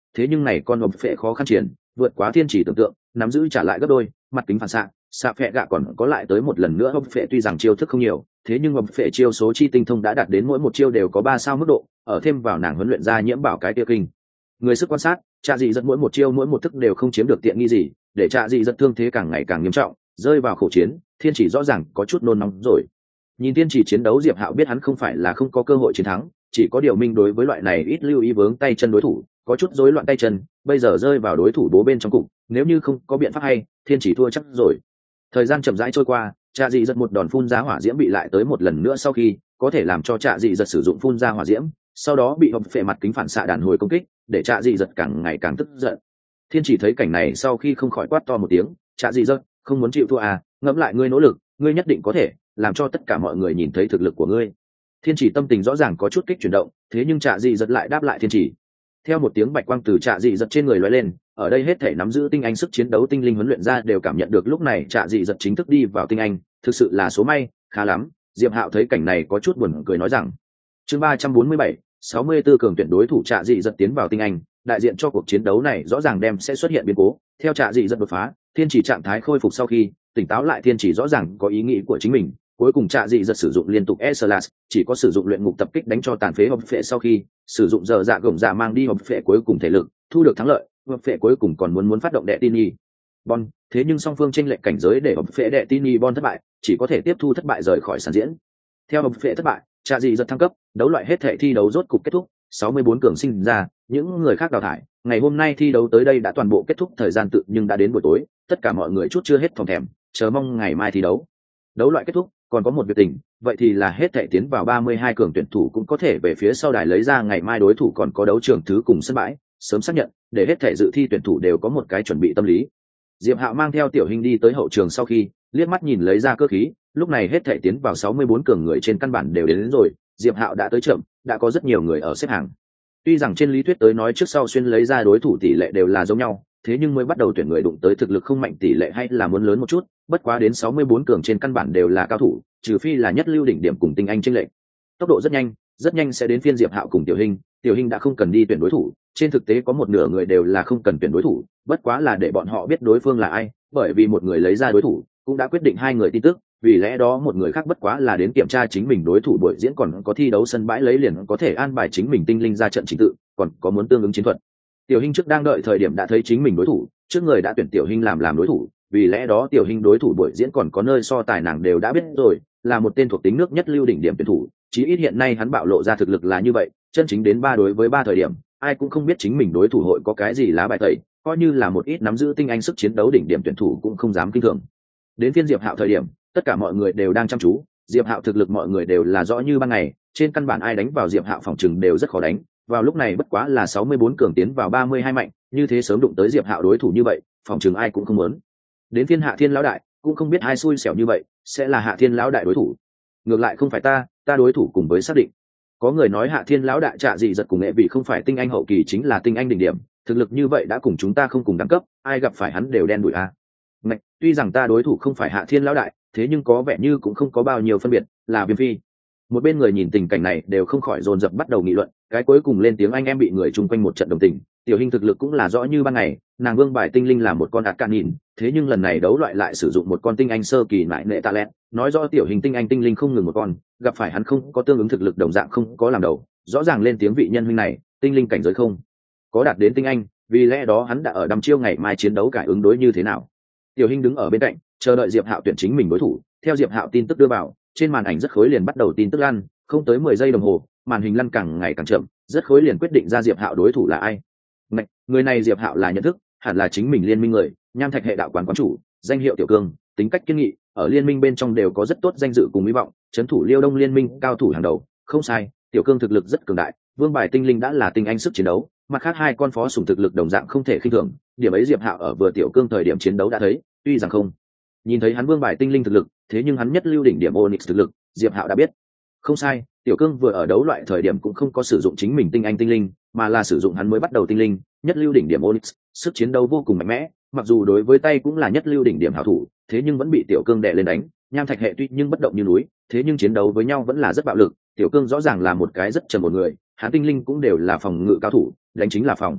thế nhưng này con hộp phệ khó khăn triển vượt quá thiên chỉ tưởng tượng, nắm giữ trả lại gấp đôi, mặt kính phản xạ xạ phệ gạ còn có lại tới một lần nữa. Hộp phệ tuy rằng chiêu thức không nhiều, thế nhưng hộp phệ chiêu số chi tinh thông đã đạt đến mỗi một chiêu đều có ba sao mức độ, ở thêm vào nàng huấn luyện ra nhiễm bảo cái tiêu kinh người sức quan sát, trạ dị giật mỗi một chiêu mỗi một thức đều không chiếm được tiện nghi gì, để trạ dị giật thương thế càng ngày càng nghiêm trọng, rơi vào khổ chiến. Thiên chỉ rõ ràng có chút nôn nóng rồi. Nhìn thiên chỉ chiến đấu, Diệp Hạo biết hắn không phải là không có cơ hội chiến thắng, chỉ có điều minh đối với loại này ít lưu ý vướng tay chân đối thủ, có chút rối loạn tay chân, bây giờ rơi vào đối thủ bố bên trong cục, nếu như không có biện pháp hay, thiên chỉ thua chắc rồi. Thời gian chậm rãi trôi qua, trạ dị giật một đòn phun ra hỏa diễm bị lại tới một lần nữa, sau khi có thể làm cho trạ dị giật sử dụng phun ra hỏa diễm, sau đó bị hộp phệ mặt kính phản xạ đàn hồi công kích, để trạ dị giật càng ngày càng tức giận. Thiên chỉ thấy cảnh này sau khi không khỏi quát to một tiếng, trạ dị giật, không muốn chịu thua à, ngẫm lại ngươi nỗ lực, ngươi nhất định có thể làm cho tất cả mọi người nhìn thấy thực lực của ngươi. Thiên chỉ tâm tình rõ ràng có chút kích chuyển động, thế nhưng trạ dị giật lại đáp lại thiên chỉ. Theo một tiếng bạch quang từ trạ dị giật trên người lóe lên, ở đây hết thể nắm giữ tinh anh sức chiến đấu tinh linh huấn luyện ra đều cảm nhận được lúc này trạ dị giật chính thức đi vào tinh anh, thực sự là số may, khá lắm. Diệp Hạo thấy cảnh này có chút buồn cười nói rằng, chương ba trăm bốn mươi bảy, sáu mươi tư cường tuyển đối thủ trạ dị giật tiến vào tinh anh, đại diện cho cuộc chiến đấu này rõ ràng đem sẽ xuất hiện biến cố. Theo trạ dị giật đột phá, thiên chỉ trạng thái khôi phục sau khi tỉnh táo lại, thiên chỉ rõ ràng có ý nghĩ của chính mình. Cuối cùng trạ dị giật sử dụng liên tục e-slash, chỉ có sử dụng luyện ngục tập kích đánh cho tàn phế hộp phệ, sau khi sử dụng giờ dạ gồng dạ mang đi hộp phệ cuối cùng thể lực, thu được thắng lợi. Hộp phệ cuối cùng còn muốn muốn phát động đệ tin y bon, thế nhưng song phương tranh lệch cảnh giới để hộp phệ đệ tin y bon thất bại, chỉ có thể tiếp thu thất bại rời khỏi sàn diễn. Theo hộp phệ thất bại, trạ dị giật thăng cấp, đấu loại hết thể thi đấu rốt cục kết thúc, sáu mươi bốn cường sinh ra, những người khác đào thải. Ngày hôm nay thi đấu tới đây đã toàn bộ kết thúc, thời gian tự nhưng đã đến buổi tối, tất cả mọi người chút chưa hết phòng thèm, chờ mong ngày mai thi đấu. Đấu loại kết thúc, còn có một việc tình, vậy thì là hết thể tiến vào ba mươi hai cường tuyển thủ cũng có thể về phía sau đài lấy ra ngày mai đối thủ còn có đấu trường thứ cùng sân bãi, sớm xác nhận, để hết thể dự thi tuyển thủ đều có một cái chuẩn bị tâm lý. Diệp Hạo mang theo Tiểu Hinh đi tới hậu trường, sau khi liếc mắt nhìn lấy ra cơ khí, lúc này hết thể tiến vào sáu mươi bốn cường người trên căn bản đều đến, đến rồi. Diệp Hạo đã tới chậm, đã có rất nhiều người ở xếp hàng. Tuy rằng trên lý thuyết tới nói trước sau xuyên lấy ra đối thủ tỷ lệ đều là giống nhau, thế nhưng mới bắt đầu tuyển người đụng tới thực lực không mạnh tỷ lệ hay là muốn lớn một chút, bất quá đến sáu mươi bốn cường trên căn bản đều là cao thủ, trừ phi là nhất lưu đỉnh điểm cùng tinh anh chênh lệch. Tốc độ rất nhanh, rất nhanh sẽ đến phiên Diệp Hạo cùng Tiểu Hinh, Tiểu Hinh đã không cần đi tuyển đối thủ, trên thực tế có một nửa người đều là không cần tuyển đối thủ, bất quá là để bọn họ biết đối phương là ai, bởi vì một người lấy ra đối thủ, cũng đã quyết định hai người tin tức, vì lẽ đó một người khác bất quá là đến kiểm tra chính mình đối thủ buổi diễn còn có thi đấu sân bãi lấy liền có thể an bài chính mình tinh linh ra trận trình tự, còn có muốn tương ứng chiến thuật. Tiểu Hinh trước đang đợi thời điểm đã thấy chính mình đối thủ, trước người đã tuyển Tiểu Hinh làm làm đối thủ, vì lẽ đó Tiểu Hinh đối thủ buổi diễn còn có nơi so tài nàng đều đã biết rồi, là một tên thuộc tính nước nhất lưu đỉnh điểm tuyển thủ, chí ít hiện nay hắn bạo lộ ra thực lực là như vậy, chân chính đến ba đối với ba thời điểm, ai cũng không biết chính mình đối thủ hội có cái gì lá bài tẩy, coi như là một ít nắm giữ tinh anh sức chiến đấu đỉnh điểm tuyển thủ cũng không dám kinh thường. Đến phiên Diệp Hạo thời điểm, tất cả mọi người đều đang chăm chú, Diệp Hạo thực lực mọi người đều là rõ như ban ngày, trên căn bản ai đánh vào Diệp Hạo phòng trừng đều rất khó đánh, vào lúc này bất quá là sáu mươi bốn cường tiến vào ba mươi hai mạnh, như thế sớm đụng tới Diệp Hạo đối thủ như vậy, phòng trừng ai cũng không muốn. Đến phiên Hạ Thiên lão đại, cũng không biết ai xui xẻo như vậy, sẽ là Hạ Thiên lão đại đối thủ. Ngược lại không phải ta, ta đối thủ cùng với xác định. Có người nói Hạ Thiên lão đại Trạ dị giật cùng nghệ vị không phải tinh anh hậu kỳ chính là tinh anh đỉnh điểm, thực lực như vậy đã cùng chúng ta không cùng đẳng cấp, ai gặp phải hắn đều đen đuổi a. Ngạch, tuy rằng ta đối thủ không phải Hạ Thiên lão đại, thế nhưng có vẻ như cũng không có bao nhiêu phân biệt, là Viêm Phi. Một bên người nhìn tình cảnh này đều không khỏi dồn dập bắt đầu nghị luận, cái cuối cùng lên tiếng anh em bị người chung quanh một trận đồng tình. Tiểu Hinh thực lực cũng là rõ như ban ngày, nàng vương bài tinh linh là một con ạt can nhìn, thế nhưng lần này đấu loại lại sử dụng một con tinh anh sơ kỳ lại nệ tạ lẹt, nói rõ Tiểu Hinh tinh anh tinh linh không ngừng một con, gặp phải hắn không có tương ứng thực lực đồng dạng không có làm đầu, rõ ràng lên tiếng vị nhân huynh này, tinh linh cảnh giới không có đạt đến tinh anh, vì lẽ đó hắn đã ở đăm chiêu ngày mai chiến đấu cải ứng đối như thế nào. Tiểu Hinh đứng ở bên cạnh, chờ đợi Diệp Hạo tuyển chính mình đối thủ, theo Diệp Hạo tin tức đưa vào, trên màn ảnh rất khối liền bắt đầu tin tức lăn, không tới mười giây đồng hồ, màn hình lăn càng ngày càng chậm, rất khối liền quyết định ra Diệp Hạo đối thủ là ai. Này, người này Diệp Hạo là nhận thức, hẳn là chính mình liên minh người, Nham Thạch hệ đạo quán quán chủ, danh hiệu Tiểu Cương, tính cách kiên nghị, ở liên minh bên trong đều có rất tốt danh dự cùng hy vọng, trấn thủ Liêu Đông liên minh cao thủ hàng đầu, không sai, Tiểu Cương thực lực rất cường đại, vương bài tinh linh đã là tinh anh sức chiến đấu, mặt khác hai con phó sủng thực lực đồng dạng không thể khinh thường, điểm ấy Diệp Hạo ở vừa Tiểu Cương thời điểm chiến đấu đã thấy, tuy rằng không nhìn thấy hắn vương bài tinh linh thực lực, thế nhưng hắn nhất lưu đỉnh điểm Onyx thực lực, Diệp Hạo đã biết. Không sai, Tiểu Cương vừa ở đấu loại thời điểm cũng không có sử dụng chính mình tinh anh tinh linh, mà là sử dụng hắn mới bắt đầu tinh linh, nhất lưu đỉnh điểm Onyx, sức chiến đấu vô cùng mạnh mẽ, mặc dù đối với tay cũng là nhất lưu đỉnh điểm hảo thủ, thế nhưng vẫn bị Tiểu Cương đè lên đánh. Nham Thạch hệ tuy nhưng bất động như núi, thế nhưng chiến đấu với nhau vẫn là rất bạo lực. Tiểu Cương rõ ràng là một cái rất trầm một người, hắn tinh linh cũng đều là phòng ngự cao thủ, đánh chính là phòng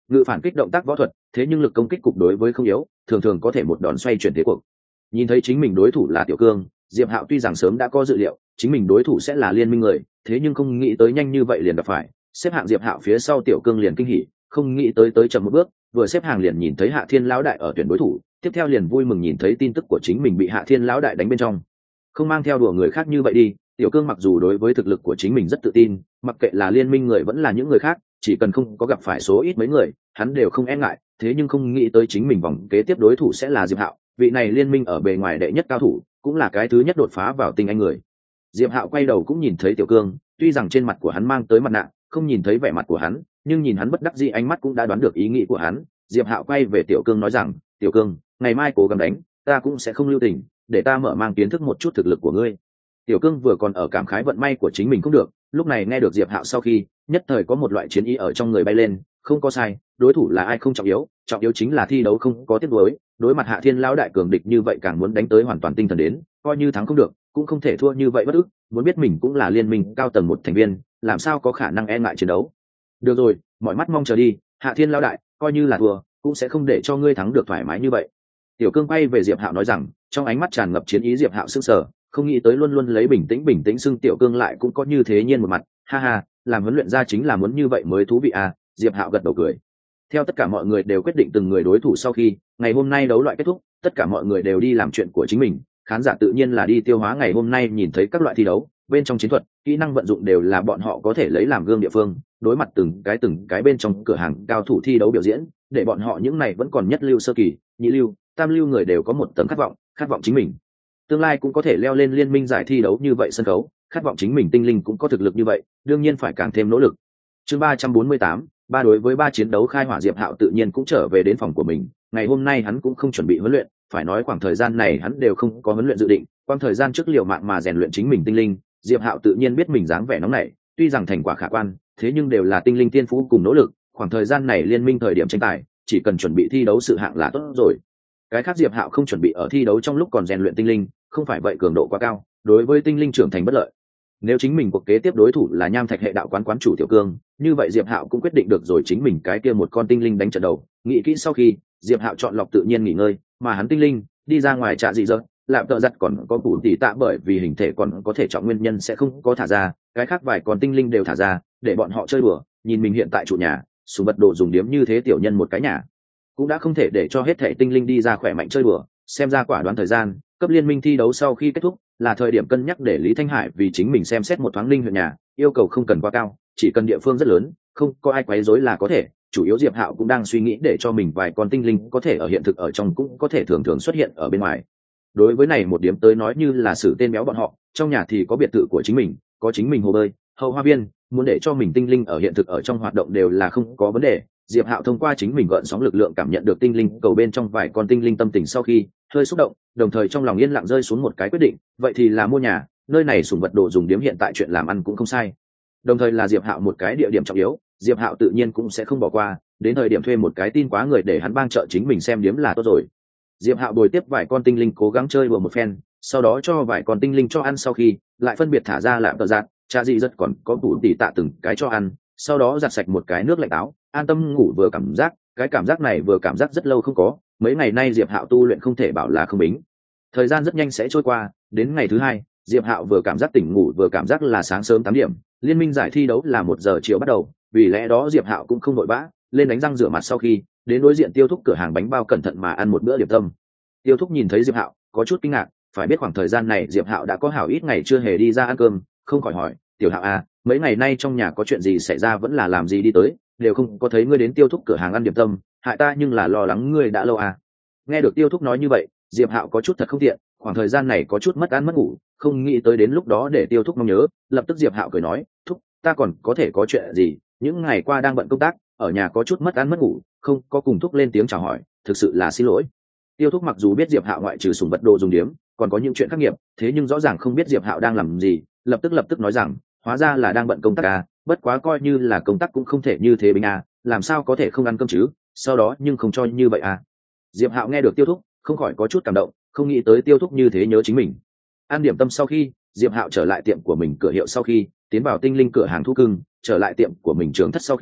ngự phản kích động tác võ thuật, thế nhưng lực công kích cục đối với không yếu, thường thường có thể một đòn xoay chuyển thế cuộc. Nhìn thấy chính mình đối thủ là Tiểu Cương, Diệp Hạo tuy rằng sớm đã có dự liệu chính mình đối thủ sẽ là Liên Minh người, thế nhưng không nghĩ tới nhanh như vậy liền gặp phải. Xếp hạng Diệp Hạo phía sau Tiểu Cương liền kinh hỉ, không nghĩ tới tới chậm một bước, vừa xếp hàng liền nhìn thấy Hạ Thiên lão đại ở tuyển đối thủ, tiếp theo liền vui mừng nhìn thấy tin tức của chính mình bị Hạ Thiên lão đại đánh bên trong. Không mang theo đùa người khác như vậy đi, Tiểu Cương mặc dù đối với thực lực của chính mình rất tự tin, mặc kệ là Liên Minh người vẫn là những người khác, chỉ cần không có gặp phải số ít mấy người, hắn đều không e ngại, thế nhưng không nghĩ tới chính mình vòng kế tiếp đối thủ sẽ là Diệp Hạo, vị này Liên Minh ở bề ngoài đệ nhất cao thủ, cũng là cái thứ nhất đột phá vào tinh anh người. Diệp Hạo quay đầu cũng nhìn thấy Tiểu Cương, tuy rằng trên mặt của hắn mang tới mặt nạ, không nhìn thấy vẻ mặt của hắn, nhưng nhìn hắn bất đắc dĩ ánh mắt cũng đã đoán được ý nghĩ của hắn. Diệp Hạo quay về Tiểu Cương nói rằng, Tiểu Cương, ngày mai cố gắng đánh, ta cũng sẽ không lưu tình, để ta mở mang kiến thức một chút thực lực của ngươi. Tiểu Cương vừa còn ở cảm khái vận may của chính mình không được, lúc này nghe được Diệp Hạo sau khi, nhất thời có một loại chiến ý ở trong người bay lên, không có sai, đối thủ là ai không trọng yếu, trọng yếu chính là thi đấu không có tiếc nuối, đối mặt Hạ Thiên lão đại cường địch như vậy càng muốn đánh tới hoàn toàn tinh thần đến, coi như thắng không được, cũng không thể thua như vậy bất ức, muốn biết mình cũng là Liên Minh cao tầng một thành viên, làm sao có khả năng e ngại chiến đấu. Được rồi, mọi mắt mong chờ đi, Hạ Thiên lão đại, coi như là thua, cũng sẽ không để cho ngươi thắng được thoải mái như vậy. Tiểu Cương quay về Diệp Hạo nói rằng, trong ánh mắt tràn ngập chiến ý. Diệp Hạo sững sờ, không nghĩ tới luôn luôn lấy bình tĩnh bình tĩnh xưng Tiểu Cương lại cũng có như thế nhiên một mặt, ha ha, làm huấn luyện ra chính là muốn như vậy mới thú vị à. Diệp Hạo gật đầu cười. Theo tất cả mọi người đều quyết định từng người đối thủ sau khi ngày hôm nay đấu loại kết thúc, tất cả mọi người đều đi làm chuyện của chính mình, khán giả tự nhiên là đi tiêu hóa ngày hôm nay nhìn thấy các loại thi đấu, bên trong chiến thuật, kỹ năng vận dụng đều là bọn họ có thể lấy làm gương địa phương, đối mặt từng cái từng cái bên trong cửa hàng cao thủ thi đấu biểu diễn, để bọn họ những này vẫn còn nhất lưu sơ kỳ, nhị lưu, tam lưu người đều có một tấm khát vọng, khát vọng chính mình tương lai cũng có thể leo lên Liên Minh giải thi đấu như vậy sân khấu, khát vọng chính mình tinh linh cũng có thực lực như vậy, đương nhiên phải càng thêm nỗ lực. Chương ba trăm bốn mươi tám, ba đối với ba chiến đấu khai hỏa. Diệp Hạo tự nhiên cũng trở về đến phòng của mình, ngày hôm nay hắn cũng không chuẩn bị huấn luyện, phải nói khoảng thời gian này hắn đều không có huấn luyện dự định, quang thời gian trước liều mạng mà rèn luyện chính mình tinh linh. Diệp Hạo tự nhiên biết mình dáng vẻ nóng nảy, tuy rằng thành quả khả quan, thế nhưng đều là tinh linh tiên phú cùng nỗ lực, khoảng thời gian này Liên Minh thời điểm tranh tài, chỉ cần chuẩn bị thi đấu sự hạng là tốt rồi. Cái khác Diệp Hạo không chuẩn bị ở thi đấu trong lúc còn rèn luyện tinh linh, không phải vậy cường độ quá cao, đối với tinh linh trưởng thành bất lợi. Nếu chính mình cuộc kế tiếp đối thủ là Nham Thạch hệ đạo quán quán chủ Tiểu Cương, như vậy Diệp Hạo cũng quyết định được rồi chính mình cái kia một con tinh linh đánh trận đầu. Nghĩ kỹ sau khi, Diệp Hạo chọn lọc tự nhiên nghỉ ngơi, mà hắn tinh linh đi ra ngoài trạ dị dơ, lạm tợ giặt còn có củ tỷ tạ bởi vì hình thể còn có thể trọng nguyên nhân sẽ không có thả ra, cái khác vài con tinh linh đều thả ra, để bọn họ chơi đùa. Nhìn mình hiện tại chủ nhà, sùng vật đồ dùng điếm như thế tiểu nhân một cái nhà, cũng đã không thể để cho hết thể tinh linh đi ra khỏe mạnh chơi đùa. Xem ra quả đoán thời gian cấp Liên Minh thi đấu sau khi kết thúc là thời điểm cân nhắc để Lý Thanh Hải vì chính mình xem xét một thoáng linh huyện nhà, yêu cầu không cần quá cao, chỉ cần địa phương rất lớn, không có ai quấy rối là có thể. Chủ yếu Diệp Hạo cũng đang suy nghĩ để cho mình vài con tinh linh có thể ở hiện thực ở trong cũng có thể thường thường xuất hiện ở bên ngoài. Đối với này một điểm tới nói như là sử tên béo bọn họ, trong nhà thì có biệt thự của chính mình, có chính mình hồ bơi, hậu hoa viên, muốn để cho mình tinh linh ở hiện thực ở trong hoạt động đều là không có vấn đề. Diệp Hạo thông qua chính mình gợn sóng lực lượng cảm nhận được tinh linh cầu bên trong vài con tinh linh tâm tình sau khi hơi xúc động, đồng thời trong lòng yên lặng rơi xuống một cái quyết định, vậy thì là mua nhà, nơi này sủng vật đồ dùng điếm hiện tại chuyện làm ăn cũng không sai. Đồng thời là Diệp Hạo một cái địa điểm trọng yếu, Diệp Hạo tự nhiên cũng sẽ không bỏ qua, đến thời điểm thuê một cái tin quá người để hắn bang trợ chính mình xem điếm là tốt rồi. Diệp Hạo bồi tiếp vài con tinh linh cố gắng chơi đùa một phen, sau đó cho vài con tinh linh cho ăn sau khi, lại phân biệt thả ra lạm tợ giặt, cha dị rất còn có đủ tỉ tạ từng cái cho ăn, sau đó giặt sạch một cái nước lạnh táo, an tâm ngủ vừa cảm giác, cái cảm giác này vừa cảm giác rất lâu không có, mấy ngày nay Diệp Hạo tu luyện không thể bảo là không bính. Thời gian rất nhanh sẽ trôi qua, đến ngày thứ hai, Diệp Hạo vừa cảm giác tỉnh ngủ vừa cảm giác là sáng sớm tám điểm, Liên Minh giải thi đấu là một giờ chiều bắt đầu, vì lẽ đó Diệp Hạo cũng không vội vã, lên đánh răng rửa mặt sau khi, đến đối diện Tiêu Thúc cửa hàng bánh bao cẩn thận mà ăn một bữa điểm tâm. Tiêu Thúc nhìn thấy Diệp Hạo, có chút kinh ngạc, phải biết khoảng thời gian này Diệp Hạo đã có hảo ít ngày chưa hề đi ra ăn cơm, không khỏi hỏi, "Tiểu Hạo à, mấy ngày nay trong nhà có chuyện gì xảy ra vẫn là làm gì đi tới, đều không có thấy ngươi đến Tiêu Thúc cửa hàng ăn điểm tâm, hại ta nhưng là lo lắng ngươi đã lâu à." Nghe được Tiêu Thúc nói như vậy, Diệp Hạo có chút thật không tiện, khoảng thời gian này có chút mất ăn mất ngủ, không nghĩ tới đến lúc đó để Tiêu Thúc mong nhớ, lập tức Diệp Hạo cười nói, "Thúc, ta còn có thể có chuyện gì, những ngày qua đang bận công tác, ở nhà có chút mất ăn mất ngủ, không có cùng Thúc lên tiếng chào hỏi, thực sự là xin lỗi." Tiêu Thúc mặc dù biết Diệp Hạo ngoại trừ sủng vật đồ dùng điếm, còn có những chuyện khác nghiệp, thế nhưng rõ ràng không biết Diệp Hạo đang làm gì, lập tức lập tức nói rằng, hóa ra là đang bận công tác à, bất quá coi như là công tác cũng không thể như thế bình à, làm sao có thể không ăn cơm chứ, sau đó nhưng không cho như vậy à. Diệp Hạo nghe được Tiêu Thúc, không khỏi có chút cảm động, không nghĩ tới Tiêu Thúc như thế nhớ chính mình. Ăn điểm tâm sau khi, Diệp Hạo trở lại tiệm của mình cửa hiệu sau khi, tiến vào tinh linh cửa hàng thú cưng, trở lại tiệm của mình trường thất sau khi,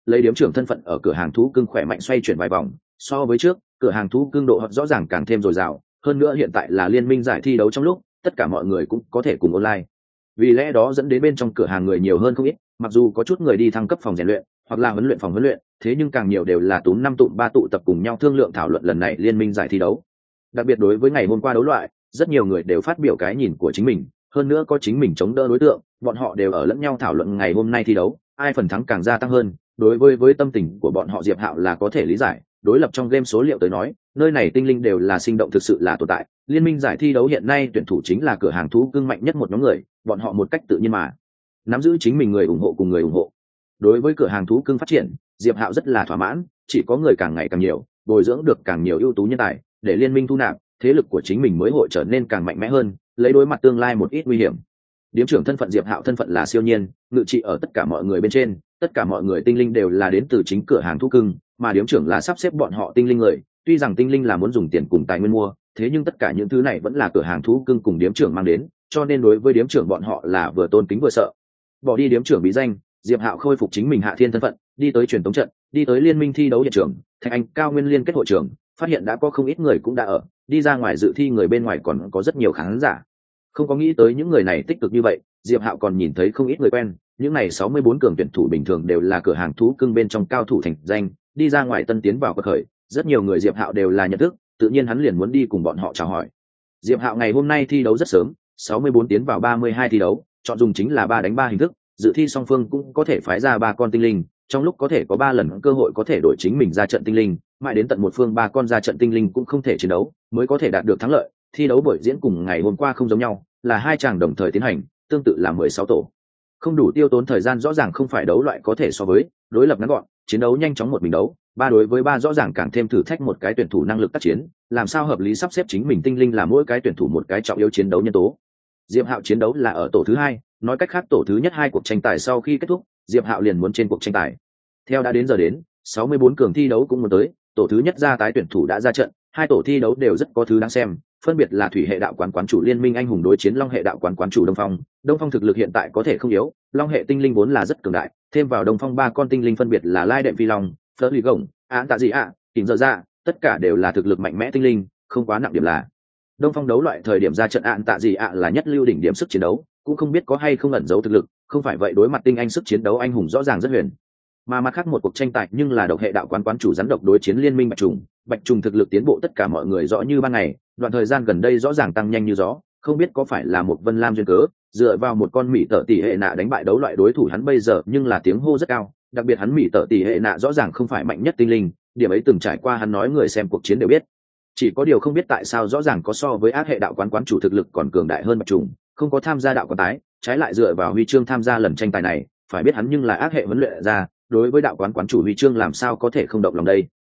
lấy điếm trưởng thân phận ở cửa hàng thú cưng khỏe mạnh xoay chuyển vài vòng. So với trước, cửa hàng thú cưng độ hot rõ ràng càng thêm dồi dào, hơn nữa hiện tại là liên minh giải thi đấu trong lúc, tất cả mọi người cũng có thể cùng online. Vì lẽ đó dẫn đến bên trong cửa hàng người nhiều hơn không ít, mặc dù có chút người đi thăng cấp phòng rèn luyện hoặc là huấn luyện phòng huấn luyện, thế nhưng càng nhiều đều là túm năm tụm ba tụ tập cùng nhau thương lượng thảo luận lần này liên minh giải thi đấu. Đặc biệt đối với ngày hôm qua đấu loại, rất nhiều người đều phát biểu cái nhìn của chính mình, hơn nữa có chính mình chống đỡ đối tượng, bọn họ đều ở lẫn nhau thảo luận ngày hôm nay thi đấu, ai phần thắng càng gia tăng hơn. Đối với với tâm tình của bọn họ Diệp Hạo là có thể lý giải, đối lập trong game số liệu tới nói, nơi này tinh linh đều là sinh động thực sự là tồn tại. Liên minh giải thi đấu hiện nay tuyển thủ chính là cửa hàng thú cưng mạnh nhất một nhóm người, bọn họ một cách tự nhiên mà nắm giữ chính mình người ủng hộ cùng người ủng hộ. Đối với cửa hàng thú cưng phát triển, Diệp Hạo rất là thỏa mãn, chỉ có người càng ngày càng nhiều, bồi dưỡng được càng nhiều ưu tú nhân tài, để liên minh thu nạp, thế lực của chính mình mới hội trở nên càng mạnh mẽ hơn, lấy đối mặt tương lai một ít nguy hiểm. Điếm trưởng thân phận Diệp Hạo thân phận là siêu nhiên, ngự trị ở tất cả mọi người bên trên, tất cả mọi người tinh linh đều là đến từ chính cửa hàng thú cưng, mà điếm trưởng là sắp xếp bọn họ tinh linh người, tuy rằng tinh linh là muốn dùng tiền cùng tài nguyên mua, thế nhưng tất cả những thứ này vẫn là cửa hàng thú cưng cùng điếm trưởng mang đến, cho nên đối với điếm trưởng bọn họ là vừa tôn kính vừa sợ. Bỏ đi điếm trưởng bí danh, Diệp Hạo khôi phục chính mình hạ thiên thân phận, đi tới truyền tống trận, đi tới liên minh thi đấu hiện trường, Thạch Anh cao nguyên liên kết hội trường, phát hiện đã có không ít người cũng đã ở, đi ra ngoài dự thi người bên ngoài còn có rất nhiều khán giả. Không có nghĩ tới những người này tích cực như vậy, Diệp Hạo còn nhìn thấy không ít người quen, những này sáu mươi bốn cường tuyển thủ bình thường đều là cửa hàng thú cưng bên trong cao thủ thành danh, đi ra ngoài tân tiến vào cuộc khởi, rất nhiều người Diệp Hạo đều là nhận thức, tự nhiên hắn liền muốn đi cùng bọn họ chào hỏi. Diệp Hạo ngày hôm nay thi đấu rất sớm, sáu mươi bốn tiến vào ba mươi hai thi đấu, chọn dùng chính là ba đánh ba hình thức, dự thi song phương cũng có thể phái ra ba con tinh linh, trong lúc có thể có ba lần cơ hội có thể đổi chính mình ra trận tinh linh, mãi đến tận một phương ba con ra trận tinh linh cũng không thể chiến đấu, mới có thể đạt được thắng lợi. Thi đấu buổi diễn cùng ngày hôm qua không giống nhau, là hai chàng đồng thời tiến hành, tương tự là mười sáu tổ. Không đủ tiêu tốn thời gian rõ ràng không phải đấu loại có thể so với, đối lập ngắn gọn, chiến đấu nhanh chóng một mình đấu, ba đối với ba rõ ràng càng thêm thử thách một cái tuyển thủ năng lực tác chiến, làm sao hợp lý sắp xếp chính mình tinh linh là mỗi cái tuyển thủ một cái trọng yếu chiến đấu nhân tố. Diệp Hạo chiến đấu là ở tổ thứ hai, nói cách khác tổ thứ nhất hai cuộc tranh tài sau khi kết thúc, Diệp Hạo liền muốn trên cuộc tranh tài. Theo đã đến giờ đến, sáu mươi bốn cường thi đấu cũng muốn tới, tổ thứ nhất ra tái tuyển thủ đã ra trận, hai tổ thi đấu đều rất có thứ đáng xem, phân biệt là thủy hệ đạo quán quán chủ liên minh anh hùng đối chiến long hệ đạo quán quán chủ Đông Phong. Đông Phong thực lực hiện tại có thể không yếu, long hệ tinh linh vốn là rất cường đại, thêm vào Đông Phong ba con tinh linh phân biệt là Lai Đệm Phi Long, Fleur Lì Gồng, Án Tạ Dị ạ, Tỉnh Giờ Dạ, tất cả đều là thực lực mạnh mẽ tinh linh, không quá nặng điểm là. Đông Phong đấu loại thời điểm ra trận Án Tạ Dị ạ là nhất lưu đỉnh điểm sức chiến đấu, cũng không biết có hay không ẩn giấu thực lực, không phải vậy đối mặt tinh anh sức chiến đấu anh hùng rõ ràng rất huyền. Mà mặt khác một cuộc tranh tài nhưng là độc hệ đạo quán quán chủ rắn độc đối chiến liên minh bạch trùng, bạch trùng thực lực tiến bộ tất cả mọi người rõ như ban ngày, đoạn thời gian gần đây rõ ràng tăng nhanh như gió, không biết có phải là một Vân Lam duyên cớ, dựa vào một con mỹ tở tỷ hệ nạ đánh bại đấu loại đối thủ hắn bây giờ nhưng là tiếng hô rất cao, đặc biệt hắn mỹ tở tỷ hệ nạ rõ ràng không phải mạnh nhất tinh linh, điểm ấy từng trải qua hắn nói người xem cuộc chiến đều biết. Chỉ có điều không biết tại sao rõ ràng có so với ác hệ đạo quán quán chủ thực lực còn cường đại hơn bạch trùng, không có tham gia đạo quán tái, trái lại dựa vào huy chương tham gia lần tranh tài này, phải biết hắn nhưng là ác hệ huấn luyện ra, đối với đạo quán quán chủ huy chương làm sao có thể không động lòng đây.